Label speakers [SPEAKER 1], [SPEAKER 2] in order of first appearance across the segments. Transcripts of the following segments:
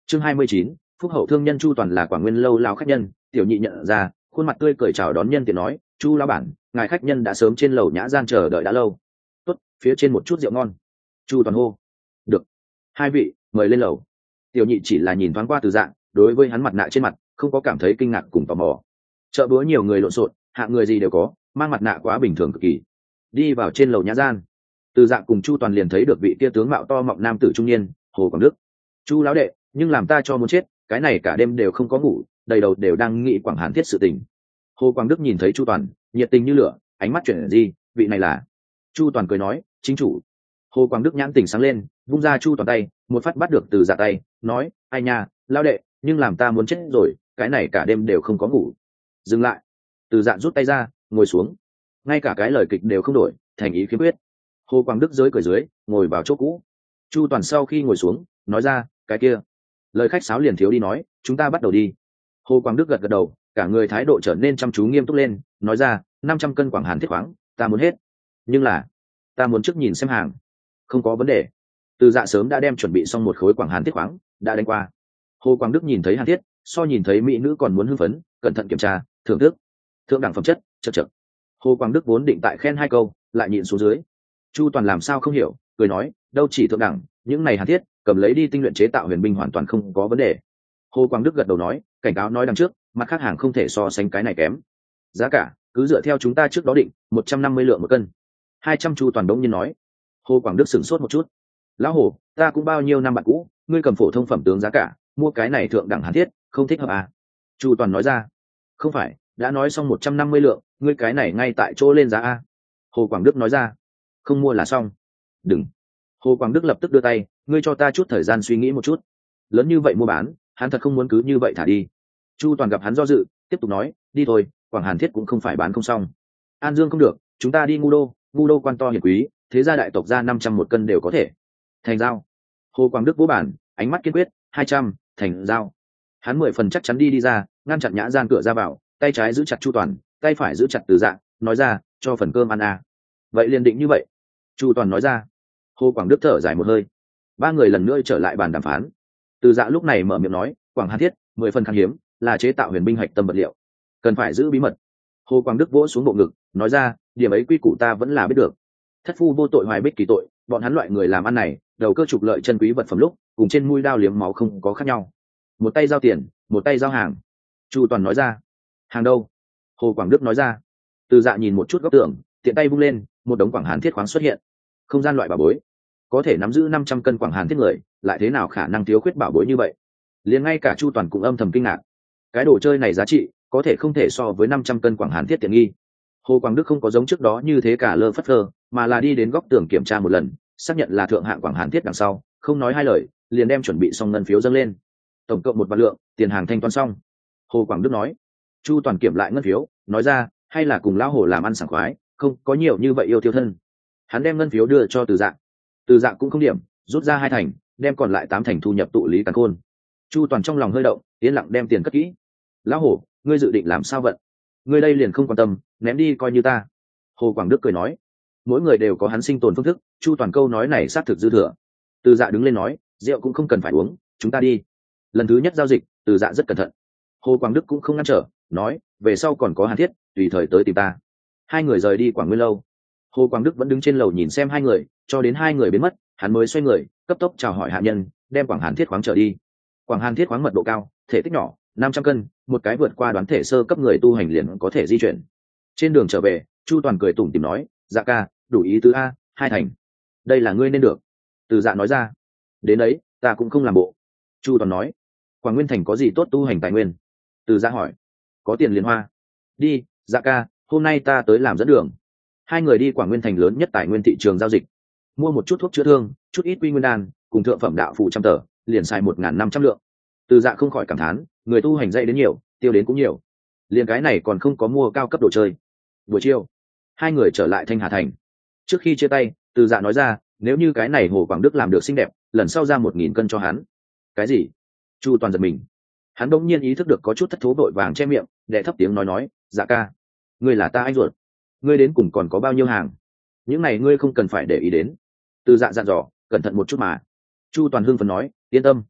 [SPEAKER 1] Chương 29, phúc hậu thương nhân Chu Toàn là Quảng Nguyên lâu lao khách nhân, tiểu nhị nhận ra, khuôn mặt tươi cười chào đón nhân tiện nói, Chu lão bản, ngài khách nhân đã sớm trên lầu nhã gian chờ đợi đã lâu. Tốt, phía trên một chút rượu ngon. Chu Toàn hô. Được. Hai vị, mời lên lầu. Tiểu nhị chỉ là nhìn thoáng qua Từ Dạ, đối với hắn mặt nạ trên mặt, không có cảm thấy kinh ngạc cùng tò mò. Chợ búa nhiều người lộn xộn, hạng người gì đều có, mang mặt nạ quá bình thường cực kỳ. Đi vào trên lầu nhã gian, Từ Dạ cùng Chu Toàn liền thấy được vị kia tướng mạo to mọng nam tử trung niên, Hồ Quảng Đức. Chu lão đệ, nhưng làm ta cho muốn chết, cái này cả đêm đều không có ngủ, đầy đầu đều đang nghĩ Quảng Hàn Thiết sự tình. Hồ Quảng Đức nhìn thấy Chu Toàn, nhiệt tình như lửa, ánh mắt chuyển gì, vị này là? Chu Toàn cười nói, chính chủ. Hồ Quảng Đức nhãn tình sáng lên, vung ra Chu Toàn tay, một phát bắt được Từ Dạ tay, nói, ai nha, lão đệ, nhưng làm ta muốn chết rồi, cái này cả đêm đều không có ngủ. Dừng lại. Từ Dạ rút tay ra, ngồi xuống. Ngay cả cái lời kịch đều không đổi, thành ý khiếm khuyết. Hồ Quảng Đức dưới cười dưới, ngồi vào chỗ cũ. Chu Toàn sau khi ngồi xuống, nói ra, cái kia. Lời khách sáo liền thiếu đi nói, chúng ta bắt đầu đi. Hồ Quảng Đức gật gật đầu, cả người thái độ trở nên chăm chú nghiêm túc lên, nói ra, 500 cân Quảng Hàn thiết khoáng, ta muốn hết. Nhưng là, ta muốn trước nhìn xem hàng. Không có vấn đề. Từ Dạ sớm đã đem chuẩn bị xong một khối Quảng Hàn thiết khoáng, đã đánh qua. Hồ Quảng Đức nhìn thấy hàn thiết, so nhìn thấy mỹ nữ còn muốn hưng phấn, cẩn thận kiểm tra, thưởng thức, thượng đẳng phẩm chất, chậc chậc. Hồ Quảng Đức vốn định tại khen hai câu, lại nhịn xuống dưới. Chu Toàn làm sao không hiểu, cười nói, đâu chỉ thượng đẳng, những này hàn thiết, cầm lấy đi tinh luyện chế tạo huyền binh hoàn toàn không có vấn đề. Hồ Quảng Đức gật đầu nói, cảnh cáo nói đằng trước, mặt khác hàng không thể so sánh cái này kém. Giá cả cứ dựa theo chúng ta trước đó định, 150 lượng một cân. 200. Chu Toàn đống nhiên nói. Hồ Quảng Đức sửng sốt một chút. Lão Hồ, ta cũng bao nhiêu năm bạn cũ, ngươi cầm phổ thông phẩm tướng giá cả, mua cái này thượng đẳng hàn thiết, không thích hợp à? Chu Toàn nói ra. Không phải, đã nói xong 150 lượng, ngươi cái này ngay tại chỗ lên giá a. Hồ Quảng Đức nói ra. Không mua là xong. Đừng. Hồ Quảng Đức lập tức đưa tay, ngươi cho ta chút thời gian suy nghĩ một chút. Lớn như vậy mua bán, hắn thật không muốn cứ như vậy thả đi. Chu Toàn gặp hắn do dự, tiếp tục nói, đi thôi, Quảng Hàn thiết cũng không phải bán không xong. An Dương không được, chúng ta đi Ngu Đô quan to hiển quý, thế gia đại tộc ra 500 một cân đều có thể. Thành giao. Hồ Quảng Đức vỗ bản, ánh mắt kiên quyết, 200, thành giao. Hắn 10 phần chắc chắn đi ra, ngăn chặn nhã gian cửa ra vào, tay trái giữ chặt Chu Toàn, tay phải giữ chặt Từ Dạ, nói ra, cho phần cơm ăn à. Vậy liền định như vậy. Chu Toàn nói ra. Hồ Quảng Đức thở dài một hơi. Ba người lần nữa trở lại bàn đàm phán. Từ Dạ lúc này mở miệng nói, Quảng Hàn thiết, 10 phần khan hiếm, là chế tạo huyền binh hạch tâm vật liệu, cần phải giữ bí mật. Hồ Quảng Đức vỗ xuống bộ ngực, nói ra, điểm ấy quy củ ta vẫn là biết được. Thất phu vô tội hoài bích kỳ tội, bọn hắn loại người làm ăn này, đầu cơ trục lợi chân quý vật phẩm lúc, cùng trên mũi đao liếm máu không có khác nhau. Một tay giao tiền, một tay giao hàng. Chu Toàn nói ra. Hàng đâu? Hồ Quảng Đức nói ra. Từ Dạ nhìn một chút góc tường, tiện tay vung lên, một đống Quảng Hàn thiết khoáng xuất hiện. Không gian loại bảo bối, có thể nắm giữ 500 cân Quảng Hàn thiết người, lại thế nào khả năng thiếu khuyết bảo bối như vậy? Liền ngay cả Chu Toàn cũng âm thầm kinh ngạc. Cái đồ chơi này giá trị, có thể không thể so với 500 cân Quảng Hàn thiết tiện nghi. Hồ Quảng Đức không có giống trước đó như thế cả lơ phất lơ, mà là đi đến góc tường kiểm tra một lần, xác nhận là thượng hạng Quảng Hàn thiết đằng sau, không nói hai lời, liền đem chuẩn bị xong ngân phiếu dâng lên. Tổng cộng 1 vạn lượng, tiền hàng thanh toán xong. Hồ Quảng Đức nói. Chu Toàn kiểm lại ngân phiếu, nói ra, hay là cùng lão Hồ làm ăn sảng khoái, không có nhiều như vậy yêu tiêu thân. Hắn đem ngân phiếu đưa cho Từ Dạ. Từ Dạ cũng không điểm, rút ra 2 thành, đem còn lại 8 thành thu nhập tụ lý càn khôn. Chu Toàn trong lòng hơi động, yên lặng đem tiền cất kỹ. Lão Hồ, ngươi dự định làm sao vậy? Ngươi đây liền không quan tâm, ném đi coi như ta. Hồ Quảng Đức cười nói. Mỗi người đều có hắn sinh tồn phương thức, Chu Toàn câu nói này xác thực dư thừa. Từ Dạ đứng lên nói, rượu cũng không cần phải uống, chúng ta đi. Lần thứ nhất giao dịch, Từ Dạ rất cẩn thận. Hồ Quảng Đức cũng không ngăn trở, nói, về sau còn có Hàn thiết, tùy thời tới tìm ta. Hai người rời đi Quảng Nguyên lâu. Hồ Quảng Đức vẫn đứng trên lầu nhìn xem hai người, cho đến hai người biến mất, hắn mới xoay người, cấp tốc chào hỏi hạ nhân, đem Quảng Hàn thiết khoáng trở đi. Quảng Hàn thiết khoáng mật độ cao, thể tích nhỏ, 500 cân, một cái vượt qua đoán thể sơ cấp người tu hành liền có thể di chuyển. Trên đường trở về, Chu Toàn cười tủm tỉm nói, Dạ ca, đủ ý tứ a, 2 thành. Đây là ngươi nên được. Từ Dạ nói ra. Đến đấy, ta cũng không làm bộ. Chu Toàn nói. Quảng Nguyên thành có gì tốt tu hành tài nguyên? Từ Dạ hỏi. Có tiền liên hoa. Đi, Dạ ca, hôm nay ta tới làm dẫn đường. Hai người đi Quảng Nguyên thành lớn nhất tài nguyên thị trường giao dịch, mua một chút thuốc chữa thương, chút ít quy nguyên đan, cùng thượng phẩm đạo phụ trăm tờ, liền xài 1.500 lượng. Từ Dạ không khỏi cảm thán, người tu hành dạy đến nhiều, tiêu đến cũng nhiều. Liền cái này còn không có mua cao cấp đồ chơi. Buổi chiều, hai người trở lại Thanh Hà thành. Trước khi chia tay, Từ Dạ nói ra, nếu như cái này Hồ Quảng Đức làm được xinh đẹp, lần sau ra 1.000 cân cho hắn. Cái gì? Chu Toàn giật mình. Hắn bỗng nhiên ý thức được có chút thất thố, vội vàng che miệng, đệ thấp tiếng nói, Dạ ca, ngươi là ta anh ruột, ngươi đến cùng còn có bao nhiêu hàng? Những này ngươi không cần phải để ý đến. Từ Dạ dặn dò, cẩn thận một chút mà. Chu Toàn hưng phấn nói, yên tâm,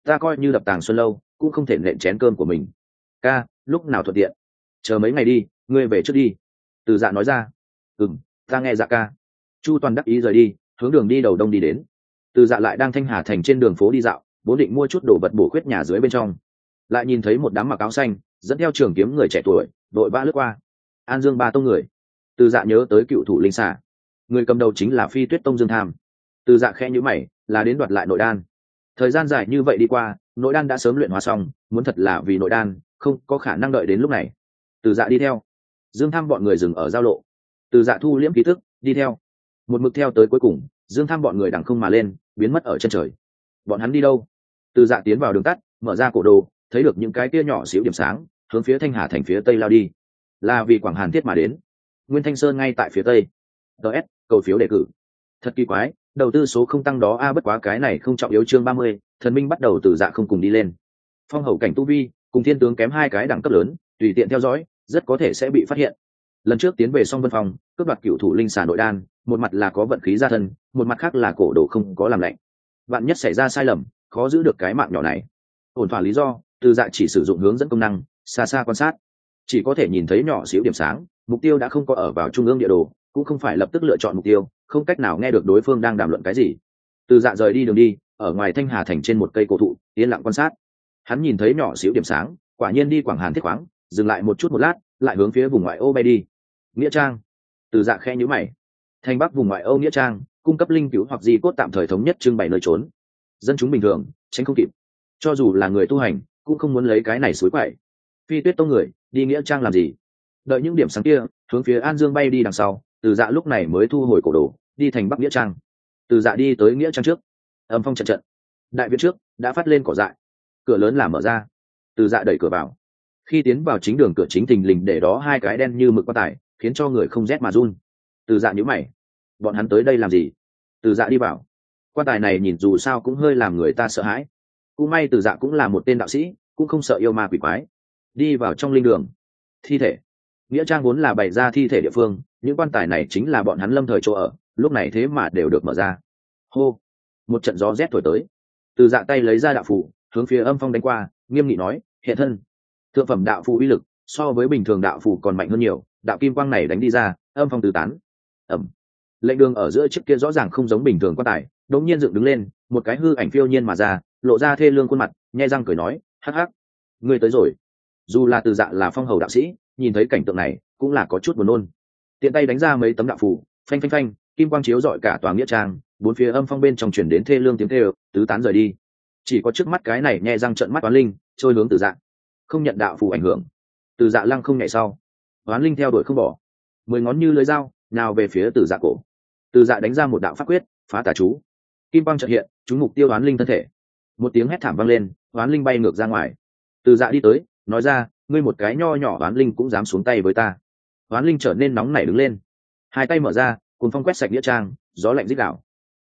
[SPEAKER 1] ta coi như đập tàng xuân lâu cũng không thể nện chén cơm của mình. Ca, lúc nào thuận tiện, chờ mấy ngày đi, ngươi về trước đi. Từ Dạ nói ra. Ta nghe Dạ ca. Chu Toàn đắc ý rời đi, hướng đường đi đầu đông đi đến. Từ Dạ lại đang Thanh Hà thành trên đường phố đi dạo, vốn định mua chút đồ vật bổ khuyết nhà dưới bên trong, lại nhìn thấy một đám mặc áo xanh dẫn theo trường kiếm người trẻ tuổi đội vã lướt qua. An Dương ba tông người. Từ Dạ nhớ tới cựu thủ linh xà, người cầm đầu chính là Phi Tuyết tông Dương Tham. Từ Dạ khẽ nhíu mày, là đến đoạt lại nội đan. Thời gian dài như vậy đi qua, nội đan đã sớm luyện hóa xong, muốn thật là vì nội đan không có khả năng đợi đến lúc này. Từ Dạ đi theo Dương Tham bọn người dừng ở giao lộ. Từ Dạ thu liễm ký thức đi theo, một mực theo tới cuối cùng. Dương Tham bọn người đằng không mà lên, biến mất ở chân trời. Bọn hắn đi đâu? Từ Dạ tiến vào đường tắt, mở ra cổ đồ, thấy được những cái kia nhỏ xíu điểm sáng hướng phía Thanh Hà thành phía tây lao đi, là vì Quảng Hàn Thiết mà đến. Nguyên Thanh Sơn ngay tại phía tây. DS, cầu phiếu đề cử. Thật kỳ quái, đầu tư số không tăng đó a, bất quá cái này không trọng yếu. Chương 30, thần minh bắt đầu Từ Dạ không cùng đi lên. Phong hầu cảnh tu vi cùng thiên tướng kém hai cái đẳng cấp lớn, tùy tiện theo dõi rất có thể sẽ bị phát hiện. Lần trước tiến về Song Vân Phòng cướp đoạt cựu thủ linh xà nội đan, một mặt là có vận khí gia thân, một mặt khác là cổ đồ không có làm lạnh, bạn nhất xảy ra sai lầm khó giữ được cái mạng nhỏ này. Ổn thỏa lý do, Từ Dạ chỉ sử dụng hướng dẫn công năng, xa xa quan sát, chỉ có thể nhìn thấy nhỏ xíu điểm sáng, mục tiêu đã không có ở vào trung ương địa đồ, cũng không phải lập tức lựa chọn mục tiêu, không cách nào nghe được đối phương đang đàm luận cái gì. Từ Dạ rời đi đường đi, ở ngoài Thanh Hà thành trên một cây cổ thụ yên lặng quan sát. Hắn nhìn thấy nhỏ xíu điểm sáng, quả nhiên đi Quảng Hàn Thiết khoáng, dừng lại một chút một lát, lại hướng phía vùng ngoại ô bay đi. Nghĩa Trang. Từ Dạ khe nhíu mày. Thành Bắc vùng ngoại ô Nghĩa Trang cung cấp linh cứu hoặc di cốt tạm thời thống nhất, trưng bày nơi trốn. Dân chúng bình thường tránh không kịp, cho dù là người tu hành cũng không muốn lấy cái này suối quậy. Phi Tuyết tông người đi Nghĩa Trang làm gì? Đợi những điểm sáng kia hướng phía An Dương bay đi đằng sau, Từ Dạ lúc này mới thu hồi cổ đồ, đi thành Bắc Nghĩa Trang. Từ Dạ đi tới Nghĩa Trang trước, âm phong trận trận, đại viện trước đã phát lên cỏ dại, cửa lớn là mở ra. Từ Dạ đẩy cửa vào, khi tiến vào chính đường cửa chính thình lình để đó hai cái đen như mực quan tài, khiến cho người không rét mà run. Từ Dạ nhíu mày, bọn hắn tới đây làm gì? Từ Dạ đi vào, quan tài này nhìn dù sao cũng hơi làm người ta sợ hãi. Cũng may Từ Dạ cũng là một tên đạo sĩ, cũng không sợ yêu ma quỷ quái. Đi vào trong linh đường, thi thể. Nghĩa Trang vốn là bày ra thi thể địa phương, những quan tài này chính là bọn hắn lâm thời chỗ ở, lúc này thế mà đều được mở ra. Hô, một trận gió rét thổi tới. Từ Dạ tay lấy ra đạo phù, hướng phía âm phong đánh qua, nghiêm nghị nói: hiện thân. Thượng phẩm đạo phù uy lực so với bình thường đạo phù còn mạnh hơn nhiều, đạo kim quang này đánh đi ra, âm phong tứ tán. Ẩm. Lệnh đường ở giữa chiếc kia rõ ràng không giống bình thường quan tài, đột nhiên dựng đứng lên, một cái hư ảnh phiêu nhiên mà ra, lộ ra thê lương khuôn mặt, nhe răng cười nói: hắc hắc, ngươi tới rồi. Dù là Từ Dạ là phong hầu đạo sĩ, nhìn thấy cảnh tượng này cũng là có chút buồn nôn. Tiện tay đánh ra mấy tấm đạo phù, phanh phanh phanh, kim quang chiếu rọi cả tòa Nghĩa Trang, bốn phía âm phong bên trong chuyển đến thê lương tiếng kêu, tứ tán rời đi. Chỉ có trước mắt cái này nhe răng trợn mắt Oán Linh trôi hướng Từ Dạ, không nhận đạo phù ảnh hưởng. Từ Dạ lăng không nhảy sau, Oán Linh theo đuổi không bỏ, 10 ngón như lưỡi dao nào về phía Từ Dạ cổ. Từ Dạ đánh ra một đạo pháp quyết, phá tà chú, kim quang chợt hiện, trúng mục tiêu Oán Linh thân thể. Một tiếng hét thảm vang lên, Oán Linh bay ngược ra ngoài. Từ Dạ đi tới, nói ra: ngươi một cái nho nhỏ Oán Linh cũng dám xuống tay với ta. Oán Linh trở nên nóng nảy đứng lên, hai tay mở ra, cuốn phong quét sạch Nghĩa Trang, gió lạnh rít gào.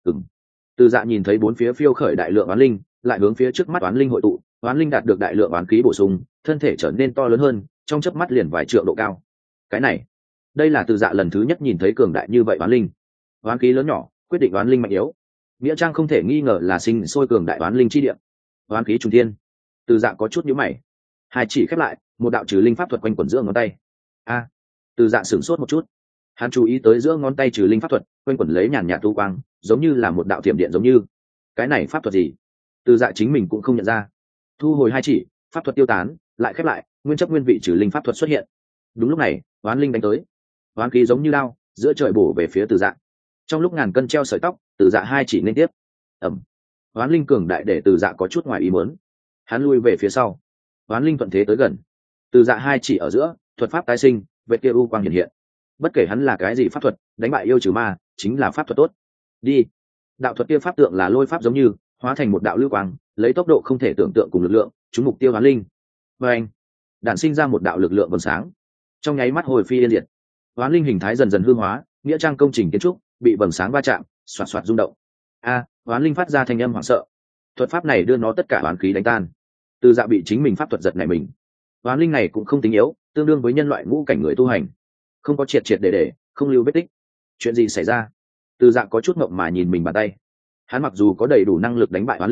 [SPEAKER 1] Từ Dạ nhìn thấy bốn phía phiêu khởi đại lượng Oán Linh, lại hướng phía trước mắt Oán Linh hội tụ. Oán Linh đạt được đại lượng oán khí bổ sung, thân thể trở nên to lớn hơn, trong chớp mắt liền vài trượng độ cao. Cái này, đây là Từ Dạ lần thứ nhất nhìn thấy cường đại như vậy Oán Linh. Oán khí lớn nhỏ quyết định Oán Linh mạnh yếu. Nghĩa Trang không thể nghi ngờ là sinh sôi cường đại Oán Linh chi địa. Oán khí trùng thiên. Từ Dạ có chút nhíu mày, hai chỉ khép lại, một đạo trừ linh pháp thuật quanh quẩn giữa ngón tay. Từ Dạ sửng sốt một chút, hắn chú ý tới giữa ngón tay trừ linh pháp thuật quanh quẩn lấy nhàn nhạt tu quang, giống như là một đạo thiểm điện giống như. Cái này pháp thuật gì? Từ Dạ chính mình cũng không nhận ra. Thu hồi hai chỉ, pháp thuật tiêu tán, lại khép lại, nguyên chấp nguyên vị trừ linh pháp thuật xuất hiện. Đúng lúc này, Oán Linh đánh tới, oán khí giống như đao giữa trời bổ về phía Từ Dạ. Trong lúc ngàn cân treo sợi tóc, Từ Dạ hai chỉ liên tiếp. Oán Linh cường đại để Từ Dạ có chút ngoài ý muốn, hắn lui về phía sau. Oán Linh thuận thế tới gần, Từ Dạ hai chỉ ở giữa, thuật pháp tái sinh, vệt kia u quang hiện hiện. Bất kể hắn là cái gì pháp thuật, đánh bại yêu trừ ma chính là pháp thuật tốt. Đi. Đạo thuật kia pháp tượng là lôi pháp giống như, hóa thành một đạo lưu quang, lấy tốc độ không thể tưởng tượng cùng lực lượng trúng mục tiêu Oán Linh. Và anh đản sinh ra một đạo lực lượng vầng sáng, trong nháy mắt hồi phi yên diệt. Oán Linh hình thái dần dần hư hóa, Nghĩa Trang công trình kiến trúc bị vầng sáng va chạm, xoạt xoạt rung động. Oán Linh phát ra thanh âm hoảng sợ. Thuật pháp này đưa nó tất cả oán khí đánh tan. Từ Dạ bị chính mình pháp thuật giật này mình. Oán Linh này cũng không tính yếu, tương đương với nhân loại ngũ cảnh người tu hành, không có triệt triệt để không lưu vết tích. Chuyện gì xảy ra? Từ Dạ có chút ngộng mà nhìn mình bàn tay. Hắn mặc dù có đầy đủ năng lực đánh bại Oán Linh,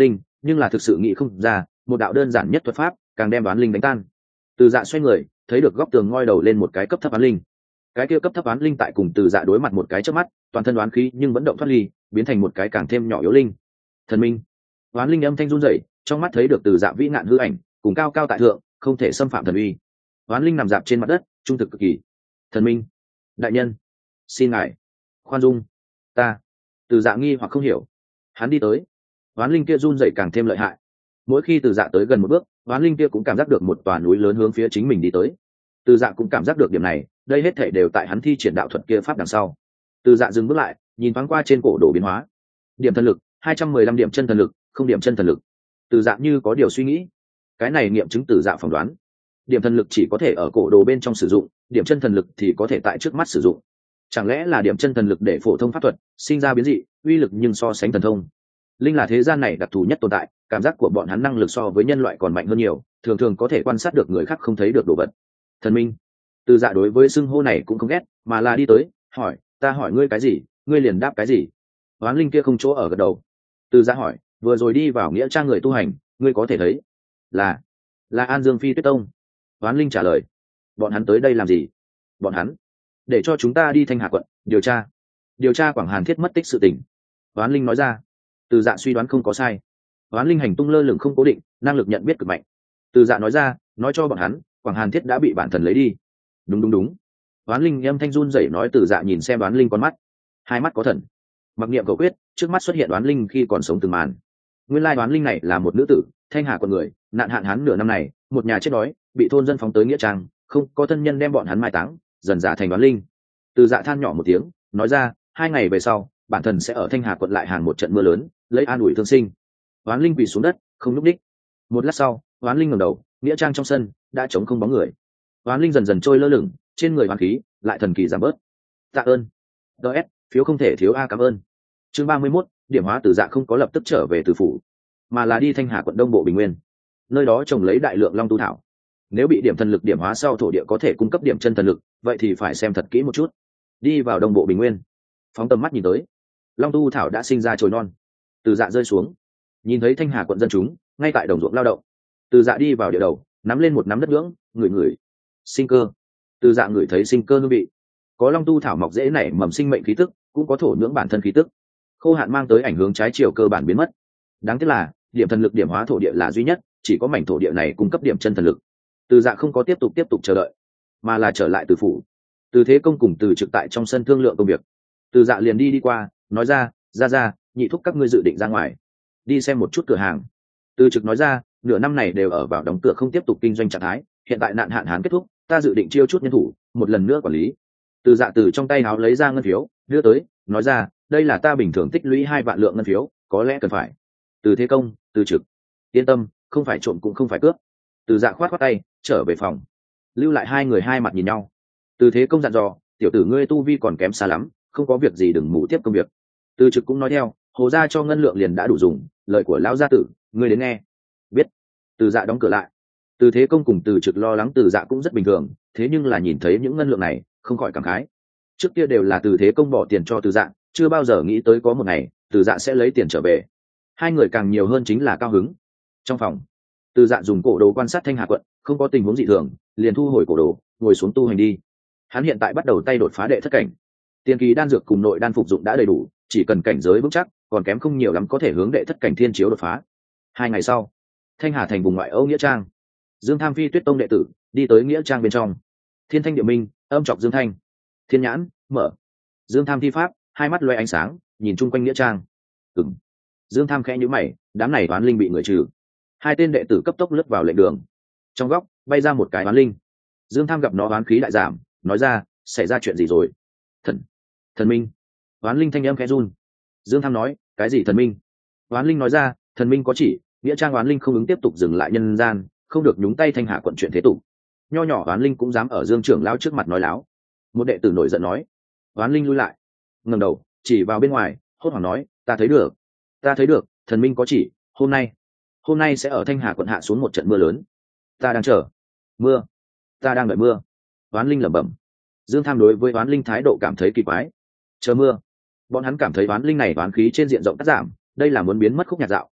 [SPEAKER 1] nhưng là thực sự nghĩ không ra một đạo đơn giản nhất thuật pháp càng đem oán linh đánh tan. Từ Dạ xoay người thấy được góc tường ngoi đầu lên một cái cấp thấp oán linh. Cái kia cấp thấp oán linh tại cùng Từ Dạ đối mặt một cái chớp mắt, toàn thân oán khí nhưng vẫn động thoát ly, biến thành một cái càng thêm nhỏ yếu linh. Thần minh. Oán linh âm thanh run rẩy, trong mắt thấy được Từ Dạ vĩ nạn hư ảnh, cùng cao cao tại thượng, không thể xâm phạm thần uy. Oán linh nằm dạp trên mặt đất, trung thực cực kỳ. Thần minh, đại nhân, xin ngài khoan dung ta. Từ Dạ nghi hoặc không hiểu. Hắn đi tới, oán linh kia run rẩy càng thêm lợi hại. Mỗi khi Từ Dạ tới gần một bước, oán linh kia cũng cảm giác được một tòa núi lớn hướng phía chính mình đi tới. Từ Dạ cũng cảm giác được điểm này, đây hết thảy đều tại hắn thi triển đạo thuật kia pháp đằng sau. Từ Dạ dừng bước lại, nhìn thoáng qua trên cổ đồ biến hóa. Điểm thần lực 215 điểm chân thần lực, không điểm chân thần lực. Từ Dạ như có điều suy nghĩ. Cái này nghiệm chứng Từ Dạ phỏng đoán. Điểm thần lực chỉ có thể ở cổ đồ bên trong sử dụng, điểm chân thần lực thì có thể tại trước mắt sử dụng. Chẳng lẽ là điểm chân thần lực để phổ thông pháp thuật sinh ra biến dị, uy lực nhưng so sánh thần thông. Linh là thế gian này đặc thù nhất tồn tại, cảm giác của bọn hắn năng lực so với nhân loại còn mạnh hơn nhiều, thường thường có thể quan sát được người khác không thấy được đồ vật. Thần minh. Từ Dạ đối với xưng hô này cũng không ghét, mà là đi tới, hỏi, ta hỏi ngươi cái gì, ngươi liền đáp cái gì. Oán linh kia không chỗ ở gật đầu. Từ Dạ hỏi, vừa rồi đi vào nghĩa trang người tu hành, ngươi có thể thấy là An Dương Phi Tuyết Tông. Oán linh trả lời. Bọn hắn tới đây làm gì? Bọn hắn để cho chúng ta đi Thanh Hà quận điều tra Quảng Hàn Thiết mất tích sự tình. Oán linh nói ra. Từ Dạ suy đoán không có sai. Oán linh hành tung lơ lửng không cố định, năng lực nhận biết cực mạnh. Từ Dạ nói ra, nói cho bọn hắn Quảng Hàn Thiết đã bị bản thần lấy đi. Đúng. Oán linh âm thanh run rẩy nói. Từ Dạ nhìn xem oán linh con mắt, hai mắt có thần. Mặc niệm cầu quyết, trước mắt xuất hiện oán linh khi còn sống từng màn. Nguyên lai oán linh này là một nữ tử, Thanh Hà quận người, nạn hạn hán nửa năm này, một nhà chết đói, bị thôn dân phóng tới nghĩa trang, không có thân nhân đem bọn hắn mai táng, dần dà thành oán linh. Từ Dạ than nhỏ một tiếng, nói ra, 2 ngày về sau, bản thần sẽ ở Thanh Hà quận lại hàng một trận mưa lớn, lấy an ủi thương sinh. Oán linh quỳ xuống đất, không nhúc đích. Một lát sau, oán linh ngẩng đầu, nghĩa trang trong sân đã trống không bóng người. Oán linh dần dần trôi lơ lửng, trên người oán khí lại thần kỳ giảm bớt. Tạ ơn. DS, phiếu không thể thiếu a, cảm ơn. Chương 31, điểm hóa. Từ Dạ không có lập tức trở về Từ phủ, mà là đi Thanh Hà quận Đông Bộ Bình Nguyên. Nơi đó trồng lấy đại lượng long tu thảo. Nếu bị điểm thần lực điểm hóa sau thổ địa có thể cung cấp điểm chân thần lực, vậy thì phải xem thật kỹ một chút. Đi vào Đông Bộ Bình Nguyên, phóng tầm mắt nhìn tới, long tu thảo đã sinh ra chồi non. Từ Dạ rơi xuống, nhìn thấy Thanh Hà quận dân chúng ngay tại đồng ruộng lao động. Từ Dạ đi vào địa đầu, nắm lên một nắm đất ngưỡng, ngửi sinh cơ. Từ Dạ ngửi thấy sinh cơ hương vị. Có long tu thảo mọc dễ nảy mầm sinh mệnh khí tức, cũng có thổ nhưỡng bản thân khí tức. Khô hạn mang tới ảnh hưởng trái chiều cơ bản biến mất. Đáng tiếc là điểm thần lực điểm hóa thổ địa là duy nhất, chỉ có mảnh thổ địa này cung cấp điểm chân thần lực. Từ Dạ không có tiếp tục chờ đợi, mà là trở lại Từ phủ. Từ Thế Công cùng Từ Trực tại trong sân thương lượng công việc. Từ Dạ liền đi qua, nói ra, nhị thúc các ngươi dự định ra ngoài đi xem một chút cửa hàng. Từ Trực nói ra, nửa năm này đều ở vào đóng cửa không tiếp tục kinh doanh trạng thái, hiện tại nạn hạn hán kết thúc, ta dự định chiêu chút nhân thủ, một lần nữa quản lý. Từ Dạ từ trong tay áo lấy ra ngân phiếu, đưa tới, nói ra, đây là ta bình thường tích lũy 2 vạn lượng ngân phiếu, có lẽ cần phải. Từ Thế Công, Từ Trực, yên tâm, không phải trộm cũng không phải cướp. Từ Dạ khoát tay, trở về phòng, lưu lại hai người hai mặt nhìn nhau. Từ Thế Công dặn dò, tiểu tử ngươi tu vi còn kém xa lắm, không có việc gì đừng mù tiếp công việc. Từ Trực cũng nói theo, hồ ra cho ngân lượng liền đã đủ dùng, lời của lão gia tử ngươi đến nghe. Biết. Từ Dạ đóng cửa lại. Từ Thế Công cùng Từ Trực lo lắng Từ Dạ cũng rất bình thường, thế nhưng là nhìn thấy những ngân lượng này không khỏi cảm khái. Trước kia đều là Từ Thế Công bỏ tiền cho Từ Dạ, chưa bao giờ nghĩ tới có một ngày Từ Dạ sẽ lấy tiền trở về. Hai người càng nhiều hơn chính là cao hứng. Trong phòng, Từ Dạ dùng cổ đồ quan sát Thanh Hà quận, không có tình huống dị thường, liền thu hồi cổ đồ, ngồi xuống tu hành đi. Hắn hiện tại bắt đầu tay đột phá đệ thất cảnh. Tiên kỳ đan dược cùng nội đan phục dụng đã đầy đủ, chỉ cần cảnh giới vững chắc, còn kém không nhiều lắm có thể hướng đệ thất cảnh thiên chiếu đột phá. 2 ngày sau, Thanh Hà thành vùng ngoại ô nghĩa trang, Dương Tham Phi Tuyết Tông đệ tử đi tới nghĩa trang bên trong. Thiên thanh địa minh, âm trọc Dương Thanh. Thiên nhãn mở. Dương Tham thi pháp, hai mắt loe ánh sáng, nhìn chung quanh nghĩa trang. Ừm. Dương Tham khẽ nhíu mày, đám này toán linh bị người trừ. 2 tên đệ tử cấp tốc lướt vào lệnh đường. Trong góc bay ra một cái toán linh. Dương Tham gặp nó oán khí đại giảm, nói ra, xảy ra chuyện gì rồi? Thần minh. Toán linh thanh âm khẽ run. Dương Tham nói, cái gì thần minh? Toán linh nói ra, thần minh có chỉ, nghĩa trang oán linh không ứng tiếp tục dừng lại nhân gian, không được nhúng tay Thanh Hà quận chuyện thế tục. Nho nhỏ oán linh cũng dám ở Dương trưởng lão trước mặt nói láo. Một đệ tử nổi giận nói. Oán linh lui lại, ngẩng đầu chỉ vào bên ngoài, hốt hoảng nói, ta thấy được, thần minh có chỉ, hôm nay sẽ ở Thanh Hà quận hạ xuống một trận mưa lớn. Ta đang chờ mưa, ta đang đợi mưa. Oán linh lẩm bẩm. Dương Tham đối với oán linh thái độ cảm thấy kỳ quái. Chờ mưa. Bọn hắn cảm thấy oán linh này oán khí trên diện rộng cắt giảm, đây là muốn biến mất khúc nhạc dạo,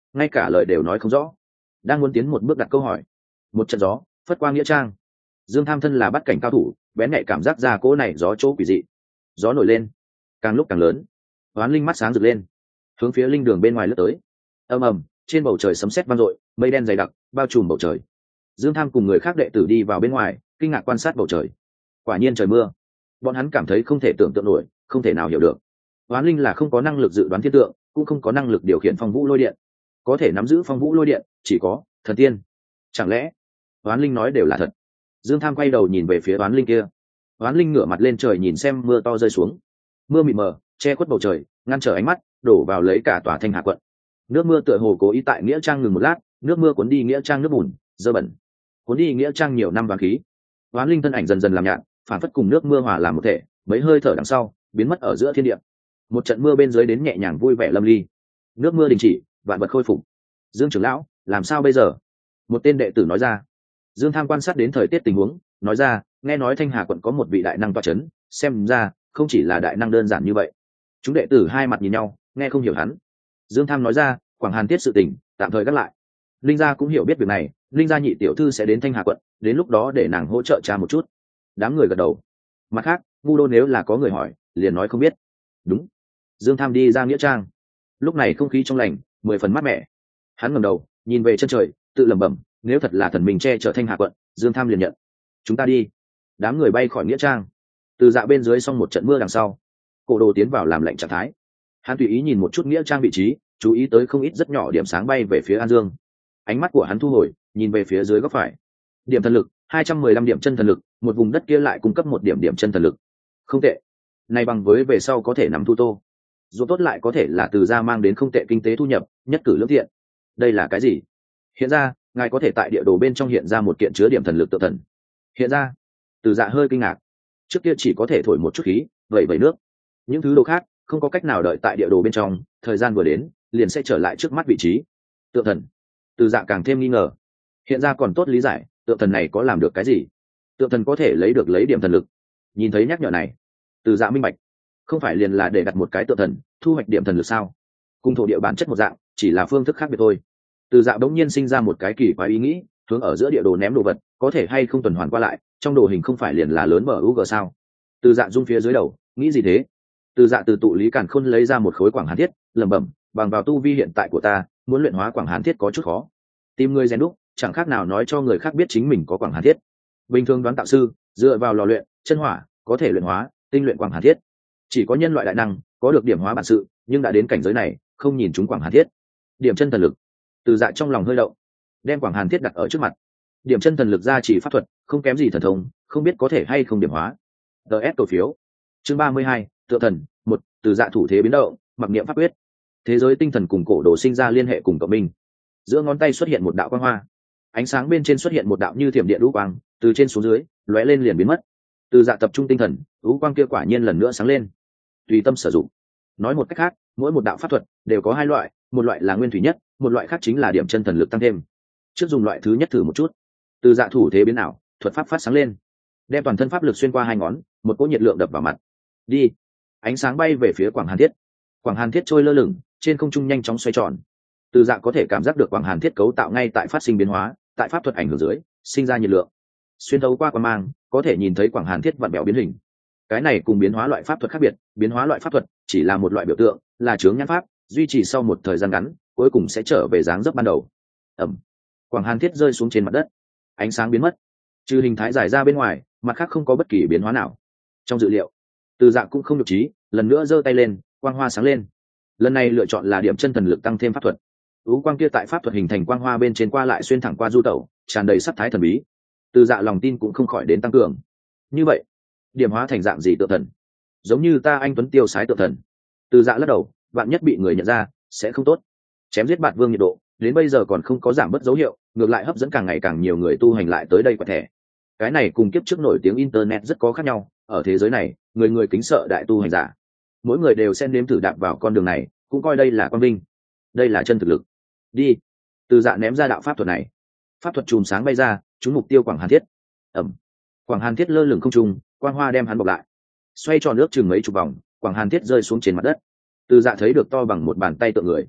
[SPEAKER 1] ngay cả lời đều nói không rõ. Đang muốn tiến một bước đặt câu hỏi, một trận gió phất qua nghĩa trang. Dương Tham thân là bắt cảnh cao thủ, bén nhạy cảm giác ra cỗ này gió chỗ quỷ dị. Gió nổi lên càng lúc càng lớn, Hoán Linh mắt sáng rực lên, hướng phía linh đường bên ngoài lướt tới. Ầm ầm, trên bầu trời sấm sét vang dội, mây đen dày đặc bao trùm bầu trời. Dương Tham cùng người khác đệ tử đi vào bên ngoài, kinh ngạc quan sát bầu trời. Quả nhiên trời mưa. Bọn hắn cảm thấy không thể tưởng tượng nổi, không thể nào hiểu được. Hoán Linh là không có năng lực dự đoán thiên tượng, cũng không có năng lực điều khiển phong vũ lôi điện. Có thể nắm giữ phong vũ lôi điện chỉ có thần tiên. Chẳng lẽ Hoán Linh nói đều là thật? Dương Tham quay đầu nhìn về phía Hoán Linh kia. Hoán Linh ngửa mặt lên trời nhìn xem mưa to rơi xuống. Mưa mịt mờ che khuất bầu trời, ngăn trở ánh mắt, đổ vào lấy cả tòa Thanh Hà quận. Nước mưa tựa hồ cố ý tại nghĩa trang ngừng một lát, nước mưa cuốn đi nghĩa trang nước bùn dơ bẩn, cuốn đi nghĩa trang nhiều năm vàng khí. Hoán Linh thân ảnh dần dần làm nhạt, phản phất cùng nước mưa hòa làm một thể, mấy hơi thở đằng sau biến mất ở giữa thiên địa. Một trận mưa bên dưới đến nhẹ nhàng vui vẻ lâm ly. Nước mưa đình chỉ, vạn vật khôi phục. Dương trưởng lão, làm sao bây giờ? Một tên đệ tử nói ra. Dương Tham quan sát đến thời tiết tình huống, nói ra, nghe nói Thanh Hà quận có một vị đại năng toa chấn, xem ra không chỉ là đại năng đơn giản như vậy. Chúng đệ tử hai mặt nhìn nhau, nghe không hiểu hắn. Dương Tham nói ra, Quảng Hàn Tiết sự tình tạm thời gác lại. Linh gia cũng hiểu biết việc này, Linh gia nhị tiểu thư sẽ đến Thanh Hà quận, đến lúc đó để nàng hỗ trợ cha một chút. Đám người gật đầu. Mặt khác, ngu đô nếu là có người hỏi, liền nói không biết. Đúng. Dương Tham đi ra nghĩa trang. Lúc này không khí trong lành, 10 phần mát mẻ. Hắn ngẩng đầu, nhìn về chân trời, tự lẩm bẩm, nếu thật là thần mình che chở Thanh Hà quận, Dương Tham liền nhận. Chúng ta đi. Đám người bay khỏi nghĩa trang. Từ dạ bên dưới xong một trận mưa đằng sau, Cổ Đồ tiến vào làm lạnh trạng thái. Hắn tùy ý nhìn một chút nghĩa trang vị trí, chú ý tới không ít rất nhỏ điểm sáng bay về phía An Dương. Ánh mắt của hắn thu hồi, nhìn về phía dưới góc phải. Điểm thần lực 215 điểm chân thần lực, một vùng đất kia lại cung cấp 1 điểm chân thần lực. Không tệ. Này bằng với về sau có thể nắm thu tô. Dù tốt lại có thể là từ ra mang đến không tệ kinh tế thu nhập, nhất cử lưỡng thiện. Đây là cái gì? Hiện ra, ngài có thể tại địa đồ bên trong hiện ra một kiện chứa điểm thần lực tự thần. Hiện ra. Từ dạ hơi kinh ngạc. Trước kia chỉ có thể thổi một chút khí, vẩy nước. Những thứ đồ khác không có cách nào đợi tại địa đồ bên trong, thời gian vừa đến, liền sẽ trở lại trước mắt vị trí. Tượng thần. Từ dạ càng thêm nghi ngờ. Hiện ra còn tốt lý giải, tượng thần này có làm được cái gì? Tượng thần có thể lấy điểm thần lực. Nhìn thấy nhắc nhở này, từ dạ minh bạch, không phải liền là để đặt một cái tượng thần, thu hoạch điểm thần lực sao? Cùng thổ địa bản chất một dạng, chỉ là phương thức khác biệt thôi. Từ dạ bỗng nhiên sinh ra một cái kỳ quái ý nghĩ, hướng ở giữa địa đồ ném đồ vật, có thể hay không tuần hoàn qua lại, trong đồ hình không phải liền là lớn MUG sao? Từ dạ rung phía dưới đầu, nghĩ gì thế? Từ dạ từ tụ lý càn khôn lấy ra một khối Quảng Hàn Thiết, lẩm bẩm, bằng vào tu vi hiện tại của ta, muốn luyện hóa Quảng Hàn Thiết có chút khó. Tìm người rèn đúc, chẳng khác nào nói cho người khác biết chính mình có Quảng Hàn Thiết. Bình thường đoán tạo sư, dựa vào lò luyện, chân hỏa, có thể luyện hóa, tinh luyện Quảng Hàn Thiết. Chỉ có nhân loại đại năng có được điểm hóa bản sự, nhưng đã đến cảnh giới này, không nhìn chúng Quảng Hàn Thiết. Điểm chân thần lực. Từ dạ trong lòng hơi động, đem Quảng Hàn Thiết đặt ở trước mặt. Điểm chân thần lực ra chỉ pháp thuật, không kém gì thần thông, không biết có thể hay không điểm hóa. DS cầu phiếu. Chương 32, Tượng thần 1, từ dạ thủ thế biến động, mặc niệm pháp quyết. Thế giới tinh thần cùng cổ đồ sinh ra liên hệ cùng cộng minh. Giữa ngón tay xuất hiện một đạo quang hoa, ánh sáng bên trên xuất hiện một đạo như thiểm điện lũ quang, từ trên xuống dưới lóe lên liền biến mất. Từ dạ tập trung tinh thần, lũ quang kia quả nhiên lần nữa sáng lên. Tùy tâm sử dụng. Nói một cách khác, mỗi một đạo pháp thuật đều có hai loại, một loại là nguyên thủy nhất, một loại khác chính là điểm chân thần lực tăng thêm. Trước dùng loại thứ nhất thử một chút. Từ dạ thủ thế biến ảo, thuật pháp phát sáng lên, đem toàn thân pháp lực xuyên qua hai ngón, một cỗ nhiệt lượng đập vào mặt. Đi. Ánh sáng bay về phía Quảng Hàn Thiết. Quảng Hàn Thiết trôi lơ lửng trên không trung nhanh chóng xoay tròn. Từ dạ có thể cảm giác được Quảng Hàn Thiết cấu tạo ngay tại phát sinh biến hóa, tại pháp thuật ảnh hưởng dưới sinh ra nhiệt lượng. Xuyên thấu qua quang mang, có thể nhìn thấy Quảng Hàn Thiết vặn bèo biến hình. Cái này cùng biến hóa loại pháp thuật khác biệt, biến hóa loại pháp thuật chỉ là một loại biểu tượng, là chướng nhãn pháp, duy trì sau một thời gian ngắn, cuối cùng sẽ trở về dáng dấp ban đầu. Ẩm. Quảng Hàn Thiết rơi xuống trên mặt đất, ánh sáng biến mất, trừ hình thái giải ra bên ngoài, mặt khác không có bất kỳ biến hóa nào. Trong dự liệu, Từ Dạ cũng không nhục trí, lần nữa giơ tay lên, quang hoa sáng lên. Lần này lựa chọn là điểm chân thần lực tăng thêm pháp thuật. Ú quang kia tại pháp thuật hình thành quang hoa bên trên qua lại xuyên thẳng qua du tẩu, tràn đầy sắc thái thần bí. Từ Dạ lòng tin cũng không khỏi đến tăng cường. Như vậy, điểm hóa thành dạng gì tượng thần? Giống như ta anh tuấn tiêu sái tượng thần. Từ Dạ lắc đầu, vạn nhất bị người nhận ra, sẽ không tốt. Chém giết Bạt Vương nhiệt độ, đến bây giờ còn không có giảm bớt dấu hiệu, ngược lại hấp dẫn càng ngày càng nhiều người tu hành lại tới đây quẹt thẻ. Cái này cùng kiếp trước nổi tiếng internet rất có khác nhau, ở thế giới này, người người kính sợ đại tu hành giả. Mỗi người đều sẽ nếm thử đạp vào con đường này, cũng coi đây là quang vinh. Đây là chân thực lực. Đi. Từ Dạ ném ra đạo pháp thuật này. Pháp thuật chùm sáng bay ra, trúng mục tiêu Quảng Hàn Thiết. Ẩm. Quảng Hàn Thiết lơ lửng không trung, quang hoa đem hắn bọc lại. Xoay tròn nước chừng mấy chục vòng, Quảng Hàn Thiết rơi xuống trên mặt đất. Từ Dạ thấy được to bằng một bàn tay tượng người.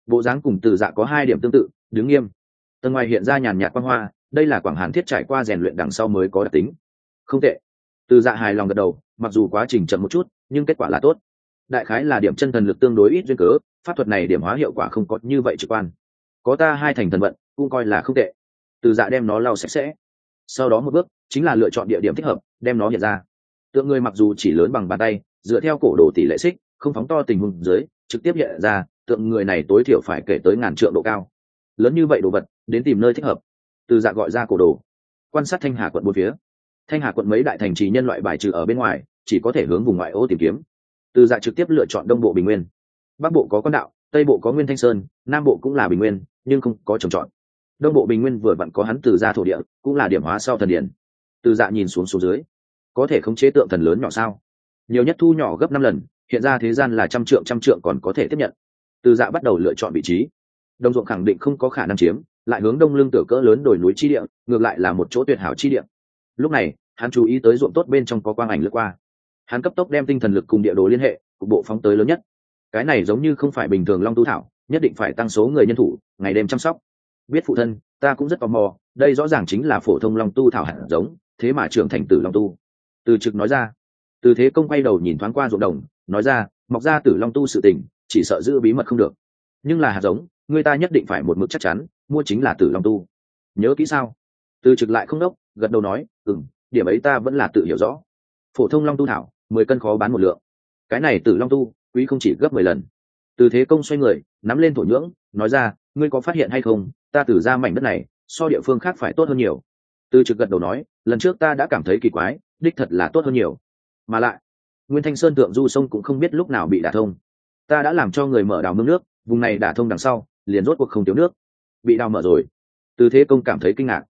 [SPEAKER 1] bộ dáng cùng Từ Dạ có 2 điểm tương tự, đứng nghiêm. Tầng ngoài hiện ra nhàn nhạt quang hoa, đây là Quảng Hàn Thiết trải qua rèn luyện đằng sau mới có đặc tính. Không tệ. Từ Dạ hài lòng gật đầu, mặc dù quá trình chậm một chút, nhưng kết quả là tốt. Đại khái là điểm chân thần lực tương đối ít duyên cớ, pháp thuật này điểm hóa hiệu quả không có như vậy trực quan. Có ta 2 thành thần vận, cũng coi là không tệ. Từ Dạ đem nó lau sạch sẽ. Sau đó một bước, chính là lựa chọn địa điểm thích hợp, đem nó hiện ra. Tượng người mặc dù chỉ lớn bằng bàn tay, dựa theo cổ đồ tỷ lệ xích, không phóng to tình huống dưới, trực tiếp hiện ra, tượng người này tối thiểu phải kể tới ngàn trượng độ cao. Lớn như vậy đồ vật, đến tìm nơi thích hợp. Từ Dạ gọi ra cổ đồ, quan sát Thanh Hà quận bốn phía. Thanh Hà quận mấy đại thành trì nhân loại bài trừ ở bên ngoài, chỉ có thể hướng vùng ngoại ô tìm kiếm. Từ Dạ trực tiếp lựa chọn đông bộ bình nguyên. Bắc bộ có Quan Đạo, tây bộ có Nguyên Thanh Sơn, nam bộ cũng là bình nguyên, nhưng không có trồng trọt. Đông bộ bình nguyên vừa vặn có hắn Từ Dạ thổ địa, cũng là điểm hóa sau thần điển. Từ Dạ nhìn xuống xuống dưới, có thể khống chế tượng thần lớn nhỏ sao? Nhiều nhất thu nhỏ gấp 5 lần, hiện ra thế gian là trăm trượng còn có thể tiếp nhận. Từ Dạ bắt đầu lựa chọn vị trí. Đông ruộng khẳng định không có khả năng chiếm, lại hướng đông lưng tựa cỡ lớn đồi núi chi địa, ngược lại là một chỗ tuyệt hảo chi địa. Lúc này, hắn chú ý tới ruộng tốt bên trong có quang ảnh lướt qua. Hắn cấp tốc đem tinh thần lực cùng địa đồ liên hệ, cục bộ phóng tới lớn nhất. Cái này giống như không phải bình thường long tu thảo, nhất định phải tăng số người nhân thủ, ngày đêm chăm sóc. Biết phụ thân, ta cũng rất tò mò, đây rõ ràng chính là phổ thông long tu thảo hạt giống, thế mà trưởng thành tử long tu. Từ Trực nói ra. Từ Thế Công quay đầu nhìn thoáng qua ruộng đồng, nói ra, mọc ra tử long tu sự tình, chỉ sợ giữ bí mật không được. Nhưng là hạt giống, người ta nhất định phải một mực chắc chắn, mua chính là tử long tu. Nhớ kỹ sao? Từ Trực lại không đốc, gật đầu nói, điểm ấy ta vẫn là tự hiểu rõ. Phổ thông long tu thảo, 10 cân khó bán một lượng. Cái này tử long tu, quý không chỉ gấp 10 lần. Từ Thế Công xoay người, nắm lên thổ nhưỡng, nói ra, ngươi có phát hiện hay không, ta Từ ra mảnh đất này, so địa phương khác phải tốt hơn nhiều. Từ Trực gật đầu nói, lần trước ta đã cảm thấy kỳ quái, đích thật là tốt hơn nhiều. Mà lại, Nguyên Thanh Sơn thượng du sông cũng không biết lúc nào bị đả thông. Ta đã làm cho người mở đào mương nước, vùng này đả thông đằng sau, liền rốt cuộc không thiếu nước. Bị đào mở rồi. Từ Thế Công cảm thấy kinh ngạc.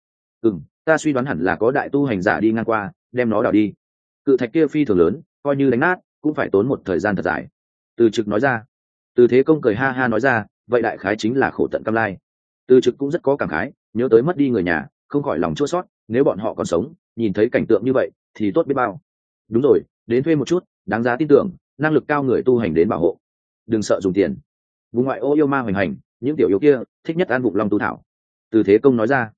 [SPEAKER 1] Ta suy đoán hẳn là có đại tu hành giả đi ngang qua, đem nó đào đi. Cự thạch kia phi thường lớn, coi như đánh nát, cũng phải tốn một thời gian thật dài. Từ Trực nói ra. Từ Thế Công cười ha ha nói ra, vậy đại khái chính là khổ tận cam lai. Từ Trực cũng rất có cảm khái, nhớ tới mất đi người nhà, không khỏi lòng chua xót, nếu bọn họ còn sống, nhìn thấy cảnh tượng như vậy, thì tốt biết bao. Đúng rồi, đến thuê một chút, đáng giá tin tưởng, năng lực cao người tu hành đến bảo hộ. Đừng sợ dùng tiền. Vùng ngoại ô yêu ma hoành hành, những tiểu yếu kia thích nhất ăn vụng long tu thảo. Từ Thế Công nói ra.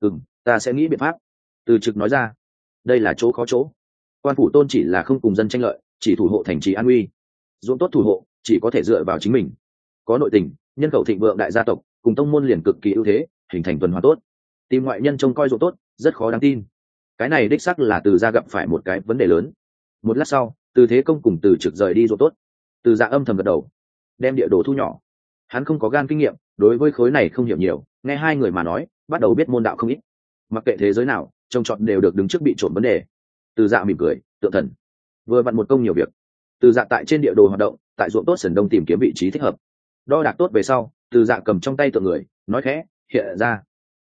[SPEAKER 1] Ta sẽ nghĩ biện pháp. Từ Trực nói ra. Đây là chỗ khó chỗ. Quan phủ tôn chỉ là không cùng dân tranh lợi, chỉ thủ hộ thành trì an uy. Ruộng tốt thủ hộ, chỉ có thể dựa vào chính mình. Có nội tình, nhân khẩu thịnh vượng đại gia tộc, cùng tông môn liền cực kỳ ưu thế, hình thành tuần hoàn tốt. Tìm ngoại nhân trông coi ruộng tốt, rất khó đáng tin. Cái này đích xác là Từ gia gặp phải một cái vấn đề lớn. Một lát sau, Từ Thế Công cùng Từ Trực rời đi ruộng tốt. Từ Dạ âm thầm gật đầu, đem địa đồ thu nhỏ. Hắn không có gan kinh nghiệm, đối với khối này không hiểu nhiều, nghe 2 người mà nói, bắt đầu biết môn đạo không ít. Mặc kệ thế giới nào, trông chọn đều được đứng trước bị trộm vấn đề. Từ Dạ mỉm cười, tượng thần vừa vặn một công nhiều việc. Từ Dạ tại trên địa đồ hoạt động, tại ruộng tốt sườn đông tìm kiếm vị trí thích hợp. Đo đạc tốt về sau, Từ Dạ cầm trong tay tượng người, nói khẽ, hiện ra.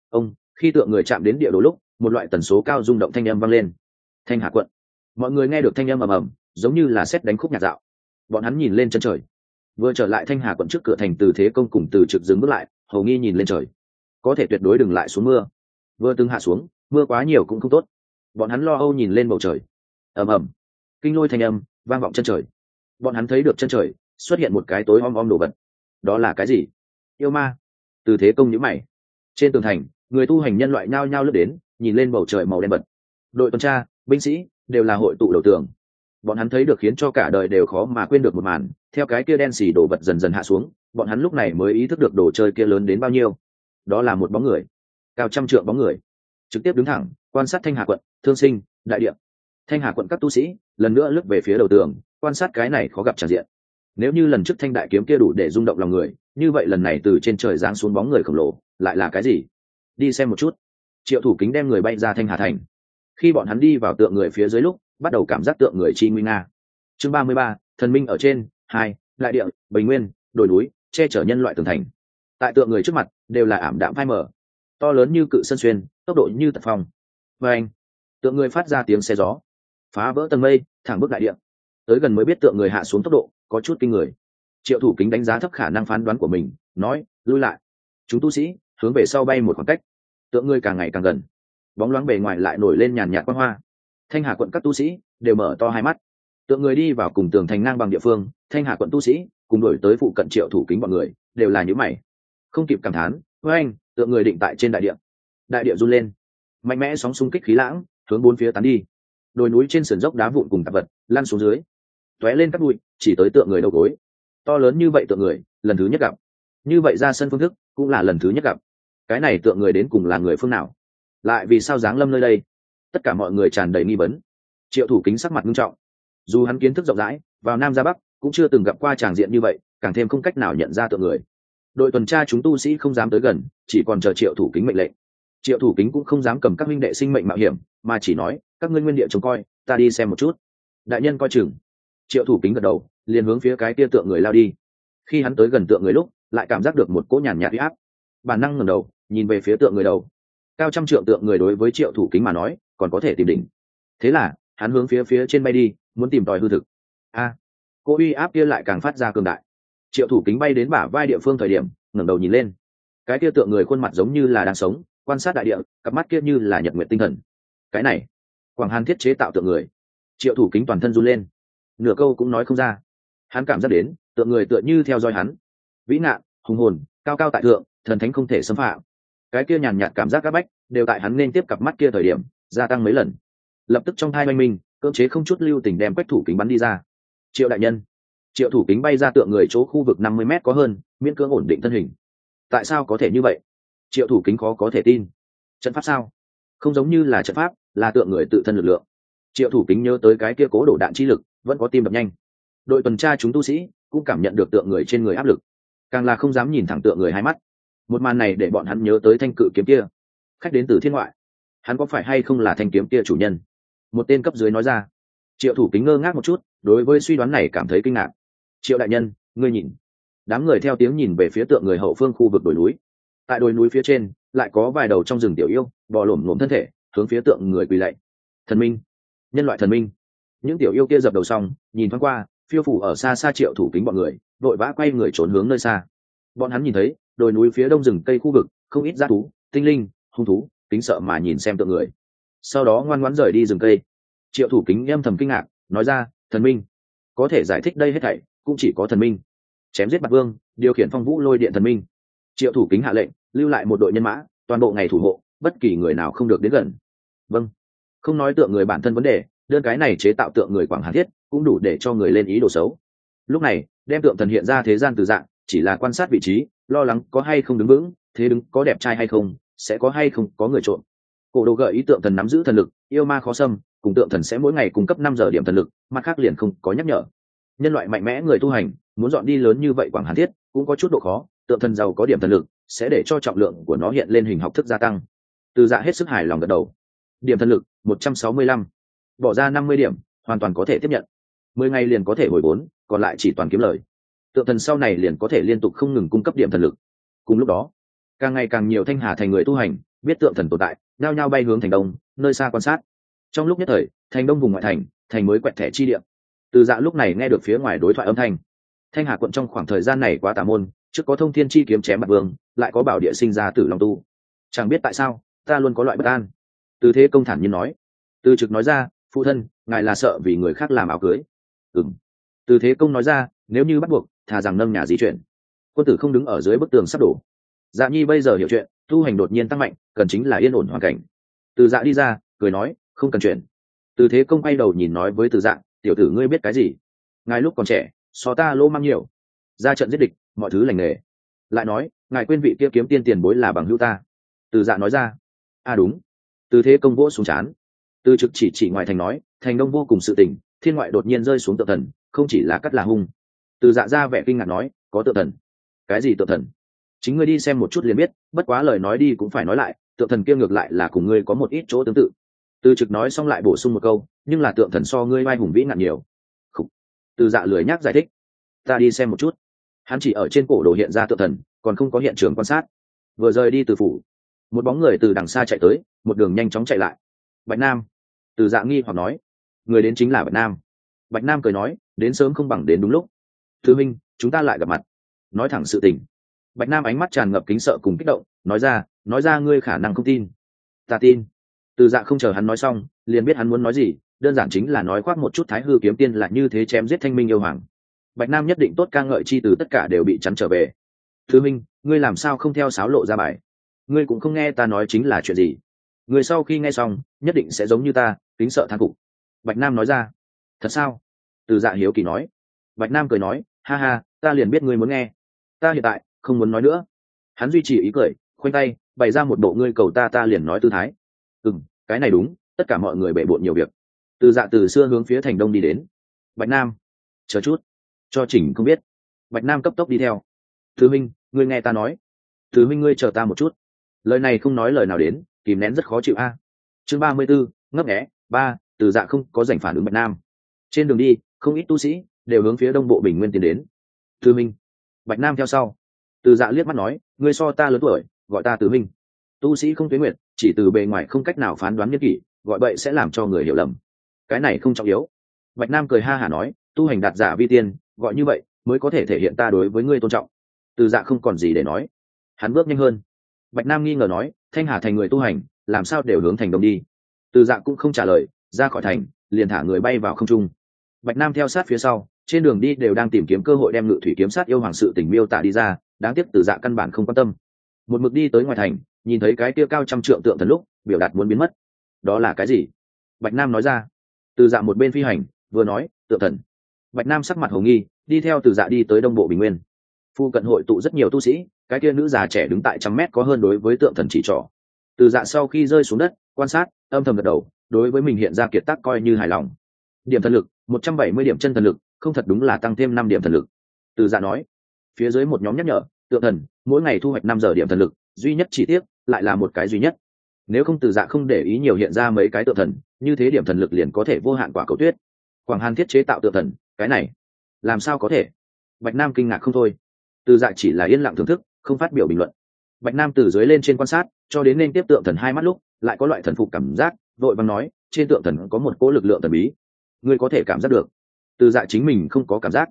[SPEAKER 1] Khi tượng người chạm đến địa đồ lúc, một loại tần số cao rung động thanh âm vang lên. Thanh Hà quận. Mọi người nghe được thanh âm ầm ầm, giống như là sét đánh khúc nhạc dạo. Bọn hắn nhìn lên chân trời. Vừa trở lại Thanh Hà quận trước cửa thành, Từ Thế Công cùng Từ Trực dừng bước lại, hầu nghi nhìn lên trời. Có thể tuyệt đối đừng lại xuống mưa. Vừa từng hạ xuống, mưa quá nhiều cũng không tốt. Bọn hắn lo âu nhìn lên bầu trời. Ầm ầm, kinh lôi thanh âm vang vọng chân trời. Bọn hắn thấy được chân trời xuất hiện một cái tối om om đồ vật. Đó là cái gì? Yêu ma. Từ Thế Công nhíu mày. Trên tường thành, người tu hành nhân loại nhao nhao lướt đến, nhìn lên bầu trời màu đen bật. Đội tuần tra, binh sĩ đều là hội tụ đầu tường. Bọn hắn thấy được khiến cho cả đời đều khó mà quên được một màn, theo cái kia đen xì đồ vật dần dần hạ xuống, bọn hắn lúc này mới ý thức được đồ chơi kia lớn đến bao nhiêu. Đó là một bóng người, cao trăm trượng bóng người, trực tiếp đứng thẳng, quan sát Thanh Hà quận, Thương Sinh, đại địa. Thanh Hà quận các tu sĩ lần nữa lướt về phía đầu tường, quan sát cái này khó gặp tràn diện. Nếu như lần trước thanh đại kiếm kia đủ để rung động lòng người, như vậy lần này từ trên trời giáng xuống bóng người khổng lồ lại là cái gì? Đi xem một chút. Triệu Thủ Kính đem người bay ra Thanh Hà thành. Khi bọn hắn đi vào tượng người phía dưới lúc, bắt đầu cảm giác tượng người chi nguy nga. Chương 33, thần minh ở trên, 2, đại địa, bình nguyên, đồi núi, che chở nhân loại tường thành. Tại tượng người trước mặt đều là ảm đạm phai mờ, to lớn như cự sân xuyên, tốc độ như tật phong. Và anh, tượng người phát ra tiếng xe gió, phá vỡ tầng mây, thẳng bước đại địa. Tới gần mới biết tượng người hạ xuống tốc độ có chút kinh người. Triệu Thủ Kính đánh giá thấp khả năng phán đoán của mình, nói, lui lại. Chúng tu sĩ hướng về sau bay một khoảng cách. Tượng người càng ngày càng gần, bóng loáng bề ngoài lại nổi lên nhàn nhạt quang hoa. Thanh Hà quận các tu sĩ đều mở to hai mắt. Tượng người đi vào cùng tường thành ngang bằng địa phương, Thanh Hà quận tu sĩ cùng đổi tới phụ cận Triệu Thủ Kính bọn người đều là những mày, không kịp cảm thán. Với anh, tượng người định tại trên đại địa run lên, mạnh mẽ sóng xung kích khí lãng hướng bốn phía tán đi, đồi núi trên sườn dốc đá vụn cùng tạp vật lăn xuống dưới, tóe lên các bụi chỉ tới tượng người đầu gối. To lớn như vậy tượng người lần thứ nhất gặp, như vậy ra sân phương thức cũng là lần thứ nhất gặp. Cái này tượng người đến cùng là người phương nào, lại vì sao giáng lâm nơi đây? Tất cả mọi người tràn đầy nghi vấn. Triệu Thủ Kính sắc mặt nghiêm trọng, dù hắn kiến thức rộng rãi, vào nam ra bắc cũng chưa từng gặp qua tràng diện như vậy, càng thêm không cách nào nhận ra tượng người. Đội tuần tra chúng tu sĩ không dám tới gần, chỉ còn chờ Triệu Thủ Kính mệnh lệnh. Triệu Thủ Kính cũng không dám cầm các minh đệ sinh mệnh mạo hiểm, mà chỉ nói các ngươi nguyên địa trông coi, ta đi xem một chút. Đại nhân coi chừng. Triệu Thủ Kính gật đầu, liền hướng phía cái kia tượng người lao đi. Khi hắn tới gần tượng người lúc, lại cảm giác được một cỗ nhàn nhạt uy áp, bản năng ngẩng đầu nhìn về phía tượng người đầu. Cao trăm trượng tượng người đối với Triệu Thủ Kính mà nói còn có thể tìm đỉnh, thế là hắn hướng phía trên bay đi, muốn tìm tòi hư thực. Cỗ uy áp kia lại càng phát ra cường đại. Triệu Thủ Kính bay đến bả vai địa phương thời điểm, ngẩng đầu nhìn lên, cái kia tượng người khuôn mặt giống như là đang sống, quan sát đại địa, cặp mắt kia như là nhật nguyệt tinh thần. Cái này, Quảng Hàn thiết chế tạo tượng người. Triệu Thủ Kính toàn thân run lên, nửa câu cũng nói không ra. Hắn cảm giác đến tượng người tựa như theo dõi hắn, vĩ ngạn, hùng hồn, cao cao tại thượng, thần thánh không thể xâm phạm. Cái kia nhàn nhạt cảm giác áp bách đều tại hắn nên tiếp cặp mắt kia thời điểm gia tăng mấy lần. Lập tức trong thai oanh minh, cưỡng chế không chút lưu tình đem Quách Thủ Kính bắn đi ra. Triệu đại nhân. Triệu Thủ Kính bay ra tượng người chỗ khu vực 50 mét có hơn, miễn cưỡng ổn định thân hình. Tại sao có thể như vậy? Triệu Thủ Kính khó có thể tin. Trận pháp sao? Không giống như là trận pháp, là tượng người tự thân lực lượng. Triệu Thủ Kính nhớ tới cái kia cố đổ đạn chi lực, vẫn có tim đập nhanh. Đội tuần tra chúng tu sĩ cũng cảm nhận được tượng người trên người áp lực, càng là không dám nhìn thẳng tượng người hai mắt. Một màn này để bọn hắn nhớ tới thanh cự kiếm kia, khách đến từ thiên ngoại. Hắn có phải hay không là thanh kiếm kia chủ nhân? Một tên cấp dưới nói ra. Triệu Thủ Kính ngơ ngác một chút, đối với suy đoán này cảm thấy kinh ngạc. Triệu đại nhân, ngươi nhìn. Đám người theo tiếng nhìn về phía tượng người hậu phương khu vực đồi núi. Tại đồi núi phía trên lại có vài đầu trong rừng tiểu yêu bò lổm lổm thân thể hướng phía tượng người quỳ lạy. Thần minh, nhân loại thần minh. Những tiểu yêu kia dập đầu xong, nhìn thoáng qua, phiêu phủ ở xa xa Triệu Thủ Kính bọn người vội vã quay người trốn hướng nơi xa. Bọn hắn nhìn thấy đồi núi phía đông rừng cây khu vực không ít dã thú, tinh linh, hung thú, kính sợ mà nhìn xem tượng người, sau đó ngoan ngoãn rời đi rừng cây. Triệu Thủ Kính âm thầm kinh ngạc, nói ra, thần minh có thể giải thích đây hết thảy cũng chỉ có thần minh. Chém giết Bạt Vương, điều khiển phong vũ lôi điện thần minh. Triệu Thủ Kính hạ lệnh lưu lại một đội nhân mã, toàn bộ ngày thủ hộ, bất kỳ người nào không được đến gần. Vâng. Không nói tượng người bản thân vấn đề, đơn cái này chế tạo tượng người Quảng Hàn thiết cũng đủ để cho người lên ý đồ xấu. Lúc này đem tượng thần hiện ra thế gian từ dạng, chỉ là quan sát vị trí, lo lắng có hay không đứng vững, thế đứng có đẹp trai hay không, sẽ có hay không có người trộm. Cổ đồ gợi ý tượng thần nắm giữ thần lực, yêu ma khó xâm, cùng tượng thần sẽ mỗi ngày cung cấp 5 giờ điểm thần lực, mặt khác liền không có nhắc nhở. Nhân loại mạnh mẽ người tu hành muốn dọn đi lớn như vậy Quảng Hàn thiết cũng có chút độ khó, tượng thần giàu có điểm thần lực sẽ để cho trọng lượng của nó hiện lên hình học thức gia tăng. Từ Dạ hết sức hài lòng gật đầu. Điểm thần lực 165, bỏ ra 50 điểm hoàn toàn có thể tiếp nhận. 10 ngày liền có thể hồi vốn, còn lại chỉ toàn kiếm lời. Tượng thần sau này liền có thể liên tục không ngừng cung cấp điểm thần lực. Cùng lúc đó, càng ngày càng nhiều Thanh Hà thành người tu hành biết tượng thần tồn tại, nhao nhao bay hướng thành đông, nơi xa quan sát. Trong lúc nhất thời, thành đông vùng ngoại thành, thành mới quẹt thẻ chi địa. Từ Dạ lúc này nghe được phía ngoài đối thoại âm thanh. Thanh Hà quận trong khoảng thời gian này quá tà môn, trước có thông thiên chi kiếm chém Bạt Vương, lại có bảo địa sinh ra Tử Long tu. Chẳng biết tại sao, ta luôn có loại bất an. Từ Thế Công thản nhiên nói. Từ Trực nói ra, phụ thân, ngài là sợ vì người khác làm áo cưới. Ừm. Từ Thế Công nói ra, nếu như bắt buộc, thà rằng nâng nhà di chuyển. Quân tử không đứng ở dưới bức tường sắp đổ. Dạ Nhi bây giờ hiểu chuyện, tu hành đột nhiên tăng mạnh, cần chính là yên ổn hoàn cảnh. Từ Dạ đi ra, cười nói, không cần chuyện. Từ Thế Công quay đầu nhìn nói với Từ Dạ, tiểu tử ngươi biết cái gì? Ngài lúc còn trẻ, so ta lô mang nhiều, ra trận giết địch, mọi thứ lành nghề. Lại nói, ngài quên vị kia kiếm tiên tiền bối là bằng hữu ta. Từ Dạ nói ra, đúng. Từ Thế Công vỗ xuống trán. Từ Trực chỉ ngoài thành nói, thành đông vô cùng sự tình, thiên ngoại đột nhiên rơi xuống tượng thần, không chỉ là cắt là hung. Từ Dạ ra vẻ kinh ngạc nói, có tượng thần? Cái gì tượng thần? Chính ngươi đi xem một chút liền biết, bất quá lời nói đi cũng phải nói lại, tượng thần kia ngược lại là cùng ngươi có một ít chỗ tương tự. Từ Trực nói xong lại bổ sung một câu, nhưng là tượng thần so ngươi vai hùng vĩ ngạn nhiều. Khủ. Từ Dạ lười nhác giải thích, ta đi xem một chút. Hắn chỉ ở trên cổ đồ hiện ra tượng thần, còn không có hiện trường quan sát. Vừa rời đi từ phủ, một bóng người từ đằng xa chạy tới, một đường nhanh chóng chạy lại. Bạch Nam. Từ Dạ nghi hoặc nói, người đến chính là Bạch Nam. Bạch Nam cười nói, đến sớm không bằng đến đúng lúc. Thư minh, chúng ta lại gặp mặt. Nói thẳng sự tình. Bạch Nam ánh mắt tràn ngập kính sợ cùng kích động, nói ra ngươi khả năng không tin. Ta tin. Từ Dạ không chờ hắn nói xong, liền biết hắn muốn nói gì, đơn giản chính là nói khoác một chút Thái Hư kiếm tiên là như thế chém giết Thanh Minh yêu hoàng. Bạch Nam nhất định tốt ca ngợi chi từ tất cả đều bị chắn trở về. Thứ Minh, ngươi làm sao không theo sáo lộ ra bài? Ngươi cũng không nghe ta nói chính là chuyện gì? Ngươi sau khi nghe xong, nhất định sẽ giống như ta, kính sợ thán phục. Bạch Nam nói ra. Thật sao? Từ Dạ hiếu kỳ nói. Bạch Nam cười nói, ha ha, ta liền biết ngươi muốn nghe. Ta hiện tại không muốn nói nữa. Hắn duy trì ý cười, khoanh tay, bày ra một bộ ngươi cầu ta liền nói tư thái. Cái này đúng, tất cả mọi người bệ bội nhiều việc. Từ Dạ từ xưa hướng phía thành đông đi đến. Bạch Nam, chờ chút, cho chỉnh không biết. Bạch Nam cấp tốc đi theo. Thứ Minh, ngươi nghe ta nói. Thứ Minh, ngươi chờ ta một chút. Lời này không nói lời nào đến, kìm nén rất khó chịu a. Chương 34, ngấp nghé. Từ Dạ không có giành phản ứng Bạch Nam. Trên đường đi, không ít tu sĩ đều hướng phía đông bộ Bình Nguyên tiến đến. Thứ Minh. Bạch Nam theo sau. Từ Dạ liếc mắt nói, ngươi so ta lớn tuổi, gọi ta Từ Minh. Tu sĩ không tuế nguyệt, chỉ từ bề ngoài không cách nào phán đoán niên kỷ, gọi vậy sẽ làm cho người hiểu lầm. Cái này không trọng yếu. Bạch Nam cười ha hả nói, tu hành đạt giả vi tiên, gọi như vậy mới có thể thể hiện ta đối với ngươi tôn trọng. Từ Dạ không còn gì để nói, hắn bước nhanh hơn. Bạch Nam nghi ngờ nói, Thanh Hà thành người tu hành làm sao đều hướng thành đông đi? Từ Dạ cũng không trả lời, ra khỏi thành liền thả người bay vào không trung. Bạch Nam theo sát phía sau, trên đường đi đều đang tìm kiếm cơ hội đem Ngự Thủy kiếm sát yêu hoàng sự tình miêu tả đi ra, đáng tiếc Từ Dạ căn bản không quan tâm. Một mực đi tới ngoài thành, nhìn thấy cái kia cao trăm trượng tượng thần lúc biểu đạt muốn biến mất. Đó là cái gì? Bạch Nam nói ra. Từ Dạ một bên phi hành vừa nói, tượng thần. Bạch Nam sắc mặt hồ nghi, đi theo Từ Dạ đi tới đông bộ Bình Nguyên. Phu cận hội tụ rất nhiều tu sĩ, cái kia nữ già trẻ đứng tại 100 mét có hơn đối với tượng thần chỉ trỏ. Từ Dạ sau khi rơi xuống đất quan sát, âm thầm gật đầu, đối với mình hiện ra kiệt tác coi như hài lòng. Điểm thần lực 170 điểm chân thần lực, không thật đúng là tăng thêm 5 điểm thần lực. Từ Dạ nói. Phía dưới một nhóm nhắc nhở, tượng thần mỗi ngày thu hoạch 5 giờ điểm thần lực, duy nhất chỉ tiếc lại là một cái duy nhất. Nếu không Từ Dạ không để ý nhiều hiện ra mấy cái tượng thần, như thế điểm thần lực liền có thể vô hạn quả cầu tuyết. Quảng Hàn thiết chế tạo tượng thần, cái này làm sao có thể? Bạch Nam kinh ngạc không thôi. Từ Dạ chỉ là yên lặng thưởng thức, không phát biểu bình luận. Bạch Nam từ dưới lên trên quan sát, cho đến nên tiếp tượng thần hai mắt lúc, lại có loại thần phục cảm giác, vội vàng nói, trên tượng thần có một cỗ lực lượng thần bí, ngươi có thể cảm giác được. Từ Dạ chính mình không có cảm giác.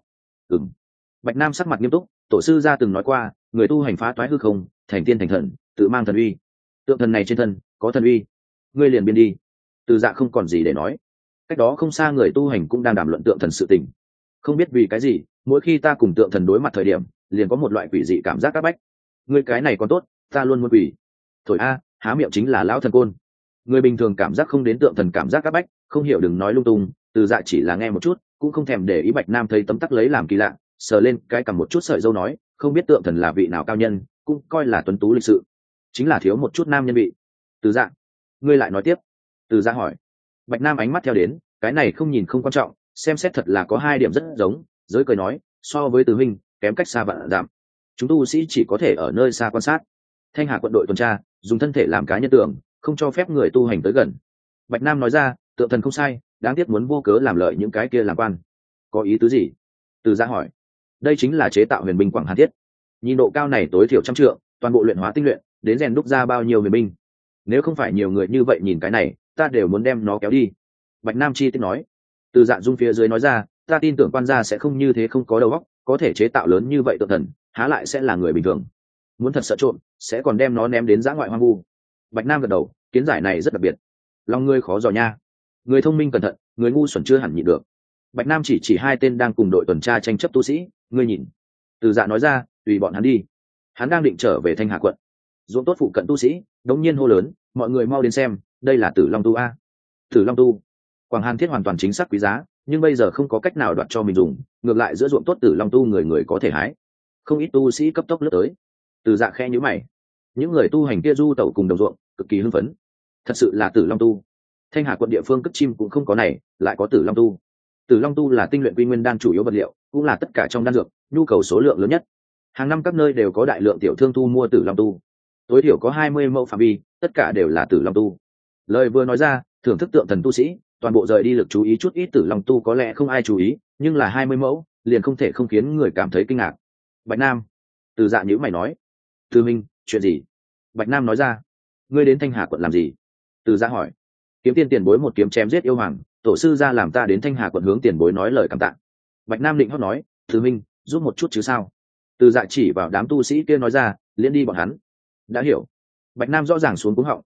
[SPEAKER 1] Bạch Nam sắc mặt nghiêm túc, tổ sư gia từng nói qua, người tu hành phá toái hư không, thành tiên thành thần, tự mang thần uy. Tượng thần này trên thân có thần uy, ngươi liền biên đi. Từ Dạ không còn gì để nói. Cách đó không xa người tu hành cũng đang đàm luận tượng thần sự tình. Không biết vì cái gì, mỗi khi ta cùng tượng thần đối mặt thời điểm, liền có một loại quỷ dị cảm giác áp bách. Ngươi cái này còn tốt, ta luôn muốn quỷ. Thổi a, há miệng chính là lão thần côn. Người bình thường cảm giác không đến tượng thần cảm giác áp bách, không hiểu đừng nói lung tung. Từ Dạ chỉ là nghe một chút, cũng không thèm để ý. Bạch Nam thấy tấm tắc lấy làm kỳ lạ, sờ lên cái cầm một chút sợi dâu nói, không biết tượng thần là vị nào cao nhân, cũng coi là tuấn tú lịch sự, chính là thiếu một chút nam nhân vị. Từ Dạ, ngươi lại nói tiếp. Từ Dạ hỏi. Bạch Nam ánh mắt theo đến, cái này không nhìn không quan trọng, xem xét thật là có hai điểm rất giống. Giới cười nói, so với Từ huynh kém cách xa vạn dặm, chúng tu sĩ chỉ có thể ở nơi xa quan sát. Thanh Hà quận đội tuần tra dùng thân thể làm cá nhân tượng, không cho phép người tu hành tới gần. Bạch Nam nói ra, tượng thần không sai, đáng tiếc muốn vô cớ làm lợi những cái kia làm quan. Có ý tứ gì? Từ Dạ hỏi. Đây chính là chế tạo huyền binh Quảng Hàn thiết, nhìn độ cao này tối thiểu 100 trượng, toàn bộ luyện hóa tinh luyện, đến rèn đúc ra bao nhiêu huyền binh. Nếu không phải nhiều người như vậy nhìn cái này, ta đều muốn đem nó kéo đi. Bạch Nam chi tiết nói. Từ Dạ dung phía dưới nói ra, ta tin tưởng quan gia sẽ không như thế không có đầu óc, có thể chế tạo lớn như vậy tượng thần, há lại sẽ là người bình thường. Muốn thật sợ trộm, sẽ còn đem nó ném đến dã ngoại hoang vu. Bạch Nam gật đầu, kiến giải này rất đặc biệt. Lòng ngươi khó dò nha. Người thông minh cẩn thận, người ngu xuẩn chưa hẳn nhịn được. Bạch Nam chỉ hai tên đang cùng đội tuần tra tranh chấp tu sĩ, ngươi nhìn. Từ Dạ nói ra, tùy bọn hắn đi. Hắn đang định trở về Thanh Hà quận. Ruộng tốt phụ cận tu sĩ đống nhiên hô lớn, mọi người mau đến xem, đây là Tử Long tu a. Tử Long tu. Quảng Hàn thiết hoàn toàn chính xác quý giá, nhưng bây giờ không có cách nào đoạt cho mình dùng, ngược lại giữa ruộng tốt Tử Long tu người người có thể hái. Không ít tu sĩ cấp tốc lướt tới. Từ Dạ khe nhíu mày. Những người tu hành kia du tẩu cùng đồng ruộng, cực kỳ hưng phấn. Thật sự là Tử Long tu. Thanh Hà quận địa phương cất chim cũng không có này, lại có Tử Long tu. Tử Long tu là tinh luyện quy nguyên đan chủ yếu vật liệu, cũng là tất cả trong đan dược nhu cầu số lượng lớn nhất. Hàng năm các nơi đều có đại lượng tiểu thương thu mua Tử Long tu, tối thiểu có 20 mẫu phạm vi, tất cả đều là Tử Long tu. Lời vừa nói ra, thưởng thức tượng thần tu sĩ toàn bộ rời đi lực chú ý chút ít. Tử Long tu có lẽ không ai chú ý, nhưng là 20 mẫu liền không thể không khiến người cảm thấy kinh ngạc. Bạch Nam. Từ Dạ nhữ mày nói. Từ minh, chuyện gì? Bạch Nam nói ra. Ngươi đến Thanh Hà quận làm gì? Từ Dạ hỏi. Kiếm tiên tiền bối một kiếm chém giết yêu hoàng, tổ sư ra làm ta đến Thanh Hà quận hướng tiền bối nói lời cảm tạ. Bạch Nam định hót nói, Từ minh, giúp một chút chứ sao? Từ Dạ chỉ vào đám tu sĩ kia nói ra, liên đi bọn hắn. Đã hiểu. Bạch Nam rõ ràng xuống cúng họng,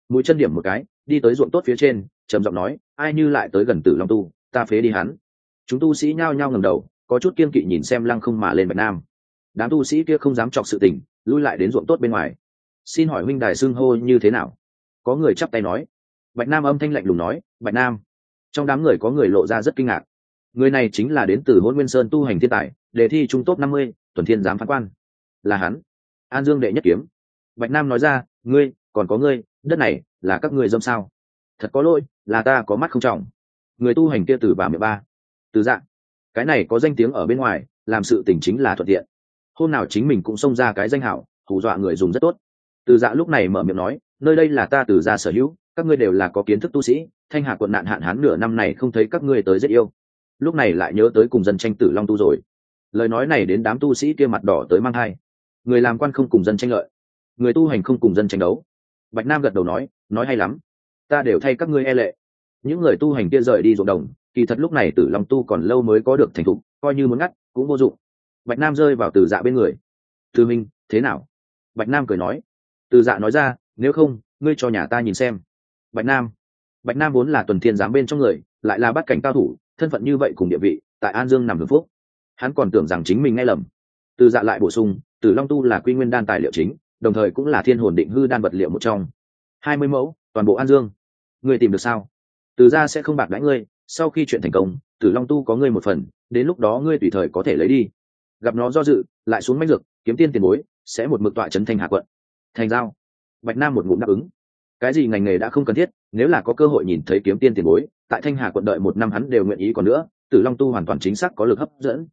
[SPEAKER 1] mũi chân điểm một cái đi tới ruộng tốt phía trên, trầm giọng nói, ai như lại tới gần Tử Long tu, ta phế đi hắn. Chúng tu sĩ nhao nhao ngẩng đầu, có chút kiên kỵ nhìn xem lăng không mà lên Bạch Nam. Đám tu sĩ kia không dám chọc sự tình, lui lại đến ruộng tốt bên ngoài. Xin hỏi huynh đài xưng hô như thế nào? Có người chắp tay nói. Bạch Nam âm thanh lạnh lùng nói, Bạch Nam. Trong đám người có người lộ ra rất kinh ngạc. Người này chính là đến từ Hỗn Nguyên Sơn tu hành thiên tài, đề thi trung top 50, tuần thiên giám phán quan. Là hắn, An Dương đệ nhất kiếm. Bạch Nam nói ra, ngươi, còn có ngươi, đất này là các ngươi dâm sao? Thật có lỗi, là ta có mắt không trọng. Người tu hành kia từ bà mẹ ba. Từ Dạ, cái này có danh tiếng ở bên ngoài, làm sự tình chính là thuận tiện. Hôm nào chính mình cũng xông ra cái danh hảo, hù dọa người dùng rất tốt. Từ Dạ lúc này mở miệng nói, nơi đây là ta Từ Gia sở hữu, các ngươi đều là có kiến thức tu sĩ, Thanh Hà quận nạn hạn hán nửa năm này không thấy các ngươi tới rất yêu. Lúc này lại nhớ tới cùng dân tranh Tử Long tu rồi. Lời nói này đến đám tu sĩ kia mặt đỏ tới mang hai. Người làm quan không cùng dân tranh lợi, người tu hành không cùng dân tranh đấu. Bạch Nam gật đầu nói hay lắm, ta đều thay các ngươi e lệ. Những người tu hành kia rời đi ruộng đồng, kỳ thật lúc này Tử Long tu còn lâu mới có được thành thục, coi như muốn ngắt cũng vô dụng. Bạch Nam rơi vào Từ Dạ bên người. Từ minh thế nào? Bạch Nam cười nói. Từ Dạ nói ra, nếu không ngươi cho nhà ta nhìn xem. Bạch Nam vốn là tuần thiên giám bên trong người, lại là bát cảnh cao thủ, thân phận như vậy cùng địa vị tại An Dương nằm hưởng phúc. Hắn còn tưởng rằng chính mình nghe lầm. Từ Dạ lại bổ sung, Tử Long tu là quy nguyên đan tài liệu chính, đồng thời cũng là thiên hồn định hư đan vật liệu một trong. 20 mẫu, toàn bộ An Dương. Ngươi tìm được sao? Từ Gia sẽ không bạc đãi ngươi, sau khi chuyện thành công, Tử Long tu có ngươi một phần, đến lúc đó ngươi tùy thời có thể lấy đi. Gặp nó do dự, lại xuống manh dược, kiếm tiên tiền bối, sẽ một mực tọa trấn Thanh Hà quận. Thành giao. Bạch Nam một ngụm đáp ứng. Cái gì ngành nghề đã không cần thiết, nếu là có cơ hội nhìn thấy kiếm tiên tiền bối, tại Thanh Hà quận đợi 1 năm hắn đều nguyện ý, còn nữa, Tử Long tu hoàn toàn chính xác có lực hấp dẫn.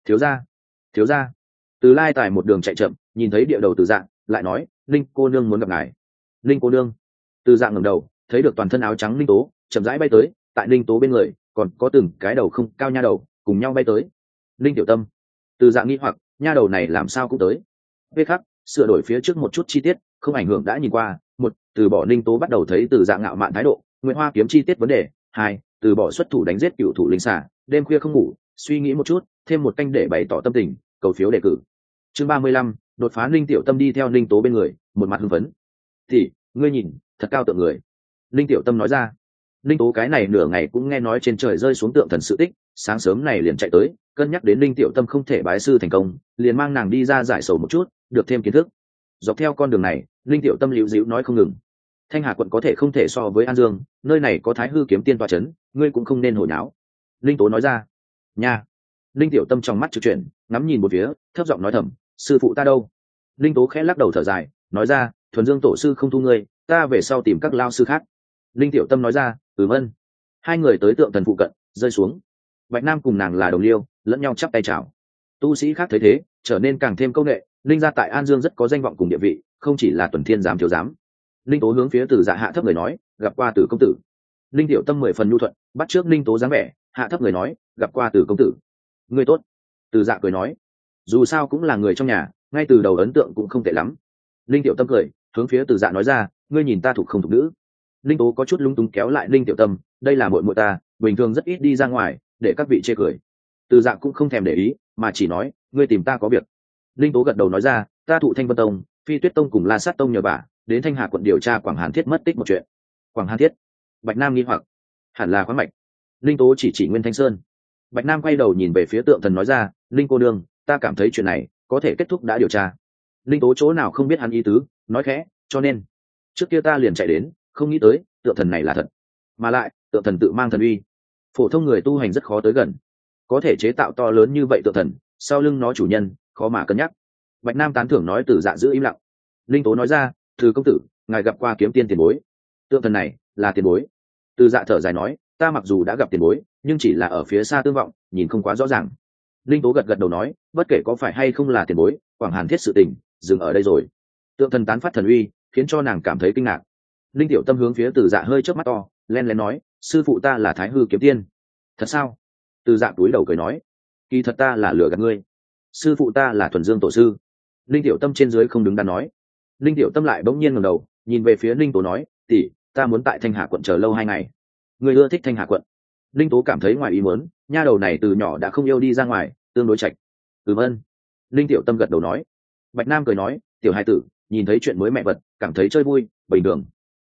[SPEAKER 1] Thiếu gia. Từ Lai Tài một đường chạy chậm, nhìn thấy địa đầu Từ Dạ, lại nói, Linh cô nương muốn gặp ngài. Linh cô nương. Từ Dạ ngẩng đầu, thấy được toàn thân áo trắng Linh Tố chậm rãi bay tới, tại Linh Tố bên người còn có từng cái đầu không cao nha đầu cùng nhau bay tới. Linh tiểu tâm. Từ Dạ nghi hoặc, nha đầu này làm sao cũng tới. Vết khắc sửa đổi phía trước một chút chi tiết, không ảnh hưởng đã nhìn qua. Một, từ bỏ Linh Tố bắt đầu thấy Từ Dạ ngạo mạn thái độ. Nguyễn Hoa kiếm chi tiết vấn đề. Hai, từ bỏ xuất thủ đánh giết cựu thủ linh xà, đêm khuya không ngủ, suy nghĩ một chút, thêm một canh để bày tỏ tâm tình, cầu phiếu đề cử. Chương 35, đột phá. Linh tiểu tâm đi theo Linh Tố bên người, một mặt hưng phấn. Thì ngươi nhìn, thật cao tượng người. Linh tiểu tâm nói ra. Linh Tố cái này nửa ngày cũng nghe nói trên trời rơi xuống tượng thần sự tích, sáng sớm này liền chạy tới, cân nhắc đến Linh tiểu tâm không thể bái sư thành công, liền mang nàng đi ra giải sầu một chút, được thêm kiến thức. Dọc theo con đường này, Linh tiểu tâm liễu dĩu nói không ngừng. Thanh Hà quận có thể không thể so với An Dương, nơi này có Thái Hư kiếm tiên tọa chấn, ngươi cũng không nên hồi náo. Linh Tố nói ra. Nha. Linh tiểu tâm trong mắt trực chuyển, ngắm nhìn một phía, thấp giọng nói thầm, sư phụ ta đâu? Linh Tố khẽ lắc đầu thở dài, nói ra, Thuần Dương tổ sư không thu ngươi, ta về sau tìm các lao sư khác. Linh tiểu tâm nói ra, ân. Hai người tới tượng thần phụ cận, rơi xuống. Bạch Nam cùng nàng là đồng liêu, lẫn nhau chắp tay chào. Tu sĩ khác thấy thế, trở nên càng thêm công nghệ. Linh gia tại An Dương rất có danh vọng cùng địa vị, không chỉ là tuần thiên giám thiếu giám. Linh Tố hướng phía Từ Dạ hạ thấp người nói, gặp qua Từ công tử. Linh tiểu tâm 10 phần nhu thuận, bắt trước Linh Tố dáng vẻ, hạ thấp người nói, gặp qua Từ công tử. Ngươi tốt. Từ Dạ cười nói, dù sao cũng là người trong nhà, ngay từ đầu ấn tượng cũng không tệ lắm. Linh tiểu tâm cười, hướng phía Từ Dạ nói ra, ngươi nhìn ta thuộc không thuộc nữ? Linh Tố có chút lung túng kéo lại Linh tiểu tâm, đây là muội muội ta, bình thường rất ít đi ra ngoài, để các vị chê cười. Từ Dạ cũng không thèm để ý, mà chỉ nói, ngươi tìm ta có việc. Linh Tố gật đầu nói ra, ta thụ Thanh Vân tông, Phi Tuyết tông cùng La Sát tông nhờ vả, đến Thanh Hà quận điều tra Quảng Hàn Thiết mất tích một chuyện. Quảng Hàn Thiết? Bạch Nam nghi hoặc, hẳn là khoáng mạch. Linh Tố chỉ Nguyên Thanh Sơn. Bạch Nam quay đầu nhìn về phía tượng thần nói ra, Linh cô đương, ta cảm thấy chuyện này có thể kết thúc đã điều tra. Linh Tố chỗ nào không biết hắn ý tứ, nói khẽ, cho nên trước kia ta liền chạy đến, không nghĩ tới tượng thần này là thật, mà lại tượng thần tự mang thần uy, phổ thông người tu hành rất khó tới gần, có thể chế tạo to lớn như vậy tượng thần, sau lưng nó chủ nhân khó mà cân nhắc. Bạch Nam tán thưởng nói. Từ Dạ giữ im lặng. Linh Tố nói ra, Từ công tử, ngài gặp qua kiếm tiên tiền bối, tượng thần này là tiền bối. Từ Dạ thở dài nói, ta mặc dù đã gặp tiền bối, nhưng chỉ là ở phía xa tương vọng, nhìn không quá rõ ràng. Linh Tố gật gật đầu nói, bất kể có phải hay không là tiền bối, Quảng Hàn Thiết sự tình dừng ở đây rồi. Tượng thần tán phát thần uy, khiến cho nàng cảm thấy kinh ngạc. Linh tiểu tâm hướng phía Từ Dạ hơi chớp mắt to, len lén nói, sư phụ ta là Thái Hư kiếm tiên. Thật sao? Từ Dạ túi đầu cười nói, kỳ thật ta là lừa gạt ngươi, sư phụ ta là Thuần Dương tổ sư. Linh tiểu tâm trên dưới không đứng đắn nói. Linh tiểu tâm lại bỗng nhiên ngẩng đầu, nhìn về phía Linh Tố nói, tỷ, ta muốn tại Thanh Hà quận chờ lâu 2 ngày. Ngươi ưa thích Thanh Hà quận? Linh Tố cảm thấy ngoài ý muốn, nha đầu này từ nhỏ đã không yêu đi ra ngoài, tương đối chạch. Ơn. Linh tiểu tâm gật đầu nói. Bạch Nam cười nói, tiểu hai tử, nhìn thấy chuyện mới mẹ vật, cảm thấy chơi vui, bình thường.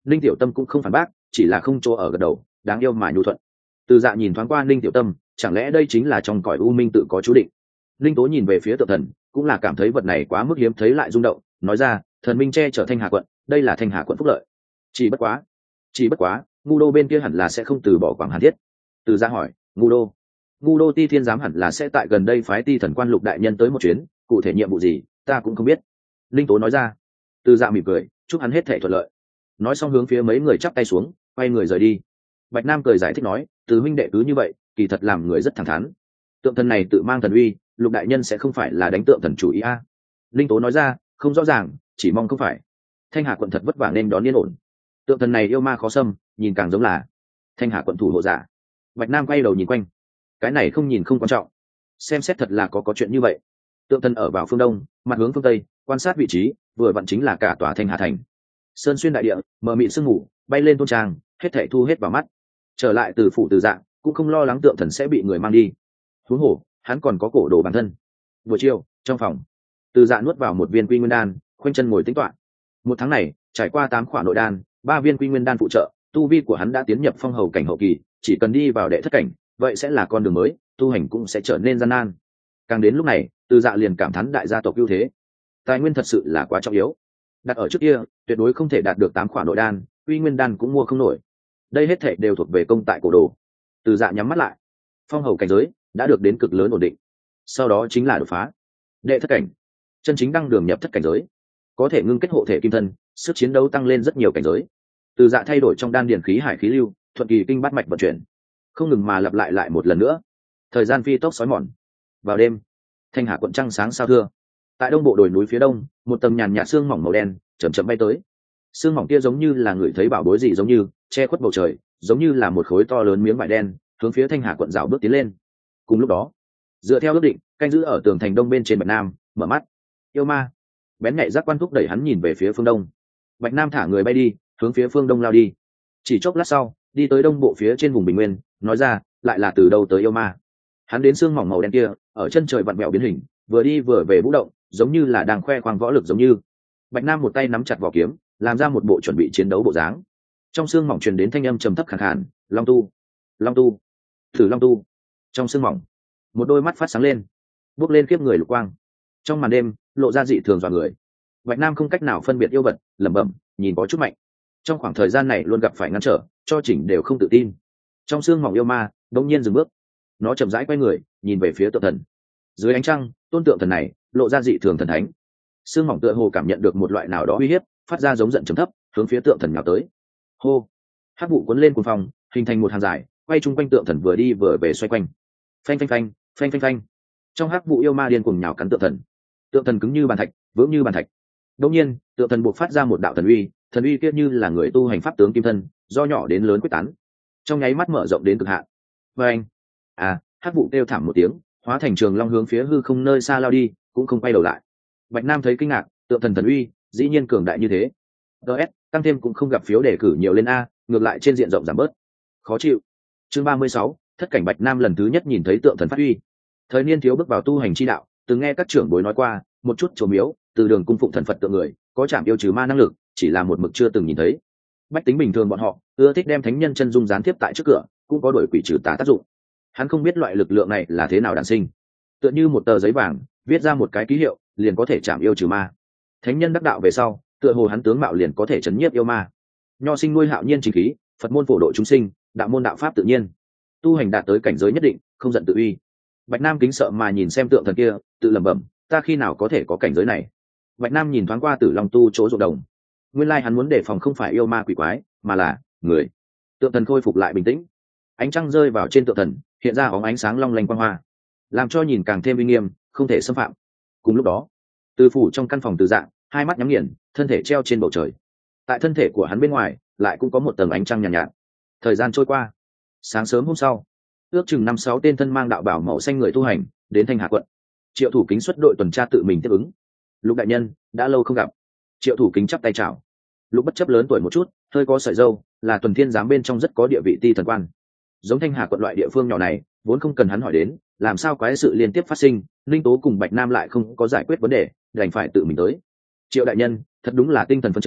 [SPEAKER 1] Linh Tiểu Tâm cũng không phản bác, chỉ là không chỗ ở gật đầu, đáng yêu mà nhu thuận. Từ Dạ nhìn thoáng qua Linh Tiểu Tâm, chẳng lẽ đây chính là trong cõi u minh tự có chú định? Linh Tố nhìn về phía Tượng Thần, cũng là cảm thấy vật này quá mức hiếm thấy lại rung động, nói ra, thần minh che chở Thanh Hà quận, đây là Thanh Hà quận phúc lợi. Chỉ bất quá, Ngu Đô bên kia hẳn là sẽ không từ bỏ Quảng Hàn Thiết. Từ Dạ hỏi, Ngu Đô Ti Thiên giám hẳn là sẽ tại gần đây phái Ti Thần quan Lục đại nhân tới một chuyến, cụ thể nhiệm vụ gì, ta cũng không biết. Linh Tố nói ra. Từ Dạ mỉm cười, chúc hắn hết thể thuận lợi. Nói xong hướng phía mấy người chắp tay xuống, quay người rời đi. Bạch Nam cười giải thích nói, từ huynh đệ cứ như vậy, kỳ thật làm người rất thẳng thắn. Tượng thần này tự mang thần uy, Lục đại nhân sẽ không phải là đánh tượng thần chủ ý a? Linh Tố nói ra, không rõ ràng, chỉ mong không phải. Thanh Hà quận thật vất vả nên đón yên ổn. Tượng thần này yêu ma khó xâm, nhìn càng giống là Thanh Hà quận thủ hộ giả. Bạch Nam quay đầu nhìn quanh, cái này không nhìn không quan trọng, xem xét thật là có chuyện như vậy. Tượng thần ở vào phương đông, mặt hướng phương tây, quan sát vị trí, vừa vặn chính là cả tòa Thanh Hà thành. Sơn xuyên đại địa, mờ mịt sương mù, bay lên tôn trang, hết thảy thu hết vào mắt. Trở lại từ phủ Từ Dạ, cũng không lo lắng tượng thần sẽ bị người mang đi. Huống hồ, hắn còn có cổ đồ bản thân. Buổi chiều, trong phòng, Từ Dạ nuốt vào một viên quy nguyên đan, khoanh chân ngồi tĩnh tọa. Một tháng này, trải qua 8 khỏa nội đan, 3 viên quy nguyên đan phụ trợ, tu vi của hắn đã tiến nhập phong hầu cảnh hậu kỳ, chỉ cần đi vào đệ thất cảnh, vậy sẽ là con đường mới, tu hành cũng sẽ trở nên gian nan. Càng đến lúc này, Từ Dạ liền cảm thán đại gia tộc ưu thế. Tài nguyên thật sự là quá trọng yếu. Đặt ở trước kia, tuyệt đối không thể đạt được 8 khỏa nội đan, quy nguyên đan cũng mua không nổi. Đây hết thảy đều thuộc về công tại cổ đồ. Từ Dạ nhắm mắt lại. Phong hầu cảnh giới đã được đến cực lớn ổn định. Sau đó chính là đột phá. Đệ thất cảnh, chân chính đăng đường nhập thất cảnh giới, có thể ngưng kết hộ thể kim thân, sức chiến đấu tăng lên rất nhiều cảnh giới. Từ Dạ thay đổi trong đan điền khí hải khí lưu, thuận kỳ kinh bát mạch vận chuyển, không ngừng mà lặp lại một lần nữa. Thời gian phi tốc xói mòn. Vào đêm, Thanh Hà quận trăng sáng sao thưa. Tại đông bộ đồi núi phía đông, một tầng nhàn nhạt sương mỏng màu đen chậm chậm bay tới. Sương mỏng kia giống như là người thấy bảo bối gì giống như che khuất bầu trời, giống như là một khối to lớn miếng vải đen, hướng phía Thanh Hà quận rảo bước tiến lên. Cùng lúc đó, dựa theo ước định, canh giữ ở tường thành đông bên trên Bạch Nam mở mắt. Yêu ma. Bén nhạy giác quan thúc đẩy hắn nhìn về phía phương đông. Bạch Nam thả người bay đi, hướng phía phương đông lao đi. Chỉ chốc lát sau, đi tới đông bộ phía trên vùng bình nguyên, nói ra, lại là từ đâu tới yêu ma. Hắn đến xương mỏng màu đen kia, ở chân trời vặn vẹo biến hình, vừa đi vừa về vũ động, giống như là đang khoe khoang võ lực giống như. Bạch Nam một tay nắm chặt vỏ kiếm, làm ra một bộ chuẩn bị chiến đấu bộ dáng. Trong xương mỏng truyền đến thanh âm trầm thấp khàn khàn, Long tu, Long tu, thử Long tu. Trong xương mỏng, một đôi mắt phát sáng lên, bước lên khiếp người lục quang. Trong màn đêm, lộ ra dị thường dọa người. Bạch Nam không cách nào phân biệt yêu vật, lẩm bẩm, nhìn có chút mạnh. Trong khoảng thời gian này luôn gặp phải ngăn trở, cho chỉnh đều không tự tin. Trong xương mỏng yêu ma đột nhiên dừng bước, nó chậm rãi quay người, nhìn về phía tượng thần. Dưới ánh trăng, tôn tượng thần này lộ ra dị thường thần thánh. Xương mỏng tựa hồ cảm nhận được một loại nào đó uy hiếp, phát ra giống giận trầm thấp, hướng phía tượng thần nhào tới. Hô! Hắc vụ cuốn lên cuồng phong, hình thành một hàng dài, quay chung quanh tượng thần vừa đi vừa về xoay quanh. Phanh phanh phanh, phanh phanh phanh. Trong hắc vụ yêu ma điên cuồng nhào cắn tượng thần. Tượng thần cứng như bàn thạch, vững như bàn thạch. Đột nhiên, tượng thần buộc phát ra một đạo thần uy kia như là người tu hành pháp tướng kim thân, do nhỏ đến lớn quyết tán, trong nháy mắt mở rộng đến cực hạn. Vâng! Hắc vụ kêu thảm một tiếng, hóa thành trường long hướng phía hư không nơi xa lao đi, cũng không quay đầu lại. Bạch Nam thấy kinh ngạc, tượng thần thần uy dĩ nhiên cường đại như thế. DS tăng thêm cũng không gặp phiếu đề cử nhiều lên a, ngược lại trên diện rộng giảm bớt. Khó chịu. Chương 36, thất cảnh. Bạch Nam lần thứ nhất nhìn thấy tượng thần phát uy. Thời niên thiếu bước vào tu hành chi đạo, từng nghe các trưởng bối nói qua, một chút chùa miếu, từ đường cung phụng thần Phật tượng người, có chạm yêu trừ ma năng lực, chỉ là một mực chưa từng nhìn thấy. Bách tính bình thường bọn họ ưa thích đem thánh nhân chân dung dán tiếp tại trước cửa, cũng có đổi quỷ trừ tà tác dụng. Hắn không biết loại lực lượng này là thế nào đản sinh, tựa như một tờ giấy vàng viết ra một cái ký hiệu liền có thể chạm yêu trừ ma. Thánh nhân đắc đạo về sau, tựa hồ hắn tướng mạo liền có thể chấn nhiếp yêu ma. Nho sinh nuôi hạo nhiên chính khí, Phật môn phổ độ chúng sinh, đạo môn đạo pháp tự nhiên, tu hành đạt tới cảnh giới nhất định, không giận tự uy. Bạch Nam kính sợ mà nhìn xem tượng thần kia, tự lẩm bẩm, ta khi nào có thể có cảnh giới này. Bạch Nam nhìn thoáng qua Tử Long tu chỗ ruộng đồng, nguyên lai hắn muốn đề phòng không phải yêu ma quỷ quái, mà là người. Tượng thần khôi phục lại bình tĩnh, ánh trăng rơi vào trên tượng thần, hiện ra óng ánh sáng long lanh quang hoa, làm cho nhìn càng thêm uy nghiêm, không thể xâm phạm. Cùng lúc đó, Từ phủ trong căn phòng Từ Dạ, hai mắt nhắm nghiền, thân thể treo trên bầu trời. Tại thân thể của hắn bên ngoài, lại cũng có một tầng ánh trăng nhàn nhạt. Thời gian trôi qua, sáng sớm hôm sau, ước chừng 5-6 tên thân mang đạo bào màu xanh người tu hành đến Thanh Hà quận. Triệu Thủ Kính xuất đội tuần tra tự mình tiếp ứng. Lục đại nhân, đã lâu không gặp. Triệu Thủ Kính chắp tay chào. Lục bất chấp lớn tuổi một chút, hơi có sợi râu, là tuần thiên giám bên trong rất có địa vị ti thần quan. Giống Thanh Hà quận loại địa phương nhỏ này, vốn không cần hắn hỏi đến, làm sao quái sự liên tiếp phát sinh, Linh Tố cùng Bạch Nam lại không có giải quyết vấn đề, đành phải tự mình tới. Triệu đại nhân, thật đúng là tinh thần phấn chấn,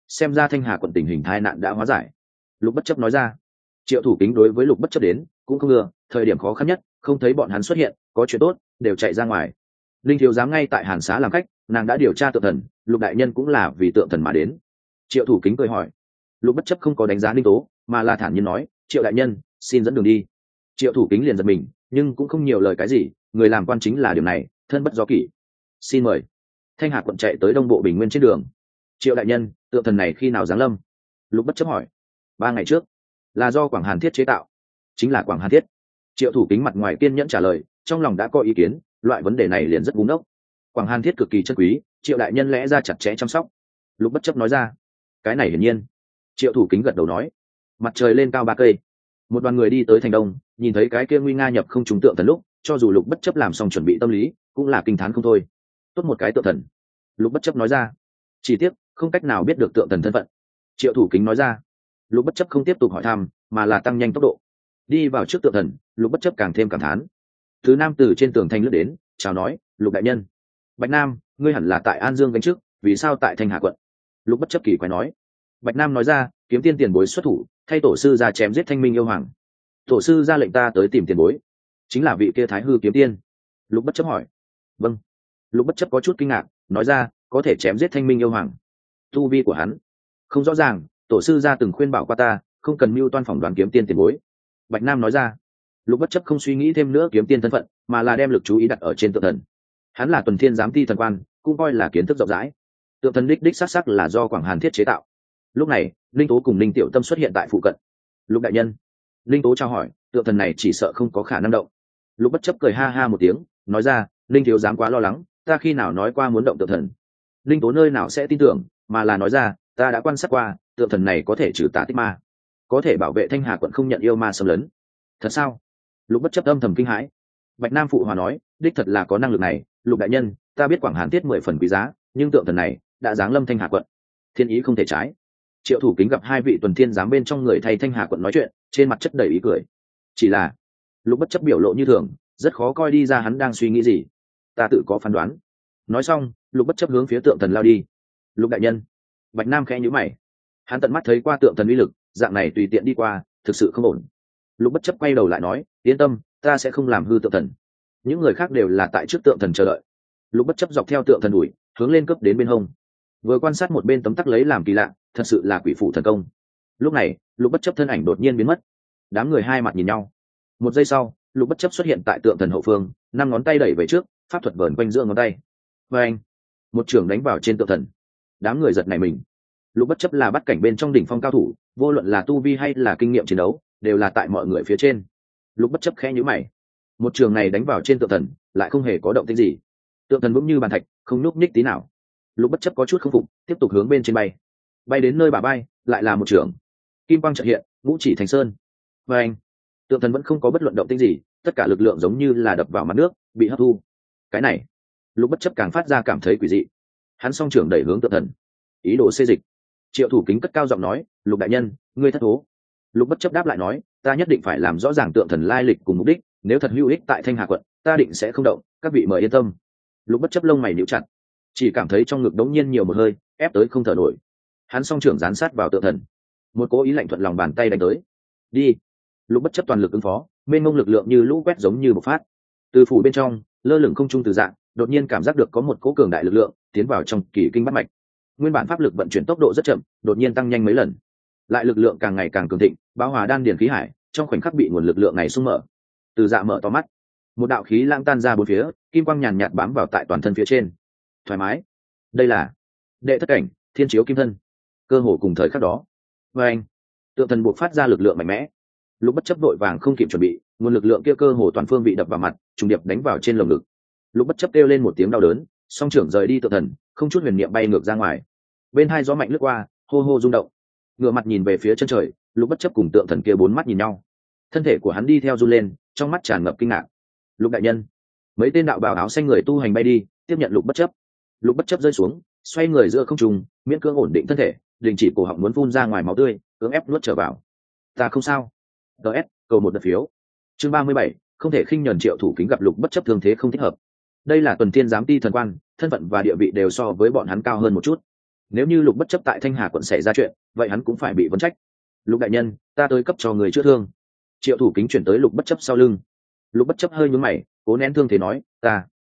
[SPEAKER 1] xem ra thanh hà quận tình hình tai nạn đã hóa giải. Lục Bất Chấp nói ra. Triệu Thủ Kính đối với Lục Bất Chấp đến cũng không ưa, thời điểm khó khăn nhất không thấy bọn hắn xuất hiện, có chuyện tốt đều chạy ra ngoài. Linh thiếu giám ngay tại Hàn Xá làm khách, nàng đã điều tra tượng thần, Lục đại nhân cũng là vì tượng thần mà đến. Triệu Thủ Kính cười hỏi. Lục Bất Chấp không có đánh giá Linh Tố, mà là thản nhiên nói, Triệu đại nhân xin dẫn đường đi. Triệu Thủ Kính liền giật mình, nhưng cũng không nhiều lời cái gì, người làm quan chính là điểm này, thân bất do kỷ. Xin mời. Thanh Hà quận chạy tới Đông Bộ Bình Nguyên trên đường. Triệu đại nhân, tượng thần này khi nào giáng lâm? Lục Bất Chấp hỏi. 3 ngày trước, là do Quảng Hàn Thiết chế tạo. Chính là Quảng Hàn Thiết. Triệu Thủ Kính mặt ngoài kiên nhẫn trả lời, trong lòng đã có ý kiến, loại vấn đề này liền rất búng ốc. Quảng Hàn Thiết cực kỳ chân quý, Triệu đại nhân lẽ ra chặt chẽ chăm sóc. Lục Bất Chấp nói ra. Cái này hiển nhiên. Triệu Thủ Kính gật đầu nói. Mặt trời lên cao 3 cây, một đoàn người đi tới thành đông, nhìn thấy cái kia nguy nga nhập không trúng tượng thần lúc, cho dù Lục Bất Chấp làm xong chuẩn bị tâm lý, cũng là kinh thán không thôi. Tốt một cái tượng thần. Lục Bất Chấp nói ra. Chỉ tiếc không cách nào biết được tượng thần thân phận. Triệu Thủ Kính nói ra. Lục Bất Chấp không tiếp tục hỏi thăm, mà là tăng nhanh tốc độ đi vào trước tượng thần. Lục Bất Chấp càng thêm cảm thán. Thứ nam từ trên tường thành lướt đến, chào nói, Lục đại nhân. Bạch Nam, ngươi hẳn là tại An Dương gánh trước, vì sao tại Thanh Hà quận? Lục Bất Chấp kỳ quái nói. Bạch Nam nói ra, kiếm tiên tiền bối xuất thủ, thay tổ sư ra chém giết Thanh Minh yêu hoàng. Tổ sư ra lệnh ta tới tìm tiền bối, chính là vị kia Thái Hư kiếm tiên. Lục Bất Chấp hỏi. Vâng. Lục Bất Chấp có chút kinh ngạc, nói ra, có thể chém giết Thanh Minh yêu hoàng. Tu vi của hắn không rõ ràng, tổ sư ra từng khuyên bảo qua ta, không cần mưu toan phỏng đoán kiếm tiên tiền bối. Bạch Nam nói ra. Lục Bất Chấp không suy nghĩ thêm nữa kiếm tiên thân phận, mà là đem lực chú ý đặt ở trên tượng thần. Hắn là tuần thiên giám ti thần quan, cũng coi là kiến thức rộng rãi. Tượng thần đích xác sắc là do Quảng Hàn Thiết chế tạo. Lúc này Linh Tố cùng Linh Tiểu Tâm xuất hiện tại phụ cận. Lục đại nhân. Linh Tố trao hỏi, tượng thần này chỉ sợ không có khả năng động. Lục Bất Chấp cười ha ha một tiếng, nói ra, Linh thiếu dám quá lo lắng, ta khi nào nói qua muốn động tượng thần. Linh Tố nơi nào sẽ tin tưởng, mà là nói ra, ta đã quan sát qua, tượng thần này có thể trừ tà tích ma, có thể bảo vệ Thanh Hà quận không nhận yêu ma xâm lấn. Thật sao? Lục Bất Chấp âm thầm kinh hãi. Bạch Nam phụ hòa nói, đích thật là có năng lực này. Lục đại nhân, ta biết Quảng Hàn Tiết 10 phần quý giá, nhưng tượng thần này đã giáng lâm Thanh Hà quận, thiên ý không thể trái. Triệu Thủ Kính gặp hai vị tuần thiên giám bên trong người thay Thanh Hà quận nói chuyện, trên mặt chất đầy ý cười. Chỉ là Lục Bất Chấp biểu lộ như thường, rất khó coi đi ra hắn đang suy nghĩ gì. Ta tự có phán đoán. Nói xong, Lục Bất Chấp hướng phía tượng thần lao đi. Lục đại nhân. Bạch Nam khẽ nhíu mày. Hắn tận mắt thấy qua tượng thần uy lực, dạng này tùy tiện đi qua, thực sự không ổn. Lục Bất Chấp quay đầu lại nói, yên tâm, ta sẽ không làm hư tượng thần. Những người khác đều là tại trước tượng thần chờ đợi. Lục Bất Chấp dọc theo tượng thần đuổi, hướng lên cấp đến bên hông. Vừa quan sát một bên tấm tắc lấy làm kỳ lạ, thật sự là quỷ phụ thần công. Lúc này Lục Bất Chấp thân ảnh đột nhiên biến mất. Đám người hai mặt nhìn nhau. Một giây sau, Lục Bất Chấp xuất hiện tại tượng thần hậu phương, 5 ngón tay đẩy về trước, pháp thuật vờn quanh giữa ngón tay. Và anh, một trường đánh vào trên tượng thần. Đám người giật nảy mình. Lục Bất Chấp là bắt cảnh bên trong đỉnh phong cao thủ, vô luận là tu vi hay là kinh nghiệm chiến đấu, đều là tại mọi người phía trên. Lục Bất Chấp khẽ nhíu mày. Một trường này đánh vào trên tượng thần, lại không hề có động tĩnh gì. Tượng thần vững như bàn thạch, không nhúc nhích tí nào. Lục Bất Chấp có chút không phục, tiếp tục hướng bên trên bay. Bay đến nơi bà bay, lại là một trường. Kim quang chợt hiện, ngũ chỉ thành sơn. Và anh, tượng thần vẫn không có bất luận động tĩnh gì, tất cả lực lượng giống như là đập vào mặt nước, bị hấp thu. Cái này, Lục Bất Chấp càng phát ra cảm thấy quỷ dị. Hắn song trưởng đẩy hướng tượng thần, ý đồ xê dịch. Triệu Thủ Kính cất cao giọng nói, Lục đại nhân, ngươi thất thố. Lục Bất Chấp đáp lại nói, ta nhất định phải làm rõ ràng tượng thần lai lịch cùng mục đích, nếu thật hữu ích tại Thanh Hà quận, ta định sẽ không động, các vị mời yên tâm. Lục Bất Chấp lông mày nhíu chặt, chỉ cảm thấy trong ngực đống nhiên nhiều một hơi, ép tới không thở nổi. Hắn song trưởng dán sát vào tượng thần, một cố ý lạnh thuận lòng bàn tay đánh tới. Đi. Lục Bất Chấp toàn lực ứng phó, mênh mông lực lượng như lũ quét giống như bộc phát. Từ phủ bên trong, lơ lửng không trung từ dạng, đột nhiên cảm giác được có một cỗ cường đại lực lượng tiến vào trong kỳ kinh bát mạch. Nguyên bản pháp lực vận chuyển tốc độ rất chậm, đột nhiên tăng nhanh mấy lần. Lại lực lượng càng ngày càng cường thịnh, bão hòa đan điền khí hải, trong khoảnh khắc bị nguồn lực lượng này xung mở. Từ dạ mở to mắt, một đạo khí lãng tan ra bốn phía, kim quang nhàn nhạt bám vào tại toàn thân phía trên. Thoải mái. Đây là đệ thất cảnh, thiên chiếu kim thân. Cơ hồ cùng thời khắc đó, với anh, tượng thần buộc phát ra lực lượng mạnh mẽ. Lục Bất Chấp đội vàng không kịp chuẩn bị, nguồn lực lượng kia cơ hồ toàn phương bị đập vào mặt, trùng điệp đánh vào trên lồng ngực. Lục Bất Chấp kêu lên một tiếng đau đớn, song trưởng rời đi tượng thần, không chút huyền niệm bay ngược ra ngoài. Bên hai gió mạnh lướt qua, hô hô rung động. Ngửa mặt nhìn về phía chân trời, Lục Bất Chấp cùng tượng thần kia bốn mắt nhìn nhau. Thân thể của hắn đi theo run lên, trong mắt tràn ngập kinh ngạc. Lục đại nhân. Mấy tên đạo bào áo xanh người tu hành bay đi, tiếp nhận Lục Bất Chấp. Lục Bất Chấp rơi xuống, xoay người giữa không trung, miễn cưỡng ổn định thân thể, đình chỉ cổ họng muốn phun ra ngoài máu tươi, cưỡng ép nuốt trở vào. Ta không sao. DS, cầu một đợt phiếu. Chương 37, không thể khinh nhẫn. Triệu Thủ Kính gặp Lục Bất Chấp thương thế không thích hợp. Đây là tuần thiên giám ti thần quan, thân phận và địa vị đều so với bọn hắn cao hơn một chút. nếu như Lục Bất Chấp tại Thanh Hà quận xảy ra chuyện, vậy hắn cũng phải bị vấn trách. Lục đại nhân, ta tới cấp cho người chữa thương. Triệu Thủ Kính chuyển tới Lục Bất Chấp sau lưng. Lục Bất Chấp hơi nhướng mày, cố nén thương thế nói,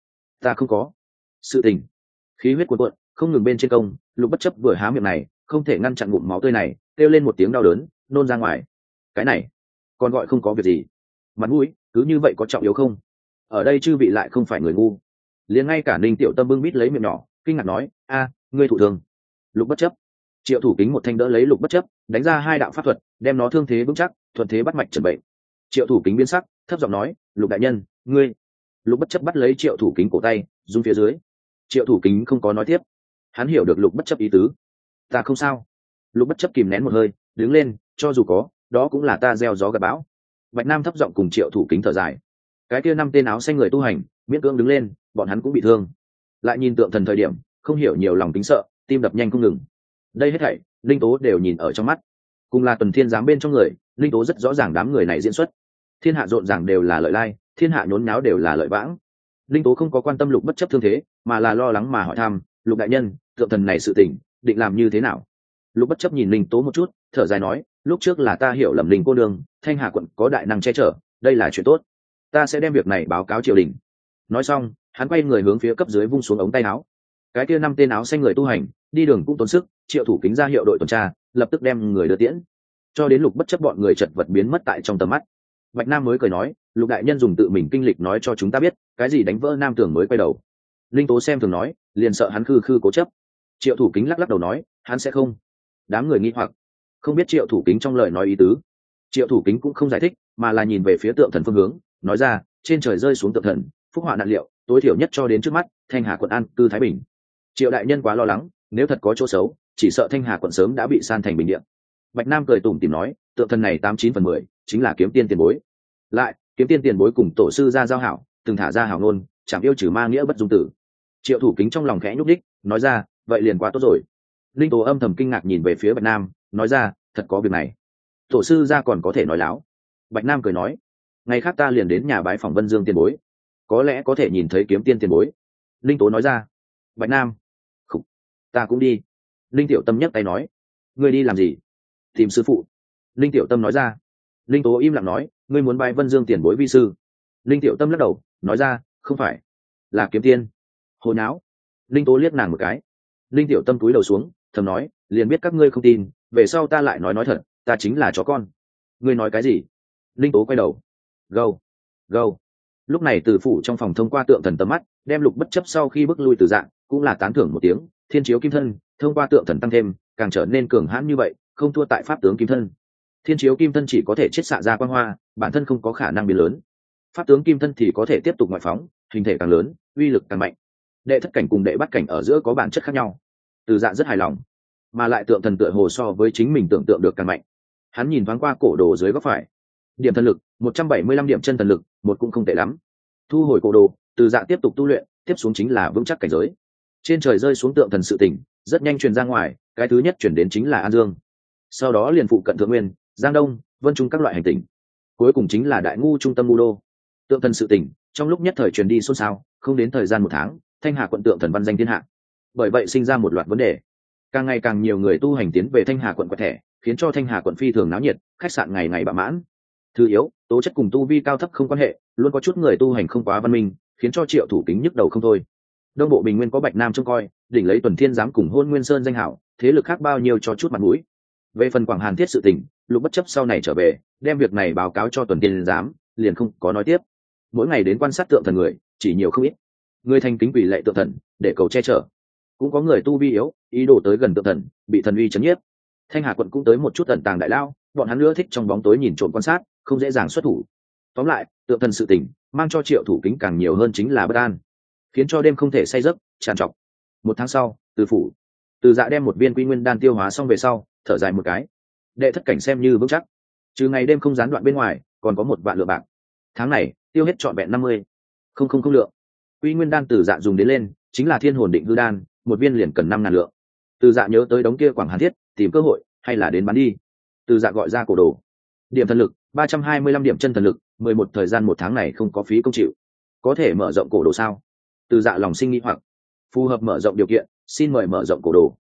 [SPEAKER 1] ta không có sự tình. Khí huyết cuồn cuộn, không ngừng bên trên công. Lục Bất Chấp vừa há miệng này, không thể ngăn chặn ngụm máu tươi này, kêu lên một tiếng đau đớn, nôn ra ngoài. Cái này còn gọi không có việc gì? Mặt mũi cứ như vậy có trọng yếu không? Ở đây chư vị lại không phải người ngu. Liền ngay cả Ninh Tiểu Tâm bưng bít lấy miệng nhỏ, kinh ngạc nói, ngươi thụ thương. Lục Bất Chấp. Triệu Thủ Kính một thanh đỡ lấy Lục Bất Chấp, đánh ra 2 đạo pháp thuật, đem nó thương thế vững chắc, thuận thế bắt mạch chẩn bệnh. Triệu Thủ Kính biến sắc, thấp giọng nói, Lục đại nhân, ngươi. Lục Bất Chấp bắt lấy Triệu Thủ Kính cổ tay, rung phía dưới. Triệu Thủ Kính không có nói tiếp, hắn hiểu được Lục Bất Chấp ý tứ. Ta không sao. Lục Bất Chấp kìm nén một hơi, đứng lên, cho dù có, đó cũng là ta gieo gió gặt bão. Bạch Nam thấp giọng cùng Triệu Thủ Kính thở dài. Cái kia 5 tên áo xanh người tu hành miễn cưỡng đứng lên, bọn hắn cũng bị thương. Lại nhìn Tượng Thần thời điểm, không hiểu nhiều lòng kính sợ, tim đập nhanh không ngừng. Đây hết thảy Linh Tố đều nhìn ở trong mắt. Cùng là Tuần Thiên giám bên trong người, Linh Tố rất rõ ràng đám người này diễn xuất. Thiên hạ rộn ràng đều là lợi lai, thiên hạ nhốn nháo đều là lợi vãng. Linh Tố không có quan tâm Lục Bất Chấp thương thế, mà là lo lắng mà hỏi thăm, Lục đại nhân, Tượng Thần này sự tình định làm như thế nào? Lục Bất Chấp nhìn Linh Tố một chút, thở dài nói, lúc trước là ta hiểu lầm Linh cô nương, Thanh Hà quận có đại năng che chở, đây là chuyện tốt, ta sẽ đem việc này báo cáo triều đình. Nói xong, hắn quay người hướng phía cấp dưới vung xuống ống tay áo. Cái kia 5 tên áo xanh người tu hành đi đường cũng tốn sức. Triệu Thủ Kính ra hiệu đội tuần tra, lập tức đem người đưa tiễn, cho đến Lục Bất Chấp bọn người chật vật biến mất tại trong tầm mắt. Bạch Nam mới cười nói, Lục đại nhân dùng tự mình kinh lịch nói cho chúng ta biết, cái gì đánh vỡ Nam Tường mới quay đầu. Linh Tố xem thường nói, liền sợ hắn khư khư cố chấp. Triệu Thủ Kính lắc lắc đầu nói, hắn sẽ không. Đám người nghi hoặc, không biết Triệu Thủ Kính trong lời nói ý tứ. Triệu Thủ Kính cũng không giải thích, mà là nhìn về phía Tượng Thần phương hướng, nói ra, trên trời rơi xuống Tượng Thần, phúc họa nạn liệu, tối thiểu nhất cho đến trước mắt Thanh Hà quận an cư thái bình. Triệu đại nhân quá lo lắng, nếu thật có chỗ xấu, chỉ sợ Thanh Hà quận sớm đã bị san thành bình địa. Bạch Nam cười tủm tỉm nói, Tượng Thần này 89/10 chính là kiếm tiên tiền bối. Lại kiếm tiên tiền bối cùng tổ sư ra giao hảo, từng thả ra hảo ngôn, chẳng yêu trừ ma nghĩa bất dung tử. Triệu Thủ Kính trong lòng khẽ nhúc đích, nói ra, vậy liền quá tốt rồi. Linh Tố âm thầm kinh ngạc nhìn về phía Bạch Nam, nói ra, thật có việc này. Tổ sư ra còn có thể nói láo. Bạch Nam cười nói, ngày khác ta liền đến nhà bái phòng Vân Dương tiền bối, có lẽ có thể nhìn thấy kiếm tiên tiền bối. Linh Tố nói ra. Bạch Nam, khục, ta cũng đi. Linh Tiểu Tâm nhấc tay nói, ngươi đi làm gì? Tìm sư phụ. Linh Tiểu Tâm nói ra. Linh Tố im lặng nói, ngươi muốn bái Vân Dương tiền bối vi sư. Linh Tiểu Tâm lắc đầu, nói ra, không phải, là kiếm tiên. Hồi não. Linh Tố liếc nàng một cái. Linh Tiểu Tâm cúi đầu xuống, thầm nói, liền biết các ngươi không tin, về sau ta lại nói thật, ta chính là chó con. Ngươi nói cái gì? Linh Tố quay đầu. Gâu, gâu. Lúc này Từ phủ trong phòng thông qua Tượng Thần tầm mắt, đem Lục Bất Chấp sau khi bước lui Từ Dạng, cũng là tán thưởng một tiếng, thiên chiếu kim thân, thông qua Tượng Thần tăng thêm, càng trở nên cường hãn như vậy, không thua tại pháp tướng kim thân. Thiên chiếu kim thân chỉ có thể chiết xạ ra quang hoa, bản thân không có khả năng biến lớn. Pháp tướng kim thân thì có thể tiếp tục ngoại phóng, hình thể càng lớn, uy lực càng mạnh. Đệ thất cảnh cùng đệ bát cảnh ở giữa có bản chất khác nhau. Từ Dạ rất hài lòng, mà lại Tượng Thần tựa hồ so với chính mình tưởng tượng được càng mạnh. Hắn nhìn thoáng qua cổ đồ dưới góc phải, điểm thần lực 175 điểm chân thần lực, một cũng không tệ lắm. Thu hồi cổ đồ, Từ Dạ tiếp tục tu luyện, tiếp xuống chính là vững chắc cảnh giới. Trên trời rơi xuống Tượng Thần sự tình rất nhanh truyền ra ngoài, cái thứ nhất truyền đến chính là An Dương, sau đó liền phụ cận Thượng Nguyên, Giang Đông, Vân Trung các loại hành tỉnh, cuối cùng chính là Đại Ngu trung tâm Ngu đô. Tượng Thần sự tình trong lúc nhất thời truyền đi xôn xao, không đến thời gian 1 tháng, Thanh Hà quận Tượng Thần văn danh thiên hạ. Bởi vậy sinh ra một loạt vấn đề, càng ngày càng nhiều người tu hành tiến về Thanh Hà quận quẹt thẻ, khiến cho Thanh Hà quận phi thường náo nhiệt, khách sạn ngày ngày bạ mãn. Thứ yếu, tố chất cùng tu vi cao thấp không quan hệ, luôn có chút người tu hành không quá văn minh, khiến cho Triệu Thủ Kính nhức đầu không thôi. Đông bộ Bình Nguyên có Bạch Nam trông coi, đỉnh lấy Tuần Thiên giám cùng Hôn Nguyên Sơn danh hảo, thế lực khác bao nhiêu cho chút mặt mũi. Về phần Quảng Hàn Thiết sự tình, Lục Bất Chấp sau này trở về, đem việc này báo cáo cho Tuần Thiên giám, liền không có nói tiếp. Mỗi ngày đến quan sát Tượng Thần người, chỉ nhiều không ít. Người thành kính quỷ lệ Tượng Thần, để cầu che chở. Cũng có người tu vi yếu, ý đồ tới gần Tượng Thần, bị thần uy chấn nhiếp. Thanh Hà quận cũng tới một chút ẩn tàng đại lao, bọn hắn nữa thích trong bóng tối nhìn trộm quan sát, không dễ dàng xuất thủ. Tóm lại, Tượng Thần sự tình mang cho Triệu Thủ Kính càng nhiều hơn chính là bất an, khiến cho đêm không thể say giấc, tràn trọc. 1 tháng sau, Từ phủ, Từ Dạ đem một viên Quy Nguyên đan tiêu hóa xong về sau, thở dài một cái. Đệ thất cảnh xem như vững chắc, trừ ngày đêm không gián đoạn bên ngoài, còn có 1 vạn lượng bạc. Tháng này tiêu hết trọn vẹn 50 không lượng. Quy Nguyên đan Từ Dạ dùng đến lên, chính là Thiên Hồn Định Hư đan, 1 viên liền cần 5.000 lượng. Từ Dạ nhớ tới đống kia Quảng Hàn Thiết, tìm cơ hội, hay là đến bán đi. Từ Dạ gọi ra cổ đồ. Điểm thần lực 325 điểm chân thần lực, 11 thời gian 1 tháng này không có phí công chịu. Có thể mở rộng cổ đồ sao? Từ Dạ lòng sinh nghi hoặc. Phù hợp mở rộng điều kiện, xin mời mở rộng cổ đồ.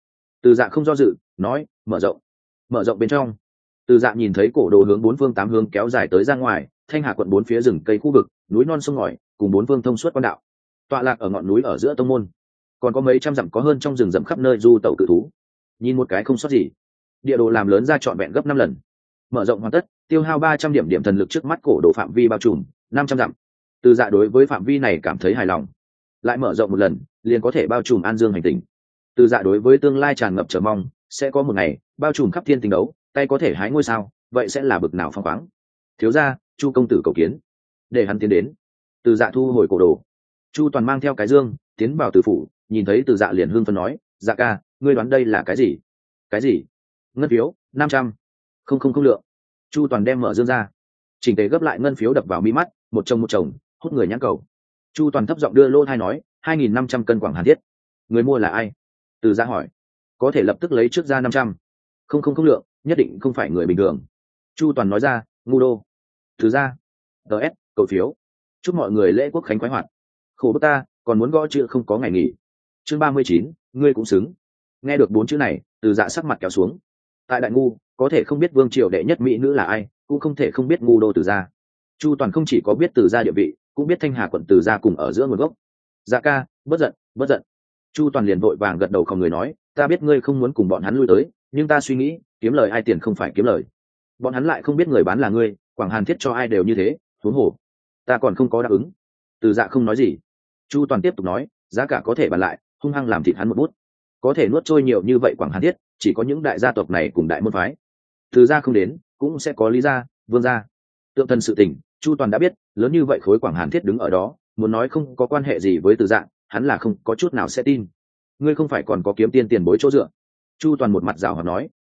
[SPEAKER 1] Từ Dạ không do dự nói mở rộng bên trong. Từ Dạ nhìn thấy cổ đồ hướng bốn phương tám hướng kéo dài tới ra ngoài, Thanh Hà quận bốn phía rừng cây khu vực, núi non sông ngòi cùng bốn phương thông suốt quan đạo, tọa lạc ở ngọn núi ở giữa tông môn, còn có mấy trăm dặm có hơn trong rừng rậm khắp nơi du tẩu cự thú, nhìn một cái không sót gì. Địa đồ làm lớn ra trọn vẹn gấp 5 lần. Mở rộng hoàn tất, tiêu hao 300 điểm điểm thần lực, trước mắt cổ đồ phạm vi bao trùm 500 dặm. Từ Dạ đối với phạm vi này cảm thấy hài lòng, lại mở rộng một lần liền có thể bao trùm An Dương hành tinh. Từ Dạ đối với tương lai tràn ngập chờ mong, sẽ có một ngày bao trùm khắp thiên tinh đấu, tay có thể hái ngôi sao, vậy sẽ là bực nào phong khoáng. Thiếu gia, Chu công tử cầu kiến. Để hắn tiến đến. Từ Dạ thu hồi cổ đồ. Chu Toàn mang theo cái dương tiến vào Từ phủ, nhìn thấy Từ Dạ liền hưng phấn nói: Dạ ca, ngươi đoán đây là cái gì? Cái gì? Ngân phiếu 500. Không lượng. Chu Toàn đem mở dương ra, chỉnh tề gấp lại ngân phiếu đập vào mi mắt, một chồng hút người nhãn cầu. Chu Toàn thấp giọng đưa lô thai nói: 2.500 cân quảng hàn thiết. Người mua là ai? Từ Dạ hỏi. Có thể lập tức lấy trước ra 500. Không lượng, nhất định không phải người bình thường. Chu Toàn nói ra: ngu đô. Từ Dạ. DS, cầu phiếu. Chúc mọi người lễ quốc khánh khoái hoạt. Khổ bức ta, còn muốn gõ chữ không có ngày nghỉ. Chương 39, ngươi cũng xứng. Nghe được 4 chữ này, Từ Dạ sắc mặt kéo xuống. Tại Đại Ngu, có thể không biết vương triều đệ nhất mỹ nữ là ai, cũng không thể không biết ngu đô Từ Gia. Chu Toàn không chỉ có biết Từ Gia địa vị, cũng biết Thanh Hà quận Từ Gia cùng ở giữa nguồn gốc. Dạ ca, bất giận. Chu Toàn liền vội vàng gật đầu không người nói: ta biết ngươi không muốn cùng bọn hắn lui tới, nhưng ta suy nghĩ, kiếm lời ai tiền không phải kiếm lời. Bọn hắn lại không biết người bán là ngươi, quảng hàn thiết cho ai đều như thế, huống hồ ta còn không có đáp ứng. Từ Dạ không nói gì. Chu Toàn tiếp tục nói: giá cả có thể bàn lại, hung hăng làm thịt hắn một bút. Có thể nuốt trôi nhiều như vậy quảng hàn thiết, chỉ có những đại gia tộc này cùng đại môn phái. Từ Gia không đến, cũng sẽ có Lý gia, Vương gia. Tượng thần sự tình, Chu Toàn đã biết, lớn như vậy khối quảng hàn thiết đứng ở đó, muốn nói không có quan hệ gì với Từ Dạ, hắn là không có chút nào sẽ tin. Ngươi không phải còn có kiếm tiên tiền bối chỗ dựa? Chu Toàn một mặt giảo hoạt nói.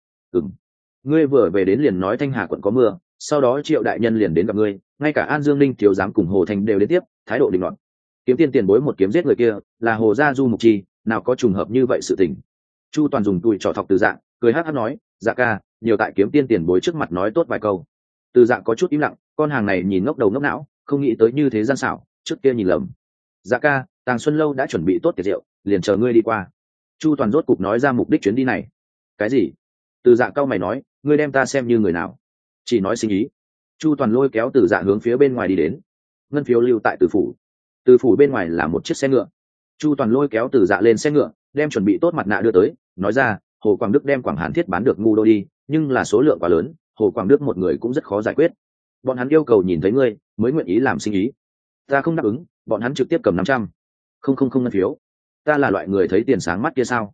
[SPEAKER 1] Ngươi vừa về đến liền nói Thanh Hà quận có mưa, sau đó Triệu đại nhân liền đến gặp ngươi, ngay cả An Dương Ninh thiếu giám cùng Hồ Thành đều đến tiếp, thái độ định loạn. Kiếm tiên tiền bối một kiếm giết người kia, là Hồ gia Du Mục Chi, nào có trùng hợp như vậy sự tình. Chu Toàn dùng tùi trỏ thọc Từ Dạ, cười hắc hắc nói: Dạ ca, nhiều tại kiếm tiên tiền bối trước mặt nói tốt vài câu. Từ Dạ có chút im lặng, con hàng này nhìn ngốc đầu ngốc não, không nghĩ tới như thế gian xảo, trước kia nhìn lầm. Dạ ca, Tàng Xuân lâu đã chuẩn bị tốt tiệc rượu, liền chờ ngươi đi qua. Chu Toàn rốt cục nói ra mục đích chuyến đi này. Cái gì? Từ Dạ cau mày nói: ngươi đem ta xem như người nào? Chỉ nói sinh ý. Chu Toàn lôi kéo Từ Dạ hướng phía bên ngoài đi đến. Ngân phiếu lưu tại Từ phủ. Từ phủ bên ngoài là một chiếc xe ngựa. Chu Toàn lôi kéo Từ Dạ lên xe ngựa, đem chuẩn bị tốt mặt nạ đưa tới, nói ra: Hồ Quảng Đức đem quảng hàn thiết bán được ngu đô đi, nhưng là số lượng quá lớn, Hồ Quảng Đức một người cũng rất khó giải quyết. Bọn hắn yêu cầu nhìn thấy ngươi mới nguyện ý làm sinh ý. Ta không đáp ứng, bọn hắn trực tiếp cầm 500. Không ngân phiếu. Ta là loại người thấy tiền sáng mắt kia sao?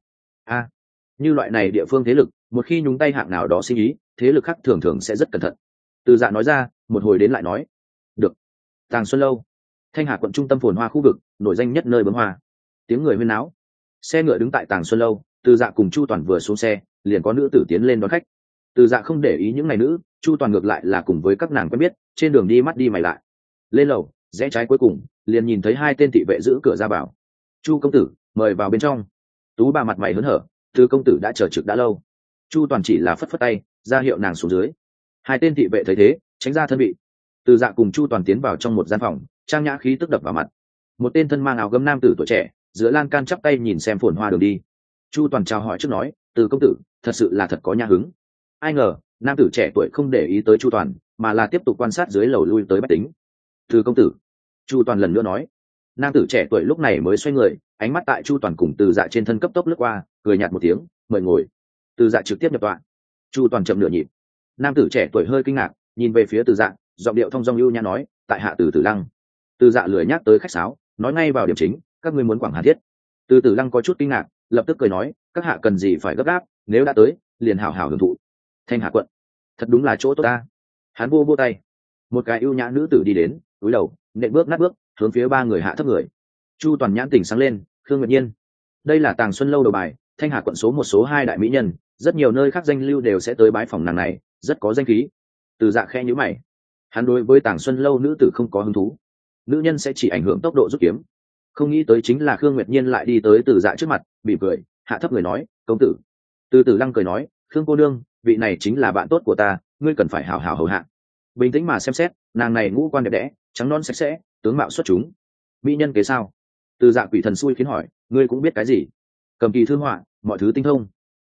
[SPEAKER 1] Như loại này địa phương thế lực, một khi nhúng tay hạng nào đó sinh ý, thế lực khác thường thường sẽ rất cẩn thận. Từ Dạ nói ra, một hồi đến lại nói. Được. Tàng Xuân lâu, Thanh Hà quận trung tâm phồn hoa khu vực, nổi danh nhất nơi bướm hoa. Tiếng người huyên náo. Xe ngựa đứng tại Tàng Xuân lâu, Từ Dạ cùng Chu Toàn vừa xuống xe, liền có nữ tử tiến lên đón khách. Từ Dạ không để ý những ngày nữ, Chu Toàn ngược lại là cùng với các nàng quen biết, trên đường đi mắt đi mày lại. Lên lầu, rẽ trái cuối cùng, liền nhìn thấy 2 tên thị vệ giữ cửa ra vào. Chu công tử, mời vào bên trong. Tú bà mặt mày hớn hở, Từ công tử đã chờ trực đã lâu. Chu Toàn chỉ là phất phất tay, ra hiệu nàng xuống dưới. 2 tên thị vệ thấy thế, tránh ra thân vị. Từ Dạ cùng Chu Toàn tiến vào trong một gian phòng, trang nhã khí tức đập vào mặt. Một tên thân mang áo gấm nam tử tuổi trẻ, giữa lan can chắp tay nhìn xem phồn hoa đường đi. Chu Toàn chào hỏi trước nói: Từ công tử, thật sự là thật có nhã hứng. Ai ngờ nam tử trẻ tuổi không để ý tới Chu Toàn, mà là tiếp tục quan sát dưới lầu lui tới bách tính. Từ công tử. Chu Toàn lần nữa nói. Nam tử trẻ tuổi lúc này mới xoay người, ánh mắt tại Chu Toàn cùng Từ Dạ trên thân cấp tốc lướt qua, cười nhạt một tiếng: mời ngồi. Từ Dạ trực tiếp nhập tọa. Chu Toàn chậm nửa nhịp. Nam tử trẻ tuổi hơi kinh ngạc, nhìn về phía Từ Dạ, giọng điệu thông dong ưu nhã nói: tại hạ Từ Tử Lăng. Từ Dạ lười nhắc tới khách sáo, nói ngay vào điểm chính: các ngươi muốn quảng hà thiết. Từ Tử Lăng có chút kinh ngạc, lập tức cười nói: các hạ cần gì phải gấp gáp, nếu đã tới liền hảo hảo hưởng thụ. Thanh Hà quận thật đúng là chỗ tốt ta. Hắn vô tay. Một cái ưu nhã nữ tử đi đến, cúi đầu nện bước nát bước, hướng phía 3 người hạ thấp người. Chu Toàn nhãn tỉnh sáng lên: Khương Nguyệt Nhiên. Đây là Tàng Xuân lâu đầu bài, Thanh Hà quận số 1 số 2 đại mỹ nhân, rất nhiều nơi khác danh lưu đều sẽ tới bái phòng nàng này, rất có danh khí. Từ Dạ khẽ nhíu mày. Hắn đối với Tàng Xuân lâu nữ tử không có hứng thú. Nữ nhân sẽ chỉ ảnh hưởng tốc độ rút kiếm. Không nghĩ tới chính là Khương Nguyệt Nhiên lại đi tới Từ Dạ trước mặt, bị cười, hạ thấp người nói: công tử. Từ Tử Lăng cười nói: Khương cô nương, vị này chính là bạn tốt của ta, ngươi cần phải hảo hảo hầu hạ. Bình tĩnh mà xem xét, nàng này ngũ quan đẹp đẽ, trắng non sạch sẽ, tướng mạo xuất chúng. Mỹ nhân kế sao? Từ Dạ quỷ thần xui khiến hỏi: ngươi cũng biết cái gì? Cầm kỳ thư họa, mọi thứ tinh thông.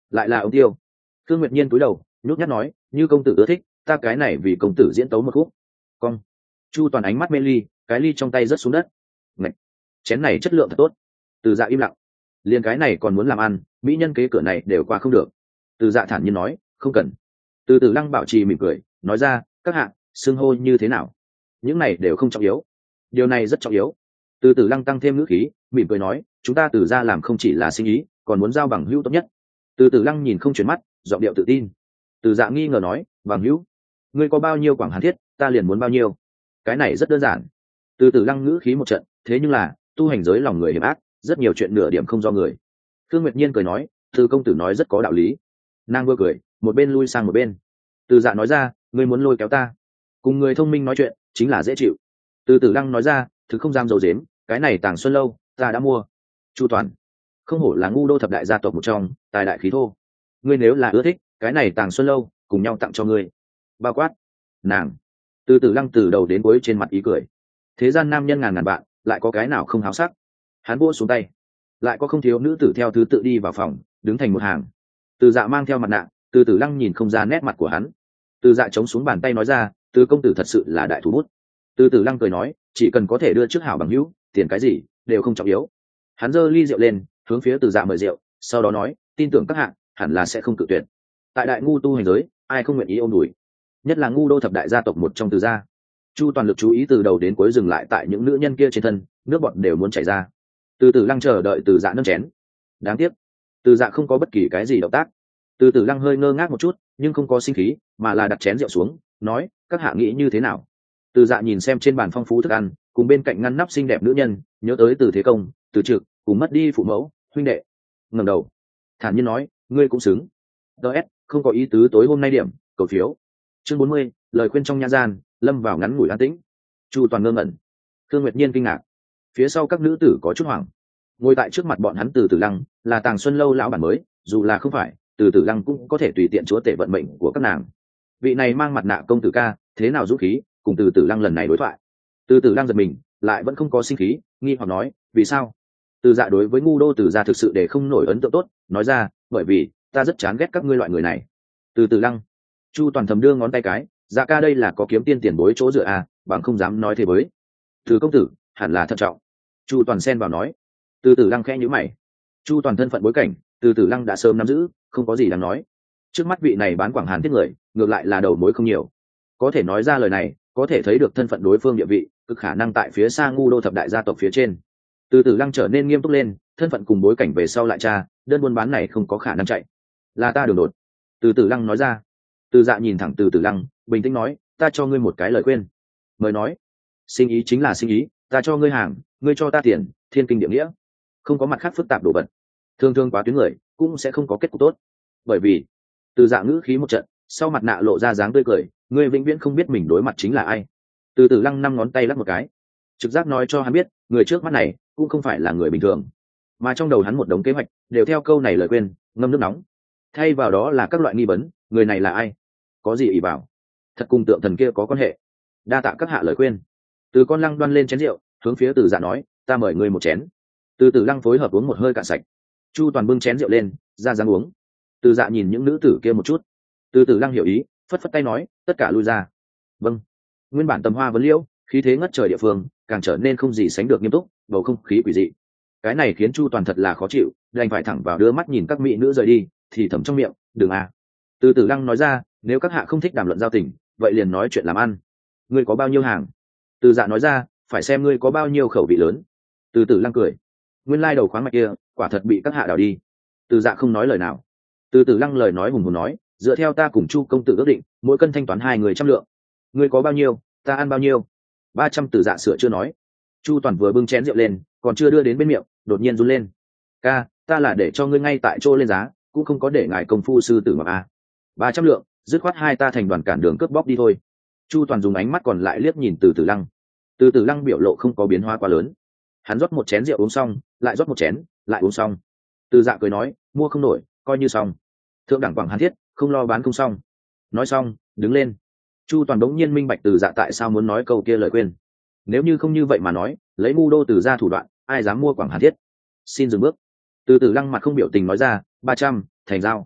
[SPEAKER 1] lại là ông tiêu. Thương Nguyệt Nhiên cúi đầu nhút nhát nói, như công tử ưa thích, ta cái này vì công tử diễn tấu một khúc. Cong. Chu Toàn ánh mắt mê ly, cái ly trong tay rớt xuống đất. Ngạch, chén này chất lượng thật tốt. Từ Dạ im lặng. Liền cái này còn muốn làm ăn, mỹ nhân kế cửa này đều qua không được. Từ Dạ thản nhiên nói, không cần. Từ Tử Lăng bảo trì mỉm cười, nói ra, các hạ xưng hô như thế nào, những này đều không trọng yếu, điều này rất trọng yếu. Từ Tử Lăng tăng thêm ngữ khí, mỉm cười nói, chúng ta Từ gia làm không chỉ là sinh ý, còn muốn giao bằng hữu tốt nhất. Từ Tử Lăng nhìn không chuyển mắt, giọng điệu tự tin. Từ Dạ nghi ngờ nói, bằng hữu, ngươi có bao nhiêu Quảng Hàn Thiết, ta liền muốn bao nhiêu. Cái này rất đơn giản. Từ Tử Lăng ngữ khí một trận, thế nhưng là tu hành giới lòng người hiểm ác, rất nhiều chuyện nửa điểm không do người. Thương Nguyệt Nhiên cười nói, Từ công tử nói rất có đạo lý. Nàng vừa cười, một bên lui sang một bên. Từ Dạ nói ra, ngươi muốn lôi kéo ta, cùng người thông minh nói chuyện chính là dễ chịu. Từ Tử Lăng nói ra, thứ không dám dầu dếm, cái này Tàng Xuân lâu ta đã mua. Chu Toàn, không hổ là ngu đô thập đại gia tộc một trong, tài đại khí thô. Ngươi nếu là ưa thích, cái này Tàng Xuân lâu cùng nhau tặng cho ngươi. Bao quát. Nàng. Từ Tử Lăng từ đầu đến cuối trên mặt ý cười. Thế gian nam nhân ngàn ngàn bạn, lại có cái nào không háo sắc. Hắn vỗ xuống tay, lại có không thiếu nữ tử theo thứ tự đi vào phòng, đứng thành một hàng. Từ Dạ mang theo mặt nạ, Từ Tử Lăng nhìn không ra nét mặt của hắn. Từ Dạ chống xuống bàn tay nói ra, Từ công tử thật sự là đại thủ bút. Từ Tử Lăng cười nói, chỉ cần có thể đưa trước hảo bằng hữu, tiền cái gì đều không trọng yếu. Hắn giơ ly rượu lên, hướng phía Từ Dạ mời rượu, sau đó nói, tin tưởng các hạng hẳn là sẽ không cự tuyệt. Tại đại ngu tu hành giới, ai không nguyện ý ôm đùi, nhất là ngu đô thập đại gia tộc một trong Từ gia. Chu Toàn lực chú ý từ đầu đến cuối dừng lại tại những nữ nhân kia trên thân, nước bọt đều muốn chảy ra. Từ Tử Lăng chờ đợi Từ Dạ nâng chén. Đáng tiếc, Từ Dạ không có bất kỳ cái gì động tác. Từ Tử Lăng hơi ngơ ngác một chút, nhưng không có sinh khí, mà là đặt chén rượu xuống, nói, các hạ nghĩ như thế nào? Từ Dạ nhìn xem trên bàn phong phú thức ăn, cùng bên cạnh ngăn nắp xinh đẹp nữ nhân, nhớ tới Từ Thế Công, Từ Trực, cùng mất đi phụ mẫu, huynh đệ. Ngẩng đầu, thản nhiên nói, ngươi cũng xứng. DS, không có ý tứ tối hôm nay điểm, cầu phiếu. Chương 40, lời khuyên trong nhã gian, lâm vào ngắn ngủi an tĩnh. Chu Toàn ngơ ngẩn. Thương Nguyệt Nhiên kinh ngạc. Phía sau các nữ tử có chút hoảng. Ngồi tại trước mặt bọn hắn Từ Tử Lăng, là Tàng Xuân lâu lão bản mới, dù là không phải, Từ Tử Lăng cũng có thể tùy tiện chúa tể vận mệnh của các nàng. Vị này mang mặt nạ công tử ca, thế nào dũng khí, cùng Từ Tử Lăng lần này đối thoại. Từ Tử Lăng giật mình, lại vẫn không có sinh khí, nghi hoặc nói, vì sao? Từ Dạ đối với ngu đô Từ gia thực sự để không nổi ấn tượng tốt, nói ra, bởi vì ta rất chán ghét các ngươi loại người này. Từ Tử Lăng. Chu Toàn thầm đưa ngón tay cái, Dạ ca đây là có kiếm tiên tiền bối chỗ dựa à, bằng không dám nói thế với. Từ công tử, hẳn là thận trọng. Chu Toàn xen vào nói. Từ Tử Lăng khẽ nhíu mày. Chu Toàn thân phận bối cảnh, Từ Tử Lăng đã sớm nắm giữ, không có gì đáng nói. Trước mắt vị này bán Quảng Hàn Thiết người, ngược lại là đầu mối không nhiều. Có thể nói ra lời này, có thể thấy được thân phận đối phương địa vị, cực khả năng tại phía xa ngu đô thập đại gia tộc phía trên. Từ Tử Lăng trở nên nghiêm túc lên, thân phận cùng bối cảnh về sau lại tra, đơn buôn bán này không có khả năng chạy. Là ta đường đột. Từ Tử Lăng nói ra. Từ Dạ nhìn thẳng Từ Tử Lăng, bình tĩnh nói, ta cho ngươi một cái lời khuyên. Mời nói. Sinh ý chính là sinh ý, ta cho ngươi hàng, ngươi cho ta tiền, thiên kinh địa nghĩa, không có mặt khác phức tạp đồ vật. Thường thường quá tuyến người, cũng sẽ không có kết cục tốt. Bởi vì, Từ Dạ ngữ khí một trận, sau mặt nạ lộ ra dáng tươi cười, ngươi vĩnh viễn không biết mình đối mặt chính là ai. Từ Tử Lăng 5 ngón tay lắc một cái, trực giác nói cho hắn biết, người trước mắt này cũng không phải là người bình thường, mà trong đầu hắn một đống kế hoạch đều theo câu này lời quên, ngâm nước nóng. Thay vào đó là các loại nghi vấn, người này là ai, có gì ỷ bảo, thật cùng tượng thần kia có quan hệ. Đa tạ các hạ lời khuyên. Từ Con Lăng đoan lên chén rượu, hướng phía Từ Dạ nói, ta mời ngươi một chén. Từ Tử Lăng phối hợp uống một hơi cạn sạch. Chu Toàn bưng chén rượu lên, ra dáng uống. Từ Dạ nhìn những nữ tử kia một chút. Từ Tử Lăng hiểu ý, phất phất tay nói, tất cả lui ra. Vâng. Nguyên bản tầm hoa vấn liễu, khí thế ngất trời địa phương, càng trở nên không gì sánh được nghiêm túc, bầu không khí quỷ dị. Cái này khiến Chu Toàn thật là khó chịu, đành phải thẳng vào đưa mắt nhìn các mỹ nữ rời đi, thì thầm trong miệng, đừng à. Từ Tử Lăng nói ra, nếu các hạ không thích đàm luận giao tình, vậy liền nói chuyện làm ăn. Ngươi có bao nhiêu hàng? Từ Dạ nói ra, phải xem ngươi có bao nhiêu khẩu vị lớn. Từ Tử Lăng cười, nguyên lai đầu khoáng mạch kia quả thật bị các hạ đào đi. Từ Dạ không nói lời nào. Từ Tử Lăng lời nói hùng hồn nói, dựa theo ta cùng Chu công tử ước định, mỗi cân thanh toán 2 người 100 lượng. Ngươi có bao nhiêu, ta ăn bao nhiêu. 300. Từ Dạ sửa chưa nói. Chu Toàn vừa bưng chén rượu lên, còn chưa đưa đến bên miệng, đột nhiên run lên. Ca, ta là để cho ngươi ngay tại chỗ lên giá, cũng không có để ngài công phu sư tử mặc a. 300 lượng, dứt khoát hai ta thành đoàn cản đường cướp bóc đi thôi. Chu Toàn dùng ánh mắt còn lại liếc nhìn Từ Tử Lăng. Từ Tử Lăng biểu lộ không có biến hóa quá lớn. Hắn rót một chén rượu uống xong, lại rót một chén, lại uống xong. Từ Dạ cười nói, mua không nổi, coi như xong. Thượng đẳng Quảng Hàn Thiết, không lo bán không xong. Nói xong, đứng lên. Chu Toàn đống nhiên minh bạch Từ Dạ tại sao muốn nói câu kia lời quên. Nếu như không như vậy mà nói, lấy ngu đô Từ gia thủ đoạn, ai dám mua Quảng Hàn Thiết. Xin dừng bước. Từ Tử Lăng mặt không biểu tình nói ra, 300, thành giao.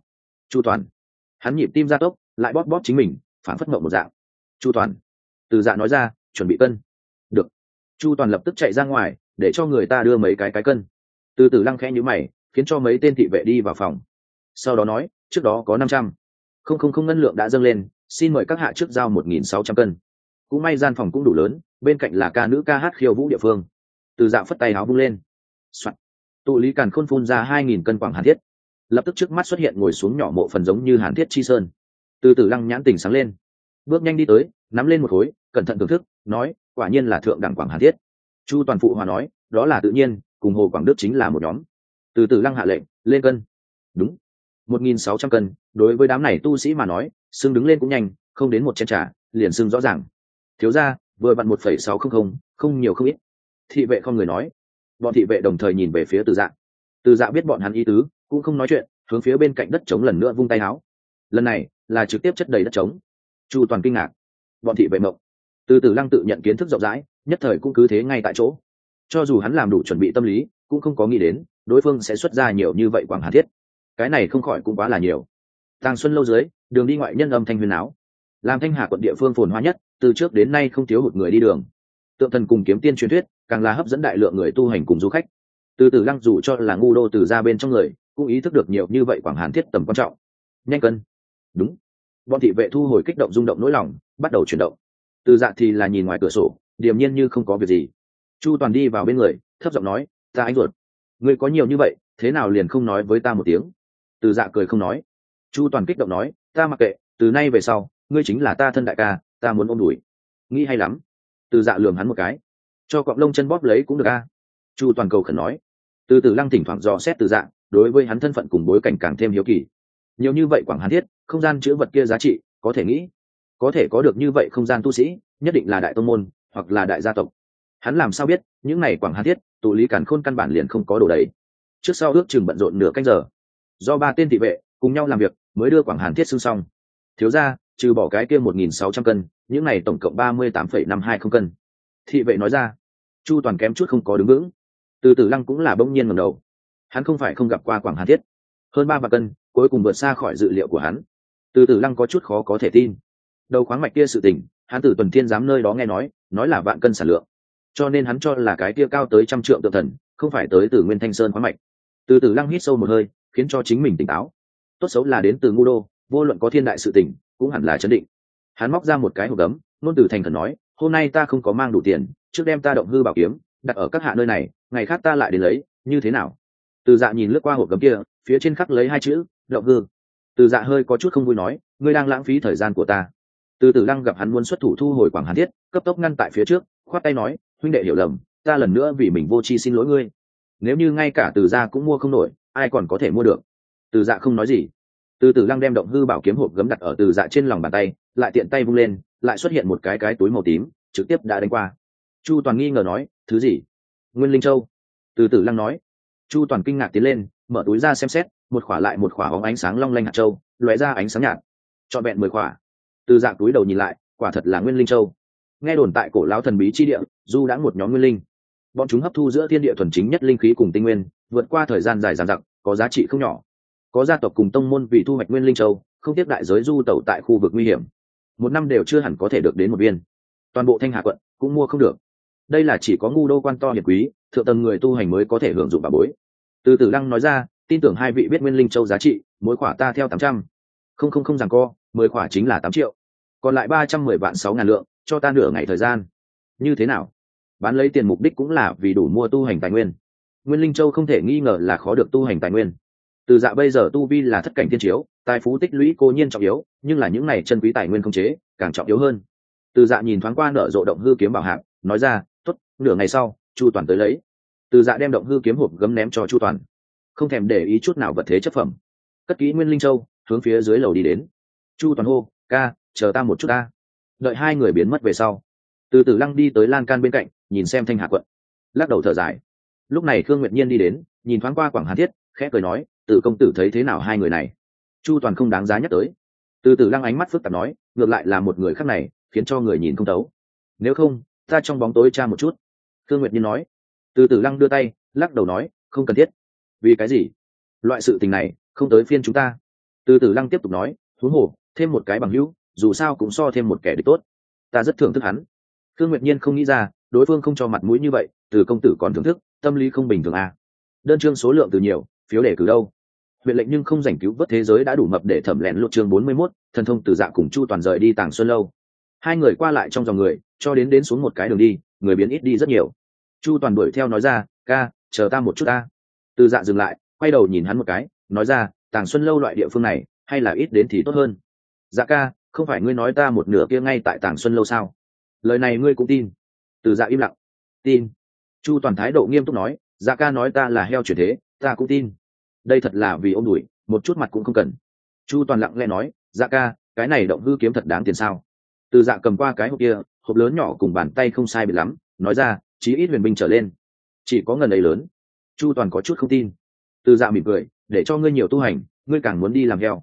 [SPEAKER 1] Chu Toàn. Hắn nhịp tim gia tốc, lại bóp bóp chính mình, phản phất mộng một dạng. Chu Toàn. Từ Dạ nói ra, chuẩn bị cân. Được. Chu Toàn lập tức chạy ra ngoài, để cho người ta đưa mấy cái cân. Từ Tử Lăng khẽ nhíu mày, khiến cho mấy tên thị vệ đi vào phòng. Sau đó nói, trước đó có 500. Không ngân lượng đã dâng lên, xin mời các hạ trước giao 1.600 cân. Cũng may gian phòng cũng đủ lớn, bên cạnh là ca nữ ca hát khiêu vũ địa phương. Từ Dạ phất tay áo vung lên. Soạn. Tụ lý càn khôn phun ra 2.000 cân quảng hàn thiết. Lập tức trước mắt xuất hiện ngồi xuống nhỏ mộ phần giống như hàn thiết chi sơn. Từ Tử Lăng nhãn tỉnh sáng lên, bước nhanh đi tới, nắm lên một khối, cẩn thận thưởng thức, nói, quả nhiên là thượng đẳng quảng hàn thiết. Chu Toàn phụ hòa nói, đó là tự nhiên, cùng Hồ Quảng Đức chính là một nhóm. Từ Tử Lăng hạ lệnh, lên cân. Đúng. 1.600 cân, đối với đám này tu sĩ mà nói, xương đứng lên cũng nhanh, không đến một chén trà, liền xương rõ ràng. Thiếu gia, vừa vặn 1,600, không nhiều không ít. Thị vệ không người nói. Bọn thị vệ đồng thời nhìn về phía Từ Dạ. Từ Dạ biết bọn hắn ý tứ, cũng không nói chuyện, hướng phía bên cạnh đất trống lần nữa vung tay áo. Lần này là trực tiếp chất đầy đất trống. Chu Toàn kinh ngạc. Bọn thị vệ mộng. Từ Tử Lăng tự nhận kiến thức rộng rãi, nhất thời cũng cứ thế ngay tại chỗ. Cho dù hắn làm đủ chuẩn bị tâm lý, cũng không có nghĩ đến đối phương sẽ xuất ra nhiều như vậy quảng hàn thiết. Cái này không khỏi cũng quá là nhiều. Tàng Xuân lâu dưới, đường đi ngoại nhân âm thanh huyền áo. Làm Thanh Hà quận địa phương phồn hoa nhất, từ trước đến nay không thiếu hụt người đi đường. Tượng thần cùng kiếm tiên truyền thuyết, càng là hấp dẫn đại lượng người tu hành cùng du khách. Từ Tử Lăng dù cho là ngu đô từ ra bên trong người, cũng ý thức được nhiều như vậy quảng hàn thiết tầm quan trọng. Nhanh cân. Đúng. Bọn thị vệ thu hồi kích động rung động nỗi lòng, bắt đầu chuyển động. Từ Dạ thì là nhìn ngoài cửa sổ, điềm nhiên như không có việc gì. Chu Toàn đi vào bên người, thấp giọng nói, ta anh ruột, ngươi có nhiều như vậy, thế nào liền không nói với ta một tiếng? Từ Dạ cười không nói. Chu Toàn kích động nói, ta mặc kệ, từ nay về sau, ngươi chính là ta thân đại ca, ta muốn ôm đùi. Nghĩ hay lắm. Từ Dạ lườm hắn một cái, cho cọp lông chân bóp lấy cũng được a. Chu Toàn cầu khẩn nói. Từ Tử Lăng thỉnh thoảng dò xét Từ Dạ, đối với hắn thân phận cùng bối cảnh càng thêm hiếu kỳ. Nhiều như vậy quảng hàn thiết, không gian chứa vật kia giá trị, có thể nghĩ, có thể có được như vậy không gian tu sĩ, nhất định là đại tông môn hoặc là đại gia tộc. Hắn làm sao biết, những này quảng hàn thiết, tụ lý càn khôn căn bản liền không có đồ đấy. Trước sau ước chừng bận rộn nửa canh giờ, do 3 tên thị vệ cùng nhau làm việc, mới đưa quảng hàn thiết xương xong. Thiếu gia, trừ bỏ cái kia 1.600 cân, những này tổng cộng 38,520 cân. Thị vệ nói ra. Chu Toàn kém chút không có đứng vững. Từ Tử Lăng cũng là bỗng nhiên ngẩng đầu. Hắn không phải không gặp qua quảng hàn thiết, hơn 3 vạn cân, cuối cùng vượt xa khỏi dự liệu của hắn. Từ Tử Lăng có chút khó có thể tin. Đầu khoáng mạch kia sự tình, hắn từ Tuần Thiên giám nơi đó nghe nói là vạn cân sản lượng, cho nên hắn cho là cái kia cao tới 100 trượng tượng thần, không phải tới từ Nguyên Thanh Sơn khoáng mạch. Từ Tử Lăng hít sâu một hơi, khiến cho chính mình tỉnh táo. Tốt xấu là đến từ ngu đô, vô luận có thiên đại sự tình, cũng hẳn là chấn định. Hắn móc ra một cái hộp gấm, ngôn từ thành khẩn nói, hôm nay ta không có mang đủ tiền, trước đem ta động hư bảo kiếm đặt ở các hạ nơi này, ngày khác ta lại đến lấy, như thế nào? Từ Dạ nhìn lướt qua hộp gấm kia, phía trên khắc lấy 2 chữ động hư. Từ Dạ hơi có chút không vui nói, ngươi đang lãng phí thời gian của ta. Từ Tử Lăng gặp hắn muốn xuất thủ thu hồi quảng hàn thiết, cấp tốc ngăn tại phía trước, khoát tay nói, huynh đệ hiểu lầm, ta lần nữa vì mình vô tri xin lỗi ngươi. Nếu như ngay cả Từ Gia cũng mua không nổi, ai còn có thể mua được? Từ Dạ không nói gì. Từ Tử Lăng đem động hư bảo kiếm hộp gấm đặt ở Từ Dạ trên lòng bàn tay, lại tiện tay vung lên, lại xuất hiện một cái túi màu tím, trực tiếp đã đánh qua. Chu Toàn nghi ngờ nói, thứ gì? Nguyên Linh Châu. Từ Tử Lăng nói. Chu Toàn kinh ngạc tiến lên, mở túi ra xem xét, một khỏa lại một khỏa bóng ánh sáng long lanh hạt châu, lóe ra ánh sáng nhạt. Trọn vẹn 10 khỏa. Từ Dạ túi đầu nhìn lại, quả thật là Nguyên Linh Châu. Nghe đồn tại cổ lão thần bí chi địa, du đã một nhóm nguyên linh. Bọn chúng hấp thu giữa thiên địa thuần chính nhất linh khí cùng tinh nguyên, vượt qua thời gian dài dằng dặc, có giá trị không nhỏ. Có gia tộc cùng tông môn vì thu hoạch Nguyên Linh Châu, không tiếp đại giới du tẩu tại khu vực nguy hiểm. Một năm đều chưa hẳn có thể được đến một viên. Toàn bộ Thanh Hà quận cũng mua không được. Đây là chỉ có ngu đô quan to hiển quý, thượng tầng người tu hành mới có thể hưởng dụng bảo bối. Từ Tử Lăng nói ra, tin tưởng hai vị biết Nguyên Linh Châu giá trị, mỗi khỏa ta theo 800. Không rằng co, 10 khỏa chính là 8 triệu. Còn lại 310 vạn 6 ngàn lượng, cho ta nửa ngày thời gian. Như thế nào? Bán lấy tiền mục đích cũng là vì đủ mua tu hành tài nguyên. Nguyên Linh Châu không thể nghi ngờ là khó được tu hành tài nguyên. Từ Dạ bây giờ tu vi là thất cảnh thiên chiếu, tài phú tích lũy cố nhiên trọng yếu, nhưng là những này chân quý tài nguyên không chế, càng trọng yếu hơn. Từ Dạ nhìn thoáng qua nở rộ động hư kiếm bảo hạp, nói ra, tốt, nửa ngày sau, Chu Toàn tới lấy. Từ Dạ đem động hư kiếm hộp gấm ném cho Chu Toàn, không thèm để ý chút nào vật thế chất phẩm, cất kỹ Nguyên Linh Châu, hướng phía dưới lầu đi đến. Chu Toàn hô, ca, chờ ta một chút ta. Đợi hai người biến mất về sau, Từ Tử Lăng đi tới lan can bên cạnh, nhìn xem Thanh Hà quận, lắc đầu thở dài. Lúc này Khương Nguyệt Nhiên đi đến, nhìn thoáng qua quảng hàn thiết, khẽ cười nói, Từ công tử thấy thế nào hai người này? Chu Toàn không đáng giá nhắc tới. Từ Tử Lăng ánh mắt phức tạp nói, ngược lại là một người khác này, khiến cho người nhìn không thấu. Nếu không, ta trong bóng tối tra một chút. Khương Nguyệt Nhiên nói. Từ Tử Lăng đưa tay, lắc đầu nói, không cần thiết. Vì cái gì? Loại sự tình này không tới phiên chúng ta. Từ Tử Lăng tiếp tục nói, huống hồ thêm một cái bằng hữu dù sao cũng so thêm một kẻ địch tốt, ta rất thưởng thức hắn. Khương Nguyệt Nhiên không nghĩ ra đối phương không cho mặt mũi như vậy, Từ công tử còn thưởng thức, tâm lý không bình thường à. Đơn chương số lượng từ nhiều, phiếu đề cử đâu. Huyện lệnh nhưng không giành cứu vớt thế giới đã đủ mập để thẩm lén lột chương 41, thần thông Từ Dạ cùng Chu Toàn rời đi Tàng Xuân lâu. Hai người qua lại trong dòng người, cho đến xuống một cái đường đi, người biến ít đi rất nhiều. Chu Toàn đuổi theo nói ra, ca, chờ ta một chút ta. Từ Dạ dừng lại, quay đầu nhìn hắn một cái, nói ra, Tàng Xuân lâu loại địa phương này, hay là ít đến thì tốt hơn. Dạ ca, không phải ngươi nói ta một nửa kia ngay tại Tàng Xuân lâu sao? Lời này ngươi cũng tin? Từ Dạ im lặng. Tin. Chu Toàn thái độ nghiêm túc nói, Dạ ca nói ta là heo chuyển thế, ta cũng tin. Đây thật là vì ôm đuổi, một chút mặt cũng không cần. Chu Toàn lặng lẽ nói, Dạ ca, cái này động hư kiếm thật đáng tiền sao? Từ Dạ cầm qua cái hộp kia, hộp lớn nhỏ cùng bàn tay không sai biệt lắm, nói ra, chí ít huyền binh trở lên, chỉ có ngần ấy lớn. Chu Toàn có chút không tin. Từ Dạ mỉm cười, để cho ngươi nhiều tu hành, ngươi càng muốn đi làm heo.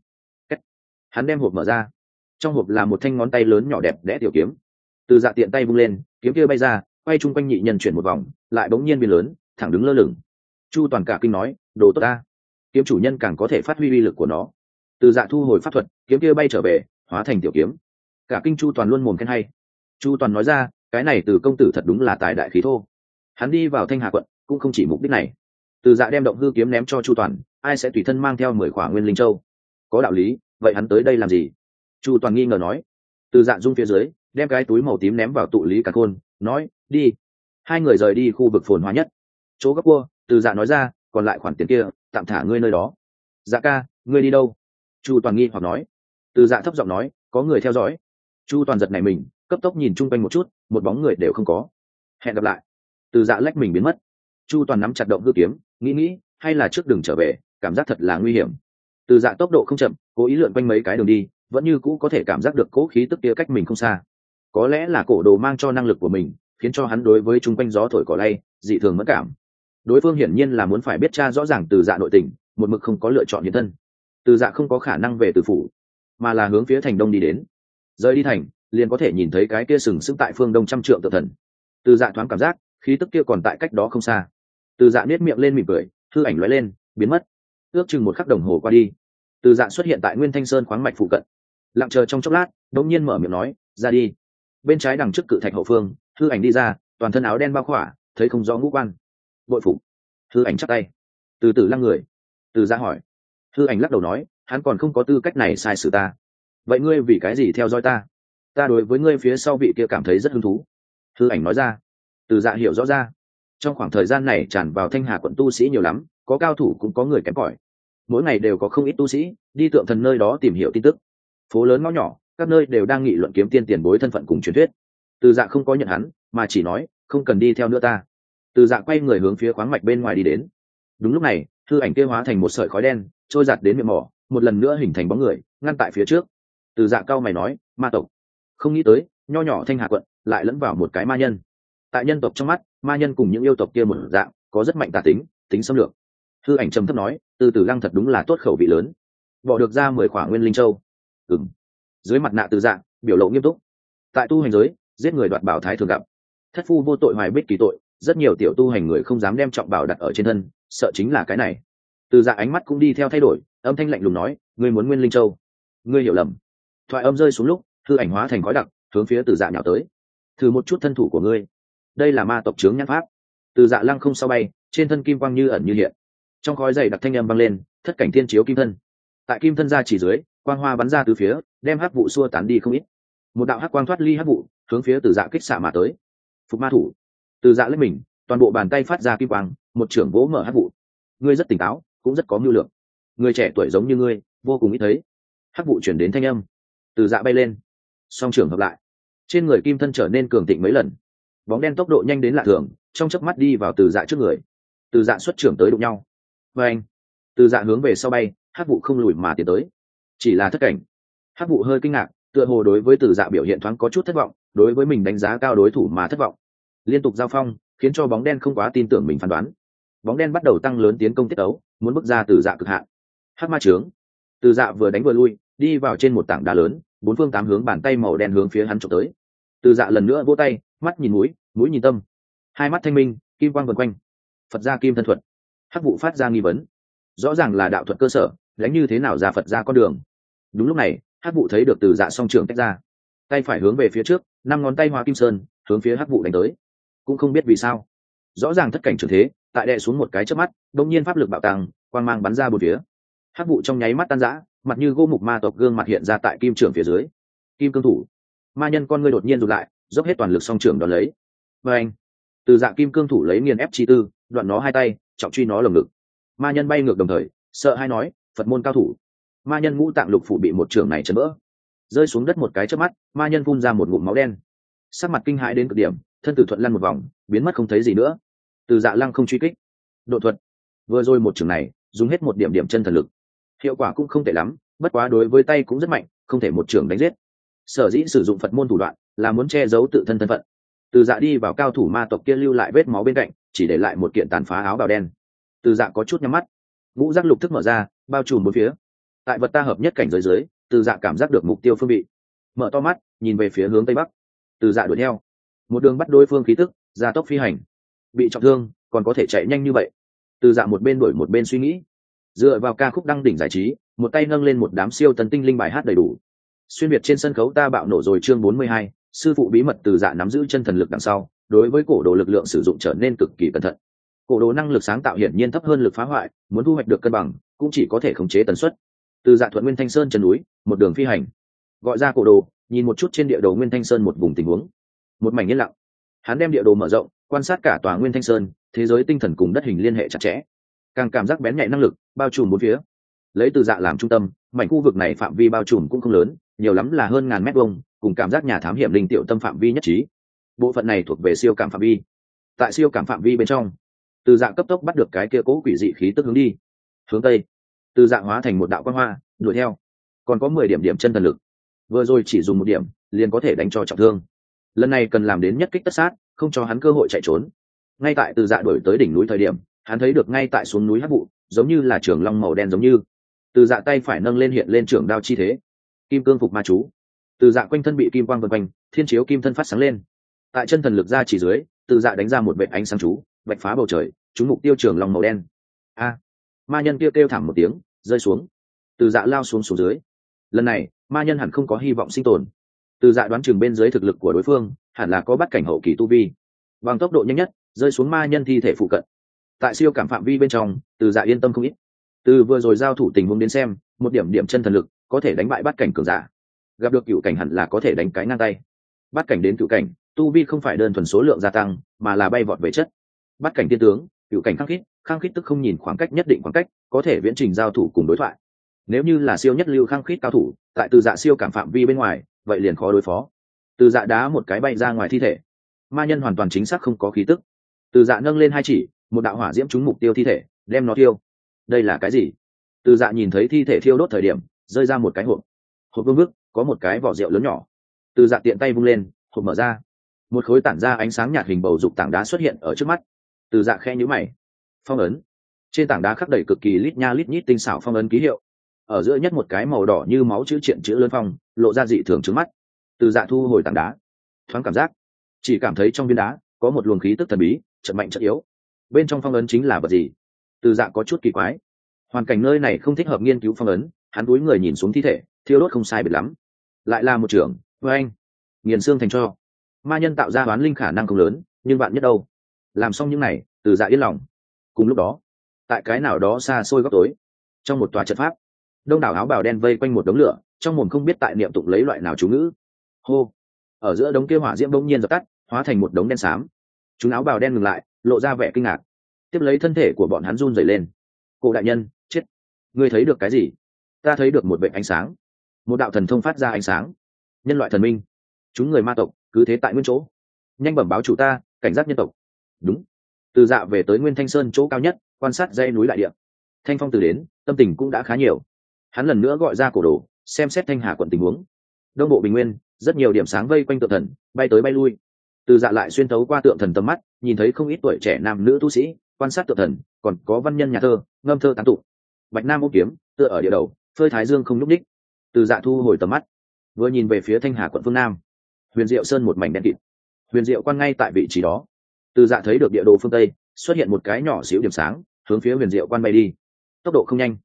[SPEAKER 1] Hắn đem hộp mở ra, trong hộp là một thanh ngón tay lớn nhỏ đẹp đẽ tiểu kiếm. Từ Dạ tiện tay vung lên, kiếm kia bay ra, quay chung quanh nhị nhân chuyển một vòng, lại bỗng nhiên biến lớn, thẳng đứng lơ lửng. Chu Toàn cả kinh nói, đồ tốt ta, kiếm chủ nhân càng có thể phát huy uy lực của nó. Từ Dạ thu hồi pháp thuật, kiếm kia bay trở về, hóa thành tiểu kiếm. Cả kinh Chu Toàn luôn mồm khen hay. Chu Toàn nói ra, cái này Từ công tử thật đúng là tài đại khí thô. Hắn đi vào Thanh Hà quận cũng không chỉ mục đích này. Từ Dạ đem động hư kiếm ném cho Chu Toàn, ai sẽ tùy thân mang theo 10 khỏa nguyên linh châu? Có đạo lý, vậy hắn tới đây làm gì? Chu Toàn nghi ngờ nói. Từ Dạ rung phía dưới, đem cái túi màu tím ném vào tụ lý cả khôn, nói, đi. Hai người rời đi khu vực phồn hoa nhất. Chỗ gấp cua, Từ Dạ nói ra, còn lại khoản tiền kia, tạm thả ngươi nơi đó. Dạ ca, ngươi đi đâu? Chu Toàn nghi hoặc nói. Từ Dạ thấp giọng nói, có người theo dõi. Chu Toàn giật nảy mình, cấp tốc nhìn chung quanh một chút, một bóng người đều không có. Hẹn gặp lại. Từ Dạ lách mình biến mất. Chu Toàn nắm chặt động hư kiếm, nghĩ hay là trước đường trở về, cảm giác thật là nguy hiểm. Từ Dạ tốc độ không chậm, cố ý lượn quanh mấy cái đường đi, vẫn như cũ có thể cảm giác được cố khí tức kia cách mình không xa. Có lẽ là cổ đồ mang cho năng lực của mình, khiến cho hắn đối với chung quanh gió thổi cỏ lay dị thường mất cảm. Đối phương hiển nhiên là muốn phải biết tra rõ ràng Từ Dạ nội tình, một mực không có lựa chọn hiện thân. Từ Dạ không có khả năng về Từ phủ, mà là hướng phía thành đông đi đến. Rời đi thành, liền có thể nhìn thấy cái kia sừng sững tại phương đông trăm trượng tự thần. Từ Dạ thoáng cảm giác khí tức kia còn tại cách đó không xa. Từ Dạ nét miệng lên mỉm cười, hư ảnh lóe lên, biến mất. Ước chừng một khắc đồng hồ qua đi, Từ Dạ xuất hiện tại Nguyên Thanh Sơn khoáng mạch phụ cận. Lặng chờ trong chốc lát, đống nhiên mở miệng nói, ra đi. Bên trái đằng trước cự thạch hậu phương, hư ảnh đi ra, toàn thân áo đen bao khỏa, thấy không rõ ngũ quan. Bội phục. Hư ảnh chắp tay. Từ Tử Lăng người. Từ Dạ hỏi. Hư ảnh lắc đầu nói, hắn còn không có tư cách này sai xử ta. Vậy ngươi vì cái gì theo dõi ta? Ta đối với ngươi phía sau vị kia cảm thấy rất hứng thú. Hư ảnh nói ra. Từ Dạ hiểu rõ ra. Trong khoảng thời gian này tràn vào Thanh Hà quận tu sĩ nhiều lắm, có cao thủ cũng có người kém cỏi. Mỗi ngày đều có không ít tu sĩ đi tượng thần nơi đó tìm hiểu tin tức. Phố lớn ngõ nhỏ, các nơi đều đang nghị luận kiếm tiên tiền bối thân phận cùng truyền thuyết. Từ Dạ không có nhận hắn, mà chỉ nói, không cần đi theo nữa ta. Từ Dạ quay người hướng phía khoáng mạch bên ngoài đi đến. Đúng lúc này, hư ảnh kia hóa thành một sợi khói đen, trôi giạt đến miệng mỏ, một lần nữa hình thành bóng người, ngăn tại phía trước. Từ Dạ cao mày nói, ma tộc. Không nghĩ tới, nho nhỏ Thanh Hà quận lại lẫn vào một cái ma nhân. Tại nhân tộc trong mắt, ma nhân cùng những yêu tộc kia một dạng, có rất mạnh tà tính, tính xâm lược. Hư ảnh trầm thấp nói, Từ Tử Lăng thật đúng là tốt khẩu vị lớn, bỏ được ra 10 khỏa nguyên linh châu. Ừm. Dưới mặt nạ Từ Dạ biểu lộ nghiêm túc. Tại tu hành giới, giết người đoạt bảo thái thường gặp. Thất phu vô tội hoài bích kỳ tội, rất nhiều tiểu tu hành người không dám đem trọng bảo đặt ở trên thân, sợ chính là cái này. Từ Dạ ánh mắt cũng đi theo thay đổi, âm thanh lạnh lùng nói, ngươi muốn nguyên linh châu? Ngươi hiểu lầm. Thoại âm rơi xuống lúc, hư ảnh hóa thành khói đặc, hướng phía Từ Dạ nhào tới. Thử một chút thân thủ của ngươi. Đây là ma tộc chướng nhãn pháp. Từ Dạ lăng không sao bay, trên thân kim quang như ẩn như hiện. Trong khói dày đặc thanh âm vang lên, thất cảnh thiên chiếu kim thân. Tại kim thân ra chỉ dưới, quang hoa bắn ra từ phía, đem hắc vụ xua tán đi không ít. Một đạo hắc quang thoát ly hắc vụ, hướng phía Từ Dạ kích xạ mà tới. Phục ma thủ. Từ Dạ lên mình, toàn bộ bàn tay phát ra kim quang, một trưởng vỗ mở hắc vụ. Ngươi rất tỉnh táo, cũng rất có mưu lược. Người trẻ tuổi giống như ngươi, vô cùng ít thấy. Hắc vụ chuyển đến thanh âm. Từ Dạ bay lên, song trưởng hợp lại, trên người kim thân trở nên cường thịnh mấy lần. Bóng đen tốc độ nhanh đến lạ thường, trong chớp mắt đi vào Từ Dạ trước người. Từ Dạ xuất trưởng tới đụng nhau. Và anh, Từ Dạ hướng về sau bay, hắc vụ không lùi mà tiến tới. Chỉ là thất cảnh. Hắc vụ hơi kinh ngạc, tựa hồ đối với Từ Dạ biểu hiện thoáng có chút thất vọng, đối với mình đánh giá cao đối thủ mà thất vọng. Liên tục giao phong, khiến cho bóng đen không quá tin tưởng mình phán đoán. Bóng đen bắt đầu tăng lớn tiến công tiết ấu, muốn bước ra Từ Dạ cực hạn. Hắc ma trướng. Từ Dạ vừa đánh vừa lui, đi vào trên một tảng đá lớn, bốn phương tám hướng bàn tay màu đen hướng phía hắn chụp tới. Từ Dạ lần nữa vỗ tay, mắt nhìn mũi, mũi nhìn tâm, hai mắt thanh minh, kim quang vần quanh. Phật gia kim thân thuật. Hắc vụ phát ra nghi vấn. Rõ ràng là đạo thuật cơ sở, đánh như thế nào ra Phật ra con đường. Đúng lúc này hắc vụ thấy được Từ Dạ song trưởng tách ra, tay phải hướng về phía trước, 5 ngón tay hóa kim sơn hướng phía hắc vụ đánh tới. Cũng không biết vì sao, rõ ràng thất cảnh trưởng thế, tại đè xuống một cái chớp mắt, đột nhiên pháp lực bạo tăng, quang mang bắn ra bốn phía. Hắc vụ trong nháy mắt tan rã, mặt như gỗ mục ma tộc gương mặt hiện ra tại kim trưởng phía dưới. Kim cương thủ. Ma nhân con ngươi đột nhiên rụt lại, dốc hết toàn lực song trưởng đón lấy. Và anh, Từ Dạ kim cương thủ lấy nghiền ép chi tư, đoạn nó hai tay, trọng truy nó lồng ngực. Ma nhân bay ngược đồng thời, sợ hai nói, Phật môn cao thủ. Ma nhân ngũ tạng lục phủ bị một trưởng này chấn vỡ, rơi xuống đất một cái chớp mắt, ma nhân phun ra một ngụm máu đen, sắc mặt kinh hãi đến cực điểm, thân tử thuận lăn một vòng, biến mất không thấy gì nữa. Từ Dạ lăng không truy kích, độ thuật. Vừa rồi một trưởng này, dùng hết một điểm điểm chân thần lực, hiệu quả cũng không tệ lắm, bất quá đối với tay cũng rất mạnh, không thể một trưởng đánh giết. Sở dĩ sử dụng Phật môn thủ đoạn, là muốn che giấu tự thân thân phận. Từ Dạ đi vào cao thủ ma tộc kia lưu lại vết máu bên cạnh, chỉ để lại một kiện tàn phá áo bào đen. Từ Dạ có chút nhắm mắt, ngũ giác lục thức mở ra, bao trùm bốn phía. Tại vật ta hợp nhất cảnh giới dưới, Từ Dạ cảm giác được mục tiêu phương vị, mở to mắt nhìn về phía hướng tây bắc. Từ Dạ đuổi theo, một đường bắt đối phương khí tức, gia tốc phi hành. Bị trọng thương còn có thể chạy nhanh như vậy. Từ Dạ một bên đuổi một bên suy nghĩ, dựa vào ca khúc đăng đỉnh giải trí, một tay nâng lên một đám siêu tần tinh linh bài hát đầy đủ. Xuyên việt trên sân khấu ta bạo nổ rồi chương 42, sư phụ bí mật. Từ Dạ nắm giữ chân thần lực đằng sau, đối với cổ đồ lực lượng sử dụng trở nên cực kỳ cẩn thận. Cổ đồ năng lực sáng tạo hiển nhiên thấp hơn lực phá hoại, muốn thu hoạch được cân bằng, cũng chỉ có thể khống chế tần suất. Từ Dạ thuận Nguyên Thanh Sơn chân núi, một đường phi hành, gọi ra cổ đồ, nhìn một chút trên địa đồ Nguyên Thanh Sơn một vùng tình huống. Một mảnh yên lặng, hắn đem địa đồ mở rộng, quan sát cả tòa Nguyên Thanh Sơn, thế giới tinh thần cùng đất hình liên hệ chặt chẽ, càng cảm giác bén nhạy năng lực bao trùm bốn phía. Lấy Từ Dạ làm trung tâm, mảnh khu vực này phạm vi bao trùm cũng không lớn, nhiều lắm là hơn ngàn mét vuông, cùng cảm giác nhà thám hiểm linh tiểu tâm phạm vi nhất trí. Bộ phận này thuộc về siêu cảm phạm vi. Tại siêu cảm phạm vi bên trong, Từ Dạ cấp tốc bắt được cái kia cố quỷ dị khí tức hướng đi. Hướng tây, Từ Dạ hóa thành một đạo quang hoa, đuổi theo. Còn có 10 điểm điểm chân thần lực. Vừa rồi chỉ dùng một điểm, liền có thể đánh cho trọng thương. Lần này cần làm đến nhất kích tất sát, không cho hắn cơ hội chạy trốn. Ngay tại Từ Dạ đuổi tới đỉnh núi thời điểm, hắn thấy được ngay tại xuống núi hắc vụ, giống như là trường long màu đen giống như. Từ Dạ tay phải nâng lên hiện lên trưởng đao chi thế. Kim cương phục ma chú. Từ Dạ quanh thân bị kim quang vần quanh, thiên chiếu kim thân phát sáng lên. Tại chân thần lực ra chỉ dưới, Từ Dạ đánh ra một vệt ánh sáng chú, vạch phá bầu trời, trúng mục tiêu trường long màu đen. A! Ma nhân kia kêu thảm một tiếng, rơi xuống. Từ Dạ lao xuống dưới. Lần này, ma nhân hẳn không có hy vọng sinh tồn. Từ Dạ đoán chừng bên dưới thực lực của đối phương hẳn là có bắt cảnh hậu kỳ tu vi, bằng tốc độ nhanh nhất rơi xuống ma nhân thi thể phụ cận. Tại siêu cảm phạm vi bên trong, Từ Dạ yên tâm không ít. Từ vừa rồi giao thủ tình huống đến xem, một điểm điểm chân thần lực có thể đánh bại bắt cảnh cường giả. Gặp được cựu cảnh hẳn là có thể đánh cái ngang tay. Bắt cảnh đến cựu cảnh, tu vi không phải đơn thuần số lượng gia tăng, mà là bay vọt về chất. Bắt cảnh tiên tướng, cựu cảnh khăng khít tức không nhìn khoảng cách nhất định khoảng cách, có thể viễn trình giao thủ cùng đối thoại. Nếu như là siêu nhất lưu khăng khít cao thủ, tại Từ Dạ siêu cảm phạm vi bên ngoài, vậy liền khó đối phó. Từ Dạ đá một cái bay ra ngoài thi thể. Ma nhân hoàn toàn chính xác không có khí tức. Từ Dạ nâng lên hai chỉ, một đạo hỏa diễm trúng mục tiêu thi thể, đem nó thiêu. Đây là cái gì? Từ Dạ nhìn thấy thi thể thiêu đốt thời điểm, rơi ra một cái hộp. Hộp vương vức, có một cái vỏ rượu lớn nhỏ. Từ Dạ tiện tay vung lên, hộp mở ra. Một khối tản ra ánh sáng nhạt hình bầu dục tảng đá xuất hiện ở trước mắt. Từ Dạ khẽ nhíu mày. Phong ấn. Trên tảng đá khắc đầy cực kỳ lít nha lít nhít tinh xảo phong ấn ký hiệu. Ở giữa nhất một cái màu đỏ như máu chữ triện chữ lớn phong, lộ ra dị thường trước mắt. Từ Dạ thu hồi tảng đá, thoáng cảm giác, chỉ cảm thấy trong viên đá có một luồng khí tức thần bí, chợt mạnh chợt yếu. Bên trong phong ấn chính là vật gì? Từ Dạ có chút kỳ quái. Hoàn cảnh nơi này không thích hợp nghiên cứu phong ấn, hắn cúi người nhìn xuống thi thể, thiêu đốt không sai biệt lắm. Lại là một trưởng, với anh, nghiền xương thành tro. Ma nhân tạo ra đoán linh khả năng không lớn, nhưng bạn nhất đâu. Làm xong những này, Từ Dạ yên lòng. Cùng lúc đó, tại cái nào đó xa xôi góc tối, trong một tòa trận pháp, đông đảo áo bào đen vây quanh một đống lửa, trong mồm không biết tại niệm tụng lấy loại nào chú ngữ. Hô! Ở giữa đống kia hỏa diễm bỗng nhiên dập tắt, hóa thành một đống đen xám. Chúng áo bào đen ngừng lại, lộ ra vẻ kinh ngạc. Tiếp lấy thân thể của bọn hắn run rẩy lên. Cổ đại nhân, chết! Ngươi thấy được cái gì? Ta thấy được một vệt ánh sáng. Một đạo thần thông phát ra ánh sáng. Nhân loại thần minh. Chúng người ma tộc cứ thế tại nguyên chỗ. Nhanh bẩm báo chủ ta, cảnh giác nhân tộc. Đúng. Từ Dạ về tới Nguyên Thanh Sơn chỗ cao nhất, quan sát dãy núi đại địa. Thanh phong từ đến, tâm tình cũng đã khá nhiều. Hắn lần nữa gọi ra cổ đồ, xem xét Thanh Hà quận tình huống. Đông bộ bình nguyên, rất nhiều điểm sáng vây quanh tượng thần, bay tới bay lui. Từ Dạ lại xuyên thấu qua tượng thần tầm mắt, nhìn thấy không ít tuổi trẻ nam nữ tu sĩ quan sát tượng thần, còn có văn nhân nhà thơ ngâm thơ tán tụng. Bạch Nam ôm kiếm tựa ở địa đầu, phơi thái dương không nhúc nhích. Từ Dạ thu hồi tầm mắt, vừa nhìn về phía Thanh Hà quận phương nam. Huyền Diệu Sơn một mảnh đen kịt. Huyền Diệu quan ngay tại vị trí đó. Từ Dạ thấy được địa đồ phương tây xuất hiện một cái nhỏ xíu điểm sáng, hướng phía Huyền Diệu quan bay đi. Tốc độ không nhanh,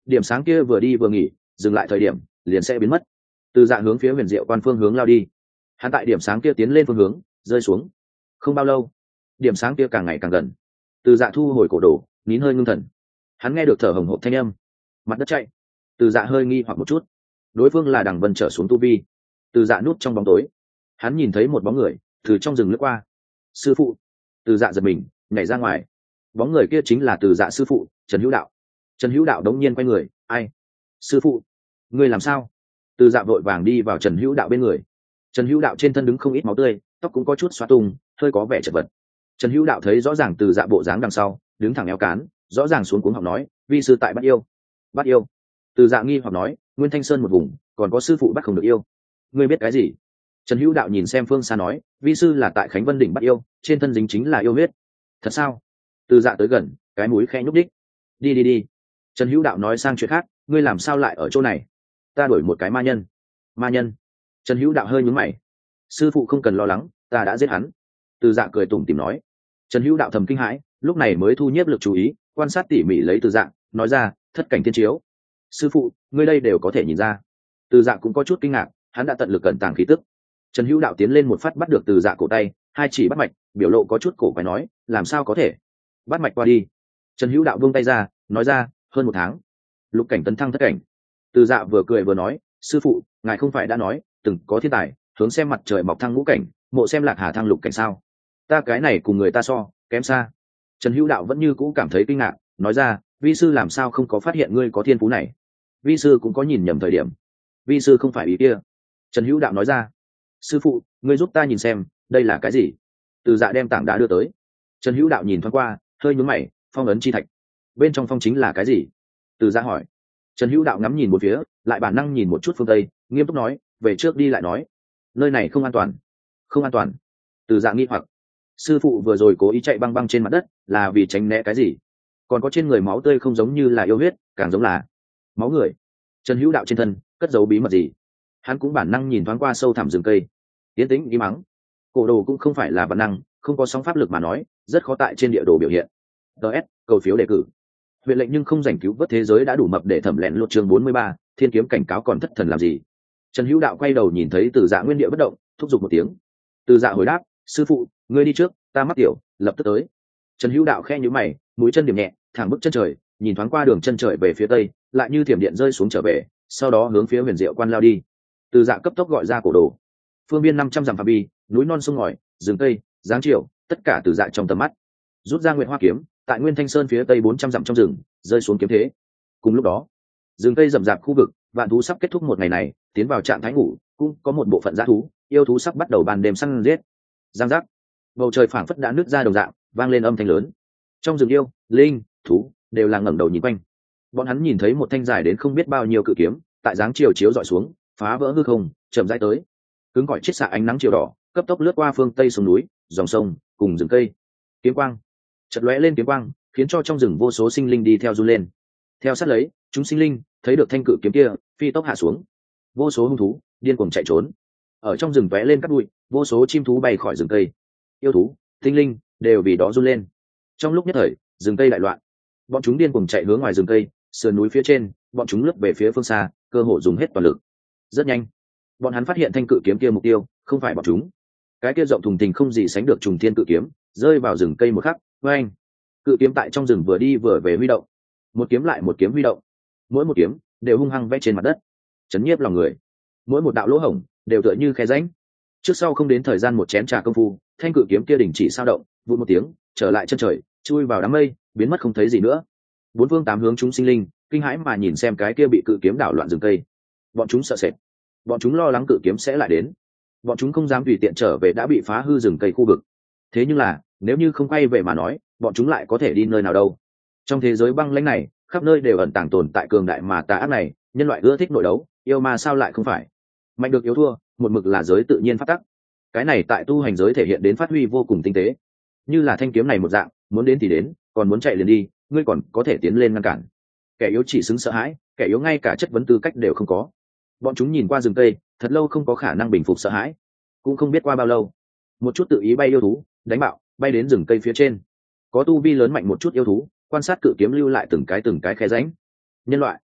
[SPEAKER 1] điểm sáng kia vừa đi vừa nghỉ, dừng lại thời điểm liền sẽ biến mất. Từ Dạ hướng phía huyền diệu quan phương hướng lao đi. Hắn tại điểm sáng kia tiến lên phương hướng rơi xuống. Không bao lâu, điểm sáng kia càng ngày càng gần. Từ Dạ thu hồi cổ đồ, nín hơi ngưng thần. Hắn nghe được thở hổn hển thanh âm. Mặt đất chạy. Từ Dạ hơi nghi hoặc một chút. Đối phương là Đằng Vân trở xuống tu vi. Từ Dạ núp trong bóng tối. Hắn nhìn thấy một bóng người từ trong rừng lướt qua. Sư phụ. Từ Dạ giật mình, nhảy ra ngoài. Bóng người kia chính là Từ Dạ sư phụ, Trần Hữu Đạo. Trần Hữu Đạo đống nhiên quay người, ai? Sư phụ, ngươi làm sao? Từ Dạ vội vàng đi vào Trần Hữu Đạo bên người. Trần Hữu Đạo trên thân đứng không ít máu tươi, tóc cũng có chút xóa tung, hơi có vẻ chật vật. Trần Hữu Đạo thấy rõ ràng Từ Dạ bộ dáng đằng sau, đứng thẳng eo cán, rõ ràng xuống cuống học nói, vi sư tại bắt yêu. Bắt yêu? Từ Dạ nghi hoặc nói, Nguyên Thanh Sơn một vùng, còn có sư phụ bắt không được yêu. Ngươi biết cái gì? Trần Hữu Đạo nhìn xem phương xa nói, vi sư là tại Khánh Vân đỉnh bắt yêu, trên thân dính chính là yêu huyết. Thật sao? Từ Dạ tới gần, cái mũi khẽ nhúc đích. Đi. Trần Hữu Đạo nói sang chuyện khác, ngươi làm sao lại ở chỗ này? Ta đuổi một cái ma nhân. Ma nhân? Trần Hữu Đạo hơi nhướng mày. Sư phụ không cần lo lắng, ta đã giết hắn. Từ Dạ cười tủm tỉm nói. Trần Hữu Đạo thầm kinh hãi, lúc này mới thu nhiếp lực chú ý, quan sát tỉ mỉ lấy Từ Dạ, nói ra, thất cảnh thiên chiếu. Sư phụ, ngươi đây đều có thể nhìn ra. Từ Dạ cũng có chút kinh ngạc, hắn đã tận lực cẩn tàng khí tức. Trần Hữu Đạo tiến lên một phát bắt được Từ Dạ cổ tay, hai chỉ bắt mạch, biểu lộ có chút cổ quái nói, làm sao có thể? Bắt mạch qua đi. Trần Hữu Đạo buông tay ra, nói ra, hơn 1 tháng. Lục cảnh tấn thăng thất cảnh. Từ Dạ vừa cười vừa nói, sư phụ, ngài không phải đã nói, từng có thiên tài, hướng xem mặt trời mọc thăng ngũ cảnh, mộ xem Lạc Hà thăng lục cảnh sao? Ta cái này cùng người ta so, kém xa. Trần Hữu Đạo vẫn như cũ cảm thấy kinh ngạc, nói ra, vi sư làm sao không có phát hiện ngươi có thiên phú này? Vi sư cũng có nhìn nhầm thời điểm. Vi sư không phải ý kia. Trần Hữu Đạo nói ra, sư phụ, ngươi giúp ta nhìn xem, đây là cái gì? Từ Dạ đem tảng đá đưa tới. Trần Hữu Đạo nhìn thoáng qua, hơi nhướng mày, phong ấn chi thạch. Bên trong phong chính là cái gì? Từ Dạ hỏi. Trần Hữu Đạo ngắm nhìn một phía, lại bản năng nhìn một chút phương tây, nghiêm túc nói, về trước đi lại nói, nơi này không an toàn. Không an toàn? Từ Dạ nghi hoặc. Sư phụ vừa rồi cố ý chạy băng băng trên mặt đất, là vì tránh né cái gì? Còn có trên người máu tươi không giống như là yêu huyết, càng giống là máu người. Trần Hữu Đạo trên thân cất giấu bí mật gì? Hắn cũng bản năng nhìn thoáng qua sâu thẳm rừng cây. Tiến tĩnh im mắng. Cổ đồ cũng không phải là bản năng, không có sóng pháp lực mà nói, rất khó tại trên địa đồ biểu hiện. DS, cầu phiếu đề cử. Huyện lệnh nhưng không giành cứu vớt thế giới đã đủ mập để thẩm lẹn lột chương 43, thiên kiếm cảnh cáo còn thất thần làm gì? Trần Hữu Đạo quay đầu nhìn thấy Từ Dạ nguyên địa bất động, thúc giục một tiếng. Từ Dạ hồi đáp, sư phụ, ngươi đi trước, ta mắc tiểu, lập tức tới. Trần Hữu Đạo khe nhíu mày, mũi chân điểm nhẹ, thẳng bước chân trời, nhìn thoáng qua đường chân trời về phía tây, lại như thiểm điện rơi xuống trở về, sau đó hướng phía huyền diệu quan lao đi. Từ Dạ cấp tốc gọi ra cổ đồ. Phương biên 500 dặm phạm vi, núi non sông ngòi, rừng cây, dáng chiều, tất cả Từ Dạ trong tầm mắt. Rút ra Nguyệt Hoa kiếm, tại Nguyên Thanh Sơn phía tây 400 dặm trong rừng, rơi xuống kiếm thế. Cùng lúc đó, rừng cây rậm rạp khu vực, vạn thú sắp kết thúc một ngày này, tiến vào trạng thái ngủ, cũng có một bộ phận dã thú, yêu thú sắp bắt đầu ban đêm săn giết. Giang giác, bầu trời phảng phất đã nứt ra đồng dạng, vang lên âm thanh lớn. Trong rừng yêu, linh, thú đều là ngẩng đầu nhìn quanh. Bọn hắn nhìn thấy một thanh dài đến không biết bao nhiêu cự kiếm, tại dáng chiều chiếu dọi xuống, phá vỡ hư không, chậm rãi tới. Cứng cỏi chiết xạ ánh nắng chiều đỏ, cấp tốc lướt qua phương tây sông núi, dòng sông, cùng rừng cây. Kiếm quang, chợt lóe lên kiếm quang, khiến cho trong rừng vô số sinh linh đi theo du lên. Theo sát lấy, chúng sinh linh thấy được thanh cự kiếm kia, phi tốc hạ xuống. Vô số hung thú điên cuồng chạy trốn. Ở trong rừng tóe lên cát bụi, vô số chim thú bay khỏi rừng cây. Yêu thú, tinh linh đều vì đó run lên. Trong lúc nhất thời, rừng cây đại loạn. Bọn chúng điên cuồng chạy hướng ngoài rừng cây, sườn núi phía trên, bọn chúng lướt về phía phương xa, cơ hội dùng hết toàn lực. Rất nhanh, bọn hắn phát hiện thanh cự kiếm kia mục tiêu không phải bọn chúng. Cái kia rộng thùng thình không gì sánh được trùng thiên cự kiếm, rơi vào rừng cây một khắc, oeng. Cự kiếm tại trong rừng vừa đi vừa về huy động, một kiếm lại một kiếm huy động, mỗi một kiếm đều hung hăng vẽ trên mặt đất, chấn nhiếp lòng người. Mỗi một đạo lỗ hổng đều tựa như khe rãnh. Trước sau không đến thời gian một chén trà công phu, thanh cự kiếm kia đình chỉ sao động, vụt một tiếng, trở lại chân trời, chui vào đám mây, biến mất không thấy gì nữa. Bốn phương tám hướng chúng sinh linh kinh hãi mà nhìn xem cái kia bị cự kiếm đảo loạn rừng cây. Bọn chúng sợ sệt, bọn chúng lo lắng cự kiếm sẽ lại đến, bọn chúng không dám tùy tiện trở về đã bị phá hư rừng cây khu vực. Thế nhưng là nếu như không quay về mà nói, bọn chúng lại có thể đi nơi nào đâu? Trong thế giới băng lãnh này, khắp nơi đều ẩn tàng tồn tại cường đại mà tà ác này, nhân loại ưa thích nội đấu, yêu mà sao lại không phải? Mạnh được yếu thua, một mực là giới tự nhiên pháp tắc. Cái này tại tu hành giới thể hiện đến phát huy vô cùng tinh tế. Như là thanh kiếm này một dạng, muốn đến thì đến, còn muốn chạy liền đi, ngươi còn có thể tiến lên ngăn cản. Kẻ yếu chỉ xứng sợ hãi, kẻ yếu ngay cả chất vấn tư cách đều không có. Bọn chúng nhìn qua rừng cây, thật lâu không có khả năng bình phục sợ hãi. Cũng không biết qua bao lâu, một chút tự ý bay yêu thú, đánh bạo, bay đến rừng cây phía trên. Có tu vi lớn mạnh một chút yêu thú, quan sát cự kiếm lưu lại từng cái khe rãnh. Nhân loại,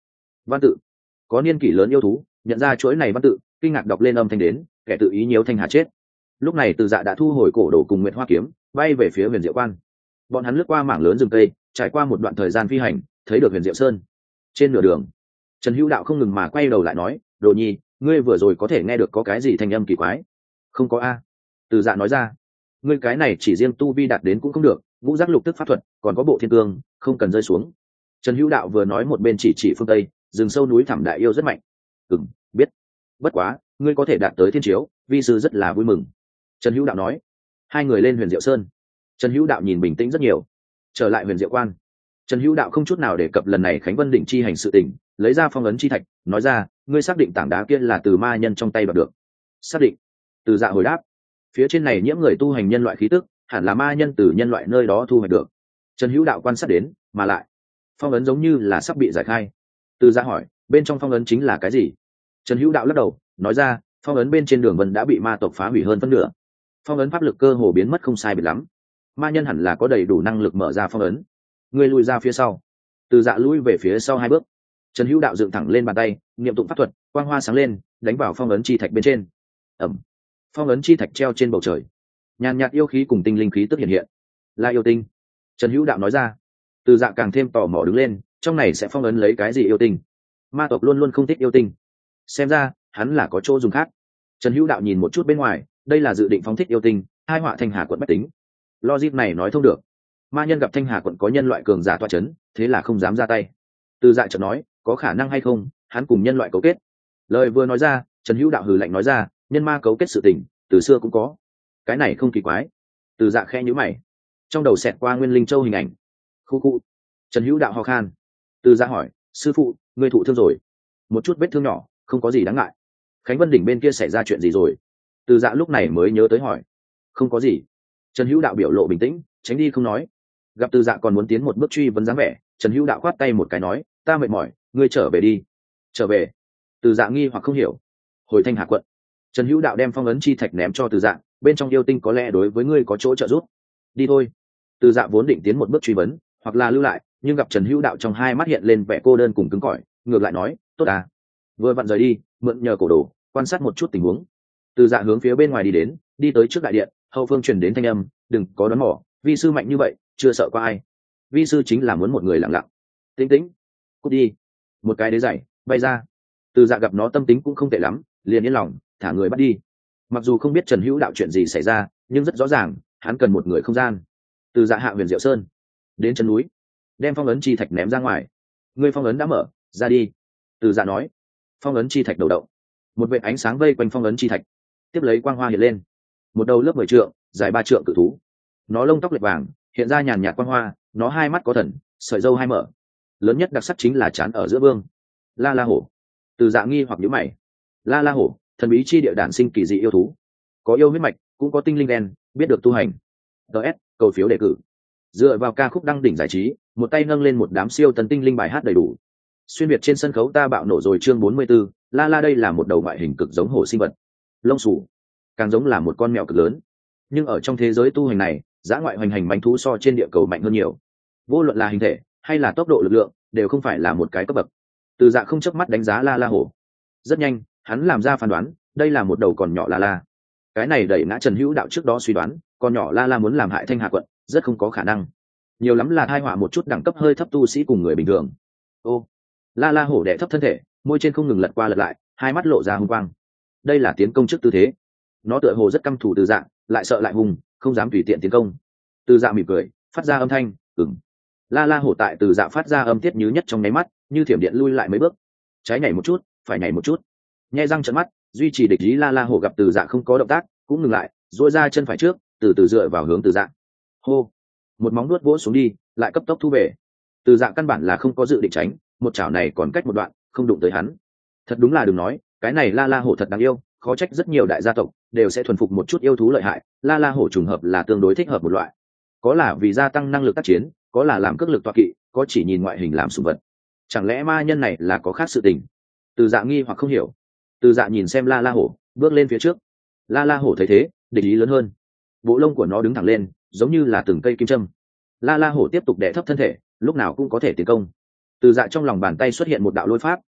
[SPEAKER 1] Văn tự. Có niên kỷ lớn yêu thú nhận ra chuỗi này văn tự, kinh ngạc đọc lên âm thanh đến, kẻ tự ý nhiễu thanh hà chết. Lúc này Từ Dạ đã thu hồi cổ đồ cùng Nguyệt Hoa kiếm, bay về phía Huyền Diệu Quan. Bọn hắn lướt qua mảng lớn rừng cây, trải qua một đoạn thời gian phi hành, thấy được Huyền Diệu Sơn. Trên nửa đường, Trần Hữu Đạo không ngừng mà quay đầu lại nói, Đồ Nhi, ngươi vừa rồi có thể nghe được có cái gì thanh âm kỳ quái? Không có a. Từ Dạ nói ra, ngươi cái này chỉ riêng tu vi đạt đến cũng không được, ngũ giác lục tức pháp thuật, còn có bộ thiên cương, không cần rơi xuống. Trần Hữu Đạo vừa nói một bên chỉ phương tây, rừng sâu núi thẳm đại yêu rất mạnh. Biết. Bất quá, ngươi có thể đạt tới thiên chiếu, vi sư rất là vui mừng. Trần Hữu Đạo nói. Hai người lên Huyền Diệu Sơn. Trần Hữu Đạo nhìn bình tĩnh rất nhiều. Trở lại Huyền Diệu Quan, Trần Hữu Đạo không chút nào đề cập lần này Khánh Vân Đỉnh chi hành sự tình, lấy ra phong ấn chi thạch, nói ra, ngươi xác định tảng đá kia là từ ma nhân trong tay đoạt được? Xác định. Từ Dạ hồi đáp, phía trên này nhiễm người tu hành nhân loại khí tức, hẳn là ma nhân từ nhân loại nơi đó thu hoạch được. Trần Hữu Đạo quan sát đến, mà lại phong ấn giống như là sắp bị giải khai. Từ Dạ hỏi, bên trong phong ấn chính là cái gì? Trần Hữu Đạo lắc đầu, nói ra, phong ấn bên trên đường vân đã bị ma tộc phá hủy hơn phân nửa, phong ấn pháp lực cơ hồ biến mất không sai biệt lắm. Ma nhân hẳn là có đầy đủ năng lực mở ra phong ấn. Ngươi lùi ra phía sau. Từ Dạ lùi về phía sau 2 bước. Trần Hữu Đạo dựng thẳng lên bàn tay, niệm tụng pháp thuật, quang hoa sáng lên, đánh vào phong ấn chi thạch bên trên. Ẩm. Phong ấn chi thạch treo trên bầu trời, nhàn nhạt yêu khí cùng tinh linh khí tức hiện hiện. Là yêu tinh. Trần Hữu Đạo nói ra. Từ Dạ càng thêm tò mò đứng lên, trong này sẽ phong ấn lấy cái gì yêu tinh? Ma tộc luôn luôn không thích yêu tinh, xem ra hắn là có chỗ dùng khác. Trần Hữu Đạo nhìn một chút bên ngoài, đây là dự định phóng thích yêu tinh, hai họa Thanh Hà quận bách tính. Logic này nói thông được. Ma nhân gặp Thanh Hà quận có nhân loại cường giả toa chấn, thế là không dám ra tay. Từ Dạ chợt nói, có khả năng hay không hắn cùng nhân loại cấu kết? Lời vừa nói ra, Trần Hữu Đạo hừ lạnh nói ra, nhân ma cấu kết sự tình từ xưa cũng có, cái này không kỳ quái. Từ Dạ khẽ nhíu mày, trong đầu xẹt qua Nguyên Linh Châu hình ảnh. Khu khu. Trần Hữu Đạo ho khan. Từ Dạ hỏi, sư phụ, ngươi thụ thương rồi? Một chút vết thương nhỏ, không có gì đáng ngại. Khánh Vân đỉnh bên kia xảy ra chuyện gì rồi? Từ Dạ lúc này mới nhớ tới hỏi. Không có gì. Trần Hữu Đạo biểu lộ bình tĩnh, tránh đi không nói. Gặp Từ Dạ còn muốn tiến một bước truy vấn dáng vẻ, Trần Hữu Đạo khoát tay một cái nói, ta mệt mỏi, ngươi trở về đi. Trở về? Từ Dạ nghi hoặc không hiểu. Hồi Thanh Hà quận. Trần Hữu Đạo đem phong ấn chi thạch ném cho Từ Dạ, bên trong yêu tinh có lẽ đối với ngươi có chỗ trợ giúp. Đi thôi. Từ Dạ vốn định tiến một bước truy vấn, hoặc là lưu lại, nhưng gặp Trần Hữu Đạo trong hai mắt hiện lên vẻ cô đơn cùng cứng cỏi, ngược lại nói, tốt à. Vừa vặn rời đi, mượn nhờ cổ đồ, quan sát một chút tình huống. Từ Dạ hướng phía bên ngoài đi đến, đi tới trước đại điện, hậu phương truyền đến thanh âm, đừng có đoán mò, vi sư mạnh như vậy, chưa sợ qua ai. Vi sư chính là muốn một người lặng lặng. Tĩnh tĩnh, cút đi. Một cái đế giày bay ra. Từ Dạ gặp nó tâm tính cũng không tệ lắm, liền yên lòng, thả người bắt đi. Mặc dù không biết Trần Hữu Đạo chuyện gì xảy ra, nhưng rất rõ ràng, hắn cần một người không gian. Từ Dạ hạ Huyền Diệu Sơn, đến chân núi, đem phong ấn chi thạch ném ra ngoài. Ngươi phong ấn đã mở, ra đi. Từ Dạ nói. Phong ấn chi thạch đầu động, một vệt ánh sáng vây quanh phong ấn chi thạch, tiếp lấy quang hoa hiện lên. Một đầu lớp 10 trượng, dài 3 trượng cự thú, nó lông tóc lệch vàng, hiện ra nhàn nhạt quang hoa, nó hai mắt có thần, sợi râu hai mở, lớn nhất đặc sắc chính là trán ở giữa vương. La La hổ. Từ Dạ nghi hoặc nhíu mày. La La hổ, thần bí chi địa đản sinh kỳ dị yêu thú, có yêu huyết mạch, cũng có tinh linh đen, biết được tu hành. DS, cầu phiếu đề cử. Dựa vào ca khúc đăng đỉnh giải trí, một tay nâng lên một đám siêu tần tinh linh bài hát đầy đủ. Xuyên việt trên sân khấu ta bạo nổ rồi chương 44, La La đây là một đầu ngoại hình cực giống hổ sinh vật. Lông xù, càng giống là một con mèo cực lớn. Nhưng ở trong thế giới tu hành này, dã ngoại hoành hành manh thú so trên địa cầu mạnh hơn nhiều. Vô luận là hình thể hay là tốc độ lực lượng, đều không phải là một cái cấp bậc. Từ Dạ không chớp mắt đánh giá La La hổ. Rất nhanh, hắn làm ra phán đoán, đây là một đầu còn nhỏ La La. Cái này đẩy ngã Trần Hữu Đạo trước đó suy đoán, con nhỏ La La muốn làm hại Thanh Hà quận, rất không có khả năng. Nhiều lắm là thai họa một chút đẳng cấp hơi thấp tu sĩ cùng người bình thường. Ô, La La hổ đẻ thấp thân thể, môi trên không ngừng lật qua lật lại, hai mắt lộ ra hung quang. Đây là tiến công trước tư thế. Nó tựa hồ rất căm thù Từ Dạ, lại sợ lại hùng, không dám tùy tiện tiến công. Từ Dạ mỉm cười, phát ra âm thanh, ừng. La La hổ tại Từ Dạ phát ra âm tiết nhứ nhất trong nháy mắt, như thiểm điện lui lại mấy bước, trái nhảy một chút, phải nhảy một chút, nhe răng trợn mắt, duy trì địch ý. La La hổ gặp Từ Dạ không có động tác, cũng ngừng lại, duỗi ra chân phải trước, từ từ dựa vào hướng Từ Dạ. Hô, một móng nuốt vỗ xuống đi, lại cấp tốc thu về. Từ Dạ căn bản là không có dự định tránh, một chảo này còn cách một đoạn, không đụng tới hắn. Thật đúng là đừng nói, cái này La La hổ thật đáng yêu, khó trách rất nhiều đại gia tộc đều sẽ thuần phục một chút yêu thú lợi hại. La La hổ trùng hợp là tương đối thích hợp một loại, có là vì gia tăng năng lực tác chiến, có là làm cước lực toa kỵ, có chỉ nhìn ngoại hình làm sủng vật. Chẳng lẽ ma nhân này là có khác sự tình? Từ Dạ nghi hoặc không hiểu. Từ Dạ nhìn xem La La hổ, bước lên phía trước. La La hổ thấy thế, địch ý lớn hơn, bộ lông của nó đứng thẳng lên, giống như là từng cây kim châm. La La hổ tiếp tục đè thấp thân thể, lúc nào cũng có thể tiến công. Từ Dạ trong lòng bàn tay xuất hiện một đạo lôi pháp,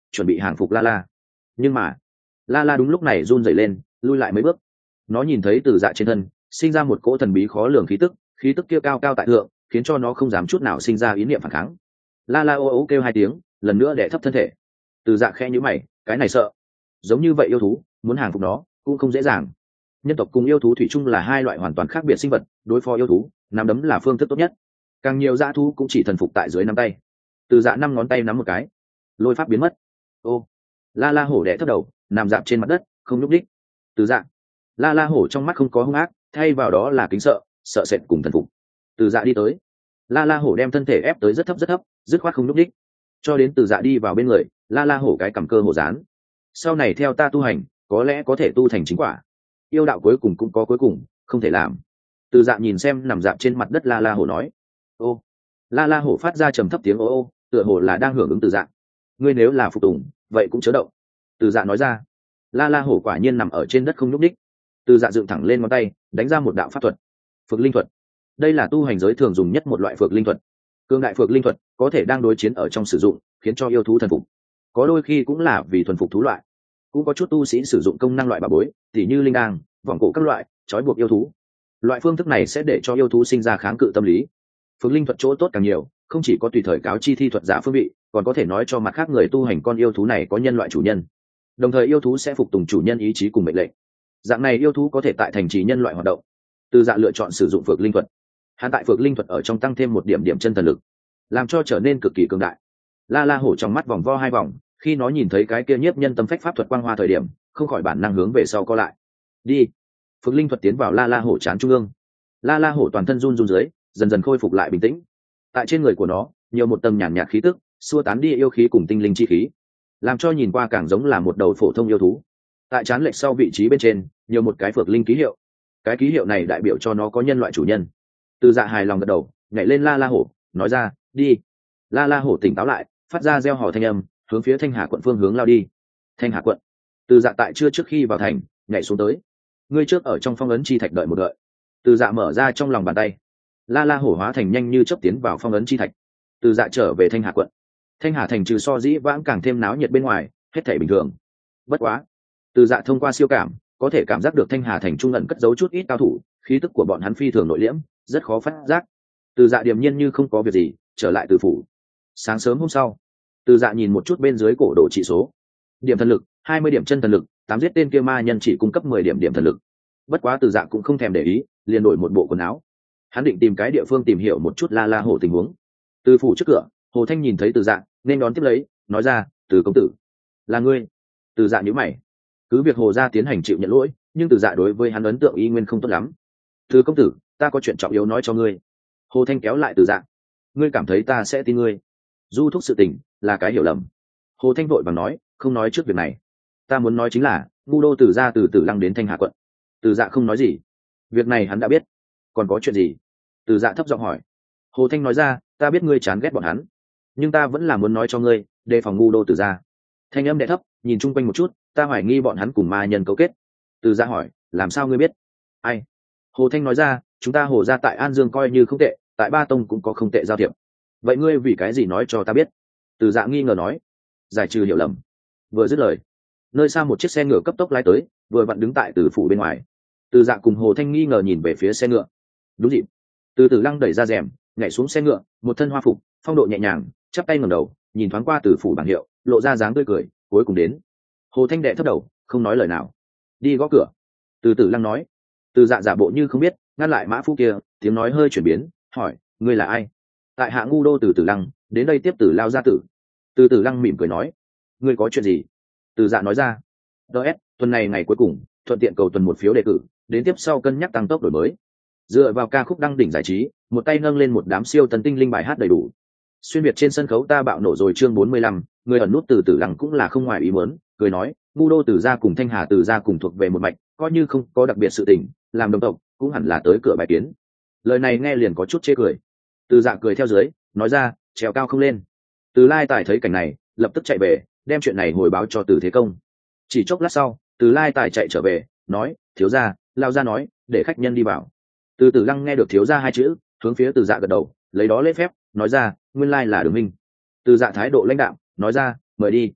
[SPEAKER 1] chuẩn bị hàng phục la la. Nhưng mà la la đúng lúc này run rẩy lên, lui lại mấy bước. Nó nhìn thấy từ dạ trên thân sinh ra một cỗ thần bí khó lường khí tức kia cao cao tại thượng, khiến cho nó không dám chút nào sinh ra ý niệm phản kháng. La la ô ô kêu hai tiếng, lần nữa đè thấp thân thể. Từ dạ khẽ nhíu mày, cái này sợ. Giống như vậy yêu thú muốn hàng phục nó cũng không dễ dàng. Nhân tộc cùng yêu thú thủy chung là hai loại hoàn toàn khác biệt sinh vật, đối phó yêu thú nắm đấm là phương thức tốt nhất. Càng nhiều dã thú cũng chỉ thần phục tại dưới nắm tay. Từ dạ 5 ngón tay nắm một cái, lôi pháp biến mất. Ô, la la hổ đẻ thấp đầu, nằm dạp trên mặt đất không nhúc đích. Từ dạ, la la hổ trong mắt không có hung ác, thay vào đó là kính sợ, sợ sệt cùng thần phục. Từ dạ đi tới, la la hổ đem thân thể ép tới rất thấp, dứt khoát không nhúc đích. Cho đến từ dạ đi vào bên người, la la hổ cái cầm cơ hổ dán. Sau này theo ta tu hành, có lẽ có thể tu thành chính quả. Yêu đạo cuối cùng cũng có cuối cùng, không thể làm. Từ dạ nhìn xem nằm dạp trên mặt đất la la hổ nói. Ô, la la hổ phát ra trầm thấp tiếng ô ô, tựa hồ là đang hưởng ứng từ dạ. Ngươi nếu là phục tùng, vậy cũng chớ động. Từ dạ nói ra. La la hổ quả nhiên nằm ở trên đất không nhúc đích. Từ dạ dựng thẳng lên ngón tay, đánh ra một đạo pháp thuật. Phược linh thuật. Đây là tu hành giới thường dùng nhất một loại phược linh thuật. Cương đại phược linh thuật có thể đang đối chiến ở trong sử dụng, khiến cho yêu thú thần phục. Có đôi khi cũng là vì thuần phục thú loại. Cũng có chút tu sĩ sử dụng công năng loại bảo bối, tỉ như linh đàng, vòng cổ các loại, trói buộc yêu thú. Loại phương thức này sẽ để cho yêu thú sinh ra kháng cự tâm lý. Phược linh thuật chỗ tốt càng nhiều, không chỉ có tùy thời cáo chi thi thuật giả phương vị, còn có thể nói cho mặt khác người tu hành con yêu thú này có nhân loại chủ nhân. Đồng thời yêu thú sẽ phục tùng chủ nhân ý chí cùng mệnh lệnh. Dạng này yêu thú có thể tại thành trì nhân loại hoạt động. Từ dạ lựa chọn sử dụng phược linh thuật. Hắn tại phược linh thuật ở trong tăng thêm một điểm chân thần lực, làm cho trở nên cực kỳ cường đại. La la hổ trong mắt vòng vo 2 vòng, khi nó nhìn thấy cái kia nhiếp nhân tâm phách pháp thuật quang hoa thời điểm, không khỏi bản năng hướng về sau co lại. Đi. Phược linh thuật tiến vào la la hổ trán trung ương. La la hổ toàn thân run dưới, dần dần khôi phục lại bình tĩnh. Tại trên người của nó nhiều một tầng nhàn nhạt khí tức, xua tán đi yêu khí cùng tinh linh chi khí, làm cho nhìn qua càng giống là một đầu phổ thông yêu thú. Tại trán lệch sau vị trí bên trên nhiều một cái phược linh ký hiệu. Cái ký hiệu này đại biểu cho nó có nhân loại chủ nhân. Từ dạ hài lòng gật đầu, nhảy lên la la hổ, nói ra, đi. La la hổ tỉnh táo lại, phát ra reo hò thanh âm, hướng phía Thanh Hà quận phương hướng lao đi. Thanh Hà quận. Từ dạ tại chưa trước khi vào thành nhảy xuống tới. Ngươi trước ở trong phong ấn chi thạch đợi một đợi. Từ dạ mở ra trong lòng bàn tay. La la hổ hóa thành nhanh như chớp tiến vào phong ấn chi thạch. Từ dạ trở về Thanh Hà quận. Thanh Hà thành trừ so dĩ vãng càng thêm náo nhiệt bên ngoài, hết thảy bình thường. Bất quá, từ dạ thông qua siêu cảm có thể cảm giác được Thanh Hà thành trung ẩn cất giấu chút ít cao thủ, khí tức của bọn hắn phi thường nội liễm, rất khó phát giác. Từ dạ điềm nhiên như không có việc gì trở lại từ phủ. Sáng sớm hôm sau, từ dạ nhìn một chút bên dưới cổ đồ chỉ số. Điểm thần lực 20 điểm chân thần lực, 8 giết tên kia ma nhân chỉ cung cấp 10 điểm thần lực. Bất quá từ dạ cũng không thèm để ý, liền đổi một bộ quần áo. Hắn định tìm cái địa phương tìm hiểu một chút la la hổ tình huống. Từ phủ trước cửa, Hồ Thanh nhìn thấy từ dạ nên đón tiếp lấy, nói ra, từ công tử, là ngươi. Từ dạ nhíu mày. Cứ việc Hồ gia tiến hành chịu nhận lỗi, nhưng từ dạ đối với hắn ấn tượng y nguyên không tốt lắm. Từ công tử, ta có chuyện trọng yếu nói cho ngươi. Hồ Thanh kéo lại từ dạ. Ngươi cảm thấy ta sẽ tin ngươi? Du thúc sự tình là cái hiểu lầm. Hồ Thanh vội vàng nói, không nói trước việc này. Ta muốn nói chính là ngu đô từ gia từ Tử Lăng đến Thanh Hà quận. Từ dạ không nói gì. Việc này hắn đã biết. Còn có chuyện gì? Từ dạ thấp giọng hỏi. Hồ Thanh nói ra, ta biết ngươi chán ghét bọn hắn, nhưng ta vẫn là muốn nói cho ngươi, đề phòng ngu đô từ gia. Thanh âm đè thấp, nhìn chung quanh một chút, ta hoài nghi bọn hắn cùng ma nhân cấu kết. Từ dạ hỏi, làm sao ngươi biết? Ai? Hồ Thanh nói ra, chúng ta Hồ gia tại An Dương coi như không tệ, tại Ba Tông cũng có không tệ giao thiệp. Vậy ngươi vì cái gì nói cho ta biết? Từ dạ nghi ngờ nói. Giải trừ hiểu lầm. Vừa dứt lời, nơi xa một chiếc xe ngựa cấp tốc lái tới, vừa vặn đứng tại Từ phủ bên ngoài. Từ dạ cùng Hồ Thanh nghi ngờ nhìn về phía xe ngựa. Đúng dịp, Từ Tử Lăng đẩy ra rèm, nhảy xuống xe ngựa, một thân hoa phục, phong độ nhẹ nhàng, chắp tay ngẩng đầu, nhìn thoáng qua Từ phủ bảng hiệu, lộ ra dáng tươi cười, cuối cùng đến. Hồ Thanh đệ thấp đầu, không nói lời nào. Đi gõ cửa. Từ Tử Lăng nói. Từ dạ giả bộ như không biết, ngăn lại mã phu kia, tiếng nói hơi chuyển biến, hỏi, ngươi là ai? Tại hạ ngu đô Từ Tử Lăng, đến đây tiếp Tử Lao gia tử. Từ Tử Lăng mỉm cười nói, ngươi có chuyện gì? Từ dạ nói ra, ds tuần này ngày cuối cùng, thuận tiện cầu tuần một phiếu đề cử, đến tiếp sau cân nhắc tăng tốc đổi mới. Dựa vào ca khúc đăng đỉnh giải trí, một tay nâng lên một đám siêu tần tinh linh bài hát đầy đủ. Xuyên việt trên sân khấu ta bạo nổ rồi chương 45, người ẩn nút Từ Tử Lăng cũng là không ngoài ý muốn, cười nói, ngu đô Từ gia cùng Thanh Hà Từ gia cùng thuộc về một mạch, coi như không có đặc biệt sự tình, làm đồng tộc cũng hẳn là tới cửa bài kiến. Lời này nghe liền có chút chê cười. Từ dạ cười theo dưới, nói ra, trèo cao không lên. Từ Lai Tài thấy cảnh này, lập tức chạy về, đem chuyện này hồi báo cho Từ Thế Công. Chỉ chốc lát sau, Từ Lai Tài chạy trở về, nói, thiếu gia, lao gia nói, để khách nhân đi vào. Từ Tử Lăng nghe được thiếu gia 2 chữ, hướng phía Từ dạ gật đầu, lấy đó lễ phép, nói ra, nguyên lai là Đường Minh. Từ dạ thái độ lãnh đạm, nói ra, mời đi.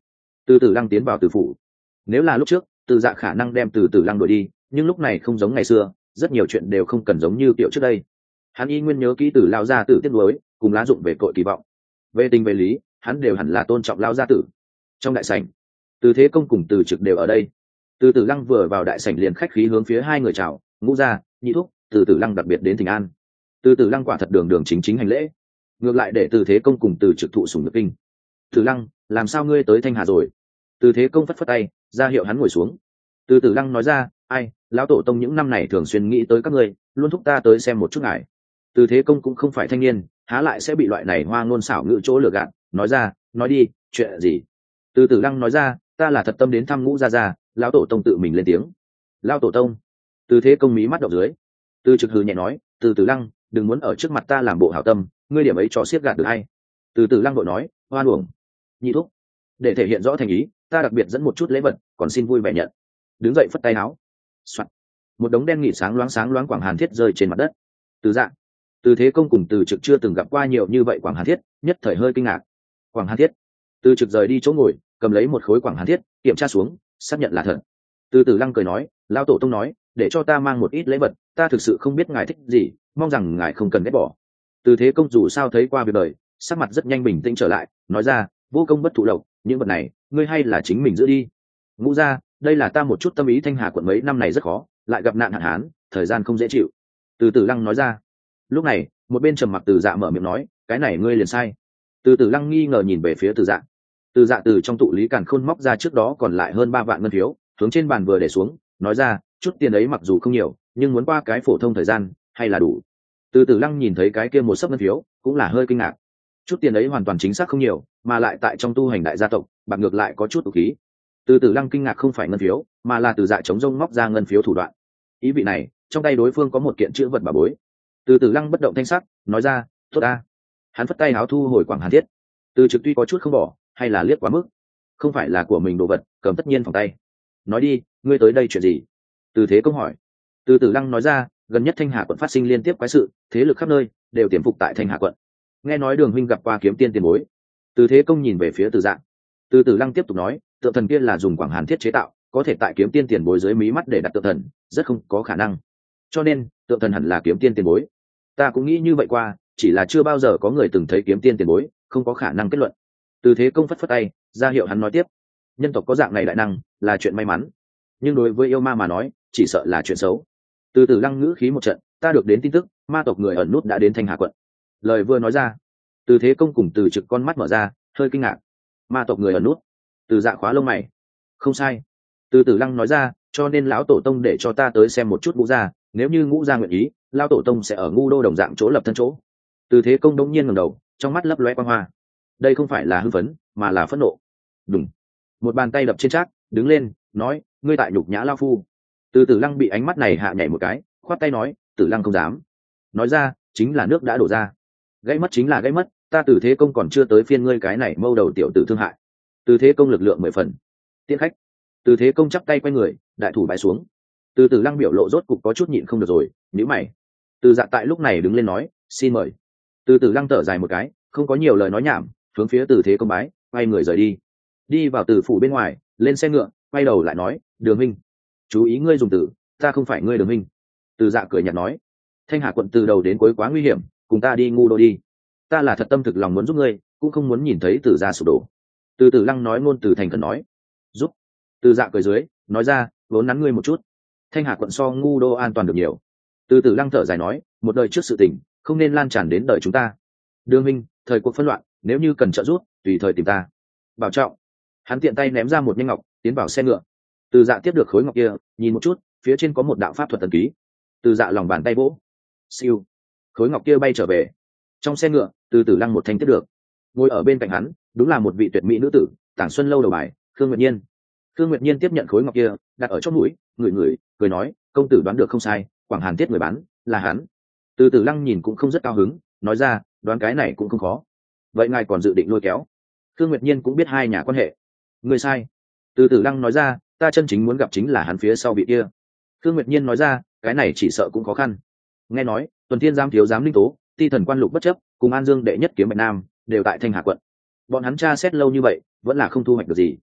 [SPEAKER 1] Từ Tử Lăng tiến vào Từ phủ. Nếu là lúc trước, Từ Dạ khả năng đem Từ Tử Lăng đuổi đi, nhưng lúc này không giống ngày xưa, rất nhiều chuyện đều không cần giống như kiểu trước đây. Hắn y nguyên nhớ kỹ Từ lao gia tử tiết nuối, cùng lá dụng về cội kỳ vọng. Về tình về lý, hắn đều hẳn là tôn trọng lao gia tử. Trong đại sảnh, Từ Thế Công cùng Từ Trực đều ở đây. Từ Tử Lăng vừa vào đại sảnh liền khách khí hướng phía hai người chào, Ngũ gia, Nhị thúc. Từ Tử Lăng đặc biệt đến thỉnh an. Từ Tử Lăng quả thật đường đường chính chính hành lễ, ngược lại để Từ Thế Công cùng Từ Trực thụ sủng nhược kinh. Tử Lăng, làm sao ngươi tới Thanh Hà rồi? Từ Thế Công phất phất tay, ra hiệu hắn ngồi xuống. Từ Tử Lăng nói ra, ai, lão tổ tông những năm này thường xuyên nghĩ tới các ngươi, luôn thúc ta tới xem một chút ngài. Từ Thế Công cũng không phải thanh niên, há lại sẽ bị loại này hoa ngôn xảo ngữ chỗ lừa gạt, nói ra, nói đi, chuyện gì? Từ Tử Lăng nói ra, ta là thật tâm đến thăm Ngũ gia gia, lão tổ tông tự mình lên tiếng. Lão tổ tông? Từ Thế Công mí mắt đậu dưới. Từ Trực hừ nhẹ nói, Từ Tử Lăng, đừng muốn ở trước mặt ta làm bộ hảo tâm, ngươi điểm ấy cho siết gạt được hay? Từ Tử Lăng vội nói, hoan uổng. Nhị thúc, để thể hiện rõ thành ý, ta đặc biệt dẫn một chút lễ vật, còn xin vui vẻ nhận. Đứng dậy phất tay áo. Soạn. Một đống đen nghị sáng loáng quảng hàn thiết rơi trên mặt đất. Từ Dạ, Từ Thế Công cùng Từ Trực chưa từng gặp qua nhiều như vậy quảng hàn thiết, nhất thời hơi kinh ngạc. Quảng hàn thiết? Từ Trực rời đi chỗ ngồi, cầm lấy một khối quảng hàn thiết, kiểm tra xuống, xác nhận là thật. Từ Tử Lăng cười nói, lão tổ tông nói, để cho ta mang một ít lễ vật, ta thực sự không biết ngài thích gì, mong rằng ngài không cần ghét bỏ. Từ Thế Công dù sao thấy qua việc đời, sắc mặt rất nhanh bình tĩnh trở lại, nói ra, vô công bất thụ lộc, những vật này ngươi hay là chính mình giữ đi. Ngũ gia, đây là ta một chút tâm ý, Thanh Hà quận mấy năm này rất khó, lại gặp nạn hạn hán, thời gian không dễ chịu. Từ Tử Lăng nói ra. Lúc này một bên trầm mặc Từ Dạ mở miệng nói, cái này ngươi liền sai. Từ Tử Lăng nghi ngờ nhìn về phía Từ Dạ. Từ Dạ từ trong tụ lý càn khôn móc ra trước đó còn lại hơn 3 vạn ngân phiếu, hướng trên bàn vừa để xuống, nói ra, chút tiền ấy mặc dù không nhiều, nhưng muốn qua cái phổ thông thời gian hay là đủ. Từ Tử Lăng nhìn thấy cái kia một sấp ngân phiếu, cũng là hơi kinh ngạc. Chút tiền ấy hoàn toàn chính xác không nhiều, mà lại tại trong tu hành đại gia tộc, bạc ngược lại có chút tục khí. Từ Tử Lăng kinh ngạc không phải ngân phiếu, mà là Từ Dạ chống rông móc ra ngân phiếu thủ đoạn. Ý vị này, trong tay đối phương có một kiện chữ vật bảo bối. Từ Tử Lăng bất động thanh sắc, nói ra, tốt ta. Hắn phất tay áo thu hồi quảng hàn thiết. Từ Trực tuy có chút không bỏ, hay là liếc quá mức. Không phải là của mình đồ vật, cầm tất nhiên phòng tay. Nói đi, ngươi tới đây chuyện gì? Từ Thế Công hỏi. Từ Tử Lăng nói ra, gần nhất Thanh Hà quận phát sinh liên tiếp quái sự, thế lực khắp nơi đều tiềm phục tại Thanh Hà quận. Nghe nói Đường huynh gặp qua kiếm tiên tiền bối. Từ Thế Công nhìn về phía Từ Dạ. Từ Tử Lăng tiếp tục nói, tượng thần kia là dùng quảng hàn thiết chế tạo, có thể tại kiếm tiên tiền bối dưới mí mắt để đặt tượng thần, rất không có khả năng. Cho nên tượng thần hẳn là kiếm tiên tiền bối. Ta cũng nghĩ như vậy qua, chỉ là chưa bao giờ có người từng thấy kiếm tiên tiền bối, không có khả năng kết luận. Từ Thế Công phất phất tay, ra hiệu hắn nói tiếp. Nhân tộc có dạng này đại năng là chuyện may mắn, nhưng đối với yêu ma mà nói, chỉ sợ là chuyện xấu. Từ Tử Lăng ngữ khí một trận, ta được đến tin tức, ma tộc người ẩn nút đã đến Thanh Hà quận. Lời vừa nói ra, Từ Thế Công cùng Từ Trực con mắt mở ra, hơi kinh ngạc. Ma tộc người ẩn nút? Từ Dạ khóa lông mày. Không sai. Từ Tử Lăng nói ra, cho nên lão tổ tông để cho ta tới xem một chút Ngũ gia, nếu như Ngũ gia nguyện ý, lão tổ tông sẽ ở Ngu đô đồng dạng chỗ lập thân chỗ. Từ Thế Công đống nhiên ngẩng đầu, trong mắt lấp lóe quang hoa. Đây không phải là hưng phấn, mà là phẫn nộ. Đùng. Một bàn tay đập trên trác, đứng lên, nói, ngươi tại nhục nhã lão phu. Từ Tử Lăng bị ánh mắt này hạ nhảy một cái, khoát tay nói, Tử Lăng không dám. Nói ra, chính là nước đã đổ ra. Gãy mất chính là gãy mất, ta Từ Thế Công còn chưa tới phiên ngươi cái này mâu đầu tiểu tử thương hại. Từ Thế Công lực lượng 10 phần. Tiễn khách. Từ Thế Công chắp tay quay người, đại thủ bái xuống. Từ Tử Lăng biểu lộ rốt cục có chút nhịn không được rồi, nhíu mày. Từ Dạ tại lúc này đứng lên nói, xin mời. Từ Tử Lăng thở dài một cái, không có nhiều lời nói nhảm, hướng phía Từ Thế Công bái, quay người rời đi. Đi vào Từ phủ bên ngoài, lên xe ngựa, quay đầu lại nói, Đường huynh, chú ý ngươi dùng từ, ta không phải ngươi Đường huynh. Từ Dạ cười nhạt nói, Thanh Hà quận từ đầu đến cuối quá nguy hiểm, cùng ta đi Ngu đô đi. Ta là thật tâm thực lòng muốn giúp ngươi, cũng không muốn nhìn thấy Từ Gia sụp đổ. Từ Tử Lăng nói ngôn từ thành khẩn nói, giúp. Từ Dạ cười dưới, nói ra, vốn nắn ngươi một chút. Thanh Hà quận so Ngu đô an toàn được nhiều. Từ Tử Lăng thở dài nói, một đời trước sự tình, không nên lan tràn đến đời chúng ta. Đường huynh, thời cuộc phân loạn, nếu như cần trợ giúp, tùy thời tìm ta. Bảo trọng. Hắn tiện tay ném ra một nhanh ngọc, tiến vào xe ngựa. Từ Dạ tiếp được khối ngọc kia, nhìn một chút, phía trên có một đạo pháp thuật thần ký. Từ Dạ lòng bàn tay vỗ, siêu, khối ngọc kia bay trở về. Trong xe ngựa, Từ Tử Lăng một thanh tiếp được. Ngồi ở bên cạnh hắn, đúng là một vị tuyệt mỹ nữ tử, Tảng Xuân lâu đầu bài, Khương Nguyệt Nhiên. Khương Nguyệt Nhiên tiếp nhận khối ngọc kia, đặt ở chóp mũi, ngửi ngửi, cười nói, công tử đoán được không sai, Quảng Hàn Tiết người bán là hắn. Từ Tử Lăng nhìn cũng không rất cao hứng, nói ra, đoán cái này cũng không khó. Vậy ngài còn dự định lôi kéo? Khương Nguyệt Nhiên cũng biết hai nhà quan hệ. Người sai. Từ Tử Lăng nói ra, ta chân chính muốn gặp chính là hắn phía sau vị kia. Khương Nguyệt Nhiên nói ra, cái này chỉ sợ cũng khó khăn. Nghe nói, Tuần Thiên giám thiếu giám Linh Tố, Ti thần quan lục bất chấp, cùng An Dương đệ nhất kiếm Bạch Nam, đều tại Thanh Hà quận. Bọn hắn tra xét lâu như vậy, vẫn là không thu hoạch được gì.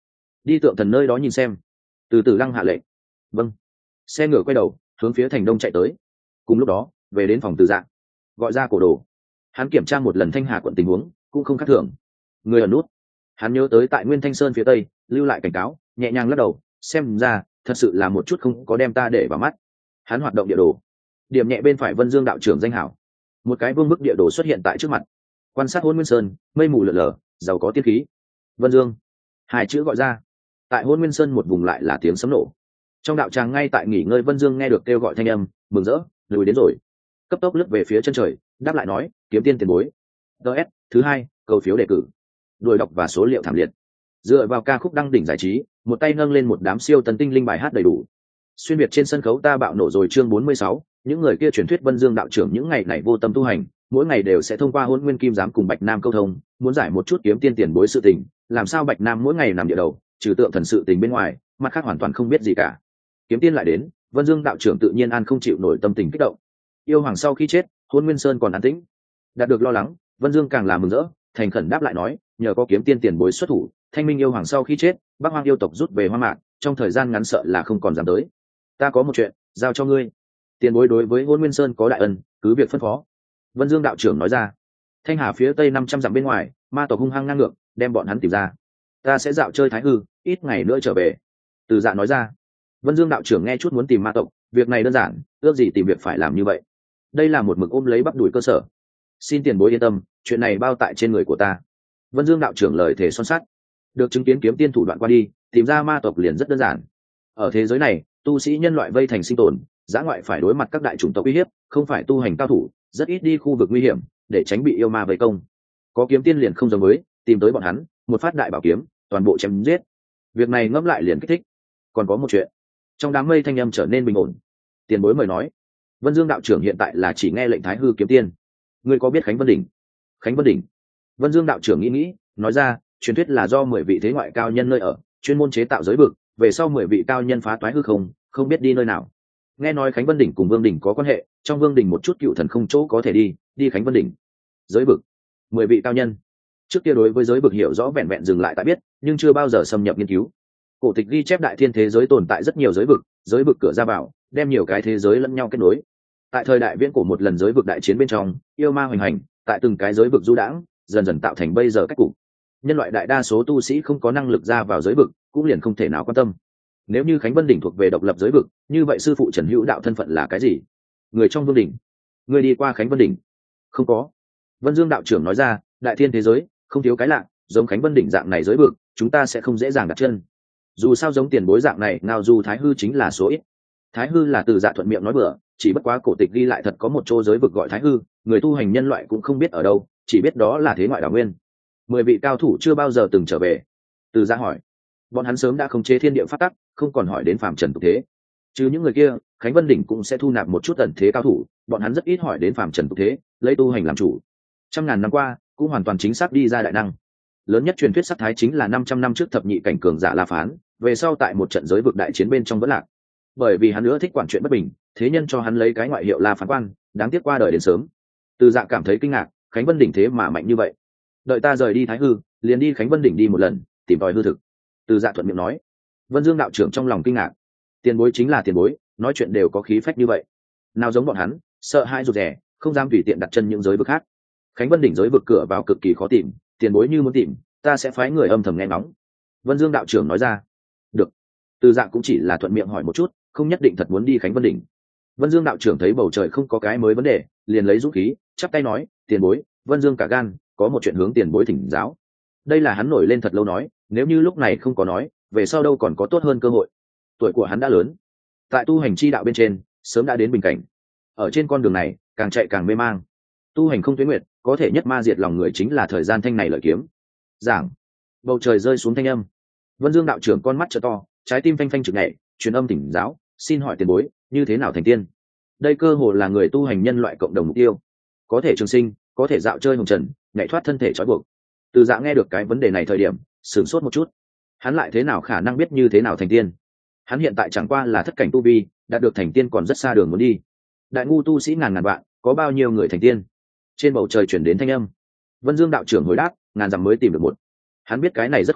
[SPEAKER 1] đi tượng thần nơi đó nhìn xem. Từ từ lăng hạ lệnh. Vâng. Xe ngựa quay đầu hướng phía thành đông chạy tới. Cùng lúc đó về đến phòng Từ Dạ, gọi ra cổ đồ. Hắn kiểm tra một lần Thanh Hà quận tình huống, cũng không khác thường. Người ở nút. Hắn nhớ tới tại Nguyên Thanh Sơn phía tây lưu lại cảnh cáo, nhẹ nhàng lắc đầu, xem ra thật sự là một chút không có đem ta để vào mắt. Hắn hoạt động địa đồ, điểm nhẹ bên phải Vân Dương đạo trưởng danh hảo. Một cái vương bức địa đồ xuất hiện tại trước mặt. Quan sát Hôn Nguyên Sơn, mây mù lờ lờ, giàu có tiên khí. Vân Dương, hai chữ gọi ra. Tại Hôn Nguyên Sơn một vùng lại là tiếng sấm nổ. Trong đạo tràng ngay tại nghỉ ngơi Vân Dương nghe được kêu gọi thanh âm, mừng rỡ, lùi đến rồi. Cấp tốc lướt về phía chân trời, đáp lại nói, kiếm tiên tiền bối. DS, thứ hai, cầu phiếu đề cử. Đuổi đọc và số liệu thảm liệt. Dựa vào ca khúc đăng đỉnh giải trí, một tay nâng lên một đám siêu tần tinh linh bài hát đầy đủ. Xuyên biệt trên sân khấu ta bạo nổ rồi chương 46, những người kia truyền thuyết Vân Dương đạo trưởng những ngày này vô tâm tu hành, mỗi ngày đều sẽ thông qua Hôn Nguyên Kim Giám cùng Bạch Nam câu thông, muốn giải một chút kiếm tiên tiền bối sự tình, làm sao Bạch Nam mỗi ngày nằm địa đầu, trừ tượng thần sự tình bên ngoài, mặt khác hoàn toàn không biết gì cả. Kiếm tiên lại đến, Vân Dương đạo trưởng tự nhiên an không chịu nổi tâm tình kích động. Yêu hoàng sau khi chết, Hôn Nguyên Sơn còn an tĩnh. Đạt được lo lắng, Vân Dương càng là mừng rỡ, thành khẩn đáp lại nói, nhờ có kiếm tiên tiền bối xuất thủ, Thanh Minh yêu hoàng sau khi chết, Bắc Hoang yêu tộc rút về Hoa Mạc, trong thời gian ngắn sợ là không còn dám tới. Ta có một chuyện giao cho ngươi. Tiền bối đối với Hôn Nguyên Sơn có đại ân, cứ việc phân phó. Vân Dương đạo trưởng nói ra. Thanh Hà phía tây 500 dặm bên ngoài, ma tộc hung hăng ngang ngược, đem bọn hắn tìm ra. Ta sẽ dạo chơi Thái Hư, ít ngày nữa trở về. Từ Dạ nói ra. Vân Dương đạo trưởng nghe chút muốn tìm ma tộc, việc này đơn giản, ước gì tìm việc phải làm như vậy. Đây là một mực ôm lấy bắp đùi cơ sở. Xin tiền bối yên tâm, chuyện này bao tại trên người của ta. Vân Dương đạo trưởng lời thề son sắt. Được chứng kiến kiếm tiên thủ đoạn qua đi, tìm ra ma tộc liền rất đơn giản. Ở thế giới này, tu sĩ nhân loại vây thành sinh tồn, dã ngoại phải đối mặt các đại chủng tộc uy hiếp, không phải tu hành cao thủ, rất ít đi khu vực nguy hiểm để tránh bị yêu ma vây công. Có kiếm tiên liền không giống với, tìm tới bọn hắn, một phát đại bảo kiếm, toàn bộ chém giết. Việc này ngẫm lại liền kích thích. Còn có một chuyện. Trong đám mây thanh âm trở nên bình ổn. Tiền bối mời nói. Vân Dương đạo trưởng hiện tại là chỉ nghe lệnh Thái Hư kiếm tiên. Ngươi có biết Khánh Vân đỉnh? Khánh Vân đỉnh. Vân Dương đạo trưởng nghĩ, nói ra, truyền thuyết là do 10 vị thế ngoại cao nhân nơi ở, chuyên môn chế tạo giới vực, về sau 10 vị cao nhân phá toái hư không biết đi nơi nào. Nghe nói Khánh Vân đỉnh cùng Vương đỉnh có quan hệ, trong Vương đỉnh một chút cựu thần không chỗ có thể đi Khánh Vân đỉnh. Giới vực, 10 vị cao nhân. Trước kia đối với giới vực hiểu rõ vẹn vẹn dừng lại tại biết, nhưng chưa bao giờ xâm nhập nghiên cứu. Cổ tịch ghi chép đại thiên thế giới tồn tại rất nhiều giới vực cửa ra vào, đem nhiều cái thế giới lẫn nhau kết nối. Tại thời đại viễn cổ một lần giới vực đại chiến bên trong, yêu ma hoành hành, tại từng cái giới vực du đãng, dần dần tạo thành bây giờ cách cục. Nhân loại đại đa số tu sĩ không có năng lực ra vào giới vực, cũng liền không thể nào quan tâm. Nếu như Khánh Vân đỉnh thuộc về độc lập giới vực, như vậy sư phụ Trần Hữu đạo thân phận là cái gì? Người trong Vương đỉnh. Người đi qua Khánh Vân đỉnh? Không có. Vân Dương đạo trưởng nói ra, đại thiên thế giới không thiếu cái lạ, giống Khánh Vân đỉnh dạng này giới vực, chúng ta sẽ không dễ dàng đặt chân. Dù sao giống tiền bối dạng này, nào dù Thái Hư chính là số ít. Thái Hư là từ Dạ thuận miệng nói bừa, chỉ bất quá cổ tịch ghi lại thật có một chỗ giới vực gọi Thái Hư, người tu hành nhân loại cũng không biết ở đâu, chỉ biết đó là thế ngoại đảo nguyên. 10 vị cao thủ chưa bao giờ từng trở về. Từ Dạ hỏi. Bọn hắn sớm đã khống chế thiên địa pháp tắc, không còn hỏi đến phàm trần tục thế. Chứ những người kia, Khánh Vân đỉnh cũng sẽ thu nạp một chút ẩn thế cao thủ, bọn hắn rất ít hỏi đến phàm trần tục thế, lấy tu hành làm chủ. Trăm ngàn năm qua, cũng hoàn toàn chính xác đi ra đại năng. Lớn nhất truyền thuyết sắc thái chính là 500 năm trước thập nhị cảnh cường giả La Phán, về sau tại một trận giới vực đại chiến bên trong vẫn lạc. Bởi vì hắn nữa thích quản chuyện bất bình, thế nhân cho hắn lấy cái ngoại hiệu La Phán quan, đáng tiếc qua đời đến sớm. Từ Dạ cảm thấy kinh ngạc, Khánh Vân đỉnh thế mà mạnh như vậy. Đợi ta rời đi Thái Hư, liền đi Khánh Vân đỉnh đi một lần, tìm tòi hư thực. Từ Dạ thuận miệng nói. Vân Dương đạo trưởng trong lòng kinh ngạc. Tiền bối chính là tiền bối, nói chuyện đều có khí phách như vậy. Nào giống bọn hắn, sợ hãi rụt rè, không dám tùy tiện đặt chân những giới vực khác. Khánh Vân đỉnh giới vực cửa vào cực kỳ khó tìm, tiền bối như muốn tìm, ta sẽ phái người âm thầm nghe ngóng. Vân Dương đạo trưởng nói ra. Được. Từ Dạ cũng chỉ là thuận miệng hỏi một chút, không nhất định thật muốn đi Khánh Vân đỉnh. Vân Dương đạo trưởng thấy bầu trời không có cái mới vấn đề, liền lấy dũng khí, chắp tay nói, tiền bối, Vân Dương cả gan, có một chuyện hướng tiền bối thỉnh giáo. Đây là hắn nổi lên thật lâu nói, nếu như lúc này không có nói, về sau đâu còn có tốt hơn cơ hội. Tuổi của hắn đã lớn, tại tu hành chi đạo bên trên sớm đã đến bình cảnh. Ở trên con đường này càng chạy càng mê mang, tu hành không tuyến nguyệt, có thể nhất ma diệt lòng người chính là thời gian thanh này lợi kiếm. Giảng. Bầu trời rơi xuống thanh âm. Vân Dương đạo trưởng con mắt trợ to, trái tim phanh phanh trực nhảy, truyền âm thỉnh giáo, xin hỏi tiền bối, như thế nào thành tiên? Đây cơ hồ là người tu hành nhân loại cộng đồng mục tiêu, có thể trường sinh, có thể dạo chơi hồng trần, nhảy thoát thân thể trói buộc. Từ Dạ nghe được cái vấn đề này thời điểm sửng sốt một chút, hắn lại thế nào khả năng biết như thế nào thành tiên? Hắn hiện tại chẳng qua là thất cảnh tu vi, đạt được thành tiên còn rất xa đường muốn đi. Đại ngu tu sĩ ngàn ngàn vạn, có bao nhiêu người thành tiên? Trên bầu trời chuyển đến thanh âm. Vân Dương đạo trưởng hồi đáp, ngàn dặm mới tìm được một. Hắn biết cái này rất khó,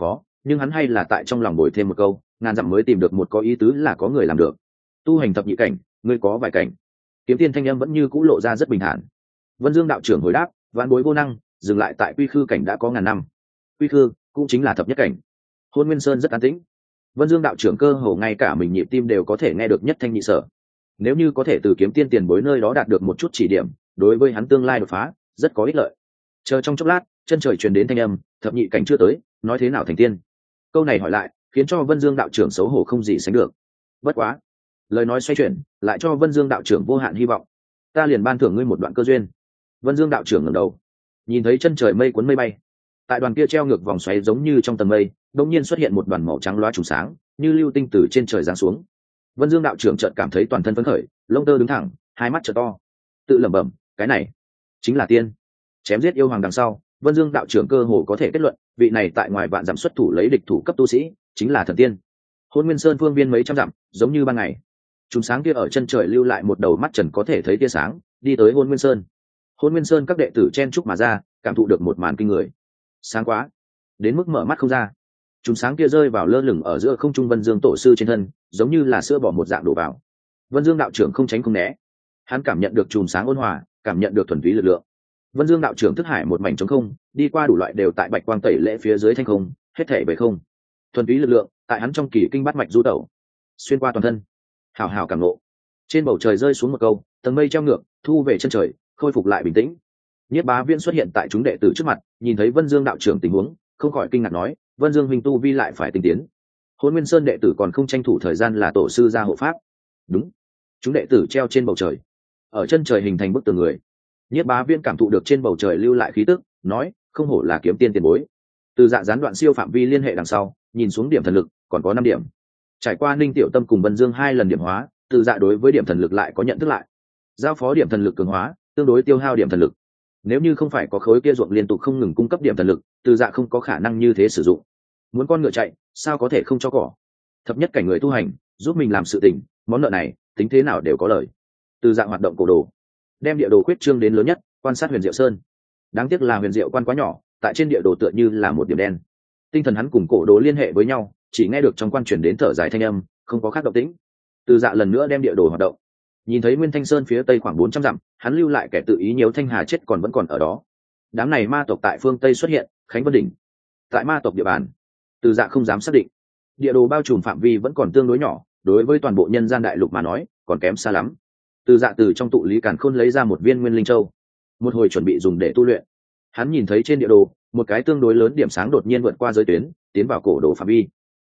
[SPEAKER 1] nhưng hắn hay là tại trong lòng bồi thêm một câu, ngàn dặm mới tìm được một có ý tứ là có người làm được. Tu hành thập nhị cảnh, ngươi có vài cảnh. Kiếm tiên thanh âm vẫn như cũ lộ ra rất bình thản. Vân Dương đạo trưởng hồi đáp, vạn bối vô năng, dừng lại tại quy khư cảnh đã có ngàn năm. Quy khư cũng chính là thập nhất cảnh. Hôn Nguyên Sơn rất an tĩnh. Vân Dương đạo trưởng cơ hồ ngay cả mình nhịp tim đều có thể nghe được nhất thanh nhị sở. Nếu như có thể từ kiếm tiên tiền bối nơi đó đạt được một chút chỉ điểm, đối với hắn tương lai đột phá rất có ích lợi. Chờ trong chốc lát, chân trời truyền đến thanh âm, thập nhị cảnh chưa tới, nói thế nào thành tiên? Câu này hỏi lại, khiến cho Vân Dương đạo trưởng xấu hổ không gì sánh được. Bất quá, lời nói xoay chuyển, lại cho Vân Dương đạo trưởng vô hạn hy vọng. Ta liền ban thưởng ngươi một đoạn cơ duyên. Vân Dương đạo trưởng ngẩng đầu, nhìn thấy chân trời mây cuốn mây bay. Tại đoàn kia treo ngược vòng xoáy giống như trong tầng mây, đột nhiên xuất hiện một đoàn màu trắng loá trùng sáng, như lưu tinh từ trên trời giáng xuống. Vân Dương đạo trưởng chợt cảm thấy toàn thân phấn khởi, lông tơ đứng thẳng, hai mắt trợ to, tự lẩm bẩm, cái này chính là tiên. Chém giết yêu hoàng đằng sau, Vân Dương đạo trưởng cơ hồ có thể kết luận, vị này tại ngoài vạn dặm xuất thủ lấy địch thủ cấp tu sĩ, chính là thần tiên. Hôn Nguyên Sơn phương viên mấy trăm dặm, giống như ban ngày. Chúng sáng kia ở chân trời lưu lại một đầu mắt trần có thể thấy tia sáng, đi tới Hôn Nguyên Sơn. Hôn Nguyên Sơn các đệ tử chen chúc mà ra, cảm thụ được một màn kinh người. Sáng quá, đến mức mở mắt không ra. Chúng sáng kia rơi vào lơ lửng ở giữa không trung Vân Dương tổ sư trên thân, giống như là sữa bò một dạng đổ vào. Vân Dương đạo trưởng không tránh không né, hắn cảm nhận được chùm sáng ôn hòa, cảm nhận được thuần túy lực lượng. Vân Dương đạo trưởng thức hải một mảnh trống không, đi qua đủ loại đều tại bạch quang tẩy lễ phía dưới thanh không, hết thể về không. Thuần túy lực lượng, tại hắn trong kỳ kinh bát mạch du tẩu, xuyên qua toàn thân. Hào hào cảm ngộ. Trên bầu trời rơi xuống một câu, tầng mây treo ngược, thu về chân trời, khôi phục lại bình tĩnh. Nhiếp Bá Viễn xuất hiện tại chúng đệ tử trước mặt, nhìn thấy Vân Dương đạo trưởng tình huống, không khỏi kinh ngạc nói, Vân Dương huynh tu vi lại phải tinh tiến. Hôn Nguyên Sơn đệ tử còn không tranh thủ thời gian là tổ sư gia hộ pháp. Đúng. Chúng đệ tử treo trên bầu trời, ở chân trời hình thành bức tường người. Nhiếp Bá Viễn cảm thụ được trên bầu trời lưu lại khí tức, nói, không hổ là kiếm tiên tiền bối. Từ dạ gián đoạn siêu phạm vi liên hệ đằng sau, nhìn xuống điểm thần lực, còn có 5 điểm. Trải qua Ninh Tiểu Tâm cùng Vân Dương 2 lần điểm hóa, từ dạ đối với điểm thần lực lại có nhận thức lại. Giao phó điểm thần lực cường hóa, tương đối tiêu hao điểm thần lực. Nếu như không phải có khối kia ruộng liên tục không ngừng cung cấp điểm thần lực, từ dạ không có khả năng như thế sử dụng. Muốn con ngựa chạy, sao có thể không cho cỏ? Thập nhất cảnh người tu hành, giúp mình làm sự tình, món nợ này, tính thế nào đều có lời. Từ dạ hoạt động cổ đồ, đem địa đồ khuyết trương đến lớn nhất, quan sát Huyền Diệu Sơn. Đáng tiếc là Huyền Diệu quan quá nhỏ, tại trên địa đồ tựa như là một điểm đen. Tinh thần hắn cùng cổ đồ liên hệ với nhau, chỉ nghe được trong quan truyền đến thở dài thanh âm, không có khác động tĩnh. Từ dạ lần nữa đem địa đồ hoạt động, nhìn thấy Nguyên Thanh Sơn phía tây khoảng 400 dặm, hắn lưu lại kẻ tự ý nhiễu Thanh Hà chết còn vẫn còn ở đó. Đám này ma tộc tại phương tây xuất hiện, Khánh Vân đỉnh, tại ma tộc địa bàn. Từ dạ không dám xác định, địa đồ bao trùm phạm vi vẫn còn tương đối nhỏ, đối với toàn bộ nhân gian đại lục mà nói, còn kém xa lắm. Từ dạ từ trong tụ lý càn khôn lấy ra một viên Nguyên Linh Châu, một hồi chuẩn bị dùng để tu luyện. Hắn nhìn thấy trên địa đồ, một cái tương đối lớn điểm sáng đột nhiên vượt qua giới tuyến, tiến vào cổ đồ phạm vi.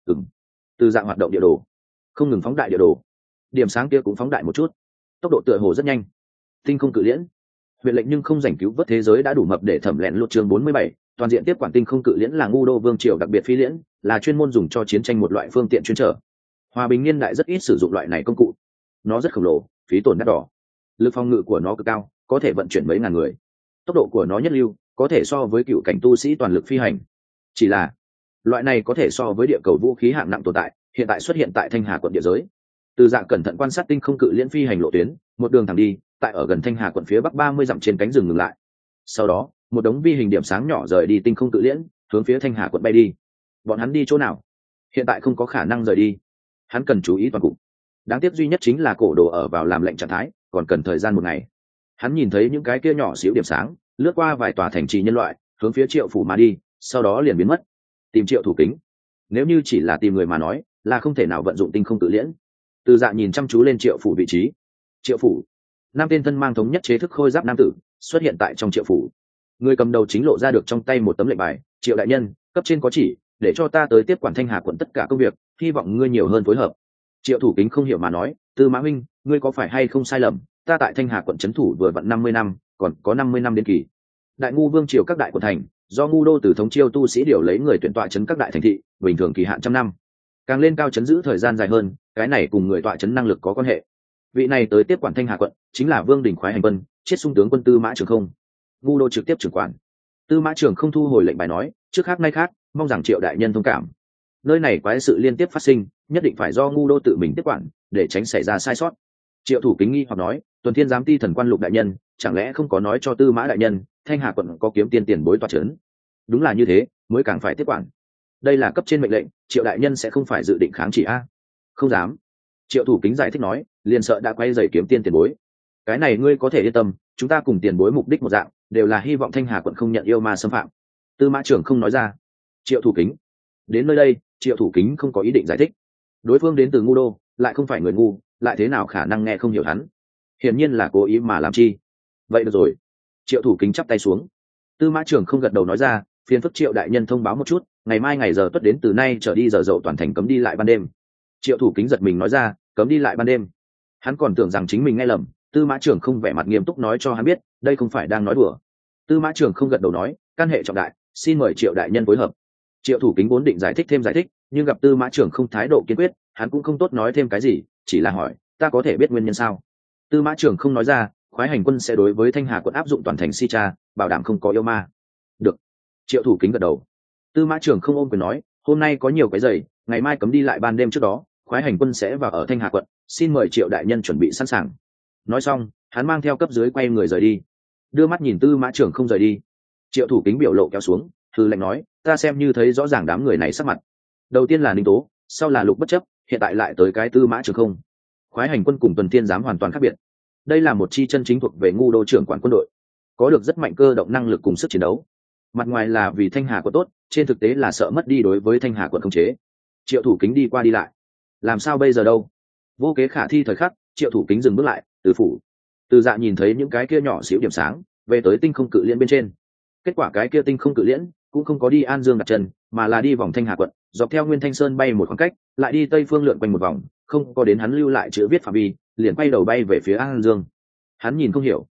[SPEAKER 1] Từ dạ hoạt động địa đồ, không ngừng phóng đại địa đồ. Điểm sáng kia cũng phóng đại một chút, tốc độ tựa hồ rất nhanh. Tinh không cự liễn, huyện lệnh nhưng không giành cứu vớt thế giới đã đủ mập để thẩm lẹn lột chương 47, toàn diện tiếp quản tinh không cự liễn là ngu đô vương triều đặc biệt phi liễn, là chuyên môn dùng cho chiến tranh một loại phương tiện chuyên trở. Hòa bình niên đại rất ít sử dụng loại này công cụ, nó rất khổng lồ, phí tổn đắt đỏ. Lực phòng ngự của nó cực cao, có thể vận chuyển mấy ngàn người. Tốc độ của nó nhất lưu, có thể so với cựu cảnh tu sĩ toàn lực phi hành. Chỉ là loại này có thể so với địa cầu vũ khí hạng nặng tồn tại, hiện tại xuất hiện tại Thanh Hà quận địa giới. Từ Dạ cẩn thận quan sát tinh không cự liễn phi hành lộ tuyến, một đường thẳng đi, tại ở gần Thanh Hà quận phía bắc 30 dặm trên cánh rừng ngừng lại. Sau đó, một đống vi hình điểm sáng nhỏ rời đi tinh không cự liễn, hướng phía Thanh Hà quận bay đi. Bọn hắn đi chỗ nào? Hiện tại không có khả năng rời đi. Hắn cần chú ý toàn cục. Đáng tiếc duy nhất chính là cổ đồ ở vào làm lệnh trạng thái, còn cần thời gian 1 ngày. Hắn nhìn thấy những cái kia nhỏ xíu điểm sáng, lướt qua vài tòa thành trì nhân loại, hướng phía Triệu phủ mà đi, sau đó liền biến mất. Tìm Triệu thủ kính. Nếu như chỉ là tìm người mà nói, là không thể nào vận dụng tinh không cự liễn. Từ Dạ nhìn chăm chú lên Triệu phủ vị trí. Triệu phủ, 5 tên thân mang thống nhất chế thức khôi giáp nam tử xuất hiện tại trong Triệu phủ. Người cầm đầu chính lộ ra được trong tay một tấm lệnh bài. Triệu đại nhân, cấp trên có chỉ, để cho ta tới tiếp quản Thanh Hà quận tất cả công việc, hy vọng ngươi nhiều hơn phối hợp. Triệu thủ kính không hiểu mà nói, Tư Mã huynh, ngươi có phải hay không sai lầm, ta tại Thanh Hà quận trấn thủ vừa vặn 50 năm, còn có 50 năm đến kỳ. Đại ngu vương triều các đại quận thành, do ngu đô từ thống chiêu tu sĩ điều lấy người tuyển tọa trấn các đại thành thị, bình thường kỳ hạn 100 năm. Càng lên cao trấn giữ thời gian dài hơn, cái này cùng người tọa trấn năng lực có quan hệ. Vị này tới tiếp quản Thanh Hà quận, chính là Vương Đình Khoái hành quân, chiết xung tướng quân Tư Mã Trường Không. Ngu đô trực tiếp trưởng quản. Tư Mã Trường Không thu hồi lệnh bài nói, trước khác nay khác, mong rằng Triệu đại nhân thông cảm. Nơi này quái sự liên tiếp phát sinh, nhất định phải do ngu đô tự mình tiếp quản, để tránh xảy ra sai sót. Triệu thủ kính nghi hoặc nói, Tuần Thiên giám ti thần quan Lục đại nhân, chẳng lẽ không có nói cho Tư Mã đại nhân, Thanh Hà quận có kiếm tiên tiền bối tọa trấn? Đúng là như thế, mới càng phải tiếp quản. đây là cấp trên mệnh lệnh, Triệu đại nhân sẽ không phải dự định kháng chỉ a? Không dám. Triệu thủ kính giải thích nói, liền sợ đã quay dày kiếm tiên tiền bối. Cái này ngươi có thể yên tâm, chúng ta cùng tiền bối mục đích một dạng, đều là hy vọng Thanh Hà quận không nhận yêu ma xâm phạm. Tư mã trưởng không nói ra. Triệu thủ kính. Đến nơi đây, Triệu thủ kính không có ý định giải thích. Đối phương đến từ ngu đô, lại không phải người ngu, lại thế nào khả năng nghe không hiểu hắn? Hiển nhiên là cố ý mà làm chi. Vậy được rồi. Triệu thủ kính chắp tay xuống. Tư mã trưởng không gật đầu nói ra, phiền phức Triệu đại nhân thông báo một chút, ngày mai ngày giờ tuất đến từ nay trở đi giờ dậu toàn thành cấm đi lại ban đêm. Triệu thủ kính giật mình nói ra, cấm đi lại ban đêm. Hắn còn tưởng rằng chính mình nghe lầm. Tư mã trưởng không vẻ mặt nghiêm túc nói cho hắn biết, đây không phải đang nói đùa. Tư mã trưởng không gật đầu nói, căn hệ trọng đại, xin mời Triệu đại nhân phối hợp. Triệu thủ kính vốn định giải thích thêm giải thích, nhưng gặp Tư mã trưởng không thái độ kiên quyết, hắn cũng không tốt nói thêm cái gì, chỉ là hỏi, ta có thể biết nguyên nhân sao? Tư mã trưởng không nói ra, khoái hành quân sẽ đối với Thanh Hà quận áp dụng toàn thành si tra, bảo đảm không có yêu ma. Được. Triệu thủ kính gật đầu. Tư mã trưởng không ôm quyền nói, hôm nay có nhiều cái giày, ngày mai cấm đi lại ban đêm trước đó, khoái hành quân sẽ vào ở Thanh Hà quận, xin mời Triệu đại nhân chuẩn bị sẵn sàng. Nói xong, hắn mang theo cấp dưới quay người rời đi. Đưa mắt nhìn Tư mã trưởng không rời đi, Triệu thủ kính biểu lộ kéo xuống, hừ lạnh nói, ta xem như thấy rõ ràng đám người này sắc mặt. Đầu tiên là Ninh Tố, sau là Lục Bất Chấp, hiện tại lại tới cái Tư mã trưởng không. Khoái hành quân cùng Tuần Thiên giám hoàn toàn khác biệt. Đây là một chi chân chính thuộc về ngu đô trưởng quản quân đội, có được rất mạnh cơ động năng lực cùng sức chiến đấu. Mặt ngoài là vì Thanh Hà quận tốt, trên thực tế là sợ mất đi đối với Thanh Hà quận khống chế. Triệu thủ kính đi qua đi lại, làm sao bây giờ đâu? Vô kế khả thi thời khắc, Triệu thủ kính dừng bước lại, Từ phủ. Từ Dạ nhìn thấy những cái kia nhỏ xíu điểm sáng, về tới tinh không cự liễn bên trên. Kết quả cái kia tinh không cự liễn cũng không có đi An Dương đặt chân, mà là đi vòng Thanh Hà quận, dọc theo Nguyên Thanh Sơn bay một khoảng cách, lại đi tây phương lượn quanh một vòng, không có đến hắn lưu lại chữ viết phạm vi, liền quay đầu bay về phía An Dương. Hắn nhìn không hiểu.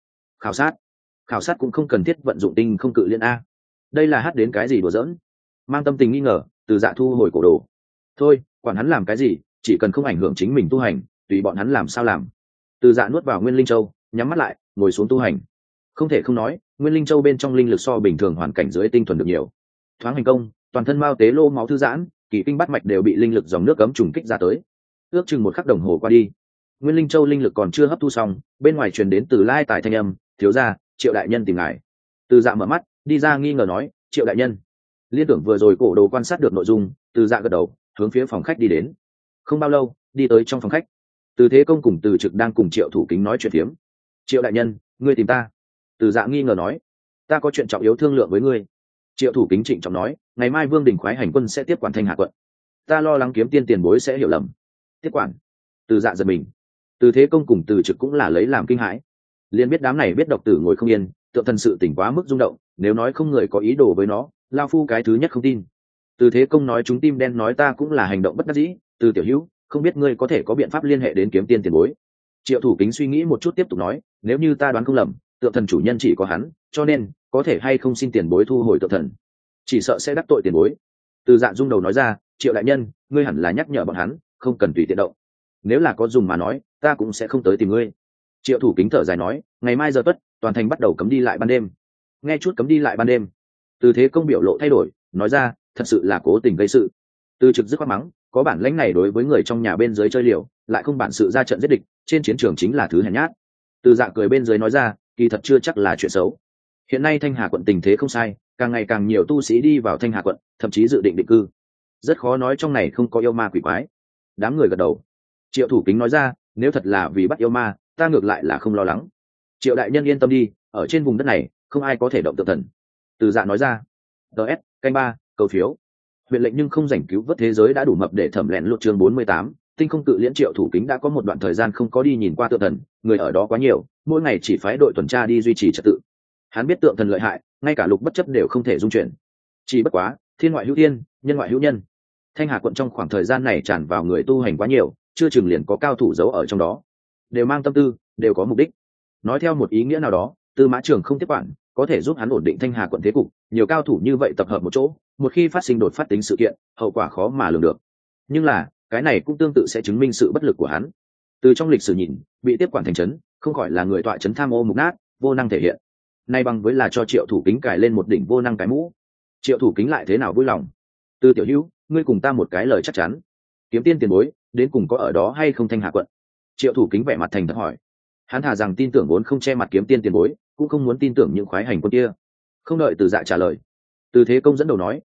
[SPEAKER 1] Khảo sát cũng không cần thiết vận dụng tinh không cự liễn a. Đây là hát đến cái gì đùa giỡn? Mang tâm tình nghi ngờ, Từ Dạ thu hồi cổ đồ. Thôi, quản hắn làm cái gì, chỉ cần không ảnh hưởng chính mình tu hành, tùy bọn hắn làm sao làm. Từ Dạ nuốt vào Nguyên Linh Châu, nhắm mắt lại, ngồi xuống tu hành. Không thể không nói, Nguyên Linh Châu bên trong linh lực so bình thường hoàn cảnh dưới tinh thuần được nhiều. Thoáng hành công, toàn thân mao tế lô máu thư giãn, kỳ kinh bát mạch đều bị linh lực dòng nước cấm trùng kích ra tới. Ước chừng một khắc đồng hồ qua đi, Nguyên Linh Châu linh lực còn chưa hấp thu xong, bên ngoài truyền đến Từ Lai Tài thanh âm, thiếu gia, Triệu đại nhân tìm ngài. Từ Dạ mở mắt, đi ra nghi ngờ nói, Triệu đại nhân. Liên tưởng vừa rồi cổ đồ quan sát được nội dung, Từ Dạ gật đầu, hướng phía phòng khách đi đến. Không bao lâu, đi tới trong phòng khách. Từ Thế Công cùng Từ Trực đang cùng Triệu thủ kính nói chuyện phiếm. Triệu đại nhân, ngươi tìm ta? Từ Dạ nghi ngờ nói, ta có chuyện trọng yếu thương lượng với ngươi. Triệu thủ kính trịnh trọng nói, ngày mai Vương Đình khoái hành quân sẽ tiếp quản Thanh Hà quận, ta lo lắng kiếm tiên tiền bối sẽ hiểu lầm. Tiếp quản? Từ Dạ giật mình. Từ Thế Công cùng Từ Trực cũng là lấy làm kinh hãi, liền biết đám này biết độc tử ngồi không yên, tượng thần sự tỉnh quá mức rung động, nếu nói không người có ý đồ với nó, lao phu cái thứ nhất không tin. Từ Thế Công nói, chúng tim đen nói ta cũng là hành động bất đắc dĩ. Từ tiểu hữu, không biết ngươi có thể có biện pháp liên hệ đến kiếm tiên tiền bối. Triệu thủ kính suy nghĩ một chút tiếp tục nói, nếu như ta đoán không lầm, tượng thần chủ nhân chỉ có hắn, cho nên có thể hay không xin tiền bối thu hồi tượng thần, chỉ sợ sẽ đắc tội tiền bối. Từ Dạ rung đầu nói ra, Triệu đại nhân, ngươi hẳn là nhắc nhở bọn hắn không cần tùy tiện động, nếu là có dùng mà nói, ta cũng sẽ không tới tìm ngươi. Triệu thủ kính thở dài nói, ngày mai giờ tuất, toàn thành bắt đầu cấm đi lại ban đêm. Nghe chút cấm đi lại ban đêm, Từ Thế Công biểu lộ thay đổi, nói ra, thật sự là cố tình gây sự. Từ Trực dứt khoát mắng, có bản lãnh này đối với người trong nhà bên dưới chơi liều, lại không bản sự ra trận giết địch, trên chiến trường chính là thứ hèn nhát. Từ Dạ cười bên dưới nói ra, kỳ thật chưa chắc là chuyện xấu. Hiện nay Thanh Hà quận tình thế không sai, càng ngày càng nhiều tu sĩ đi vào Thanh Hà quận, thậm chí dự định định cư. Rất khó nói trong này không có yêu ma quỷ quái. Đám người gật đầu. Triệu thủ kính nói ra, nếu thật là vì bắt yêu ma, ta ngược lại là không lo lắng. Triệu đại nhân yên tâm đi, ở trên vùng đất này không ai có thể động tượng thần. Từ Dạ nói ra. DS, canh 3, cầu phiếu. Huyện lệnh nhưng không giành cứu vớt thế giới đã đủ mập để thẩm lẹn lột chương 48, tinh không cự liễn. Triệu thủ kính đã có một đoạn thời gian không có đi nhìn qua tượng thần, người ở đó quá nhiều, mỗi ngày chỉ phái đội tuần tra đi duy trì trật tự. Hắn biết tượng thần lợi hại, ngay cả Lục Bất Chấp đều không thể dung chuyển. Chỉ bất quá, thiên ngoại hữu thiên, nhân ngoại hữu nhân. Thanh Hà quận trong khoảng thời gian này tràn vào người tu hành quá nhiều, chưa chừng liền có cao thủ giấu ở trong đó, đều mang tâm tư, đều có mục đích. Nói theo một ý nghĩa nào đó, Tư Mã Trường không tiếp quản, có thể giúp hắn ổn định Thanh Hà quận thế cục. Nhiều cao thủ như vậy tập hợp một chỗ, một khi phát sinh đột phát tính sự kiện, hậu quả khó mà lường được. Nhưng là, cái này cũng tương tự sẽ chứng minh sự bất lực của hắn. Từ trong lịch sử nhìn, bị tiếp quản thành trấn, không khỏi là người tọa trấn tham ô mục nát, vô năng thể hiện. Nay bằng với là cho Triệu thủ kính cài lên một đỉnh vô năng cái mũ. Triệu thủ kính lại thế nào vui lòng? Từ tiểu hữu, ngươi cùng ta một cái lời chắc chắn. Kiếm tiên tiền bối, đến cùng có ở đó hay không Thanh Hà quận? Triệu thủ kính vẻ mặt thành thật hỏi. Hắn thà rằng tin tưởng vốn không che mặt kiếm tiên tiền bối, cũng không muốn tin tưởng những khoái hành quân kia. Không đợi Từ Dạ trả lời, Từ Thế Công dẫn đầu nói,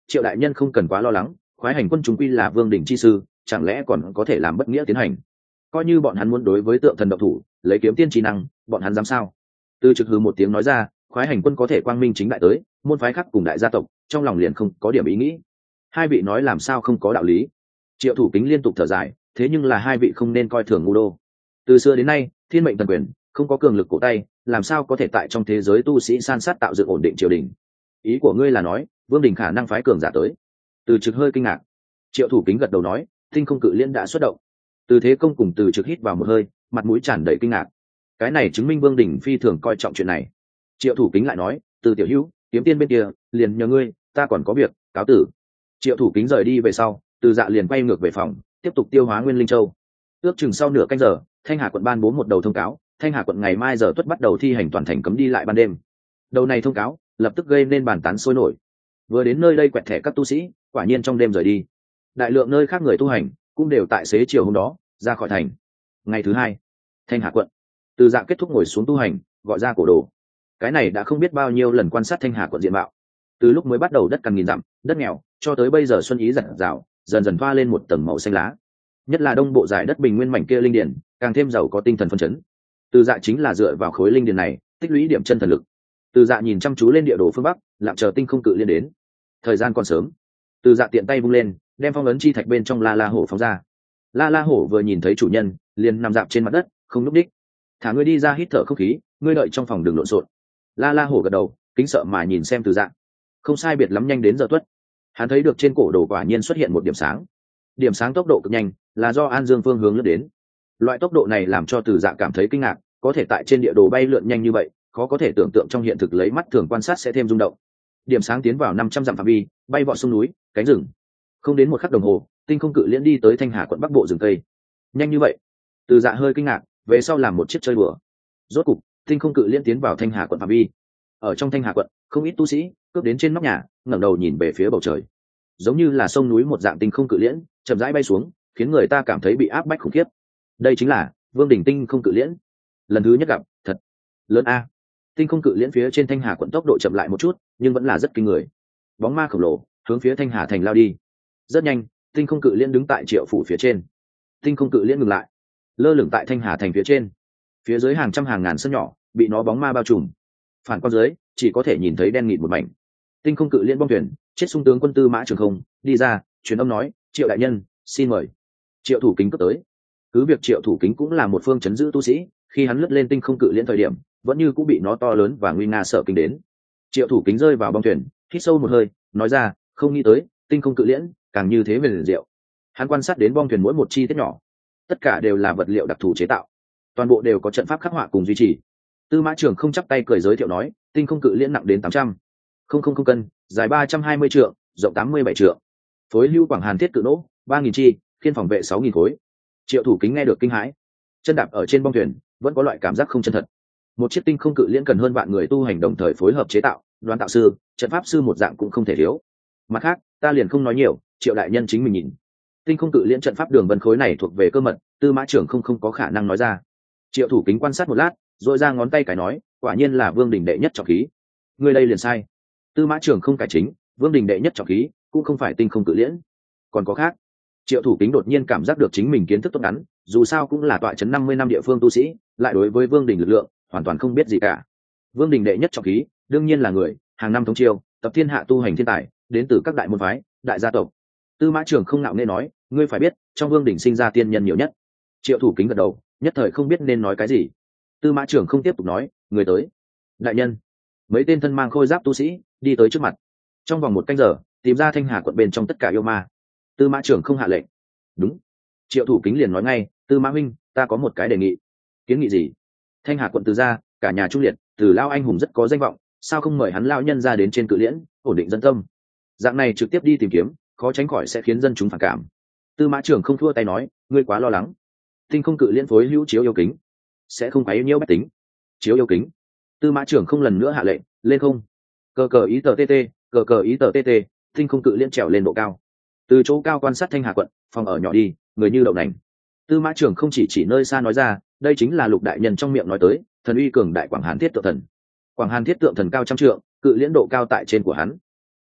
[SPEAKER 1] Triệu đại nhân không cần quá lo lắng, khoái hành quân chúng quy là vương đình chi sư, chẳng lẽ còn có thể làm bất nghĩa tiến hành? Coi như bọn hắn muốn đối với tượng thần độc thủ, lấy kiếm tiên trí năng, bọn hắn dám sao? Từ Trực hừ một tiếng nói ra, khoái hành quân có thể quang minh chính đại tới, môn phái khác cùng đại gia tộc, trong lòng liền không có điểm ý nghĩ. Hai vị nói làm sao không có đạo lý? Triệu Thủ Kính liên tục thở dài, thế nhưng là hai vị không nên coi thường ngu đô. Từ xưa đến nay, thiên mệnh thần quyền không có cường lực cổ tay, làm sao có thể tại trong thế giới tu sĩ san sát tạo dựng ổn định triều đình? Ý của ngươi là nói, vương đình khả năng phái cường giả tới? Từ Trực hơi kinh ngạc. Triệu Thủ Kính gật đầu nói, tinh không cự liên đã xuất động. Từ Thế Công cùng Từ Trực hít vào một hơi, mặt mũi tràn đầy kinh ngạc. Cái này chứng minh vương đình phi thường coi trọng chuyện này. Triệu Thủ Kính lại nói, Từ tiểu hữu, kiếm tiên bên kia liền nhờ ngươi, ta còn có việc, cáo tử. Triệu Thủ Kính rời đi về sau, Từ Dạ liền quay ngược về phòng, tiếp tục tiêu hóa Nguyên Linh Châu. Ước chừng sau nửa canh giờ, Thanh Hà quận ban bố một đầu thông cáo, Thanh Hà quận ngày mai giờ tuất bắt đầu thi hành toàn thành cấm đi lại ban đêm. Đầu này thông cáo lập tức gây nên bàn tán sôi nổi. Vừa đến nơi đây quẹt thẻ các tu sĩ, quả nhiên trong đêm rời đi. Đại lượng nơi khác người tu hành cũng đều tại xế chiều hôm đó ra khỏi thành. Ngày thứ hai, Thanh Hà quận, Từ Dạ kết thúc ngồi xuống tu hành, gọi ra cổ đồ. Cái này đã không biết bao nhiêu lần quan sát Thanh Hà quận diện mạo. Từ lúc mới bắt đầu đất cằn nghìn dặm, đất nghèo, cho tới bây giờ xuân ý rạng rào, dần dần thoa lên một tầng màu xanh lá. Nhất là đông bộ giải đất bình nguyên mảnh kia linh điển, càng thêm giàu có tinh thần phấn chấn. Từ Dạ chính là dựa vào khối linh điển này, tích lũy điểm chân thần lực. Từ Dạ nhìn chăm chú lên địa đồ phương bắc, lặng chờ tinh không cự liên đến. Thời gian còn sớm, Từ Dạ tiện tay vung lên, đem phong ấn chi thạch bên trong La La hổ phóng ra. La La hổ vừa nhìn thấy chủ nhân, liền nằm dạp trên mặt đất, không núp đích. Thả ngươi đi ra hít thở không khí, ngươi đợi trong phòng đừng lộn xộn. La La hổ gật đầu, kính sợ mà nhìn xem Từ Dạ. Không sai biệt lắm nhanh đến giờ tuất, hắn thấy được trên cổ đồ quả nhiên xuất hiện một điểm sáng. Điểm sáng tốc độ cực nhanh, là do An Dương phương hướng lướt đến. Loại tốc độ này làm cho Từ Dạ cảm thấy kinh ngạc, có thể tại trên địa đồ bay lượn nhanh như vậy, khó có thể tưởng tượng trong hiện thực lấy mắt thường quan sát sẽ thêm rung động. Điểm sáng tiến vào 500 dặm phạm vi, bay vọt sông núi, cánh rừng. Không đến một khắc đồng hồ, tinh không cự liễn đi tới Thanh Hà quận bắc bộ rừng cây. Nhanh như vậy? Từ Dạ hơi kinh ngạc, về sau làm một chiếc chơi đùa. Rốt cục, tinh không cự liễn tiến vào Thanh Hà quận phạm vi. Ở trong Thanh Hà quận, không ít tu sĩ cướp đến trên nóc nhà, ngẩng đầu nhìn về phía bầu trời. Giống như là sông núi một dạng tinh không cự liễn, chậm rãi bay xuống, khiến người ta cảm thấy bị áp bách khủng khiếp. Đây chính là Vương đỉnh tinh không cự liễn. Lần thứ nhất gặp, thật lớn a. Tinh không cự liễn phía trên Thanh Hà quận tốc độ chậm lại một chút, nhưng vẫn là rất kinh người. Bóng ma khổng lồ hướng phía Thanh Hà thành lao đi. Rất nhanh, tinh không cự liễn đứng tại Triệu phủ phía trên. Tinh không cự liễn ngừng lại, lơ lửng tại Thanh Hà thành phía trên. Phía dưới hàng trăm hàng ngàn sân nhỏ bị nó bóng ma bao trùm. Phản quang dưới, chỉ có thể nhìn thấy đen nghịt một mảnh. Tinh không cự liễn bong thuyền, chết sung tướng quân Tư Mã Trường Không đi ra, truyền âm nói, Triệu đại nhân, xin mời. Triệu Thủ Kính cấp tới. Cứ việc Triệu Thủ Kính cũng là một phương chấn giữ tu sĩ, khi hắn lướt lên tinh không cự liễn thời điểm, vẫn như cũng bị nó to lớn và nguy nga sợ kinh đến. Triệu Thủ Kính rơi vào bong thuyền, hít sâu một hơi, nói ra, không nghĩ tới, tinh không cự liễn càng như thế về liền diệu. Hắn quan sát đến bong thuyền mỗi một chi tiết nhỏ, tất cả đều là vật liệu đặc thù chế tạo, toàn bộ đều có trận pháp khắc họa cùng duy trì. Tư Mã Trường Không chắp tay cười giới thiệu nói, tinh không cự liễn nặng đến 800 không cân, dài 320 trượng, rộng 87 trượng. Phối hưu quảng hàn thiết cự nỗ 3000 chi, khiên phòng vệ 6000 khối. Triệu Thủ Kính nghe được kinh hãi, chân đạp ở trên bong thuyền, vẫn có loại cảm giác không chân thật. Một chiếc tinh không cự liễn cần hơn vạn người tu hành đồng thời phối hợp chế tạo, đoán tạo sư, trận pháp sư một dạng cũng không thể thiếu. Mặt khác, ta liền không nói nhiều, Triệu đại nhân chính mình nhìn. Tinh không cự liễn trận pháp đường vân khối này thuộc về cơ mật, Tư Mã Trường không có khả năng nói ra. Triệu Thủ Kính quan sát một lát, rồi ra ngón tay cái nói, quả nhiên là Vương đỉnh đệ nhất trọng khí. Người đây liền sai. Tư Mã Trường không cải chính, Vương đỉnh đệ nhất trọng khí cũng không phải tinh không cự liễn, còn có khác. Triệu Thủ Kính đột nhiên cảm giác được chính mình kiến thức tốt ngắn, dù sao cũng là tọa trấn 50 năm địa phương tu sĩ, lại đối với Vương đỉnh lực lượng hoàn toàn không biết gì cả. Vương đỉnh đệ nhất trọng khí đương nhiên là người hàng năm thống chiêu tập thiên hạ tu hành thiên tài, đến từ các đại môn phái, đại gia tộc. Tư Mã Trường không ngạo nghễ nói, ngươi phải biết, trong Vương đỉnh sinh ra tiên nhân nhiều nhất. Triệu Thủ Kính gật đầu, nhất thời không biết nên nói cái gì. Tư Mã Trường không tiếp tục nói, người tới. Đại nhân. Mấy tên thân mang khôi giáp tu sĩ đi tới trước mặt. Trong vòng 1 canh giờ, tìm ra Thanh Hà quận bên trong tất cả yêu ma. Tư Mã Trường không hạ lệnh. Đúng. Triệu Thủ Kính liền nói ngay, Tư Mã huynh, ta có một cái đề nghị. Kiến nghị gì? Thanh Hà quận Từ gia, cả nhà trung liệt, Từ lao anh hùng rất có danh vọng, sao không mời hắn lao nhân ra đến trên cự liễn, ổn định dân tâm. Dạng này trực tiếp đi tìm kiếm, khó tránh khỏi sẽ khiến dân chúng phản cảm. Tư Mã Trường không thua tay nói, ngươi quá lo lắng. Tinh không cự liễn phối hữu chiếu yêu kính, sẽ không quấy nhiễu bách tính. Chiếu yêu kính. Tư Mã Trường không lần nữa hạ lệnh, lên không. Cờ cờ ý tờ tt, cờ cờ ý tờ tt, tinh không cự liễn trèo lên độ cao. Từ chỗ cao quan sát Thanh Hà quận, phòng ở nhỏ đi, người như đậu nành. Tư Mã Trường không chỉ nơi xa nói ra, đây chính là Lục đại nhân trong miệng nói tới, thần uy cường đại Quảng Hàn Thiết Tượng Thần. Quảng Hàn Thiết Tượng Thần cao trăm trượng, cự liễn độ cao tại trên của hắn.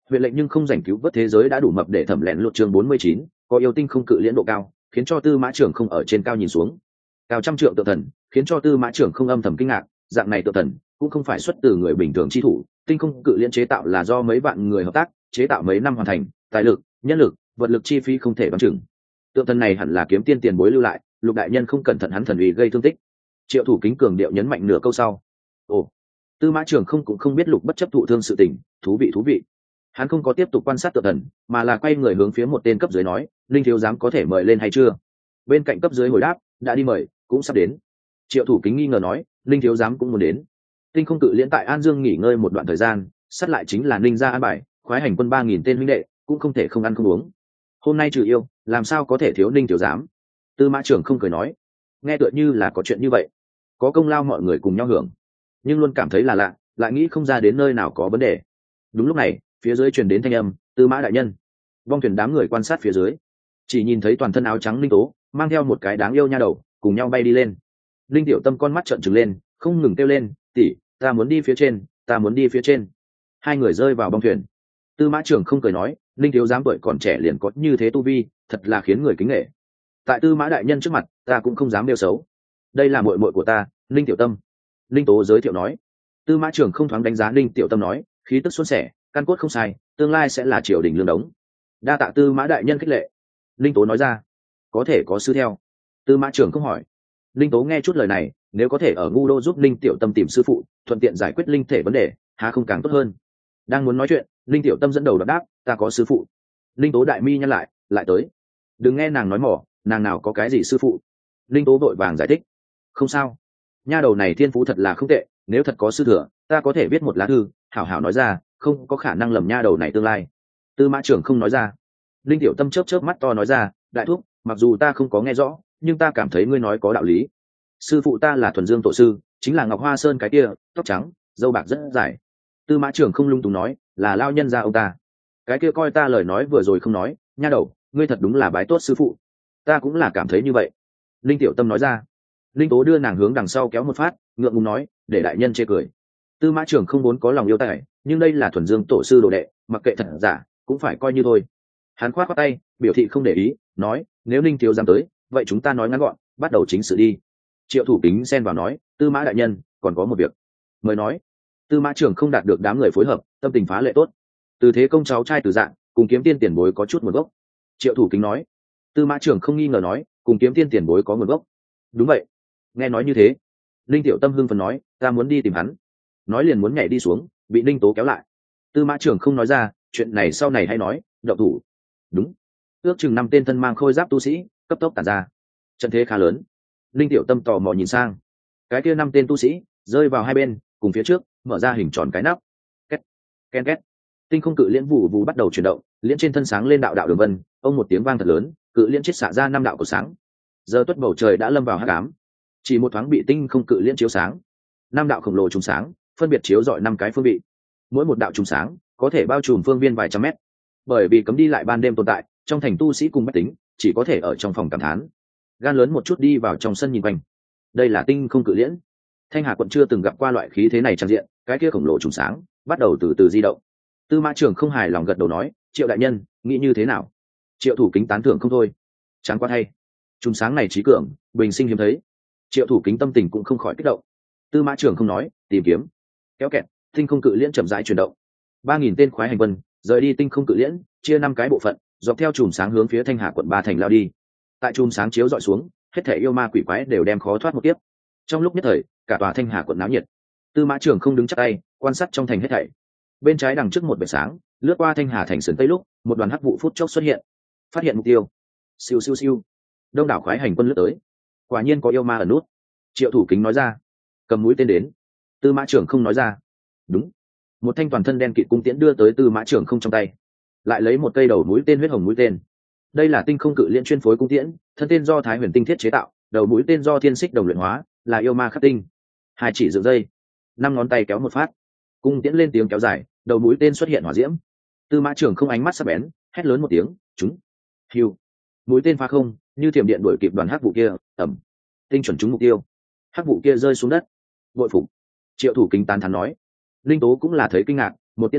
[SPEAKER 1] huyện lệnh nhưng không giành cứu vớt thế giới đã đủ mập để thẩm lẹn lột chương 49, có yêu tinh không cự liễn độ cao khiến cho Tư Mã Trưởng không ở trên cao nhìn xuống. Cao trăm trượng tượng thần khiến cho Tư Mã Trưởng không âm thầm kinh ngạc, dạng này tượng thần cũng không phải xuất từ người bình thường chi thủ, tinh không cự liễn chế tạo là do mấy vạn người hợp tác chế tạo mấy năm hoàn thành, tài lực, nhân lực, vật lực chi phí không thể đoán chừng. Tượng thần này hẳn là Kiếm Tiên tiền bối lưu lại, Lục đại nhân không cẩn thận hắn thần uy gây thương tích. Triệu Thủ Kính cường điệu nhấn mạnh nửa câu sau. Ồ, Tư Mã Trưởng không cũng không biết Lục bất chấp thụ thương sự tình, thú vị. Hắn không có tiếp tục quan sát tượng thần, mà là quay người hướng phía một tên cấp dưới nói, Linh thiếu giám có thể mời lên hay chưa? Bên cạnh cấp dưới hồi đáp, đã đi mời, cũng sắp đến. Triệu Thủ Kính nghi ngờ nói, Linh thiếu giám cũng muốn đến. Tinh không cự liễn tại An Dương nghỉ ngơi một đoạn thời gian, sát lại chính là Ninh gia an bài, khoái hành quân 3000 tên huynh đệ, cũng không thể không ăn không uống. Hôm nay trừ yêu, làm sao có thể thiếu Ninh thiếu giám? Tư Mã Trưởng không cười nói, nghe tựa như là có chuyện như vậy, có công lao mọi người cùng nhau hưởng, nhưng luôn cảm thấy là lạ, lại nghĩ không ra đến nơi nào có vấn đề. Đúng lúc này, phía dưới truyền đến thanh âm, Tư Mã đại nhân. Vong thuyền đám người quan sát phía dưới, chỉ nhìn thấy toàn thân áo trắng Linh Tố mang theo một cái đáng yêu nha đầu cùng nhau bay đi lên. Linh Tiểu Tâm con mắt trợn trừng lên, không ngừng kêu lên, tỷ, ta muốn đi phía trên, ta muốn đi phía trên. Hai người rơi vào bong thuyền. Tư Mã Trưởng không cười nói, Linh thiếu giám tuổi còn trẻ liền có như thế tu vi, thật là khiến người kính nể. Tại Tư Mã đại nhân trước mặt, ta cũng không dám nêu xấu. Đây là muội muội của ta, Linh Tiểu Tâm. Linh Tố giới thiệu nói. Tư Mã Trưởng không thoáng đánh giá Linh Tiểu Tâm nói, khí tức xuân sẻ, căn cốt không sai, tương lai sẽ là triều đình lương đống. Đa tạ Tư Mã đại nhân khích lệ. Linh Tố nói ra. Có thể có sư theo. Tư Mã Trưởng không hỏi. Linh Tố nghe chút lời này, nếu có thể ở Ngu Đô giúp Linh Tiểu Tâm tìm sư phụ, thuận tiện giải quyết linh thể vấn đề, há không càng tốt hơn. Đang muốn nói chuyện, Linh Tiểu Tâm dẫn đầu đáp, ta có sư phụ. Linh Tố đại mi nhăn lại tới. Đừng nghe nàng nói mỏ, nàng nào có cái gì sư phụ. Linh Tố vội vàng giải thích. Không sao, nha đầu này thiên phú thật là không tệ, nếu thật có sư thừa, ta có thể viết một lá thư, hảo hảo nói ra, không có khả năng lầm nha đầu này tương lai. Tư Mã Trưởng không nói ra. Linh Tiểu Tâm chớp mắt to nói ra, đại thúc, mặc dù ta không có nghe rõ, nhưng ta cảm thấy ngươi nói có đạo lý. Sư phụ ta là Thuần Dương tổ sư, chính là Ngọc Hoa Sơn cái kia, tóc trắng, râu bạc rất dài. Tư Mã Trưởng không lung tung nói, là lao nhân gia ông ta. Cái kia coi ta lời nói vừa rồi không nói, nha đầu, ngươi thật đúng là bái tốt sư phụ. Ta cũng là cảm thấy như vậy. Linh Tiểu Tâm nói ra. Linh Tố đưa nàng hướng đằng sau kéo một phát, ngượng ngùng nói, để đại nhân chê cười. Tư Mã Trưởng không muốn có lòng yêu tài, nhưng đây là Thuần Dương tổ sư đồ đệ, mặc kệ thật giả, cũng phải coi như thôi. Hắn khoát khoát tay, biểu thị không để ý, nói, nếu Linh thiếu dám tới, vậy chúng ta nói ngắn gọn, bắt đầu chính sự đi. Triệu Thủ Kính xen vào nói, Tư Mã đại nhân, còn có một việc. Mời nói. Tư Mã Trưởng không đạt được đám người phối hợp, tâm tình phá lệ tốt. Từ thế công cháu trai Từ Dạng, cùng Kiếm Tiên tiền bối có chút nguồn gốc. Triệu Thủ Kính nói. Tư Mã Trưởng không nghi ngờ nói, cùng Kiếm Tiên tiền bối có nguồn gốc. Đúng vậy. Nghe nói như thế, Linh Tiểu Tâm hưng phấn nói, ta muốn đi tìm hắn. Nói liền muốn nhảy đi xuống, bị Linh Tố kéo lại. Tư Mã Trưởng không nói ra, chuyện này sau này hay nói, động thủ. Đúng. Ước chừng 5 tên thân mang khôi giáp tu sĩ, cấp tốc tản ra. Trận thế khá lớn. Linh Tiểu Tâm tò mò nhìn sang, cái kia 5 tên tu sĩ rơi vào hai bên, cùng phía trước mở ra hình tròn cái nắp. Két, ken két. Tinh không cự liễn vụ bắt đầu chuyển động, liễn trên thân sáng lên đạo đạo đường vân, ông một tiếng vang thật lớn, cự liễn chết xạ ra 5 đạo của sáng. Giờ tuất bầu trời đã lâm vào hắc ám, chỉ một thoáng bị tinh không cự liễn chiếu sáng. 5 đạo khổng lồ trùng sáng, phân biệt chiếu rọi 5 cái phương vị. Mỗi một đạo trùng sáng có thể bao trùm phương viên vài trăm mét. Bởi vì cấm đi lại ban đêm tồn tại, trong thành tu sĩ cùng bách tính chỉ có thể ở trong phòng cảm thán, gan lớn một chút đi vào trong sân nhìn quanh. Đây là tinh không cự liễn. Thanh Hà quận chưa từng gặp qua loại khí thế này trang diện, cái kia khổng lồ trùng sáng bắt đầu từ từ di động. Tư Mã Trưởng không hài lòng gật đầu nói, Triệu đại nhân, nghĩ như thế nào? Triệu Thủ Kính tán thưởng không thôi. Tráng quá hay, trùng sáng này trí cường, bình sinh hiếm thấy. Triệu Thủ Kính tâm tình cũng không khỏi kích động. Tư Mã Trưởng không nói, tìm kiếm. Kéo kẹt, tinh không cự liễn chậm rãi chuyển động. 3000 tên khoái hành quân rời đi tinh không cự liễn, chia 5 cái bộ phận, dọc theo chùm sáng hướng phía Thanh Hà quận 3 thành lao đi. Tại chùm sáng chiếu dọi xuống, hết thảy yêu ma quỷ quái đều đem khó thoát một kiếp. Trong lúc nhất thời, cả tòa Thanh Hà quận náo nhiệt. Tư Mã Trưởng không đứng chắp tay, quan sát trong thành hết thảy. Bên trái đằng trước một vệt sáng, lướt qua Thanh Hà thành sườn tây lúc, một đoàn hắc vụ phút chốc xuất hiện. Phát hiện mục tiêu. Siêu siêu siêu. Đông đảo khoái hành quân lướt tới. Quả nhiên có yêu ma ở nút. Triệu Thủ Kính nói ra. Cầm mũi tên đến. Tư Mã Trưởng không nói ra. Đúng. Một thanh toàn thân đen kịt cung tiễn đưa tới Tư Mã Trưởng không trong tay. Lại lấy một cây đầu mũi tên huyết hồng mũi tên. Đây là tinh không cự liễn chuyên phối cung tiễn, thân tên do Thái Huyền Tinh thiết chế tạo, đầu mũi tên do Thiên Xích đồng luyện hóa, là yêu ma khắc tinh. Hai chỉ dựng dây, 5 ngón tay kéo một phát, cung tiễn lên tiếng kéo dài, đầu mũi tên xuất hiện hỏa diễm. Tư Mã Trưởng không ánh mắt sắc bén, hét lớn một tiếng, "Trúng!" Hưu. Mũi tên phá không, như thiểm điện đuổi kịp đoàn hắc vụ kia, ầm. Tinh chuẩn trúng mục tiêu. Hắc vụ kia rơi xuống đất. Bội phục. Triệu Thủ Kính tán thán nói. Linh Tố cũng là thấy kinh ngạc, một tiễn này,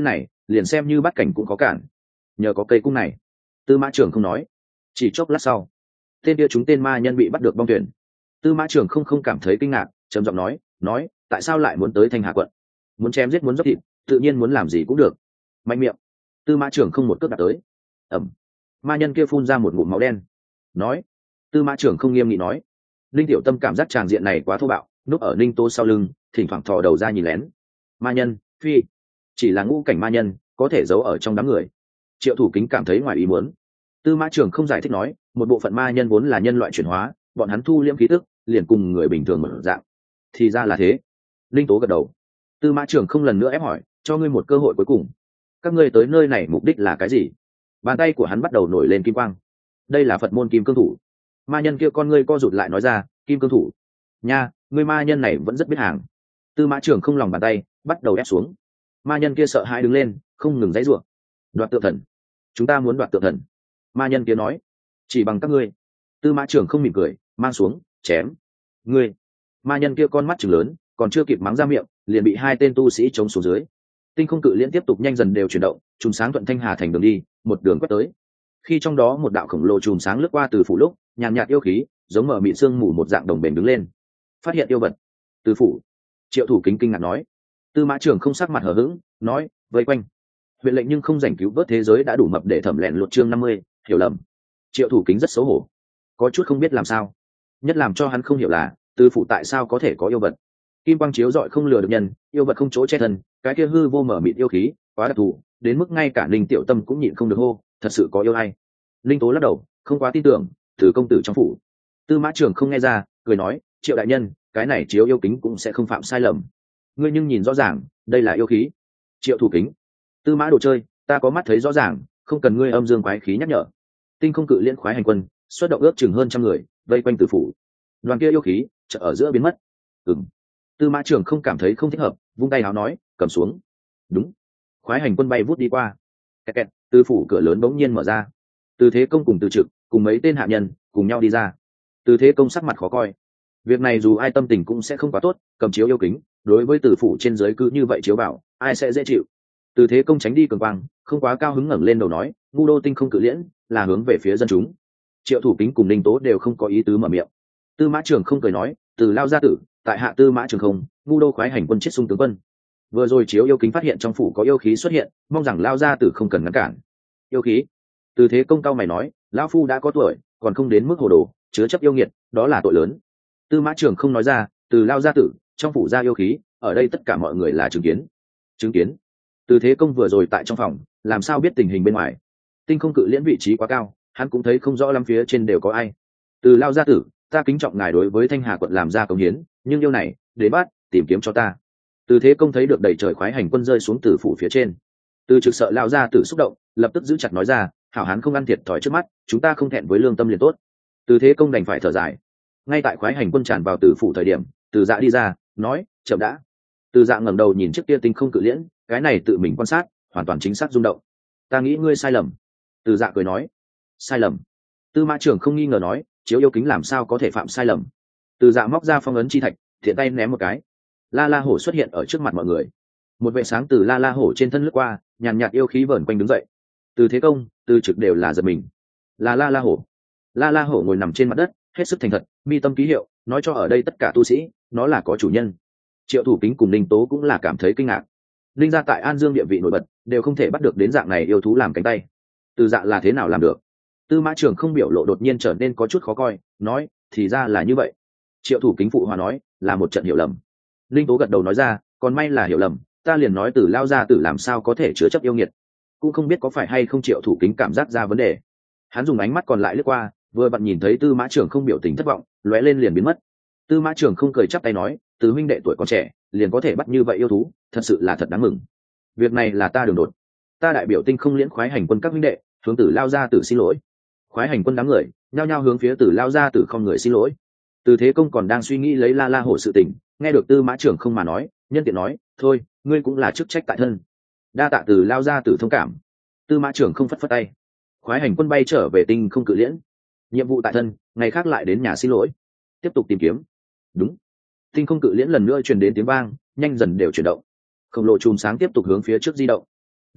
[SPEAKER 1] liền xem như bắt cảnh cũng có cản. Nhờ có cây cung này. Tư Mã Trường không nói. Chỉ chốc lát sau, tên kia chúng tên ma nhân bị bắt được bong thuyền. Tư Mã Trường không cảm thấy kinh ngạc, trầm giọng nói tại sao lại muốn tới Thanh Hà quận? Muốn chém giết muốn dốc thịt, tự nhiên muốn làm gì cũng được. Mạnh miệng. Tư Mã Trường không một cước đạp tới. Ẩm. Ma nhân kia phun ra một ngụm máu đen. Nói. Tư Mã Trường không nghiêm nghị nói. Linh Tiểu Tâm cảm giác tràng diện này quá thô bạo, núp ở Ninh Tố sau lưng, thỉnh thoảng thò đầu ra nhìn lén. Ma nhân, phi. Chỉ là ngũ cảnh ma nhân, có thể giấu ở trong đám người. Triệu Thủ Kính cảm thấy ngoài ý muốn. Tư Mã Trường không giải thích nói, một bộ phận ma nhân vốn là nhân loại chuyển hóa, bọn hắn thu liễm khí tức, liền cùng người bình thường mở dạng. Thì ra là thế. Linh Tố gật đầu. Tư Mã Trường không lần nữa ép hỏi, cho ngươi một cơ hội cuối cùng. Các ngươi tới nơi này mục đích là cái gì? Bàn tay của hắn bắt đầu nổi lên kim quang. Đây là Phật môn kim cương thủ. Ma nhân kia con ngươi co rụt lại nói ra, kim cương thủ. Nha, ngươi ma nhân này vẫn rất biết hàng. Tư Mã Trường không lòng bàn tay, bắt đầu ép xuống. Ma nhân kia sợ hãi đứng lên, không ngừng giãy giụa. Đoạt tượng thần. Chúng ta muốn đoạt tượng thần. Ma nhân kia nói, chỉ bằng các ngươi. Tư Mã Trường không mỉm cười, mang xuống, chém. Ngươi. Ma nhân kia con mắt trừng lớn, còn chưa kịp mắng ra miệng, liền bị hai tên tu sĩ chống xuống dưới. Tinh không cự liên tiếp tục nhanh dần đều chuyển động, chùm sáng thuận Thanh Hà thành đường đi, một đường quét tới. Khi trong đó một đạo khổng lồ chùm sáng lướt qua từ phủ lúc, nhàn nhạt yêu khí, giống mở mịn sương mù một dạng đồng bền đứng lên. Phát hiện yêu vật. Từ phủ. Triệu Thủ Kính kinh ngạc nói. Tư Mã Trường không sắc mặt hờ hững, nói, vây quanh. Huyện lệnh nhưng không giành cứu vớt thế giới đã đủ mập để thẩm lẹn luật chương 50, hiểu lầm. Triệu Thủ Kính rất xấu hổ, có chút không biết làm sao. Nhất làm cho hắn không hiểu là, từ phủ tại sao có thể có yêu vật. Kim quang chiếu rọi không lừa được nhân, yêu vật không chỗ che thân, cái kia hư vô mở mịt yêu khí, quá đặc thù, đến mức ngay cả Linh Tiểu Tâm cũng nhịn không được hô, thật sự có yêu hay. Linh Tố lắc đầu, không quá tin tưởng, từ công tử trong phủ. Tư Mã Trường không nghe ra, cười nói, Triệu đại nhân, cái này chiếu yêu kính cũng sẽ không phạm sai lầm. Ngươi nhưng nhìn rõ ràng, đây là yêu khí. Triệu Thủ Kính. Tư Mã đồ chơi, ta có mắt thấy rõ ràng, không cần ngươi âm dương quái khí nhắc nhở. Tinh không cự liên khoái hành quân, xuất động ước chừng hơn 100 người, vây quanh Từ phủ. Đoàn kia yêu khí, chợt ở giữa biến mất. Ừm. Tư Mã Trường không cảm thấy không thích hợp, vung tay áo nói, cầm xuống. Đúng. Khoái hành quân bay vút đi qua. Kẹt kẹt, Từ phủ cửa lớn bỗng nhiên mở ra. Từ Thế Công cùng Từ Trực, cùng mấy tên hạ nhân, cùng nhau đi ra. Từ Thế Công sắc mặt khó coi. Việc này dù ai tâm tình cũng sẽ không quá tốt, cầm chiếu yêu kính, đối với Từ phủ trên dưới cứ như vậy chiếu bảo, ai sẽ dễ chịu. Từ Thế Công tránh đi cường quang, không quá cao hứng ngẩng lên đầu nói, ngu đô tinh không cự liễn, là hướng về phía dân chúng. Triệu Thủ Kính cùng Linh Tố đều không có ý tứ mở miệng. Tư Mã Trường không cười nói, từ lao gia tử, tại hạ Tư Mã Trường không, ngu đô khoái hành quân chết sung tướng quân. Vừa rồi chiếu yêu kính phát hiện trong phủ có yêu khí xuất hiện, mong rằng lao gia tử không cần ngăn cản. Yêu khí? Từ Thế Công cao mày nói, lão phu đã có tuổi, còn không đến mức hồ đồ, chứa chấp yêu nghiệt, đó là tội lớn. Tư Mã Trường không nói ra, từ lao gia tử, trong phủ ra yêu khí, ở đây tất cả mọi người là chứng kiến. Chứng kiến? Từ Thế Công vừa rồi tại trong phòng, làm sao biết tình hình bên ngoài? Tinh không cự liễn vị trí quá cao, hắn cũng thấy không rõ lắm phía trên đều có ai. Từ lao gia tử, ta kính trọng ngài đối với Thanh Hà quận làm ra công hiến, nhưng yêu này, đến bắt, tìm kiếm cho ta. Từ Thế Công thấy được đầy trời khoái hành quân rơi xuống từ phủ phía trên. Từ Trực sợ lao gia tử xúc động, lập tức giữ chặt nói ra, hảo hán không ăn thiệt thòi trước mắt, chúng ta không thẹn với lương tâm liền tốt. Từ Thế Công đành phải thở dài. Ngay tại khoái hành quân tràn vào từ phủ thời điểm, Từ Dạ đi ra, nói, chậm đã. Từ Dạ ngẩng đầu nhìn chiếc kia tinh không cự liễn, cái này tự mình quan sát, hoàn toàn chính xác rung động. Ta nghĩ ngươi sai lầm. Từ Dạ cười nói, sai lầm? Tư Mã Trường không nghi ngờ nói, chiếu yêu kính làm sao có thể phạm sai lầm? Từ Dạ móc ra phong ấn chi thạch, thiện tay ném một cái. La La Hổ xuất hiện ở trước mặt mọi người. Một vệ sáng từ La La Hổ trên thân lướt qua, nhàn nhạt yêu khí vờn quanh đứng dậy. Từ Thế Công, Từ Trực đều là giật mình. Là La La Hổ. La La Hổ ngồi nằm trên mặt đất, hết sức thành thật, mi tâm ký hiệu, nói cho ở đây tất cả tu sĩ, nó là có chủ nhân. Triệu Thủ Kính cùng Linh Tố cũng là cảm thấy kinh ngạc. Linh gia tại An Dương địa vị nổi bật, đều không thể bắt được đến dạng này yêu thú làm cánh tay. Từ Dạ là thế nào làm được? Tư Mã Trường không biểu lộ đột nhiên trở nên có chút khó coi, nói, thì ra là như vậy. Triệu Thủ Kính phụ hòa nói, là một trận hiểu lầm. Linh Tố gật đầu nói ra, còn may là hiểu lầm, ta liền nói từ lao gia tử làm sao có thể chứa chấp yêu nghiệt. Cũng không biết có phải hay không Triệu Thủ Kính cảm giác ra vấn đề. Hắn dùng ánh mắt còn lại lướt qua, vừa vặn nhìn thấy Tư Mã Trường không biểu tình thất vọng, lóe lên liền biến mất. Tư Mã Trường không cười chắp tay nói, từ huynh đệ tuổi còn trẻ, liền có thể bắt như vậy yêu thú, thật sự là thật đáng mừng. Việc này là ta đường đột, ta đại biểu tinh không liễn khoái hành quân các huynh đệ, hướng Tử lao gia tử xin lỗi. Khoái hành quân đám người nhao nhao hướng phía Tử lao gia tử không người xin lỗi. Từ Thế Công còn đang suy nghĩ lấy La La Hổ sự tình, nghe được Tư Mã Trường không mà nói, nhân tiện nói, thôi, ngươi cũng là chức trách tại thân, đa tạ Tử lao gia tử thông cảm. Tư Mã Trường không phất phất tay. Khoái hành quân bay trở về tinh không cự liễn, nhiệm vụ tại thân, ngày khác lại đến nhà xin lỗi, tiếp tục tìm kiếm. Đúng. Tinh không cự liễn lần nữa truyền đến tiếng vang, nhanh dần đều chuyển động. Khổng lồ chùm sáng tiếp tục hướng phía trước di động.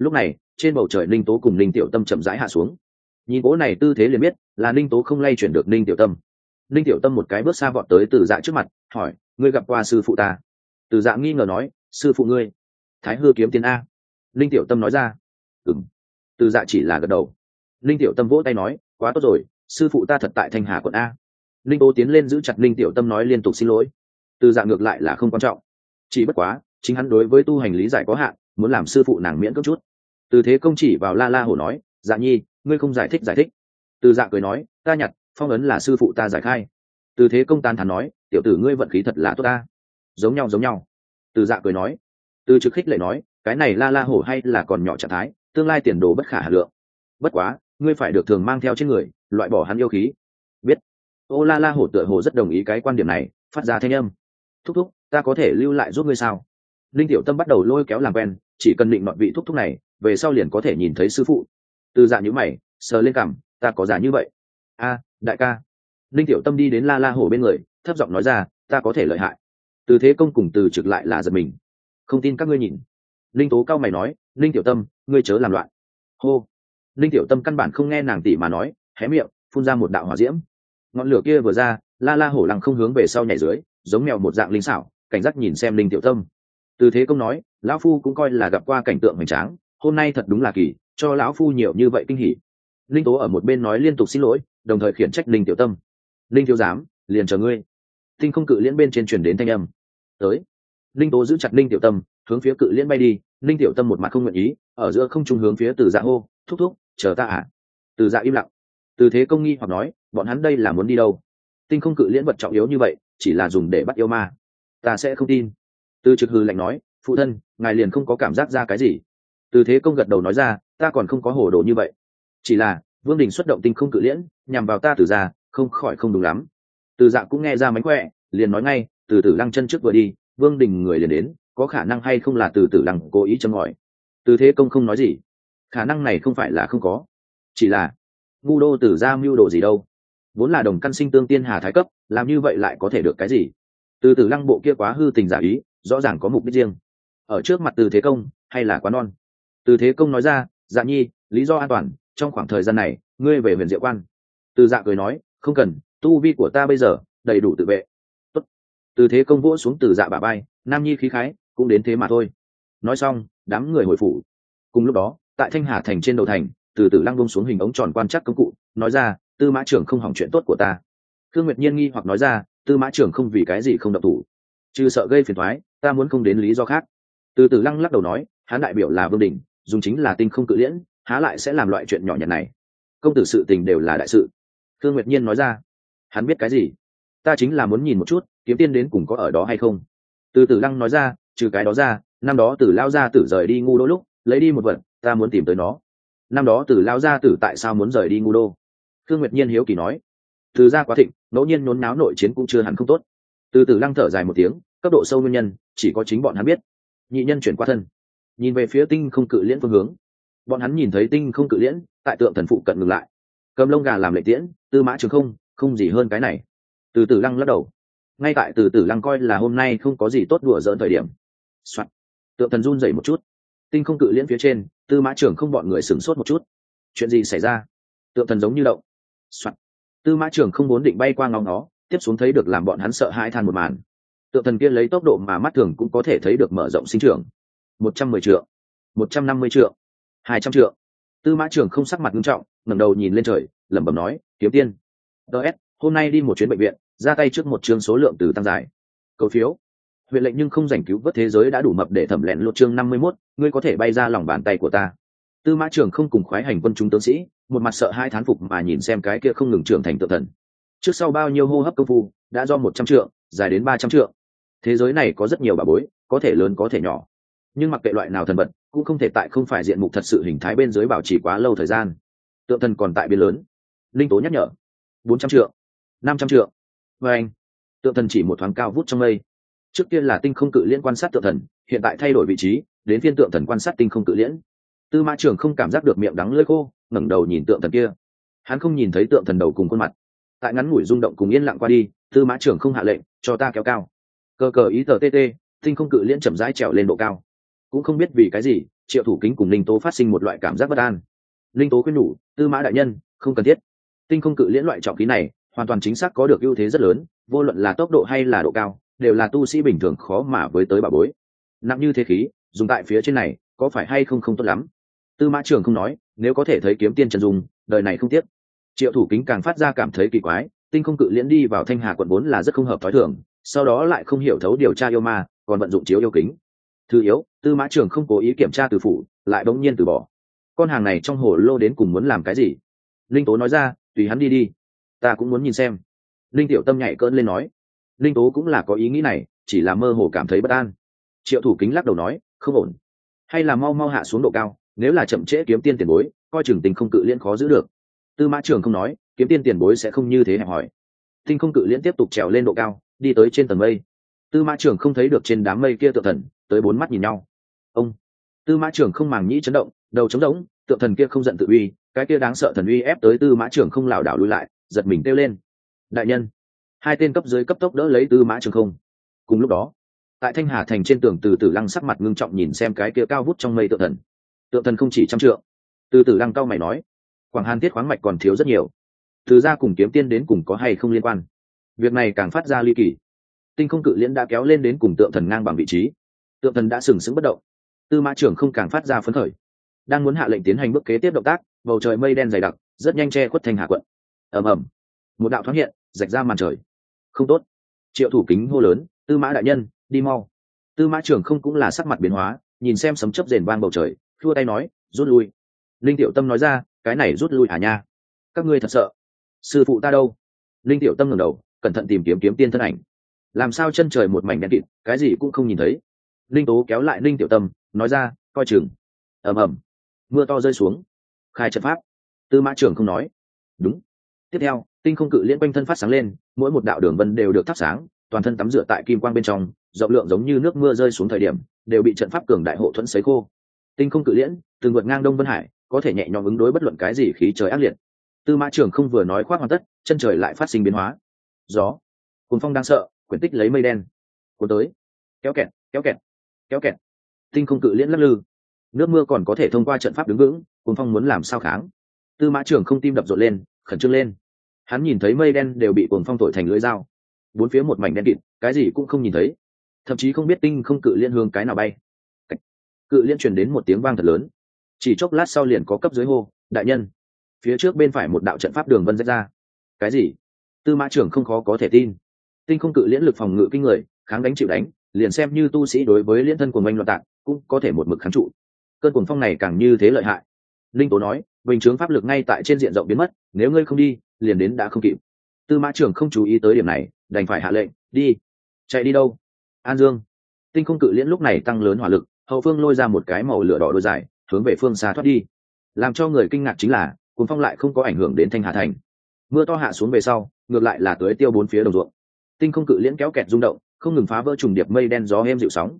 [SPEAKER 1] Lúc này trên bầu trời Ninh Tố cùng Ninh Tiểu Tâm chậm rãi hạ xuống. Nhìn cỗ này tư thế liền biết là Ninh Tố không lay chuyển được Ninh Tiểu Tâm. Ninh Tiểu Tâm một cái bước xa vọt tới Từ Dạ trước mặt, hỏi: ngươi gặp qua sư phụ ta? Từ Dạ nghi ngờ nói: sư phụ ngươi? Thái Hư kiếm tiên a. Ninh Tiểu Tâm nói ra. Ừm. Từ Dạ chỉ là gật đầu. Ninh Tiểu Tâm vỗ tay nói: quá tốt rồi, sư phụ ta thật tại Thanh Hà quận a. Ninh Tố tiến lên giữ chặt Ninh Tiểu Tâm nói liên tục xin lỗi. Từ Dạ ngược lại là không quan trọng, chỉ bất quá chính hắn đối với tu hành lý giải có hạn, muốn làm sư phụ nàng miễn cưỡng chút. Từ Thế Công chỉ vào La La Hổ nói: Dạ nhi, ngươi không giải thích giải thích. Từ Dạ cười nói: ta nhặt phong ấn là sư phụ ta giải khai. Từ Thế Công tán thán nói: tiểu tử ngươi vận khí thật là tốt ta. Giống nhau. Từ Dạ cười nói. Từ Trực khích lệ nói: cái này La La Hổ hay là còn nhỏ trạng thái, tương lai tiền đồ bất khả hà lượng. Bất quá ngươi phải được thường mang theo trên người, loại bỏ hắn yêu khí. Biết. Ô La La Hổ tựa hồ rất đồng ý cái quan điểm này, phát ra thanh âm: thúc thúc, ta có thể lưu lại giúp ngươi sao? Linh Tiểu Tâm bắt đầu lôi kéo làm quen, chỉ cần định mọi vị thúc thúc này về sau liền có thể nhìn thấy sư phụ. Từ Dạ nhíu mày, sờ lên cằm: ta có giả như vậy? A, đại ca. Linh Tiểu Tâm đi đến La La Hổ bên người, thấp giọng nói ra: ta có thể lợi hại. Từ Thế Công cùng Từ Trực lại là giật mình. Không tin các ngươi nhìn. Linh Tố cao mày nói: Linh Tiểu Tâm, ngươi chớ làm loạn. Hô. Linh Tiểu Tâm căn bản không nghe nàng tỉ mà nói, hé miệng phun ra một đạo hỏa diễm. Ngọn lửa kia vừa ra, La La Hổ lăng không hướng về sau nhảy dưới, giống mèo một dạng linh xảo, cảnh giác nhìn xem Linh Tiểu Tâm. Từ Thế Công nói: lão phu cũng coi là gặp qua cảnh tượng hoành tráng, hôm nay thật đúng là kỳ, cho lão phu nhiều như vậy kinh hỉ. Linh Tố ở một bên nói liên tục xin lỗi, đồng thời khiển trách Linh Tiểu Tâm. Linh thiếu giám, liền chờ ngươi. Tinh không cự liễn bên trên truyền đến thanh âm. Tới. Linh Tố giữ chặt Linh Tiểu Tâm, hướng phía cự liễn bay đi. Linh Tiểu Tâm một mặt không nguyện ý, ở giữa không trung hướng phía Từ Dạ hô: thúc thúc, chờ ta à? Từ Dạ im lặng. Từ Thế Công nghi hoặc nói: bọn hắn đây là muốn đi đâu? Tinh không cự liễn vật trọng yếu như vậy, chỉ là dùng để bắt yêu ma, ta sẽ không tin. Từ Trực hừ lạnh nói: phụ thân, ngài liền không có cảm giác ra cái gì? Từ Thế Công gật đầu nói ra: ta còn không có hồ đồ như vậy, chỉ là Vương Đình xuất động tinh không cự liễn nhằm vào ta Từ Dạ, không khỏi không đúng lắm. Từ Dạ cũng nghe ra mánh khỏe, liền nói ngay: Từ Tử Lăng chân trước vừa đi, Vương Đình người liền đến, có khả năng hay không là Từ Tử Lăng cố ý châm ngòi? Từ Thế Công không nói gì. Khả năng này không phải là không có, chỉ là ngu đô Tử gia mưu đồ gì đâu, vốn là đồng căn sinh tương tiên hà thái cấp, làm như vậy lại có thể được cái gì? Từ Tử Lăng bộ kia quá hư tình giả ý, rõ ràng có mục đích riêng. Ở trước mặt Từ Thế Công hay là quá non. Từ Thế Công nói ra: Dạ nhi, lý do an toàn, trong khoảng thời gian này ngươi về Huyền Diệu Quan. Từ Dạ cười nói: không cần, tu vi của ta bây giờ đầy đủ tự vệ. Tốt. Từ Thế Công vỗ xuống Từ Dạ bả bay, nam nhi khí khái cũng đến thế mà thôi. Nói xong đám người hồi phủ. Cùng lúc đó tại Thanh Hà thành trên đầu thành, Từ Tử Lăng bông xuống hình ống tròn quan trắc công cụ, nói ra: Tư mã trưởng không hỏng chuyện tốt của ta. Khương Nguyệt Nhiên nghi hoặc nói ra: Tư mã trưởng không vì cái gì không động thủ? Trừ sợ gây phiền thoái, ta muốn không đến lý do khác. Từ Tử Lăng lắc đầu nói: hắn đại biểu là Vương Đình, dùng chính là tinh không cự liễn, há lại sẽ làm loại chuyện nhỏ nhặt này? Công tử sự tình đều là đại sự. Khương Nguyệt Nhiên nói ra: hắn biết cái gì? Ta chính là muốn nhìn một chút kiếm tiên đến cùng có ở đó hay không. Từ Tử Lăng nói ra: trừ cái đó ra, năm đó Tử lao gia tử rời đi ngu đô lúc lấy đi một vật, ta muốn tìm tới nó. Năm đó Tử lao gia tử tại sao muốn rời đi ngu đô? Khương Nguyệt Nhiên hiếu kỳ nói. Từ gia quá thịnh, ngẫu nhiên nhốn náo nội chiến cũng chưa hẳn không tốt. Từ Tử Lăng thở dài một tiếng, cấp độ sâu nguyên nhân chỉ có chính bọn hắn biết. Nhị nhân chuyển qua thân, nhìn về phía tinh không cự liễn phương hướng. Bọn hắn nhìn thấy tinh không cự liễn tại tượng thần phụ cận ngừng lại, cầm lông gà làm lệnh tiễn. Tư mã trường không gì hơn cái này. Từ Tử Lăng lắc đầu. Ngay tại Từ Tử Lăng coi là hôm nay không có gì tốt đùa giỡn thời điểm, soạt, tượng thần run rẩy một chút. Tinh không cự liễn phía trên, Tư mã trường không bọn người sửng sốt một chút. Chuyện gì xảy ra? Tượng thần giống như động. Soạt. Tư mã trường không muốn định bay qua ngóng nó, tiếp xuống thấy được làm bọn hắn sợ hãi than một màn. Tượng thần kia lấy tốc độ mà mắt thường cũng có thể thấy được mở rộng sinh trưởng. 110 triệu, 150 triệu, 200 triệu. Tư mã trường không sắc mặt nghiêm trọng, ngẩng đầu nhìn lên trời, lẩm bẩm nói: kiếm tiên. DS, hôm nay đi một chuyến bệnh viện, ra tay trước một chương số lượng từ tăng dài. Cầu phiếu. Huyện lệnh nhưng không giành cứu vớt thế giới đã đủ mập để thẩm lẹn lột chương 51, ngươi có thể bay ra lòng bàn tay của ta. Tư mã trường không cùng khoái hành quân chúng tướng sĩ, một mặt sợ hai thán phục mà nhìn xem cái kia không ngừng trưởng thành tượng thần. Trước sau bao nhiêu hô hấp công phu, đã do 100 trượng dài đến 300 trượng. Thế giới này có rất nhiều bà bối, có thể lớn có thể nhỏ, nhưng mặc kệ loại nào thần vật cũng không thể tại không phải diện mục thật sự hình thái bên dưới bảo trì quá lâu thời gian. Tượng thần còn tại biên lớn. Linh Tố nhắc nhở: 400 trượng, 500 trượng. Và anh, tượng thần chỉ một thoáng cao vút trong mây. Trước kia là tinh không cự liễn quan sát tượng thần, hiện tại thay đổi vị trí, đến phiên tượng thần quan sát tinh không cự liễn. Tư mã trường không cảm giác được miệng đắng lưỡi khô, ngẩng đầu nhìn tượng thần kia. Hắn không nhìn thấy tượng thần đầu cùng khuôn mặt. Tại ngắn ngủi rung động cùng yên lặng qua đi, Tư mã trường không hạ lệnh: cho ta kéo cao. Cờ cờ ý tờ tt, tinh không cự liễn chậm rãi trèo lên độ cao. Cũng không biết vì cái gì, Triệu Thủ Kính cùng Linh Tố phát sinh một loại cảm giác bất an. Linh Tố khuyên nhủ, Tư Mã đại nhân, không cần thiết. Tinh không cự liễn loại trọng khí này hoàn toàn chính xác có được ưu thế rất lớn, vô luận là tốc độ hay là độ cao đều là tu sĩ bình thường khó mà với tới bảo bối. Nặng như thế khí dùng tại phía trên này có phải hay không không tốt lắm. Tư Mã Trường không nói, nếu có thể thấy kiếm tiên chân dung đời này không tiếc. Triệu Thủ Kính càng phát ra cảm thấy kỳ quái, tinh không cự liễn đi vào Thanh Hà quận 4 là rất không hợp thói thường, sau đó lại không hiểu thấu điều tra yêu ma, còn vận dụng chiếu yêu kính. Thứ yếu, Tư Mã Trường không cố ý kiểm tra từ phủ, lại bỗng nhiên từ bỏ. Con hàng này trong hồ lô đến cùng muốn làm cái gì? Linh Tố nói ra, tùy hắn đi đi, ta cũng muốn nhìn xem. Linh Tiểu Tâm nhảy cơn lên nói. Linh Tố cũng là có ý nghĩ này, chỉ là mơ hồ cảm thấy bất an. Triệu Thủ Kính lắc đầu nói, không ổn, hay là mau mau hạ xuống độ cao, nếu là chậm trễ kiếm tiên tiền bối, coi chừng tinh không cự liễn khó giữ được. Tư Mã Trường không nói, kiếm tiên tiền bối sẽ không như thế hẹp hỏi. Tinh không cự liễn tiếp tục trèo lên độ cao, đi tới trên tầng mây. Tư Mã Trường không thấy được trên đám mây kia tượng thần, tới 4 mắt nhìn nhau. Ông. Tư Mã Trường không màng nhĩ chấn động, đầu trống rỗng, tượng thần kia không giận tự uy, cái kia đáng sợ thần uy ép tới Tư Mã Trường không lảo đảo lùi lại, giật mình kêu lên. Đại nhân. Hai tên cấp dưới cấp tốc đỡ lấy Tư Mã Trường không. Cùng lúc đó, tại Thanh Hà thành trên tường Từ Tử Lăng sắc mặt ngưng trọng nhìn xem cái kia cao vút trong mây tượng thần. Tượng thần không chỉ trăm trượng. Từ Tử Lăng cau mày nói, Quảng Hàn Thiết khoáng mạch còn thiếu rất nhiều, từ ra cùng kiếm tiên đến cùng có hay không liên quan. Việc này càng phát ra ly kỳ. Tinh không cự liễn đã kéo lên đến cùng tượng thần ngang bằng vị trí, tượng thần đã sừng sững bất động. Tư Mã Trường không càng phát ra phấn khởi, đang muốn hạ lệnh tiến hành bước kế tiếp động tác, bầu trời mây đen dày đặc rất nhanh che khuất Thanh Hà quận. Ầm ầm, một đạo thoáng hiện, rạch ra màn trời. Không tốt. Triệu Thủ Kính hô lớn, Tư Mã đại nhân, đi mau. Tư Mã Trường không cũng là sắc mặt biến hóa, nhìn xem sấm chớp rền vang bầu trời, thua tay nói, rút lui. Linh Tiểu Tâm nói ra, cái này rút lui à nha, các ngươi thật sợ. Sư phụ ta đâu? Linh Tiểu Tâm ngẩng đầu, cẩn thận tìm kiếm kiếm tiên thân ảnh. Làm sao chân trời một mảnh đen kịt, cái gì cũng không nhìn thấy. Linh Tố kéo lại Linh Tiểu Tâm, nói ra, coi chừng. Ầm ầm, mưa to rơi xuống. Khai trận pháp. Tư Mã Trường không nói. Đúng. Tiếp theo, tinh không cự liễn quanh thân phát sáng lên, mỗi một đạo đường vân đều được thắp sáng, toàn thân tắm rửa tại kim quang bên trong, rộng lượng giống như nước mưa rơi xuống thời điểm, đều bị trận pháp cường đại hộ thuẫn sấy khô. Tinh không cự liễn, từng vượt ngang Đông Vân Hải, có thể nhẹ nhõm ứng đối bất luận cái gì khí trời ác liệt. Tư Mã Trường không vừa nói khoác hoàn tất, chân trời lại phát sinh biến hóa. Gió, cuồng phong đang sợ, quyển tích lấy mây đen cuốn tới. Kéo kẹt, kéo kẹt, kéo kẹt. Tinh không cự liễn lắc lư. Nước mưa còn có thể thông qua trận pháp đứng vững, cuồng phong muốn làm sao kháng. Tư Mã Trường không tim đập rộn lên, khẩn trương lên. Hắn nhìn thấy mây đen đều bị cuồng phong thổi thành lưỡi dao, bốn phía một mảnh đen kịt, cái gì cũng không nhìn thấy, thậm chí không biết tinh không cự liễn hướng cái nào bay. Cự liễn truyền đến một tiếng vang thật lớn, chỉ chốc lát sau liền có cấp dưới hô, đại nhân, phía trước bên phải một đạo trận pháp đường vân rách ra. Cái gì? Tư Mã Trường không khó có thể tin. Tinh không cự liễn lực phòng ngự kinh người, kháng đánh chịu đánh, liền xem như tu sĩ đối với liễn thân của oanh loạn tạc cũng có thể một mực kháng trụ. Cơn cuồng phong này càng như thế lợi hại. Linh Tố nói, bình chướng pháp lực ngay tại trên diện rộng biến mất, nếu ngươi không đi liền đến đã không kịp. Tư Mã Trường không chú ý tới điểm này, đành phải hạ lệnh, đi. Chạy đi đâu? An Dương. Tinh không cự liễn lúc này tăng lớn hỏa lực, hậu phương lôi ra một cái màu lửa đỏ đôi dài, hướng về phương xa thoát đi. Làm cho người kinh ngạc chính là cuồng phong lại không có ảnh hưởng đến Thanh Hà thành. Mưa to hạ xuống về sau, ngược lại là tưới tiêu bốn phía đồng ruộng. Tinh không cự liễn kéo kẹt rung động, không ngừng phá vỡ trùng điệp mây đen, gió êm dịu sóng.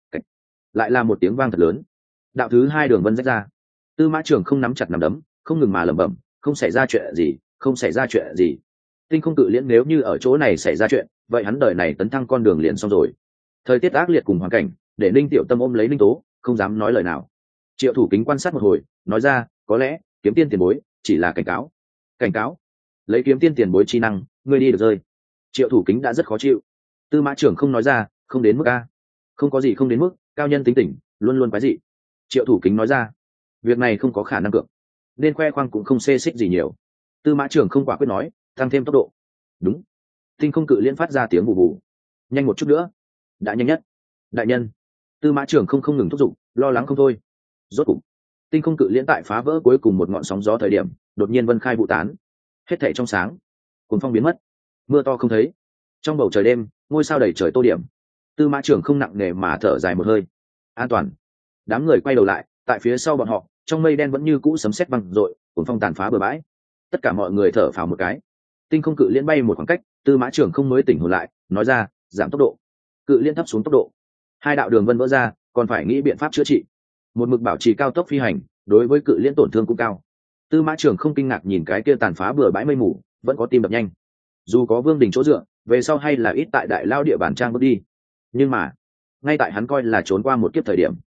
[SPEAKER 1] Lại là một tiếng vang thật lớn. Đạo thứ hai đường vân rách ra. Tư Mã Trường không nắm chặt nắm đấm, không ngừng mà lẩm bẩm, không xảy ra chuyện gì, không xảy ra chuyện gì. Tinh không cự liễn nếu như ở chỗ này xảy ra chuyện, vậy hắn đời này tấn thăng con đường liền xong rồi. Thời tiết ác liệt cùng hoàn cảnh để Linh Tiểu Tâm ôm lấy Linh Tố, không dám nói lời nào. Triệu Thủ Kính quan sát một hồi, nói ra, có lẽ kiếm tiên tiền bối chỉ là cảnh cáo. Cảnh cáo? Lấy kiếm tiên tiền bối chi năng, ngươi đi được rơi. Triệu Thủ Kính đã rất khó chịu. Tư Mã Trường không nói ra, không đến mức a. Không có gì không đến mức, cao nhân tính tình luôn luôn quái dị. Triệu Thủ Kính nói ra, việc này không có khả năng cược, nên khoe khoang cũng không xê xích gì nhiều. Tư Mã Trường không quả quyết nói, tăng thêm tốc độ. Đúng. Tinh không cự liễn phát ra tiếng bù bù. Nhanh một chút nữa. Đã nhanh nhất. Đại nhân. Tư Mã Trường không ngừng thúc giục, lo lắng không thôi. Rốt cục, tinh không cự liễn tại phá vỡ cuối cùng một ngọn sóng gió thời điểm, đột nhiên vân khai vụ tán. Hết thảy trong sáng, cuồng phong biến mất, mưa to không thấy. Trong bầu trời đêm, ngôi sao đầy trời tô điểm. Tư Mã Trường không nặng nề mà thở dài một hơi. An toàn. Đám người quay đầu lại, tại phía sau bọn họ, trong mây đen vẫn như cũ sấm sét vang dội, cuồng phong tàn phá bờ bãi. Tất cả mọi người thở phào một cái. Tinh không cự liễn bay một khoảng cách, Tư Mã Trường không mới tỉnh hồn lại, nói ra, giảm tốc độ. Cự liễn thấp xuống tốc độ. Hai đạo đường vân vỡ ra, còn phải nghĩ biện pháp chữa trị. Một mực bảo trì cao tốc phi hành, đối với cự liễn tổn thương cũng cao. Tư Mã Trường không kinh ngạc nhìn cái kia tàn phá bừa bãi mây mù, vẫn có tim đập nhanh. Dù có Vương Đình chỗ dựa, về sau hay là ít tại đại lao địa bàn trang bước đi. Nhưng mà, ngay tại hắn coi là trốn qua một kiếp thời điểm,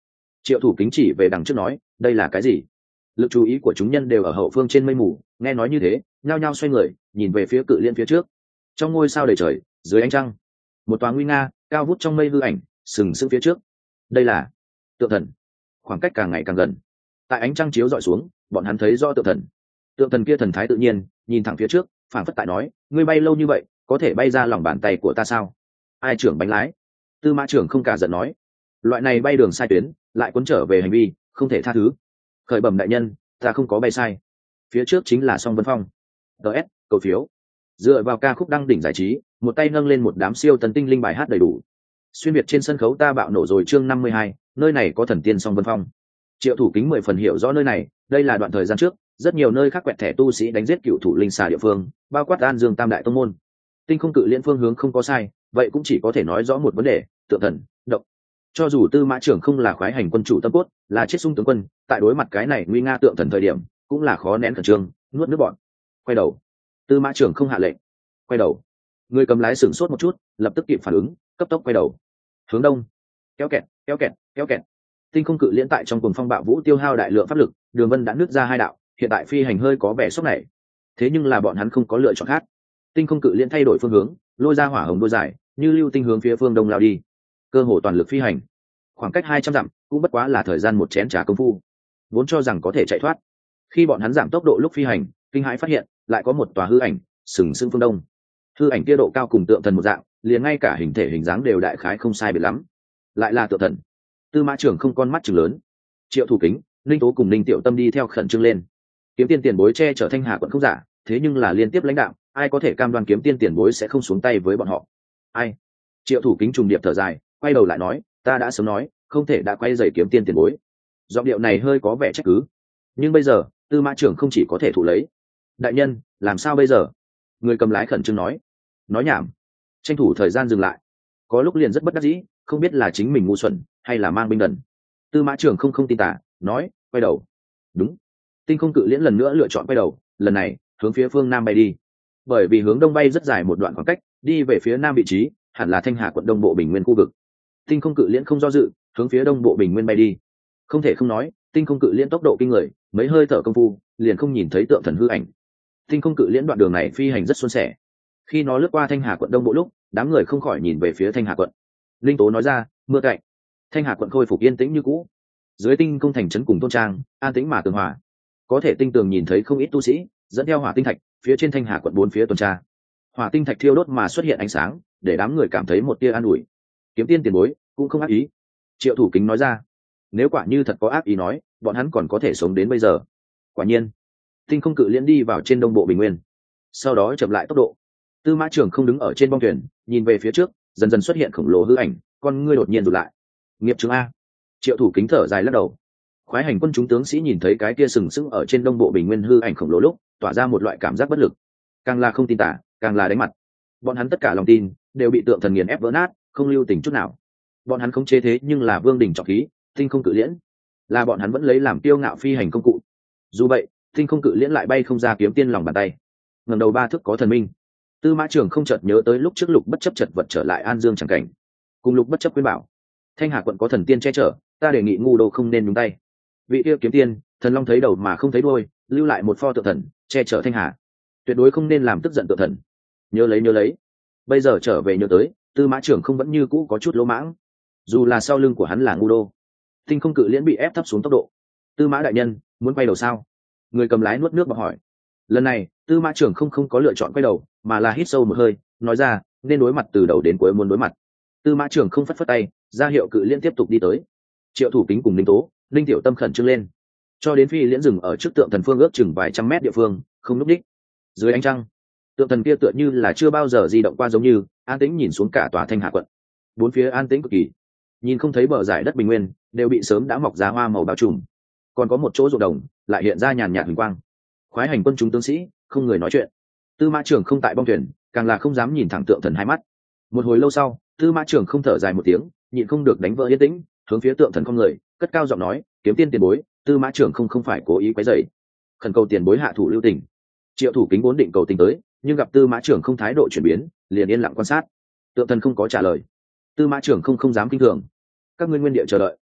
[SPEAKER 1] Triệu Thủ Kính chỉ về đằng trước nói, đây là cái gì? Lực chú ý của chúng nhân đều ở hậu phương trên mây mù, nghe nói như thế nhao nhao xoay người nhìn về phía cự liên phía trước. Trong ngôi sao đầy trời, dưới ánh trăng, một tòa nguy nga cao vút trong mây hư ảnh sừng sững phía trước. Đây là tượng thần. Khoảng cách càng ngày càng gần, tại ánh trăng chiếu dọi xuống, bọn hắn thấy rõ tượng thần. Tượng thần kia thần thái tự nhiên, nhìn thẳng phía trước, phảng phất tại nói, ngươi bay lâu như vậy có thể bay ra lòng bàn tay của ta sao? Ai trưởng bánh lái? Tư Mã Trưởng không cả giận nói, loại này bay đường sai tuyến lại cuốn trở về hành vi không thể tha thứ. Khởi bẩm đại nhân, ta không có bay sai, phía trước chính là Song Vân Phong. ts cầu phiếu. Dựa vào ca khúc đăng đỉnh giải trí, một tay nâng lên một đám siêu tần tinh linh bài hát đầy đủ. Xuyên việt trên sân khấu ta bạo nổ rồi chương 52, nơi này có thần tiên Song Vân Phong. Triệu Thủ Kính 10 phần hiểu rõ nơi này, đây là đoạn thời gian trước rất nhiều nơi khác quẹt thẻ tu sĩ đánh giết cựu thủ linh xà địa phương, bao quát An Dương Tam đại tông môn. Tinh không cự liên phương hướng không có sai, vậy cũng chỉ có thể nói rõ một vấn đề, tượng thần động. Cho dù Tư Mã Trưởng không là khoái hành quân chủ tâm cốt, là chết sung tướng quân, tại đối mặt cái này nguy nga tượng thần thời điểm cũng là khó nén khẩn trương, nuốt nước bọn. Quay đầu. Tư Mã Trưởng không hạ lệnh. Quay đầu. Người cầm lái sửng sốt một chút, lập tức kịp phản ứng, cấp tốc quay đầu. Hướng đông. Kéo kẹt, kéo kẹt, kéo kẹt. Tinh không cự liên tại trong cuồng phong bạo vũ tiêu hao đại lượng pháp lực, đường vân đã nứt ra hai đạo, hiện tại phi hành hơi có vẻ sốc này. Thế nhưng là bọn hắn không có lựa chọn khác. Tinh không cự liên thay đổi phương hướng, lôi ra hỏa hồng đôi dài, như lưu tinh hướng phía phương đông lao đi. Cơ hồ toàn lực phi hành, khoảng cách 200 dặm cũng bất quá là thời gian một chén trà công phu. Vốn cho rằng có thể chạy thoát, khi bọn hắn giảm tốc độ lúc phi hành, kinh hãi phát hiện lại có một tòa hư ảnh sừng sững phương đông. Hư ảnh kia độ cao cùng tượng thần một dạng, liền ngay cả hình thể hình dáng đều đại khái không sai biệt lắm. Lại là tượng thần. Tư Mã Trưởng không con mắt trừng lớn. Triệu Thủ Kính, Linh Tố cùng Linh Tiểu Tâm đi theo khẩn trương lên. Kiếm tiên tiền bối che chở Thanh Hà quận không giả, thế nhưng là liên tiếp lãnh đạo, ai có thể cam đoan kiếm tiên tiền bối sẽ không xuống tay với bọn họ? Ai? Triệu Thủ Kính trùng điệp thở dài, quay đầu lại nói, ta đã sớm nói không thể đã quay dày kiếm tiên tiền bối. Giọng điệu này hơi có vẻ trách cứ, nhưng bây giờ Tư Mã Trưởng không chỉ có thể thụ lấy. Đại nhân, làm sao bây giờ? Người cầm lái khẩn trương nói nhảm, tranh thủ thời gian dừng lại. Có lúc liền rất bất đắc dĩ, không biết là chính mình ngu xuẩn hay là mang binh đần. Tư Mã Trưởng không tin tả, nói, quay đầu. Đúng. Tinh không cự liễn lần nữa lựa chọn quay đầu, lần này hướng phía phương nam bay đi. Bởi vì hướng đông bay rất dài một đoạn khoảng cách, đi về phía nam vị trí hẳn là Thanh Hà quận đông bộ bình nguyên khu vực. Tinh không cự liễn không do dự, hướng phía đông bộ bình nguyên bay đi. Không thể không nói, tinh không cự liễn tốc độ kinh người, mấy hơi thở công phu liền không nhìn thấy tượng thần hư ảnh. Tinh không cự liễn đoạn đường này phi hành rất suôn sẻ. Khi nó lướt qua Thanh Hà quận đông bộ lúc, đám người không khỏi nhìn về phía Thanh Hà quận. Linh Tố nói ra, mưa cạnh. Thanh Hà quận khôi phục yên tĩnh như cũ. Dưới tinh không thành trấn cùng thôn trang, an tĩnh mà tường hòa. Có thể tinh tường nhìn thấy không ít tu sĩ dẫn theo hỏa tinh thạch phía trên Thanh Hà quận bốn phía tuần tra. Hỏa tinh thạch thiêu đốt mà xuất hiện ánh sáng, để đám người cảm thấy một tia an ủi. Kiếm tiên tiền bối cũng không ác ý. Triệu Thủ Kính nói ra, nếu quả như thật có ác ý nói, bọn hắn còn có thể sống đến bây giờ. Quả nhiên, tinh không cự liễn đi vào trên đông bộ bình nguyên, sau đó chậm lại tốc độ. Tư Mã Trưởng không đứng ở trên bong thuyền, nhìn về phía trước, dần dần xuất hiện khổng lồ hư ảnh, con ngươi đột nhiên rụt lại. Nghiệp chứng a. Triệu Thủ Kính thở dài lắc đầu. Khoái hành quân chúng tướng sĩ nhìn thấy cái kia sừng sững ở trên đông bộ bình nguyên hư ảnh khổng lồ lúc, tỏa ra một loại cảm giác bất lực. Càng là không tin tả, càng là đánh mặt. Bọn hắn tất cả lòng tin đều bị tượng thần nghiền ép vỡ nát, không lưu tình chút nào. Bọn hắn không chế thế nhưng là vương đỉnh trọng khí, tinh không cự liễn, là bọn hắn vẫn lấy làm tiêu ngạo phi hành công cụ. Dù vậy, tinh không cự liễn lại bay không ra kiếm tiên lòng bàn tay. Ngẩng đầu ba thước có thần minh. Tư Mã Trưởng không chợt nhớ tới lúc trước Lục Bất chấp chật vật trở lại An Dương chẳng cảnh, cùng Lục Bất chấp khuyên bảo, Thanh Hà quận có thần tiên che chở, ta đề nghị ngu đô không nên nhúng tay. Vị kia kiếm tiên, thần long thấy đầu mà không thấy đuôi, lưu lại một pho tượng thần che chở Thanh Hà, tuyệt đối không nên làm tức giận tượng thần. Nhớ lấy. Bây giờ trở về nhớ tới, Tư Mã Trưởng không vẫn như cũ có chút lỗ mãng, dù là sau lưng của hắn là ngu đô. Tinh không cự liễn bị ép thấp xuống tốc độ. Tư Mã đại nhân muốn quay đầu sao? Người cầm lái nuốt nước bọt hỏi. Lần này Tư Mã Trưởng không có lựa chọn quay đầu, mà là hít sâu một hơi, nói ra, nên đối mặt từ đầu đến cuối muốn đối mặt. Tư Mã Trưởng không phất tay, ra hiệu cự liễn tiếp tục đi tới. Triệu Thủ Kính cùng Linh Tố, Linh Tiểu Tâm khẩn trương lên, cho đến phi liễn dừng ở trước tượng thần phương ước chừng vài trăm mét địa phương, không núp đích. Dưới ánh trăng, tượng thần kia tựa như là chưa bao giờ di động qua, giống như an tĩnh nhìn xuống cả tòa Thanh Hà quận. Bốn phía an tĩnh cực kỳ, nhìn không thấy bờ dải đất bình nguyên đều bị sớm đã mọc ra hoa màu bao trùm, còn có một chỗ ruộng đồng lại hiện ra nhàn nhạt huỳnh quang. Khoái hành quân chúng tướng sĩ không người nói chuyện. Tư Mã Trưởng không tại bong thuyền, càng là không dám nhìn thẳng tượng thần hai mắt. Một hồi lâu sau, Tư Mã Trưởng không thở dài một tiếng, nhịn không được đánh vỡ yên tĩnh, hướng phía tượng thần không người cất cao giọng nói, kiếm tiên tiền bối, Tư Mã Trưởng không phải cố ý quấy rầy, khẩn cầu tiền bối hạ thủ lưu tình. Triệu Thủ Kính vốn định cầu tình tới, nhưng gặp Tư Mã Trưởng không thái độ chuyển biến, liền yên lặng quan sát. Tượng thần không có trả lời. Tư Mã Trưởng không dám kinh thường. Các ngươi nguyên địa chờ đợi.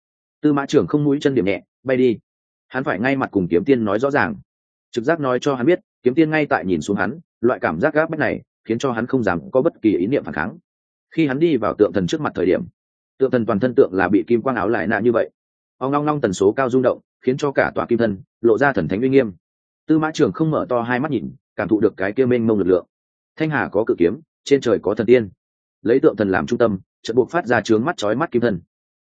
[SPEAKER 1] Tư Mã Trường không mũi chân điểm nhẹ, bay đi. Hắn phải ngay mặt cùng Kiếm Tiên nói rõ ràng. Trực giác nói cho hắn biết, Kiếm Tiên ngay tại nhìn xuống hắn, loại cảm giác gáp bách này khiến cho hắn không dám có bất kỳ ý niệm phản kháng. Khi hắn đi vào tượng thần trước mặt thời điểm, tượng thần toàn thân tượng là bị kim quang áo lại nạ như vậy, ong long long tần số cao rung động, khiến cho cả tòa kim thân lộ ra thần thánh uy nghiêm. Tư Mã Trường không mở to hai mắt nhìn, cảm thụ được cái kia mênh mông lực lượng. Thanh hà có cự kiếm, trên trời có thần tiên. Lấy tượng thần làm trung tâm, chợt buộc phát ra chướng mắt chói mắt kim thân.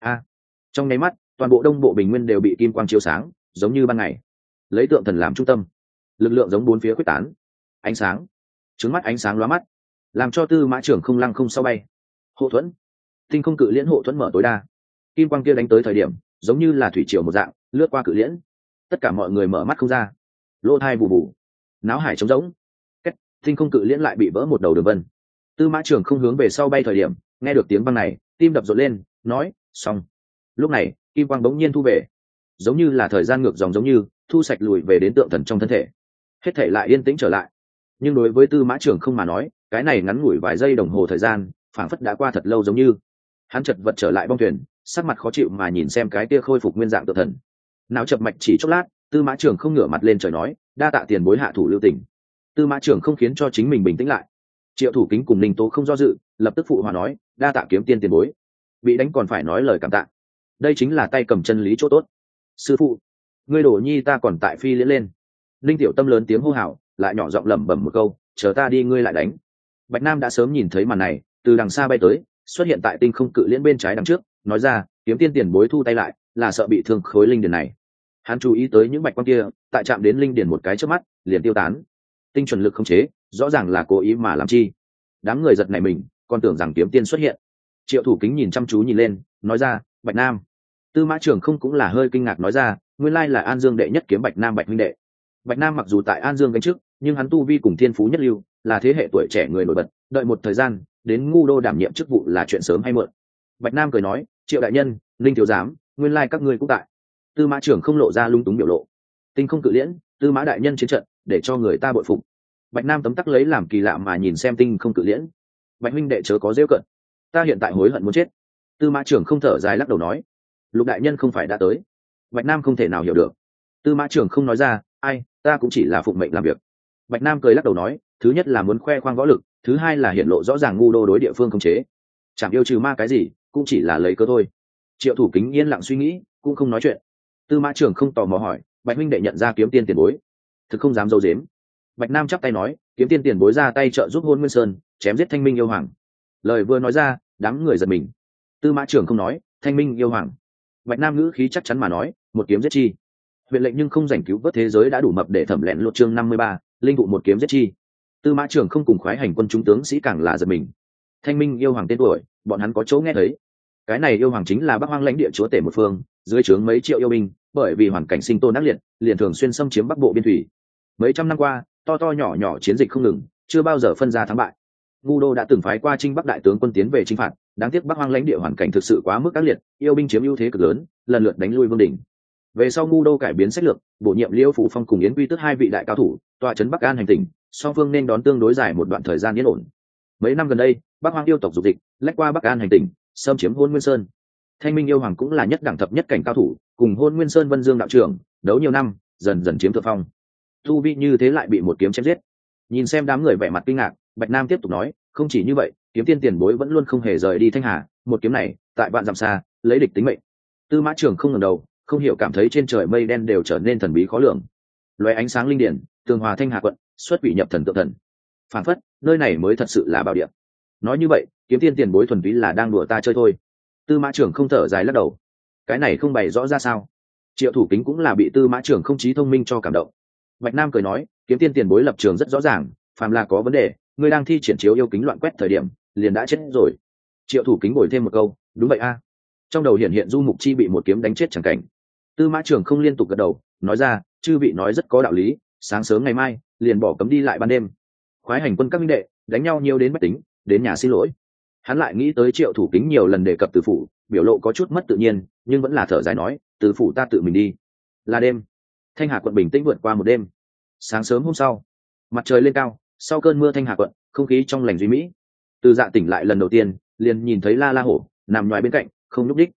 [SPEAKER 1] Trong nháy mắt, toàn bộ đông bộ bình nguyên đều bị kim quang chiếu sáng, giống như ban ngày. Lấy tượng thần làm trung tâm, lực lượng giống bốn phía quyết tán. Ánh sáng, chướng mắt ánh sáng lóa mắt, làm cho Tư Mã Trường không lăng không sau bay. Hộ thuẫn, tinh không cự liễn hộ thuẫn mở tối đa. Kim quang kia đánh tới thời điểm, giống như là thủy triều một dạng, lướt qua cự liễn. Tất cả mọi người mở mắt không ra, lỗ tai bù bù, náo hải trống rỗng. Tinh không cự liễn lại bị vỡ một đầu đường vân. Tư Mã Trường không hướng về sau bay thời điểm, nghe được tiếng vang này, tim đập rộn lên, nói, xong. Lúc này, kim quang bỗng nhiên thu về, giống như là thời gian ngược dòng, giống như thu sạch lùi về đến tượng thần trong thân thể, hết thể lại yên tĩnh trở lại. Nhưng đối với Tư Mã Trường không mà nói, cái này ngắn ngủi vài giây đồng hồ thời gian, phảng phất đã qua thật lâu, giống như hắn chật vật trở lại bong thuyền, sắc mặt khó chịu mà nhìn xem cái kia khôi phục nguyên dạng tượng thần. Não chập mạch chỉ chốc lát, Tư Mã Trường không ngửa mặt lên trời nói, đa tạ tiền bối hạ thủ lưu tình. Tư Mã Trường không khiến cho chính mình bình tĩnh lại. Triệu Thủ Kính cùng Ninh Tố không do dự, lập tức phụ hòa nói, đa tạ Kiếm Tiên tiền bối. Bị đánh còn phải nói lời cảm tạ, đây chính là tay cầm chân lý chỗ tốt. Sư phụ, ngươi đổ nhi ta còn tại phi liễn lên. Linh Tiểu Tâm lớn tiếng hô hào, lại nhỏ giọng lẩm bẩm một câu, chờ ta đi ngươi lại đánh. Bạch Nam đã sớm nhìn thấy màn này, từ đằng xa bay tới, xuất hiện tại tinh không cự liễn bên trái đằng trước, nói ra, Kiếm Tiên tiền bối thu tay lại, là sợ bị thương khối linh điển này. Hắn chú ý tới những bạch quang kia, tại chạm đến linh điển một cái chớp mắt, liền tiêu tán. Tinh chuẩn lực khống chế, rõ ràng là cố ý mà làm chi. Đám người giật nảy mình, còn tưởng rằng Kiếm Tiên xuất hiện. Triệu Thủ Kính nhìn chăm chú nhìn lên, nói ra, Bạch Nam. Tư Mã Trường không cũng là hơi kinh ngạc nói ra, nguyên lai là An Dương đệ nhất kiếm Bạch Nam Bạch huynh đệ. Bạch Nam mặc dù tại An Dương gánh trước, nhưng hắn tu vi cùng thiên phú nhất lưu, là thế hệ tuổi trẻ người nổi bật, đợi một thời gian, đến Ngu Đô đảm nhiệm chức vụ là chuyện sớm hay muộn. Bạch Nam cười nói, Triệu đại nhân, Linh thiếu giám, nguyên lai các ngươi cũng tại. Tư Mã Trường không lộ ra lung túng biểu lộ. Tinh không cự liễn, Tư Mã đại nhân chiến trận, để cho người ta bội phục. Bạch Nam tấm tắc lấy làm kỳ lạ mà nhìn xem tinh không cự liễn. Bạch huynh đệ chớ có giễu cận, ta hiện tại hối hận muốn chết. Tư Mã Trường không thở dài lắc đầu nói, Lục đại nhân không phải đã tới. Bạch Nam không thể nào hiểu được. Tư Mã Trường không nói ra, ai, ta cũng chỉ là phụng mệnh làm việc. Bạch Nam cười lắc đầu nói, thứ nhất là muốn khoe khoang võ lực, thứ hai là hiện lộ rõ ràng Ngu Đô đối địa phương khống chế. Chẳng yêu trừ ma cái gì, cũng chỉ là lấy cớ thôi. Triệu Thủ Kính yên lặng suy nghĩ, cũng không nói chuyện. Tư Mã Trường không tò mò hỏi, Bạch huynh đệ nhận ra Kiếm Tiên tiền bối? Thực không dám dâu dếm. Bạch Nam chắp tay nói, Kiếm Tiên tiền bối ra tay trợ giúp Hôn Nguyên Sơn chém giết Thanh Minh yêu hoàng. Lời vừa nói ra, đám người giật mình. Tư Mã Trường không nói, Thanh Minh yêu hoàng. Bạch Nam ngữ khí chắc chắn mà nói, một kiếm giết chi. Huyện lệnh nhưng không giành cứu vớt thế giới đã đủ mập để thẩm lẹn lột chương 53, linh vụ một kiếm giết chi. Tư Mã Trường không cùng khoái hành quân chúng tướng sĩ càng là giật mình. Thanh Minh yêu hoàng tên tuổi, bọn hắn có chỗ nghe thấy. Cái này yêu hoàng chính là Bắc Hoang lãnh địa chúa tể một phương, dưới trướng mấy triệu yêu binh, bởi vì hoàn cảnh sinh tồn ác liệt, liền thường xuyên xâm chiếm Bắc Bộ biên thủy. Mấy trăm năm qua, to to nhỏ nhỏ chiến dịch không ngừng, chưa bao giờ phân ra thắng bại. Ngu Đô đã từng phái qua Trinh Bắc đại tướng quân tiến về chinh phạt, đáng tiếc Bắc Hoang lãnh địa hoàn cảnh thực sự quá mức ác liệt, yêu binh chiếm ưu thế cực lớn, lần lượt đánh lui Vương đỉnh. Về sau Ngu Đô cải biến sách lược, bổ nhiệm Liêu Phủ Phong cùng Yến Quy Tức hai vị đại cao thủ, tọa trấn Bắc An hành tỉnh, song phương nên đón tương đối dài một đoạn thời gian yên ổn. Mấy năm gần đây, Bắc Hoang yêu tộc dục dịch, lách qua Bắc An hành tỉnh, xâm chiếm Hôn Nguyên Sơn. Thanh Minh yêu hoàng cũng là nhất đẳng thập nhất cảnh cao thủ, cùng Hôn Nguyên Sơn Vân Dương đạo trưởng đấu nhiều năm, dần dần chiếm thượng phong. Tu vi như thế lại bị một kiếm chém giết. Nhìn xem đám người vẻ mặt kinh ngạc, Bạch Nam tiếp tục nói, không chỉ như vậy, Kiếm Tiên tiền bối vẫn luôn không hề rời đi Thanh Hà, một kiếm này, tại vạn dặm xa, lấy địch tính mệnh. Tư Mã Trường không ngẩng đầu, không hiểu cảm thấy trên trời mây đen đều trở nên thần bí khó lường. Loé ánh sáng linh điển, tường hòa Thanh Hà quận, xuất quỷ nhập thần tượng thần. Phản phất, nơi này mới thật sự là bảo địa. Nói như vậy, Kiếm Tiên tiền bối thuần túy là đang đùa ta chơi thôi. Tư Mã Trường không thở dài lắc đầu. Cái này không bày rõ ra sao? Triệu Thủ Kính cũng là bị Tư Mã Trường không trí thông minh cho cảm động. Bạch Nam cười nói, Kiếm Tiên tiền bối lập trường rất rõ ràng, phàm là có vấn đề, ngươi đang thi triển chiếu yêu kính loạn quét thời điểm, liền đã chết rồi. Triệu Thủ Kính bồi thêm một câu, đúng vậy a. Trong đầu hiện Du Mục Chi bị một kiếm đánh chết chẳng cảnh. Tư Mã Trường không liên tục gật đầu, nói ra, chư vị nói rất có đạo lý, sáng sớm ngày mai, liền bỏ cấm đi lại ban đêm. Khoái hành quân các minh đệ, đánh nhau nhiều đến bất tính, đến nhà xin lỗi. Hắn lại nghĩ tới Triệu Thủ Kính nhiều lần đề cập Từ phủ, biểu lộ có chút mất tự nhiên, nhưng vẫn là thở dài nói, Từ phủ ta tự mình đi. Là đêm, Thanh Hà quận bình tĩnh vượt qua một đêm. Sáng sớm hôm sau, mặt trời lên cao, sau cơn mưa Thanh Hà quận, không khí trong lành duy mỹ. Từ Dạ tỉnh lại lần đầu tiên, liền nhìn thấy La La Hổ nằm ngoài bên cạnh, không nhúc đích.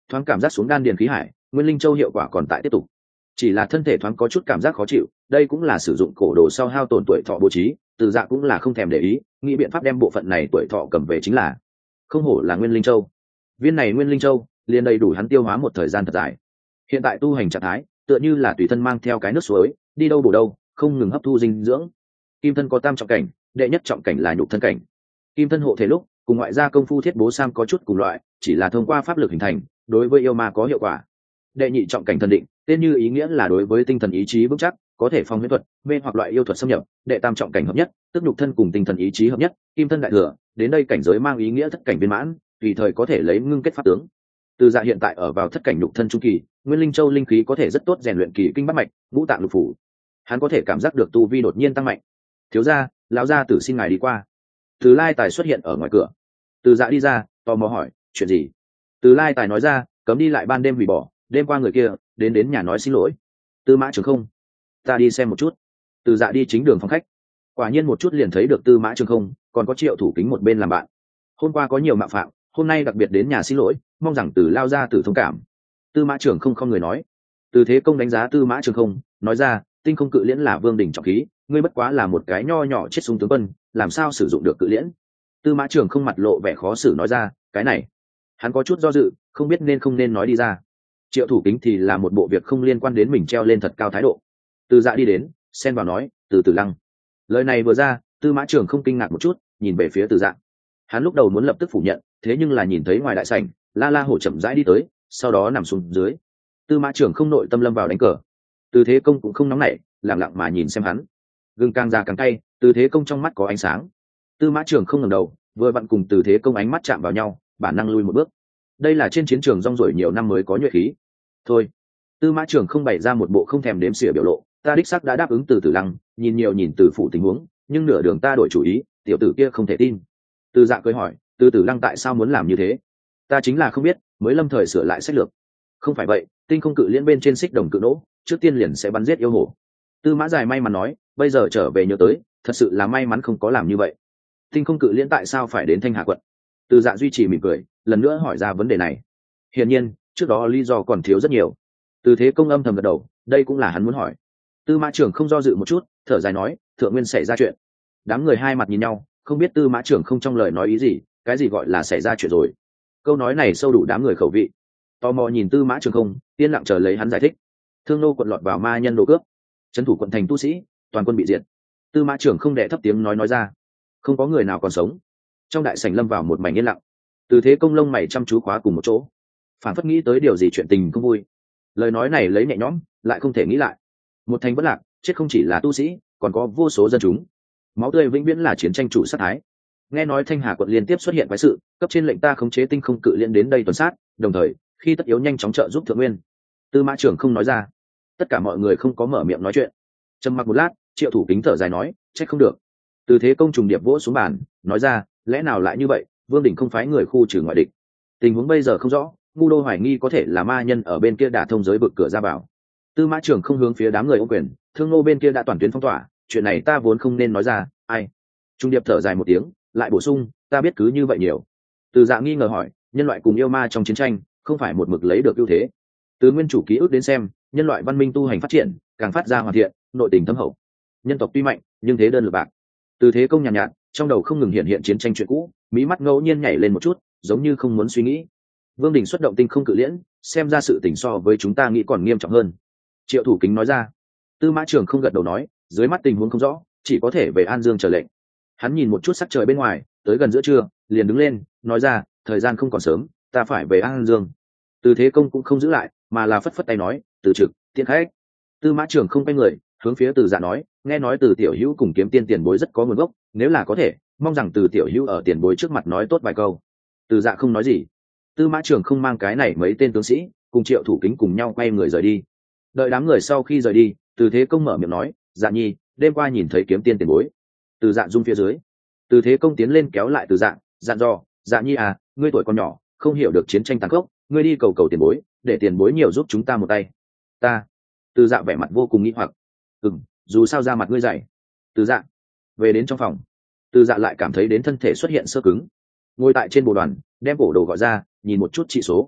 [SPEAKER 1] thoáng cảm giác xuống đan điền khí hải, nguyên linh châu hiệu quả còn tại tiếp tục, chỉ là thân thể thoáng có chút cảm giác khó chịu. Đây cũng là sử dụng cổ đồ sau hao tổn tuổi thọ bố trí. Từ Dạ cũng là không thèm để ý, nghĩ biện pháp đem bộ phận này tuổi thọ cầm về chính là. Không hổ là nguyên linh châu, viên này nguyên linh châu liền đầy đủ hắn tiêu hóa một thời gian thật dài. Hiện tại tu hành trạng thái tựa như là tùy thân mang theo cái nước suối, đi đâu bổ đâu, không ngừng hấp thu dinh dưỡng. Kim thân có tam trọng cảnh, đệ nhất trọng cảnh là nhục thân cảnh. Kim thân hộ thể lúc cùng ngoại gia công phu thiết bố sam có chút cùng loại, chỉ là thông qua pháp lực hình thành, đối với yêu ma có hiệu quả. Đệ nhị trọng cảnh thần định, tên như ý nghĩa là đối với tinh thần ý chí vững chắc, có thể phong huyễn thuật, mê hoặc loại yêu thuật xâm nhập. Đệ tam trọng cảnh hợp nhất, tức nhục thân cùng tinh thần ý chí hợp nhất, kim thân đại thừa, đến đây cảnh giới mang ý nghĩa thất cảnh viên mãn, tùy thời có thể lấy ngưng kết pháp tướng. Từ Dạ hiện tại ở vào thất cảnh nhục thân trung kỳ, nguyên linh châu linh khí có thể rất tốt rèn luyện kỳ kinh bát mạch, ngũ tạng lục phủ. Hắn có thể cảm giác được tu vi đột nhiên tăng mạnh. Thiếu gia, lão gia tử xin ngài đi qua. Từ Lai Tài xuất hiện ở ngoài cửa. Từ Dạ đi ra, tò mò hỏi, chuyện gì? Từ Lai Tài nói ra, cấm đi lại ban đêm hủy bỏ, đêm qua người kia đến nhà nói xin lỗi. Tư Mã Trường Không, ta đi xem một chút. Từ Dạ đi chính đường phòng khách, quả nhiên một chút liền thấy được Tư Mã Trường Không, còn có Triệu Thủ Kính một bên làm bạn. Hôm qua có nhiều mạo phạm, hôm nay đặc biệt đến nhà xin lỗi, mong rằng Từ lao gia tử thông cảm. Tư Mã Trường không người nói. Từ Thế Công đánh giá Tư Mã Trường Không, nói ra, tinh không cự liễn là vương đỉnh trọng khí, ngươi bất quá là một cái nho nhỏ chết súng tướng quân, làm sao sử dụng được cự liễn? Tư Mã Trường không mặt lộ vẻ khó xử nói ra, cái này, hắn có chút do dự, không biết nên không nên nói đi ra. Triệu Thủ Kính thì là một bộ việc không liên quan đến mình treo lên thật cao thái độ. Từ Dạ đi đến, xen vào nói, Từ Tử Lăng. Lời này vừa ra, Tư Mã Trường không kinh ngạc một chút, nhìn về phía Từ Dạ. Hắn lúc đầu muốn lập tức phủ nhận, thế nhưng là nhìn thấy ngoài đại sảnh, La La Hổ chậm rãi đi tới, sau đó nằm xuống dưới. Tư Mã Trường không nội tâm lâm vào đánh cờ. Từ Thế Công cũng không nóng nảy, lặng lặng mà nhìn xem hắn. Gừng càng già càng cay, Từ Thế Công trong mắt có ánh sáng. Tư Mã Trường không ngẩng đầu, vừa vặn cùng Từ Thế Công ánh mắt chạm vào nhau, bản năng lui một bước. Đây là trên chiến trường rong ruổi nhiều năm mới có nhuệ khí. Thôi, Tư Mã Trường không bày ra một bộ không thèm đếm xỉa biểu lộ, ta đích xác đã đáp ứng Từ Tử Lăng, nhìn nhiều nhìn Từ phủ tình huống, nhưng nửa đường ta đổi chủ ý, tiểu tử kia không thể tin. Từ Dạ cười hỏi, Từ Tử Lăng tại sao muốn làm như thế? Ta chính là không biết, mới lâm thời sửa lại sách lược. Không phải vậy, tinh không cự liễn bên trên xích đồng cự nỗ, trước tiên liền sẽ bắn giết yêu hổ. Tư Mã Dài may mắn nói, bây giờ trở về nhớ tới, thật sự là may mắn không có làm như vậy. Tinh không cự liễn tại sao phải đến Thanh Hà quận? Từ Dạ duy trì mỉm cười, lần nữa hỏi ra vấn đề này. Hiển nhiên, trước đó lý do còn thiếu rất nhiều. Từ Thế Công âm thầm gật đầu, đây cũng là hắn muốn hỏi. Tư Mã Trường không do dự một chút, thở dài nói, thượng nguyên xảy ra chuyện. Đám người hai mặt nhìn nhau, không biết Tư Mã Trường không trong lời nói ý gì, cái gì gọi là xảy ra chuyện rồi. Câu nói này sâu đủ đám người khẩu vị. Tò mò nhìn Tư Mã Trường không, yên lặng chờ lấy hắn giải thích. Thương Nô quận lọt vào ma nhân đồ cướp, trấn thủ quận thành tu sĩ, toàn quân bị diệt. Tư Mã Trường không đè thấp tiếng nói ra, không có người nào còn sống. Trong đại sảnh lâm vào một mảnh yên lặng. Từ Thế Công lông mày chăm chú khóa cùng một chỗ, phản phất nghĩ tới điều gì chuyện tình không vui. Lời nói này lấy nhẹ nhõm, lại không thể nghĩ lại. Một thành bất lạc, chết không chỉ là tu sĩ, còn có vô số dân chúng. Máu tươi vĩnh viễn là chiến tranh chủ sát thái. Nghe nói Thanh Hà quận liên tiếp xuất hiện quái sự, cấp trên lệnh ta khống chế tinh không cự liên đến đây tuần sát, đồng thời khi tất yếu nhanh chóng trợ giúp thượng nguyên. Tư Mã Trường không nói ra. Tất cả mọi người không có mở miệng nói chuyện. Trầm mặc một lát, Triệu Thủ Kính thở dài nói, trách không được. Từ Thế Công trùng điệp vỗ xuống bàn, nói ra, lẽ nào lại như vậy, Vương Đình không phái người khu trừ ngoại địch. Tình huống bây giờ không rõ, ngu đô hoài nghi có thể là ma nhân ở bên kia đả thông giới vực cửa ra vào. Tư Mã Trường không hướng phía đám người ô quyền, Thương Nô bên kia đã toàn tuyến phong tỏa, chuyện này ta vốn không nên nói ra, ai. Trung điệp thở dài một tiếng, lại bổ sung, ta biết cứ như vậy nhiều. Từ Dạ nghi ngờ hỏi, nhân loại cùng yêu ma trong chiến tranh không phải một mực lấy được ưu thế. Từ nguyên chủ ký ức đến xem, nhân loại văn minh tu hành phát triển càng phát ra hoàn thiện, nội tình thâm hậu. Nhân tộc tuy mạnh nhưng thế đơn lực bạc. Từ Thế Công nhàn nhạt, trong đầu không ngừng hiện chiến tranh chuyện cũ, mí mắt ngẫu nhiên nhảy lên một chút, giống như không muốn suy nghĩ. Vương Đình xuất động tinh không cự liễn, xem ra sự tình so với chúng ta nghĩ còn nghiêm trọng hơn. Triệu Thủ Kính nói ra. Tư Mã Trường không gật đầu nói, dưới mắt tình huống không rõ, chỉ có thể về An Dương chờ lệnh. Hắn nhìn một chút sắc trời bên ngoài, tới gần giữa trưa, liền đứng lên, nói ra, thời gian không còn sớm, ta phải về An Dương. Từ Thế Công cũng không giữ lại, mà là phất phất tay nói, từ trực, tiện khách. Tư Mã Trường không quay người, hướng phía Từ Dạ nói, nghe nói Từ tiểu hữu cùng kiếm tiên tiền bối rất có nguồn gốc, nếu là có thể, mong rằng Từ tiểu hữu ở tiền bối trước mặt nói tốt vài câu. Từ Dạ không nói gì. Tư Mã Trường không mang cái này mấy tên tướng sĩ, cùng Triệu Thủ Kính cùng nhau quay người rời đi. Đợi đám người sau khi rời đi, Từ Thế Công mở miệng nói, Dạ nhi, đêm qua nhìn thấy kiếm tiên tiền bối. Từ Dạ rung phía dưới. Từ Thế Công tiến lên kéo lại Từ Dạ, dặn dò, Dạ nhi à, ngươi tuổi còn nhỏ, không hiểu được chiến tranh tàn khốc, ngươi đi cầu cầu tiền bối, để tiền bối nhiều giúp chúng ta một tay. Ta. Từ Dạ vẻ mặt vô cùng nghi hoặc. Dù sao ra mặt ngươi dày. Từ Dạ. Về đến trong phòng, Từ Dạ lại cảm thấy đến thân thể xuất hiện sơ cứng. Ngồi tại trên bộ đoàn, đem cổ đồ gọi ra, nhìn một chút trị số.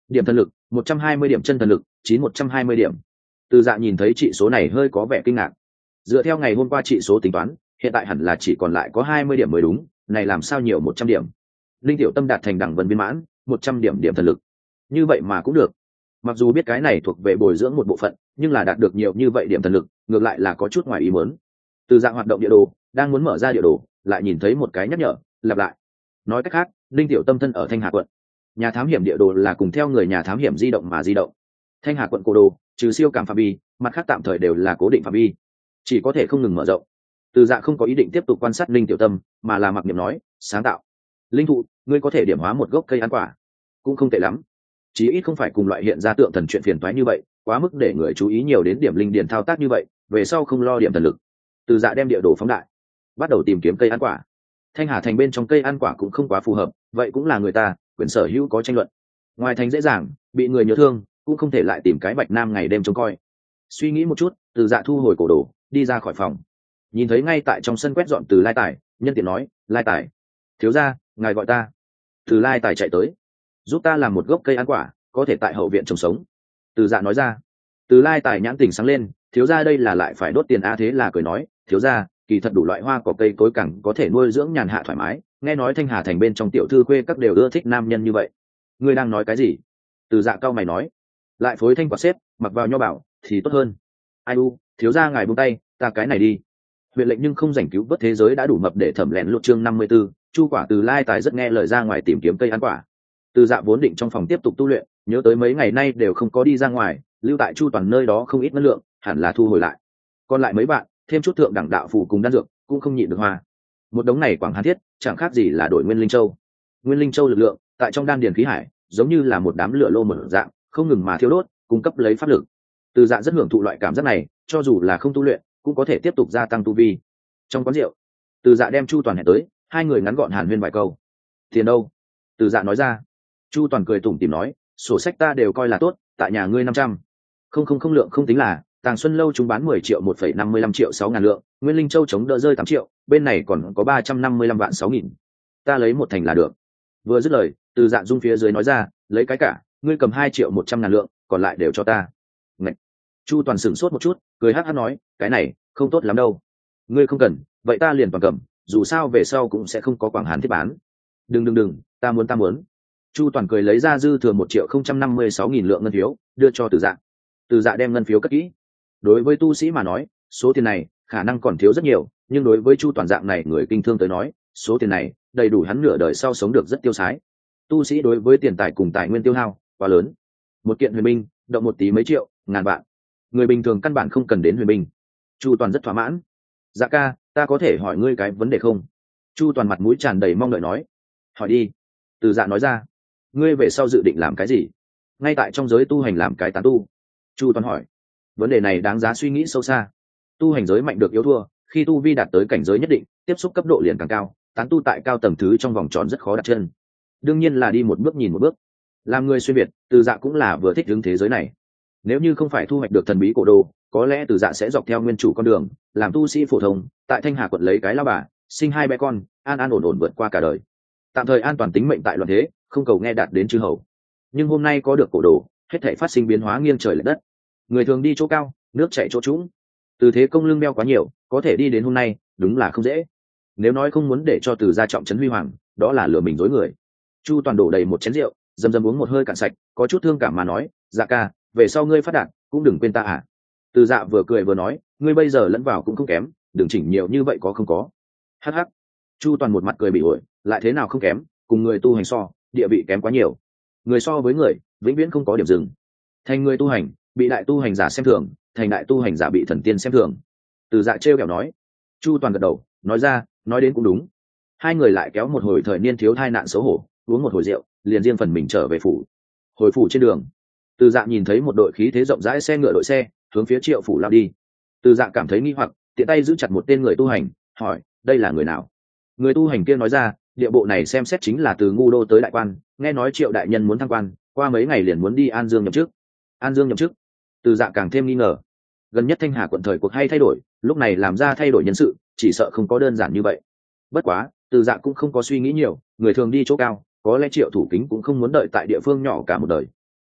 [SPEAKER 1] Điểm thần lực 120 điểm, chân thần lực 120 điểm. Từ Dạ nhìn thấy trị số này hơi có vẻ kinh ngạc. Dựa theo ngày hôm qua trị số tính toán, hiện tại hẳn là chỉ còn lại có 20 điểm mới đúng, này làm sao nhiều 100 điểm. Linh Tiểu Tâm đạt thành đẳng vân viên mãn, 100 điểm điểm thần lực. Như vậy mà cũng được. Mặc dù biết cái này thuộc về bồi dưỡng một bộ phận, nhưng là đạt được nhiều như vậy điểm thần lực, ngược lại là có chút ngoài ý muốn. Từ Dạ hoạt động địa đồ, đang muốn mở ra địa đồ, lại nhìn thấy một cái nhắc nhở, lặp lại. Nói cách khác, Linh Tiểu Tâm thân ở Thanh Hà quận. Nhà thám hiểm địa đồ là cùng theo người nhà thám hiểm di động mà di động. Thanh Hà quận cổ đồ, trừ siêu cảm phạm vi, mặt khác tạm thời đều là cố định phạm vi, chỉ có thể không ngừng mở rộng. Từ Dạ không có ý định tiếp tục quan sát Linh Tiểu Tâm, mà là mặc niệm nói, sáng tạo. Linh thụ, ngươi có thể điểm hóa một gốc cây ăn quả, cũng không tệ lắm. Chí ít không phải cùng loại hiện ra tượng thần chuyện phiền toái như vậy, quá mức để người chú ý nhiều đến điểm linh điền thao tác như vậy, về sau không lo điểm thần lực. Từ Dạ đem địa đồ phóng đại, bắt đầu tìm kiếm cây ăn quả. Thanh Hà thành bên trong cây ăn quả cũng không quá phù hợp, vậy cũng là người ta quyền sở hữu có tranh luận. Ngoài thành dễ dàng bị người nhớ thương, cũng không thể lại tìm cái Bạch Nam ngày đêm trông coi. Suy nghĩ một chút, Từ Dạ thu hồi cổ đồ, đi ra khỏi phòng. Nhìn thấy ngay tại trong sân quét dọn Từ Lai Tài, nhân tiện nói, Lai Tài, thiếu gia, ngài gọi ta. Từ Lai Tài chạy tới, giúp ta làm một gốc cây ăn quả, có thể tại hậu viện trồng sống. Từ Dạ nói ra. Từ Lai Tài nhãn tỉnh sáng lên, thiếu gia đây là lại phải đốt tiền a, thế là cười nói, thiếu gia, kỳ thật đủ loại hoa cỏ cây cối cẳng có thể nuôi dưỡng nhàn hạ thoải mái, nghe nói Thanh Hà thành bên trong tiểu thư khuê các đều ưa thích nam nhân như vậy. Ngươi đang nói cái gì? Từ Dạ cao mày nói. Lại phối thanh quả xếp, mặc vào nho bảo thì tốt hơn. Ai u, thiếu gia ngài buông tay, ta cái này đi. Huyện lệnh nhưng không rảnh cứu vớt thế giới đã đủ mập để thẩm lẹn lột chương 54, Chu Quả Từ Lai Tài rất nghe lời ra ngoài tìm kiếm cây ăn quả. Từ Dạ vốn định trong phòng tiếp tục tu luyện, nhớ tới mấy ngày nay đều không có đi ra ngoài, lưu tại Chu Toàn nơi đó không ít năng lượng, hẳn là thu hồi lại. Còn lại mấy bạn, thêm chút thượng đẳng đạo phù cùng đan dược, cũng không nhịn được hoa. Một đống này quảng hàn thiết, chẳng khác gì là đổi nguyên linh châu. Nguyên linh châu lực lượng, tại trong đan điền khí hải, giống như là một đám lửa lô mở dạng, không ngừng mà thiêu đốt, cung cấp lấy pháp lực. Từ Dạ rất hưởng thụ loại cảm giác này, cho dù là không tu luyện, cũng có thể tiếp tục gia tăng tu vi. Trong quán rượu, Từ Dạ đem Chu Toàn hẹn tới, hai người ngắn gọn hàn huyên vài câu. Tiền đâu? Từ Dạ nói ra. Chu Toàn cười tủm tỉm nói, sổ sách ta đều coi là tốt, tại nhà ngươi 500. Không lượng không tính là, Tàng Xuân lâu chúng bán 10 triệu 1,55 triệu 6 ngàn lượng, Nguyên Linh Châu chống đỡ rơi 8 triệu, bên này còn có 355 vạn 6 nghìn. Ta lấy một thành là được. Vừa dứt lời, Từ Dạ dung phía dưới nói ra, lấy cái cả, ngươi cầm 2 triệu 100 ngàn lượng, còn lại đều cho ta. Ngậy. Chu Toàn sửng sốt một chút, cười hắc hắc nói, cái này không tốt lắm đâu. Ngươi không cần, vậy ta liền toàn cầm, dù sao về sau cũng sẽ không có quảng hán thiết bán. Đừng, ta muốn. Chu Toàn cười lấy ra dư thừa 1.056 nghìn lượng ngân phiếu, đưa cho Từ Dạ. Từ Dạ đem ngân phiếu cất kỹ. Đối với tu sĩ mà nói, số tiền này khả năng còn thiếu rất nhiều, nhưng đối với Chu Toàn dạng này người kinh thương tới nói, số tiền này đầy đủ hắn nửa đời sau sống được rất tiêu sái. Tu sĩ đối với tiền tài cùng tài nguyên tiêu hao quá lớn. Một kiện huyền binh, động một tí mấy triệu, ngàn vạn. Người bình thường căn bản không cần đến huyền binh. Chu Toàn rất thỏa mãn. Dạ ca, ta có thể hỏi ngươi cái vấn đề không? Chu Toàn mặt mũi tràn đầy mong đợi nói. Hỏi đi. Từ Dạ nói ra. Ngươi về sau dự định làm cái gì? Ngay tại trong giới tu hành làm cái tán tu. Chu Toàn hỏi. Vấn đề này đáng giá suy nghĩ sâu xa. Tu hành giới mạnh được yếu thua, khi tu vi đạt tới cảnh giới nhất định, tiếp xúc cấp độ liền càng cao, tán tu tại cao tầng thứ trong vòng tròn rất khó đặt chân. Đương nhiên là đi một bước nhìn một bước. Làm người xuyên việt, Từ Dạ cũng là vừa thích ứng thế giới này. Nếu như không phải thu hoạch được thần bí cổ đồ, có lẽ Từ Dạ sẽ dọc theo nguyên chủ con đường, làm tu sĩ phổ thông, tại Thanh Hà quận lấy cái lao bà, sinh 2 bé con, an ổn vượt qua cả đời. Tạm thời an toàn tính mệnh tại loạn thế, không cầu nghe đạt đến chư hầu. Nhưng hôm nay có được cổ đồ, hết thảy phát sinh biến hóa nghiêng trời lệch đất. Người thường đi chỗ cao, nước chảy chỗ trũng. Từ thế công lưng đeo quá nhiều, có thể đi đến hôm nay, đúng là không dễ. Nếu nói không muốn để cho Từ Gia trọng trấn huy hoàng, đó là lừa mình dối người. Chu Toàn đổ đầy một chén rượu, dầm uống một hơi cạn sạch, có chút thương cảm mà nói, Dạ ca, về sau ngươi phát đạt, cũng đừng quên ta à. Từ Dạ vừa cười vừa nói, ngươi bây giờ lẫn vào cũng không kém, đừng chỉnh nhiều như vậy có không có. Hắc. Chu Toàn một mặt cười bị ổi, lại thế nào không kém, cùng người tu hành so, địa vị kém quá nhiều. Người so với người, vĩnh viễn không có điểm dừng. Thành người tu hành, bị đại tu hành giả xem thường, thành đại tu hành giả bị thần tiên xem thường. Từ Dạ trêu kẹo nói. Chu Toàn gật đầu, nói ra, nói đến cũng đúng. Hai người lại kéo một hồi thời niên thiếu thai nạn xấu hổ, uống một hồi rượu, liền riêng phần mình trở về phủ. Hồi phủ trên đường, Từ Dạ nhìn thấy một đội khí thế rộng rãi xe ngựa đội xe hướng phía Triệu phủ lao đi. Từ Dạ cảm thấy nghi hoặc, tiện tay giữ chặt một tên người tu hành, hỏi, đây là người nào? Người tu hành kia nói ra, địa bộ này xem xét chính là từ Ngu Đô tới đại quan, nghe nói Triệu đại nhân muốn thăng quan, qua mấy ngày liền muốn đi An Dương nhậm chức. An Dương nhậm chức? Từ Dạ càng thêm nghi ngờ. Gần nhất Thanh Hà quận thời cuộc hay thay đổi, lúc này làm ra thay đổi nhân sự, chỉ sợ không có đơn giản như vậy. Bất quá, Từ Dạ cũng không có suy nghĩ nhiều, người thường đi chỗ cao, có lẽ Triệu thủ kính cũng không muốn đợi tại địa phương nhỏ cả một đời.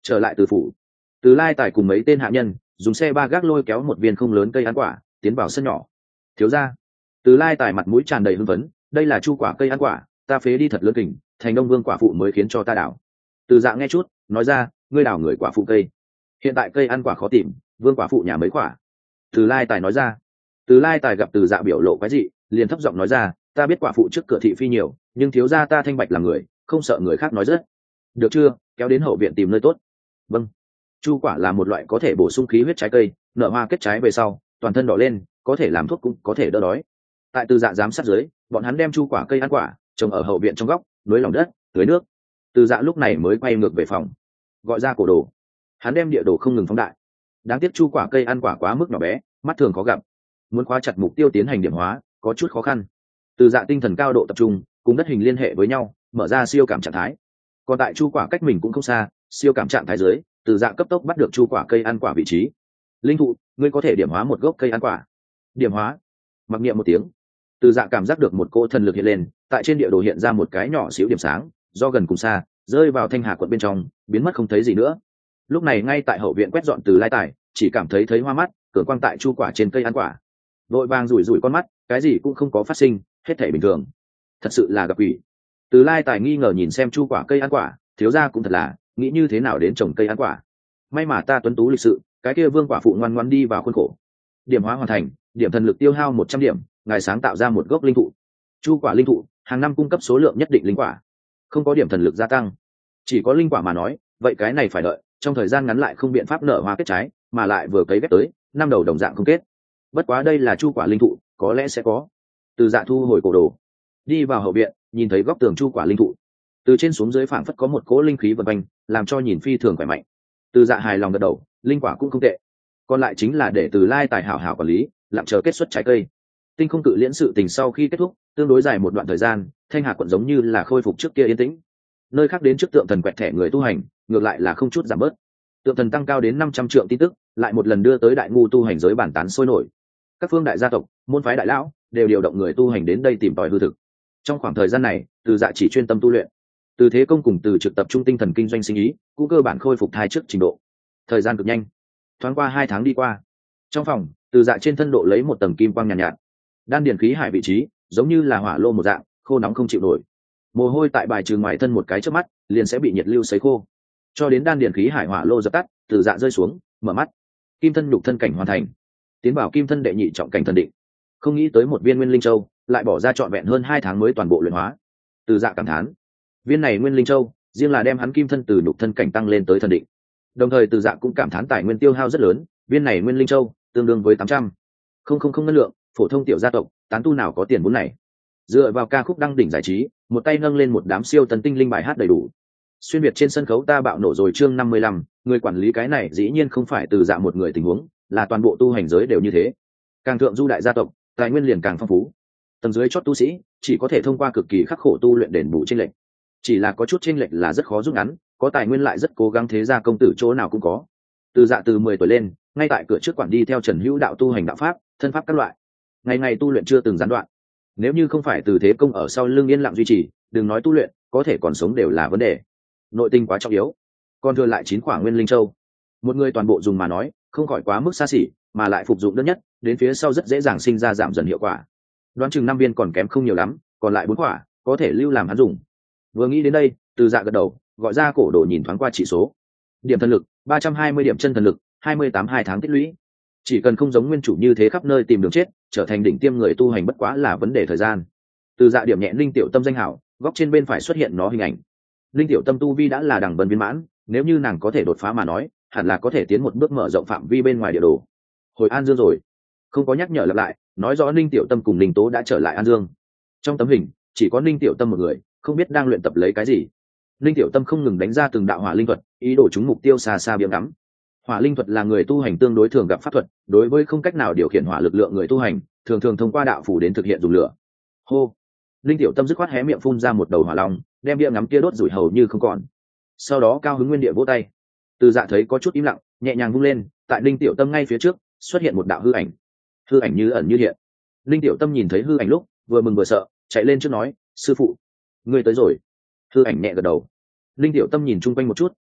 [SPEAKER 1] Trở lại từ phủ, Từ Lai Tài cùng mấy tên hạ nhân dùng xe ba gác lôi kéo một viên không lớn cây ăn quả tiến vào sân nhỏ. Thiếu gia, Từ Lai Tài mặt mũi tràn đầy hưng phấn, đây là chu quả cây ăn quả, ta phế đi thật lớn kình, thành Đông Vương quả phụ mới khiến cho ta đảo. Từ Dạ nghe chút, nói ra, ngươi đảo người quả phụ cây. Hiện tại cây ăn quả khó tìm, Vương quả phụ nhà mấy quả. Từ Lai Tài nói ra. Từ Lai Tài gặp Từ Dạ biểu lộ quái dị, liền thấp giọng nói ra, ta biết quả phụ trước cửa thị phi nhiều, nhưng thiếu gia ta thanh bạch là người, không sợ người khác nói rất. Được chưa, kéo đến hậu viện tìm nơi tốt. Vâng. Chu quả là một loại có thể bổ sung khí huyết trái cây, nở hoa kết trái về sau, toàn thân đỏ lên, có thể làm thuốc cũng có thể đỡ đói. Tại Từ Dạ giám sát dưới, bọn hắn đem chu quả cây ăn quả trồng ở hậu viện trong góc, núi lòng đất, tưới nước. Từ Dạ lúc này mới quay ngược về phòng, gọi ra cổ đồ. Hắn đem địa đồ không ngừng phóng đại. Đáng tiếc chu quả cây ăn quả quá mức nhỏ bé, mắt thường khó gặp, muốn khóa chặt mục tiêu tiến hành điểm hóa có chút khó khăn. Từ Dạ tinh thần cao độ tập trung, cùng đất hình liên hệ với nhau, mở ra siêu cảm trạng thái. Còn tại chu quả cách mình cũng không xa, siêu cảm trạng thái dưới, Từ Dạ cấp tốc bắt được chu quả cây ăn quả vị trí. Linh thụ, ngươi có thể điểm hóa một gốc cây ăn quả. Điểm hóa. Mặc niệm một tiếng, Từ Dạ cảm giác được một cỗ thần lực hiện lên, tại trên địa đồ hiện ra một cái nhỏ xíu điểm sáng, do gần cùng xa rơi vào Thanh Hà quận bên trong, biến mất không thấy gì nữa. Lúc này ngay tại hậu viện quét dọn Từ Lai Tài, chỉ cảm thấy hoa mắt, cường quang tại chu quả trên cây ăn quả, vội vàng rủi rủi con mắt, cái gì cũng không có phát sinh, hết thảy bình thường. Thật sự là gặp quỷ. Từ Lai Tài nghi ngờ nhìn xem chu quả cây ăn quả, thiếu gia cũng thật là nghĩ như thế nào đến trồng cây ăn quả. May mà ta tuấn tú lịch sự, cái kia Vương quả phụ ngoan ngoãn đi vào khuôn khổ. Điểm hóa hoàn thành, điểm thần lực tiêu hao 100 điểm, ngài sáng tạo ra một gốc linh thụ. Chu quả linh thụ hàng năm cung cấp số lượng nhất định linh quả, không có điểm thần lực gia tăng. Chỉ có linh quả mà nói, vậy cái này phải đợi, trong thời gian ngắn lại không biện pháp nở hoa kết trái, mà lại vừa cấy ghép tới, năm đầu đồng dạng không kết. Bất quá đây là chu quả linh thụ, có lẽ sẽ có. Từ Dạ thu hồi cổ đồ, đi vào hậu viện, nhìn thấy góc tường chu quả linh thụ, từ trên xuống dưới phảng phất có một cỗ linh khí vần quanh, làm cho nhìn phi thường khỏe mạnh. Từ Dạ hài lòng gật đầu, linh quả cũng không tệ. Còn lại chính là để Từ Lai Tài hảo hảo quản lý, lặng chờ kết xuất trái cây. Tinh không cự liễn sự tình sau khi kết thúc, tương đối dài một đoạn thời gian, Thanh Hà quận giống như là khôi phục trước kia yên tĩnh. Nơi khác đến trước tượng thần quẹt thẻ người tu hành, ngược lại là không chút giảm bớt. Tượng thần tăng cao đến 500 trượng tin tức, lại một lần đưa tới đại ngu tu hành giới bản tán sôi nổi. Các phương đại gia tộc, môn phái đại lão đều điều động người tu hành đến đây tìm tòi hư thực. Trong khoảng thời gian này, Từ Dạ chỉ chuyên tâm tu luyện. Từ Thế Công cùng Từ Trực tập trung tinh thần kinh doanh sinh ý, cũng cơ bản khôi phục thai trước trình độ. Thời gian cực nhanh, thoáng qua 2 tháng đi qua. Trong phòng, Từ Dạ trên thân độ lấy một tầng kim quang nhàn nhạt, đan điền khí hải vị trí giống như là hỏa lô một dạng, khô nóng không chịu nổi. Mồ hôi tại bài trừ ngoài thân một cái chớp mắt, liền sẽ bị nhiệt lưu sấy khô. Cho đến đan điền khí hải hỏa lô dập tắt, Từ Dạ rơi xuống, mở mắt. Kim thân nhục thân cảnh hoàn thành, tiến vào kim thân đệ nhị trọng cảnh thần định. Không nghĩ tới một viên nguyên linh châu lại bỏ ra trọn vẹn hơn 2 tháng mới toàn bộ luyện hóa. Từ Dạ cảm thán, viên này nguyên linh châu riêng là đem hắn kim thân từ nhục thân cảnh tăng lên tới thần định. Đồng thời Từ Dạ cũng cảm thán tài nguyên tiêu hao rất lớn, viên này nguyên linh châu tương đương với 800 không ngân lượng, phổ thông tiểu gia tộc tán tu nào có tiền vốn này. Dựa vào ca khúc đăng đỉnh giải trí, một tay nâng lên một đám siêu tần tinh linh bài hát đầy đủ. Xuyên việt trên sân khấu ta bạo nổ rồi chương 55, người quản lý cái này dĩ nhiên không phải Từ Dạ một người tình huống, là toàn bộ tu hành giới đều như thế. Càng thượng du đại gia tộc, tài nguyên liền càng phong phú. Tầng dưới chót tu sĩ chỉ có thể thông qua cực kỳ khắc khổ tu luyện đền bù chênh lệch. Chỉ là có chút chênh lệch là rất khó rút ngắn, có tài nguyên lại rất cố gắng thế gia công tử chỗ nào cũng có. Từ Dạ từ 10 tuổi lên, ngay tại cửa trước quản đi theo Trần Hữu đạo tu hành đạo pháp, thân pháp các loại. Ngày ngày tu luyện chưa từng gián đoạn. Nếu như không phải Từ Thế Công ở sau lưng yên lặng duy trì, đừng nói tu luyện, có thể còn sống đều là vấn đề. Nội tinh quá trọng yếu. Còn thừa lại 9 quả nguyên linh châu. Một người toàn bộ dùng mà nói, không khỏi quá mức xa xỉ, mà lại phục dụng đơn nhất, đến phía sau rất dễ dàng sinh ra giảm dần hiệu quả. Đoán chừng 5 viên còn kém không nhiều lắm, còn lại 4 quả có thể lưu làm hắn dùng. Vừa nghĩ đến đây, Từ Dạ gật đầu, gọi ra cổ đồ nhìn thoáng qua chỉ số. Điểm thần lực 320 điểm chân thần lực, 28 2 tháng tích lũy. Chỉ cần không giống nguyên chủ như thế khắp nơi tìm đường chết, trở thành đỉnh tiêm người tu hành bất quá là vấn đề thời gian. Từ Dạ điểm nhẹ linh tiểu tâm danh hảo, góc trên bên phải xuất hiện nó hình ảnh. Linh tiểu tâm tu vi đã là đẳng vân viên mãn, nếu như nàng có thể đột phá mà nói, hẳn là có thể tiến một bước mở rộng phạm vi bên ngoài địa đồ. Hồi An Dương rồi. Không có nhắc nhở lặp lại, nói rõ Linh tiểu tâm cùng Linh Tố đã trở lại An Dương. Trong tấm hình, chỉ có Linh tiểu tâm một người, không biết đang luyện tập lấy cái gì. Linh tiểu tâm không ngừng đánh ra từng đạo hỏa linh thuật, ý đồ trúng mục tiêu xa xa biếng ngắm. Hỏa linh thuật là người tu hành tương đối thường gặp pháp thuật, đối với không cách nào điều khiển hỏa lực lượng người tu hành, thường thường thông qua đạo phủ đến thực hiện dùng lửa. Hô. Linh tiểu tâm dứt khoát hé miệng phun ra một đầu hỏa long, đem bia ngắm kia đốt rủi hầu như không còn. Sau đó cao hứng nguyên địa vỗ tay. Từ Dạ thấy có chút im lặng, nhẹ nhàng vung lên, tại Linh tiểu tâm ngay phía trước xuất hiện một đạo hư ảnh. Hư ảnh như ẩn như hiện. Linh tiểu tâm nhìn thấy hư ảnh lúc, vừa mừng vừa sợ, chạy lên trước nói, sư phụ, ngươi tới rồi. Hư ảnh nhẹ gật đầu. Linh tiểu tâm nhìn chung quanh một chút,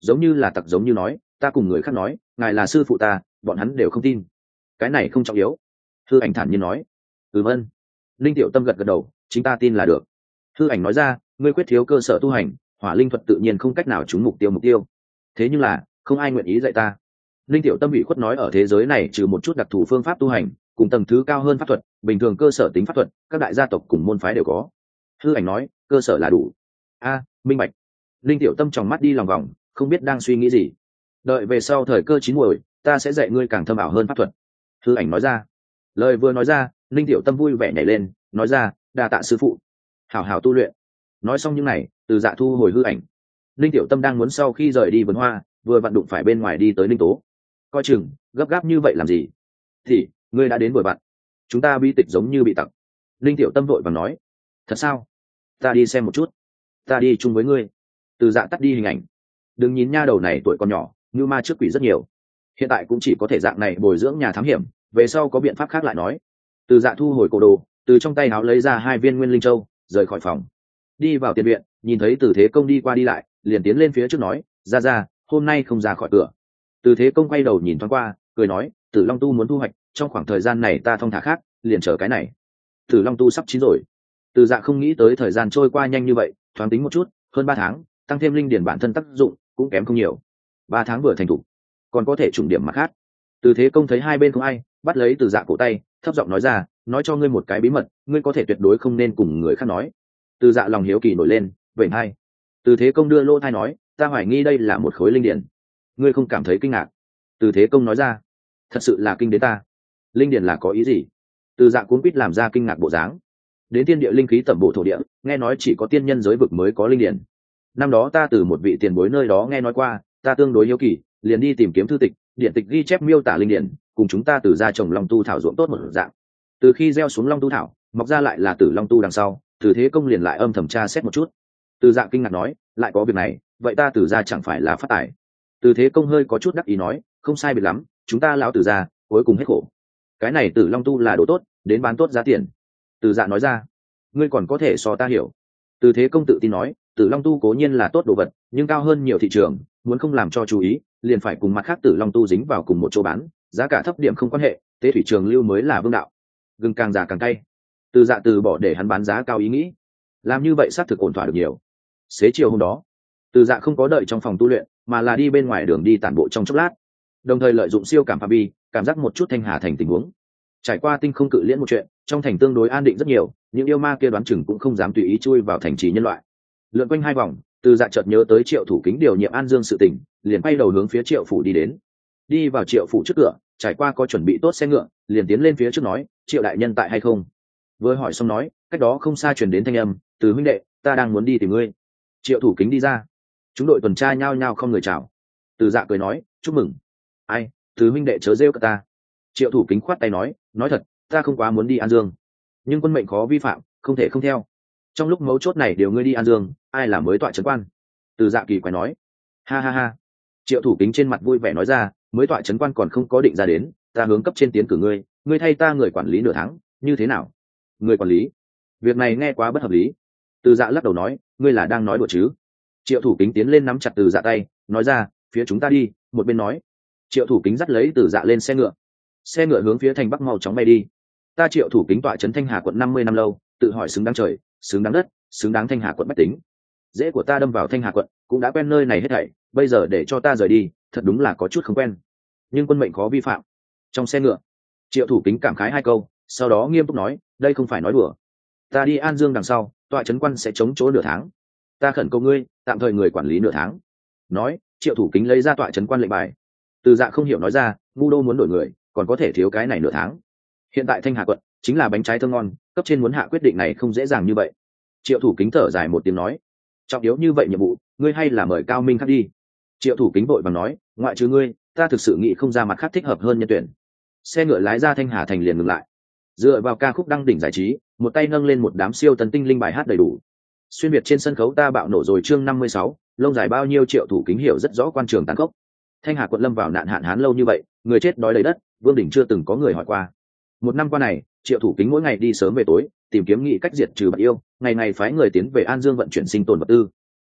[SPEAKER 1] giống như là tặc giống như nói, ta cùng người khác nói ngài là sư phụ ta, bọn hắn đều không tin. Cái này không trọng yếu. Hư Ảnh thản nhiên nói. Vâng. Linh Tiểu Tâm gật gật đầu, chính ta tin là được. Hư Ảnh nói ra, ngươi quyết thiếu cơ sở tu hành, hỏa linh thuật tự nhiên không cách nào trúng mục tiêu. Thế nhưng là không ai nguyện ý dạy ta. Linh Tiểu Tâm bị khuất nói, ở thế giới này trừ một chút đặc thù phương pháp tu hành cùng tầng thứ cao hơn pháp thuật, bình thường cơ sở tính pháp thuật các đại gia tộc cùng môn phái đều có. Hư Ảnh nói, cơ sở là đủ. Minh bạch. Linh Tiểu Tâm tròng mắt đi lòng vòng, không biết đang suy nghĩ gì. Đợi về sau thời cơ chín muồi, ta sẽ dạy ngươi càng thâm ảo hơn pháp thuật. Hư Ảnh nói ra. Lời vừa nói ra, Linh Tiểu Tâm vui vẻ nhảy lên, nói ra, đa tạ sư phụ, hảo hảo tu luyện. Nói xong những này, Từ Dạ thu hồi Hư Ảnh. Linh Tiểu Tâm đang muốn sau khi rời đi vườn hoa, vừa vặn đụng phải bên ngoài đi tới Linh Tố. Coi chừng, gấp gáp như vậy làm gì? Thì ngươi đã đến vội vặn, chúng ta bi tịch giống như bị tặc. Linh Tiểu Tâm vội vàng nói. Thật sao? Ta đi xem một chút. Ta đi chung với ngươi. Từ Dạ tắt đi hình ảnh. Đừng nhìn nha đầu này tuổi còn nhỏ, như ma trước quỷ rất nhiều, hiện tại cũng chỉ có thể dạng này bồi dưỡng nhà thám hiểm, về sau có biện pháp khác lại nói. Từ Dạ thu hồi cổ đồ, từ trong tay áo lấy ra 2 viên nguyên linh châu, rời khỏi phòng, đi vào tiền viện, nhìn thấy Từ Thế Công đi qua đi lại, liền tiến lên phía trước nói, ra hôm nay không ra khỏi cửa. Từ Thế Công quay đầu nhìn thoáng qua, cười nói, Tử Long Tu muốn thu hoạch, trong khoảng thời gian này ta thong thả khác, liền chờ cái này. Tử Long Tu sắp chín rồi. Từ Dạ không nghĩ tới thời gian trôi qua nhanh như vậy, thoáng tính một chút, hơn 3 tháng, tăng thêm linh điển bản thân tác dụng cũng kém không nhiều. 3 tháng vừa thành thủ, còn có thể trùng điểm mặt khác. Từ Thế Công thấy hai bên không ai, bắt lấy Từ Dạ cổ tay, thấp giọng nói ra, nói cho ngươi một cái bí mật, ngươi có thể tuyệt đối không nên cùng người khác nói. Từ Dạ lòng hiếu kỳ nổi lên, vậy hai. Từ Thế Công đưa lô thai nói, ta hoài nghi đây là một khối linh điển. Ngươi không cảm thấy kinh ngạc? Từ Thế Công nói ra, thật sự là kinh đến ta. Linh điển là có ý gì? Từ Dạ cuốn quýt làm ra kinh ngạc bộ dáng. Đến tiên địa linh khí tẩm bổ thổ địa, nghe nói chỉ có tiên nhân giới vực mới có linh điển. Năm đó ta từ một vị tiền bối nơi đó nghe nói qua, ta tương đối hiếu kỳ, liền đi tìm kiếm thư tịch, điện tịch ghi chép miêu tả linh điển, cùng chúng ta Từ gia trồng long tu thảo ruộng tốt một dạng. Từ khi gieo xuống long tu thảo, mọc ra lại là Tử Long Tu đằng sau, Từ Thế Công liền lại âm thầm tra xét một chút. Từ Dạ kinh ngạc nói, lại có việc này, vậy ta Từ gia chẳng phải là phát tài? Từ Thế Công hơi có chút đắc ý nói, không sai biệt lắm, chúng ta lão Từ gia cuối cùng hết khổ. Cái này Tử Long Tu là đồ tốt, đến bán tốt giá tiền. Từ Dạ nói ra, ngươi còn có thể so ta hiểu. Từ Thế Công tự tin nói, Tử Long Tu cố nhiên là tốt đồ vật, nhưng cao hơn nhiều thị trường, muốn không làm cho chú ý, liền phải cùng mặt khác Tử Long Tu dính vào cùng một chỗ bán, giá cả thấp điểm không quan hệ, tế thủy trường lưu mới là vương đạo. Gừng càng già càng cay. Từ Dạ từ bỏ để hắn bán giá cao ý nghĩ, làm như vậy xác thực ổn thỏa được nhiều. Xế chiều hôm đó, Từ Dạ không có đợi trong phòng tu luyện, mà là đi bên ngoài đường đi tản bộ trong chốc lát, đồng thời lợi dụng siêu cảm phạm vi, cảm giác một chút Thanh Hà thành tình huống. Trải qua tinh không cự liễn một chuyện, trong thành tương đối an định rất nhiều, những yêu ma kia đoán chừng cũng không dám tùy ý chui vào thành trì nhân loại. Lượn quanh 2 vòng, Từ Dạ chợt nhớ tới Triệu Thủ Kính điều nhiệm An Dương sự tình, liền quay đầu hướng phía Triệu phủ đi đến. Đi vào Triệu phủ trước cửa, trải qua có chuẩn bị tốt xe ngựa, liền tiến lên phía trước nói, Triệu đại nhân tại hay không? Vừa hỏi xong nói, cách đó không xa truyền đến thanh âm, Từ huynh đệ, ta đang muốn đi tìm ngươi. Triệu Thủ Kính đi ra, chúng đội tuần tra nhao nhao không người chào. Từ Dạ cười nói, chúc mừng. Ai, Từ huynh đệ chớ rêu cả ta. Triệu Thủ Kính khoát tay nói thật, ta không quá muốn đi An Dương, nhưng quân mệnh khó vi phạm, không thể không theo. Trong lúc mấu chốt này điều ngươi đi An Dương, ai là mới tọa trấn quan? Từ Dạ kỳ quái nói. Ha ha ha. Triệu Thủ Kính trên mặt vui vẻ nói ra, mới tọa trấn quan còn không có định ra đến, ta hướng cấp trên tiến cử ngươi, ngươi thay ta người quản lý nửa tháng, như thế nào? Người quản lý? Việc này nghe quá bất hợp lý. Từ Dạ lắc đầu nói, ngươi là đang nói đùa chứ? Triệu Thủ Kính tiến lên nắm chặt Từ Dạ tay, nói ra, phía chúng ta đi, một bên nói. Triệu Thủ Kính dắt lấy Từ Dạ lên xe ngựa. Xe ngựa hướng phía thành bắc mau chóng bay đi. Ta Triệu Thủ Kính tọa trấn Thanh Hà quận 50 năm lâu, tự hỏi xứng đáng trời, xứng đáng đất, xứng đáng Thanh Hà quận bách tính. Dễ của ta đâm vào Thanh Hà quận, cũng đã quen nơi này hết thảy, bây giờ để cho ta rời đi, thật đúng là có chút không quen. Nhưng quân mệnh khó vi phạm. Trong xe ngựa, Triệu Thủ Kính cảm khái 2 câu, sau đó nghiêm túc nói, đây không phải nói đùa. Ta đi An Dương đằng sau, tọa trấn quan sẽ chống chỗ nửa tháng. Ta khẩn cầu ngươi, tạm thời người quản lý nửa tháng. Nói, Triệu Thủ Kính lấy ra tọa trấn quan lệnh bài. Từ Dạ không hiểu nói ra, ngu đô muốn đổi người, còn có thể thiếu cái này nửa tháng. Hiện tại Thanh Hà quận chính là bánh trái thơm ngon, cấp trên muốn hạ quyết định này không dễ dàng như vậy. Triệu Thủ Kính thở dài một tiếng nói, trọng yếu như vậy nhiệm vụ, ngươi hay là mời Cao Minh khác đi. Triệu Thủ Kính vội vàng nói, ngoại trừ ngươi, ta thực sự nghĩ không ra mặt khác thích hợp hơn nhân tuyển. Xe ngựa lái ra Thanh Hà thành liền ngừng lại. Dựa vào ca khúc đăng đỉnh giải trí, một tay nâng lên một đám siêu tần tinh linh bài hát đầy đủ. Xuyên việt trên sân khấu ta bạo nổ rồi chương 56, lông dài bao nhiêu. Triệu Thủ Kính hiểu rất rõ quan trường tàn khốc. Thanh Hà quận lâm vào nạn hạn hán lâu như vậy, người chết đói đầy đất, vương đỉnh chưa từng có người hỏi qua. 1 năm qua này, Triệu Thủ Kính mỗi ngày đi sớm về tối, tìm kiếm nghị cách diệt trừ bạc yêu, ngày ngày phái người tiến về An Dương vận chuyển sinh tồn vật tư.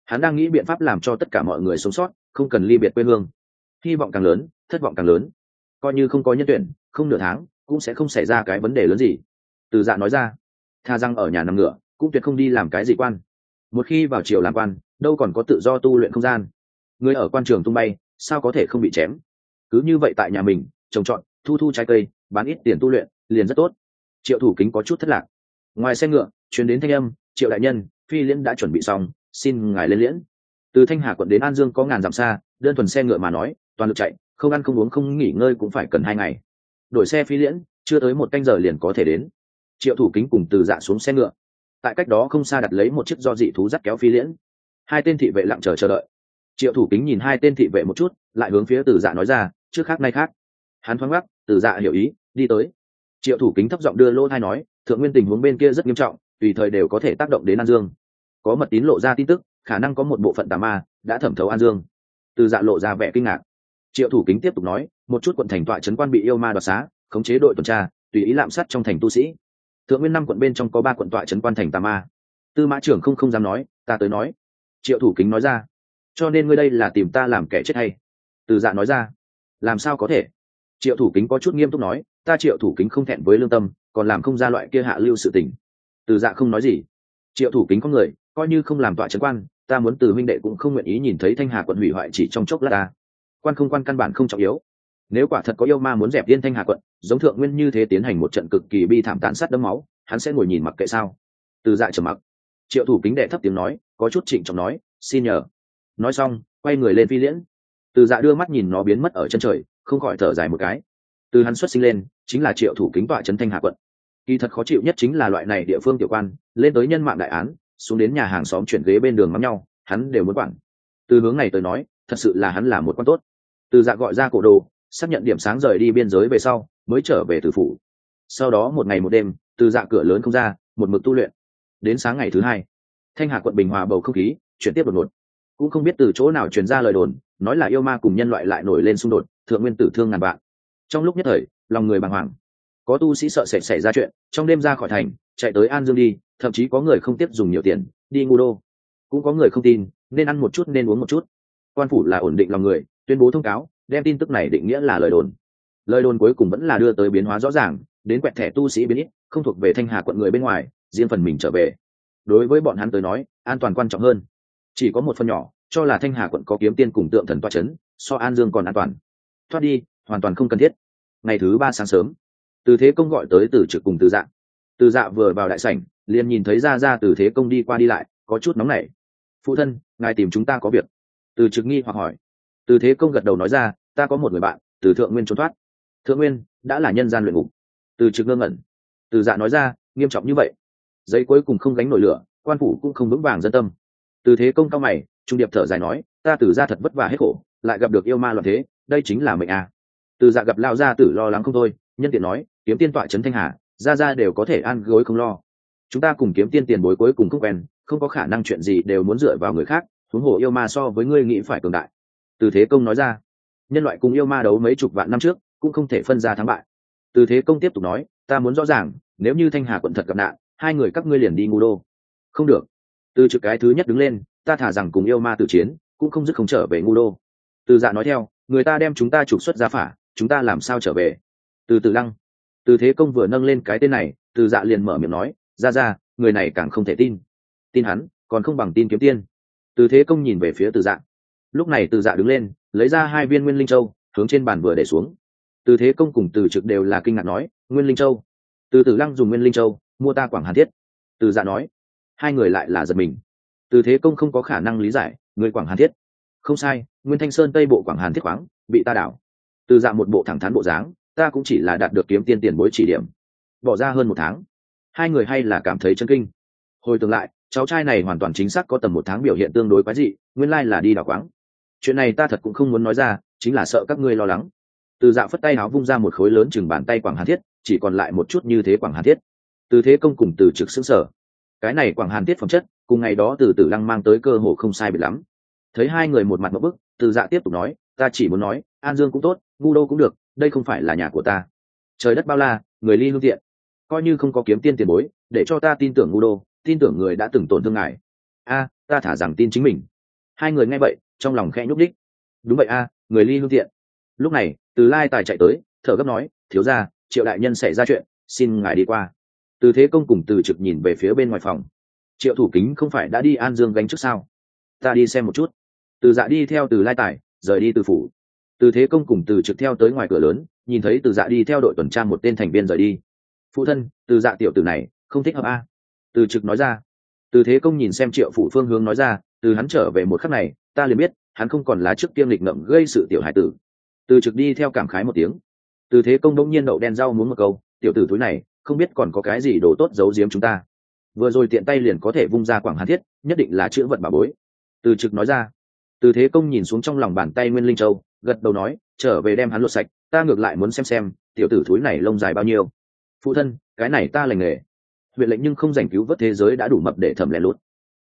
[SPEAKER 1] Hắn đang nghĩ biện pháp làm cho tất cả mọi người sống sót, không cần ly biệt quê hương. Hy vọng càng lớn, thất vọng càng lớn. Coi như không có nhân tuyển, không nửa tháng cũng sẽ không xảy ra cái vấn đề lớn gì. Từ Dạ nói ra, tha rằng ở nhà nằm ngựa cũng tuyệt không đi làm cái gì quan. Một khi vào triều làm quan, đâu còn có tự do tu luyện không gian. Người ở quan trường tung bay, sao có thể không bị chém. Cứ như vậy tại nhà mình trồng trọt, thu thu trái cây, bán ít tiền tu luyện liền rất tốt. Triệu Thủ Kính có chút thất lạc. Ngoài xe ngựa truyền đến thanh âm, Triệu đại nhân, phi liễn đã chuẩn bị xong, xin ngài lên liễn. Từ Thanh Hà quận đến An Dương có ngàn dặm xa, đơn thuần xe ngựa mà nói, toàn lực chạy, không ăn không uống không nghỉ ngơi cũng phải cần 2 ngày. Đổi xe phi liễn chưa tới 1 canh giờ liền có thể đến. Triệu Thủ Kính cùng Từ Dạ xuống xe ngựa, tại cách đó không xa đặt lấy một chiếc do dị thú dắt kéo phi liễn. 2 tên thị vệ lặng chờ đợi. Triệu Thủ Kính nhìn 2 tên thị vệ một chút, lại hướng phía Từ Dạ nói ra, trước khác nay khác. Hắn thoáng ngắc, Từ Dạ hiểu ý, đi tới. Triệu Thủ Kính thấp giọng đưa lô thai nói, thượng nguyên tình huống bên kia rất nghiêm trọng, tùy thời đều có thể tác động đến An Dương. Có mật tín lộ ra tin tức, khả năng có một bộ phận tà ma đã thẩm thấu An Dương. Từ Dạ lộ ra vẻ kinh ngạc. Triệu Thủ Kính tiếp tục nói, một chút quận thành tọa trấn quan bị yêu ma đoạt xá, khống chế đội tuần tra, tùy ý lạm sát trong thành tu sĩ. Thượng nguyên 5 quận bên trong có 3 quận tọa trấn quan thành tà ma. Tư Mã trưởng không dám nói, ta tới nói. Triệu Thủ Kính nói ra, cho nên ngươi đây là tìm ta làm kẻ chết hay? Từ Dạ nói ra, làm sao có thể? Triệu Thủ Kính có chút nghiêm túc nói, ta Triệu Thủ Kính không thẹn với lương tâm, còn làm không ra loại kia hạ lưu sự tình. Từ Dạ không nói gì. Triệu Thủ Kính có người, coi như không làm tọa trấn quan, ta muốn từ huynh đệ cũng không nguyện ý nhìn thấy Thanh Hà quận hủy hoại chỉ trong chốc lát ta. Quan không quan căn bản không trọng yếu. Nếu quả thật có yêu ma muốn dẹp yên Thanh Hà quận, giống thượng nguyên như thế tiến hành một trận cực kỳ bi thảm tàn sát đẫm máu, hắn sẽ ngồi nhìn mặc kệ sao? Từ Dạ trầm mặc. Triệu Thủ Kính đệ thấp tiếng nói, có chút trịnh trọng nói, xin nhờ. Nói xong quay người lên phi liễn. Từ Dạ đưa mắt nhìn nó biến mất ở chân trời, không khỏi thở dài một cái. Từ hắn xuất sinh lên chính là Triệu Thủ Kính tọa trấn Thanh Hà quận. Kỳ thật khó chịu nhất chính là loại này địa phương tiểu quan, lên tới nhân mạng đại án, xuống đến nhà hàng xóm chuyển ghế bên đường mắng nhau, hắn đều muốn quản. Từ hướng này tới nói, thật sự là hắn là một quan tốt. Từ Dạ gọi ra cổ đồ, xác nhận điểm sáng rời đi biên giới về sau, mới trở về Từ phủ. Sau đó một ngày một đêm, Từ Dạ cửa lớn không ra, một mực tu luyện. Đến sáng ngày thứ 2, Thanh Hà quận bình hòa bầu không khí chuyển tiếp đột ngột. Cũng không biết từ chỗ nào truyền ra lời đồn, nói là yêu ma cùng nhân loại lại nổi lên xung đột, thượng nguyên tử thương ngàn vạn. Trong lúc nhất thời, lòng người bàng hoàng. Có tu sĩ sợ sẽ xảy ra chuyện, trong đêm ra khỏi thành, chạy tới An Dương đi, thậm chí có người không tiếp dùng nhiều tiền, đi ngu đô. Cũng có người không tin, nên ăn một chút nên uống một chút. Quan phủ là ổn định lòng người, tuyên bố thông cáo, đem tin tức này định nghĩa là lời đồn. Lời đồn cuối cùng vẫn là đưa tới biến hóa rõ ràng, đến quẹt thẻ tu sĩ biến ít, không thuộc về Thanh Hà quận người bên ngoài, riêng phần mình trở về. Đối với bọn hắn tới nói, an toàn quan trọng hơn. Chỉ có một phần nhỏ cho là Thanh Hà quận có kiếm tiên cùng tượng thần toa chấn, so An Dương còn an toàn. Thoát đi, hoàn toàn không cần thiết. Ngày thứ 3 sáng sớm, Từ Thế Công gọi tới Từ Trực cùng Từ Dạ. Từ Dạ vừa vào đại sảnh, liền nhìn thấy ra Từ Thế Công đi qua đi lại, có chút nóng nảy. Phụ thân, ngài tìm chúng ta có việc? Từ Trực nghi hoặc hỏi. Từ Thế Công gật đầu nói ra, ta có một người bạn, từ Thượng Nguyên trốn thoát. Thượng Nguyên đã là nhân gian luyện ngục. Từ Trực ngơ ngẩn. Từ Dạ nói ra, nghiêm trọng như vậy, giấy cuối cùng không gánh nổi lửa, quan phủ cũng không vững vàng dân tâm. Từ Thế Công cao mày, trung điệp thở dài nói, ta Từ Gia thật vất vả hết khổ, lại gặp được yêu ma loạn thế, đây chính là mệnh à. Từ Dạ gặp lao gia tử lo lắng không thôi, nhân tiện nói, kiếm tiên tọa trấn Thanh Hà, gia đều có thể an gối không lo. Chúng ta cùng kiếm tiên tiền bối cuối cùng không quen, không có khả năng chuyện gì đều muốn dựa vào người khác, huống hồ yêu ma so với ngươi nghĩ phải cường đại. Từ Thế Công nói ra, nhân loại cùng yêu ma đấu mấy chục vạn năm trước, cũng không thể phân ra thắng bại. Từ Thế Công tiếp tục nói, ta muốn rõ ràng, nếu như Thanh Hà quận thật gặp nạn, 2 người các ngươi liền đi ngu đô. Không được. Từ Trực cái thứ nhất đứng lên, ta thả rằng cùng yêu ma tử chiến, cũng không dứt không trở về ngu đô. Từ Dạ nói theo, người ta đem chúng ta trục xuất ra phả, chúng ta làm sao trở về? Từ Từ Lăng. Từ Thế Công vừa nâng lên cái tên này, Từ Dạ liền mở miệng nói, ra, người này càng không thể tin. Tin hắn, còn không bằng tin kiếm tiên. Từ Thế Công nhìn về phía Từ Dạ. Lúc này Từ Dạ đứng lên, lấy ra 2 viên Nguyên Linh Châu, hướng trên bàn vừa để xuống. Từ Thế Công cùng Từ Trực đều là kinh ngạc nói, Nguyên Linh Châu? Từ Từ Lăng dùng Nguyên Linh Châu mua ta Quảng Hàn Thiết. Từ Dạ nói. 2 người lại là giật mình. Từ Thế Công không có khả năng lý giải, người Quảng Hàn Thiết? Không sai, Nguyên Thanh Sơn Tây bộ Quảng Hàn Thiết khoáng bị ta đảo. Từ Dạ một bộ thẳng thắn bộ dáng, ta cũng chỉ là đạt được kiếm tiên tiền bối chỉ điểm, bỏ ra hơn 1 tháng. 2 người hay là cảm thấy chấn kinh. Hồi tưởng lại, cháu trai này hoàn toàn chính xác có tầm 1 tháng biểu hiện tương đối quái dị, nguyên lai là đi đảo quáng. Chuyện này ta thật cũng không muốn nói ra, chính là sợ các ngươi lo lắng. Từ Dạ phất tay áo vung ra một khối lớn chừng bàn tay Quảng Hàn Thiết, chỉ còn lại một chút như thế Quảng Hàn Thiết. Từ Thế Công cùng Từ Trực sững sờ. Cái này Quảng Hàn Thiết phẩm chất, cùng ngày đó Từ Tử Lăng mang tới cơ hồ không sai biệt lắm. Thấy 2 người một mặt ngộp bức, Từ Dạ tiếp tục nói, ta chỉ muốn nói, An Dương cũng tốt, ngu đô cũng được, đây không phải là nhà của ta. Trời đất bao la, người ly hương thiện, coi như không có kiếm tiên tiền bối, để cho ta tin tưởng ngu đô, tin tưởng người đã từng tổn thương ngài. Ta thả rằng tin chính mình. Hai người nghe vậy trong lòng khẽ nhúc đích. Đúng vậy a, người ly hương tiện. Lúc này Từ Lai Tài chạy tới, thở gấp nói, thiếu gia, Triệu đại nhân xảy ra chuyện, xin ngài đi qua. Từ Thế Công cùng Từ Trực nhìn về phía bên ngoài phòng. Triệu Thủ Kính không phải đã đi An Dương gánh trước sao? Ta đi xem một chút. Từ Dạ đi theo Từ Lai Tài rời đi từ phủ. Từ Thế Công cùng Từ Trực theo tới ngoài cửa lớn, nhìn thấy Từ Dạ đi theo đội tuần tra một tên thành viên rời đi. Phụ thân, Từ Dạ tiểu tử này không thích hợp a. Từ Trực nói ra. Từ Thế Công nhìn xem Triệu phủ phương hướng nói ra, từ hắn trở về một khắc này, ta liền biết hắn không còn lá trước kiêm lịch ngậm gây sự tiểu hải tử. Từ Trực đi theo cảm khái một tiếng. Từ Thế Công đống nhiên đậu đen rau muốn một câu, tiểu tử túi này không biết còn có cái gì đồ tốt giấu giếm chúng ta. Vừa rồi tiện tay liền có thể vung ra Quảng Hàn Thiết, nhất định là chữ vật bảo bối. Từ Trực nói ra. Từ Thế Công nhìn xuống trong lòng bàn tay Nguyên Linh Châu, gật đầu nói, trở về đem hắn lột sạch, ta ngược lại muốn xem tiểu tử thúi này lông dài bao nhiêu. Phụ thân, cái này ta lành nghề. Huyện lệnh nhưng không giành cứu vớt thế giới đã đủ mập để thẩm lẻ lút,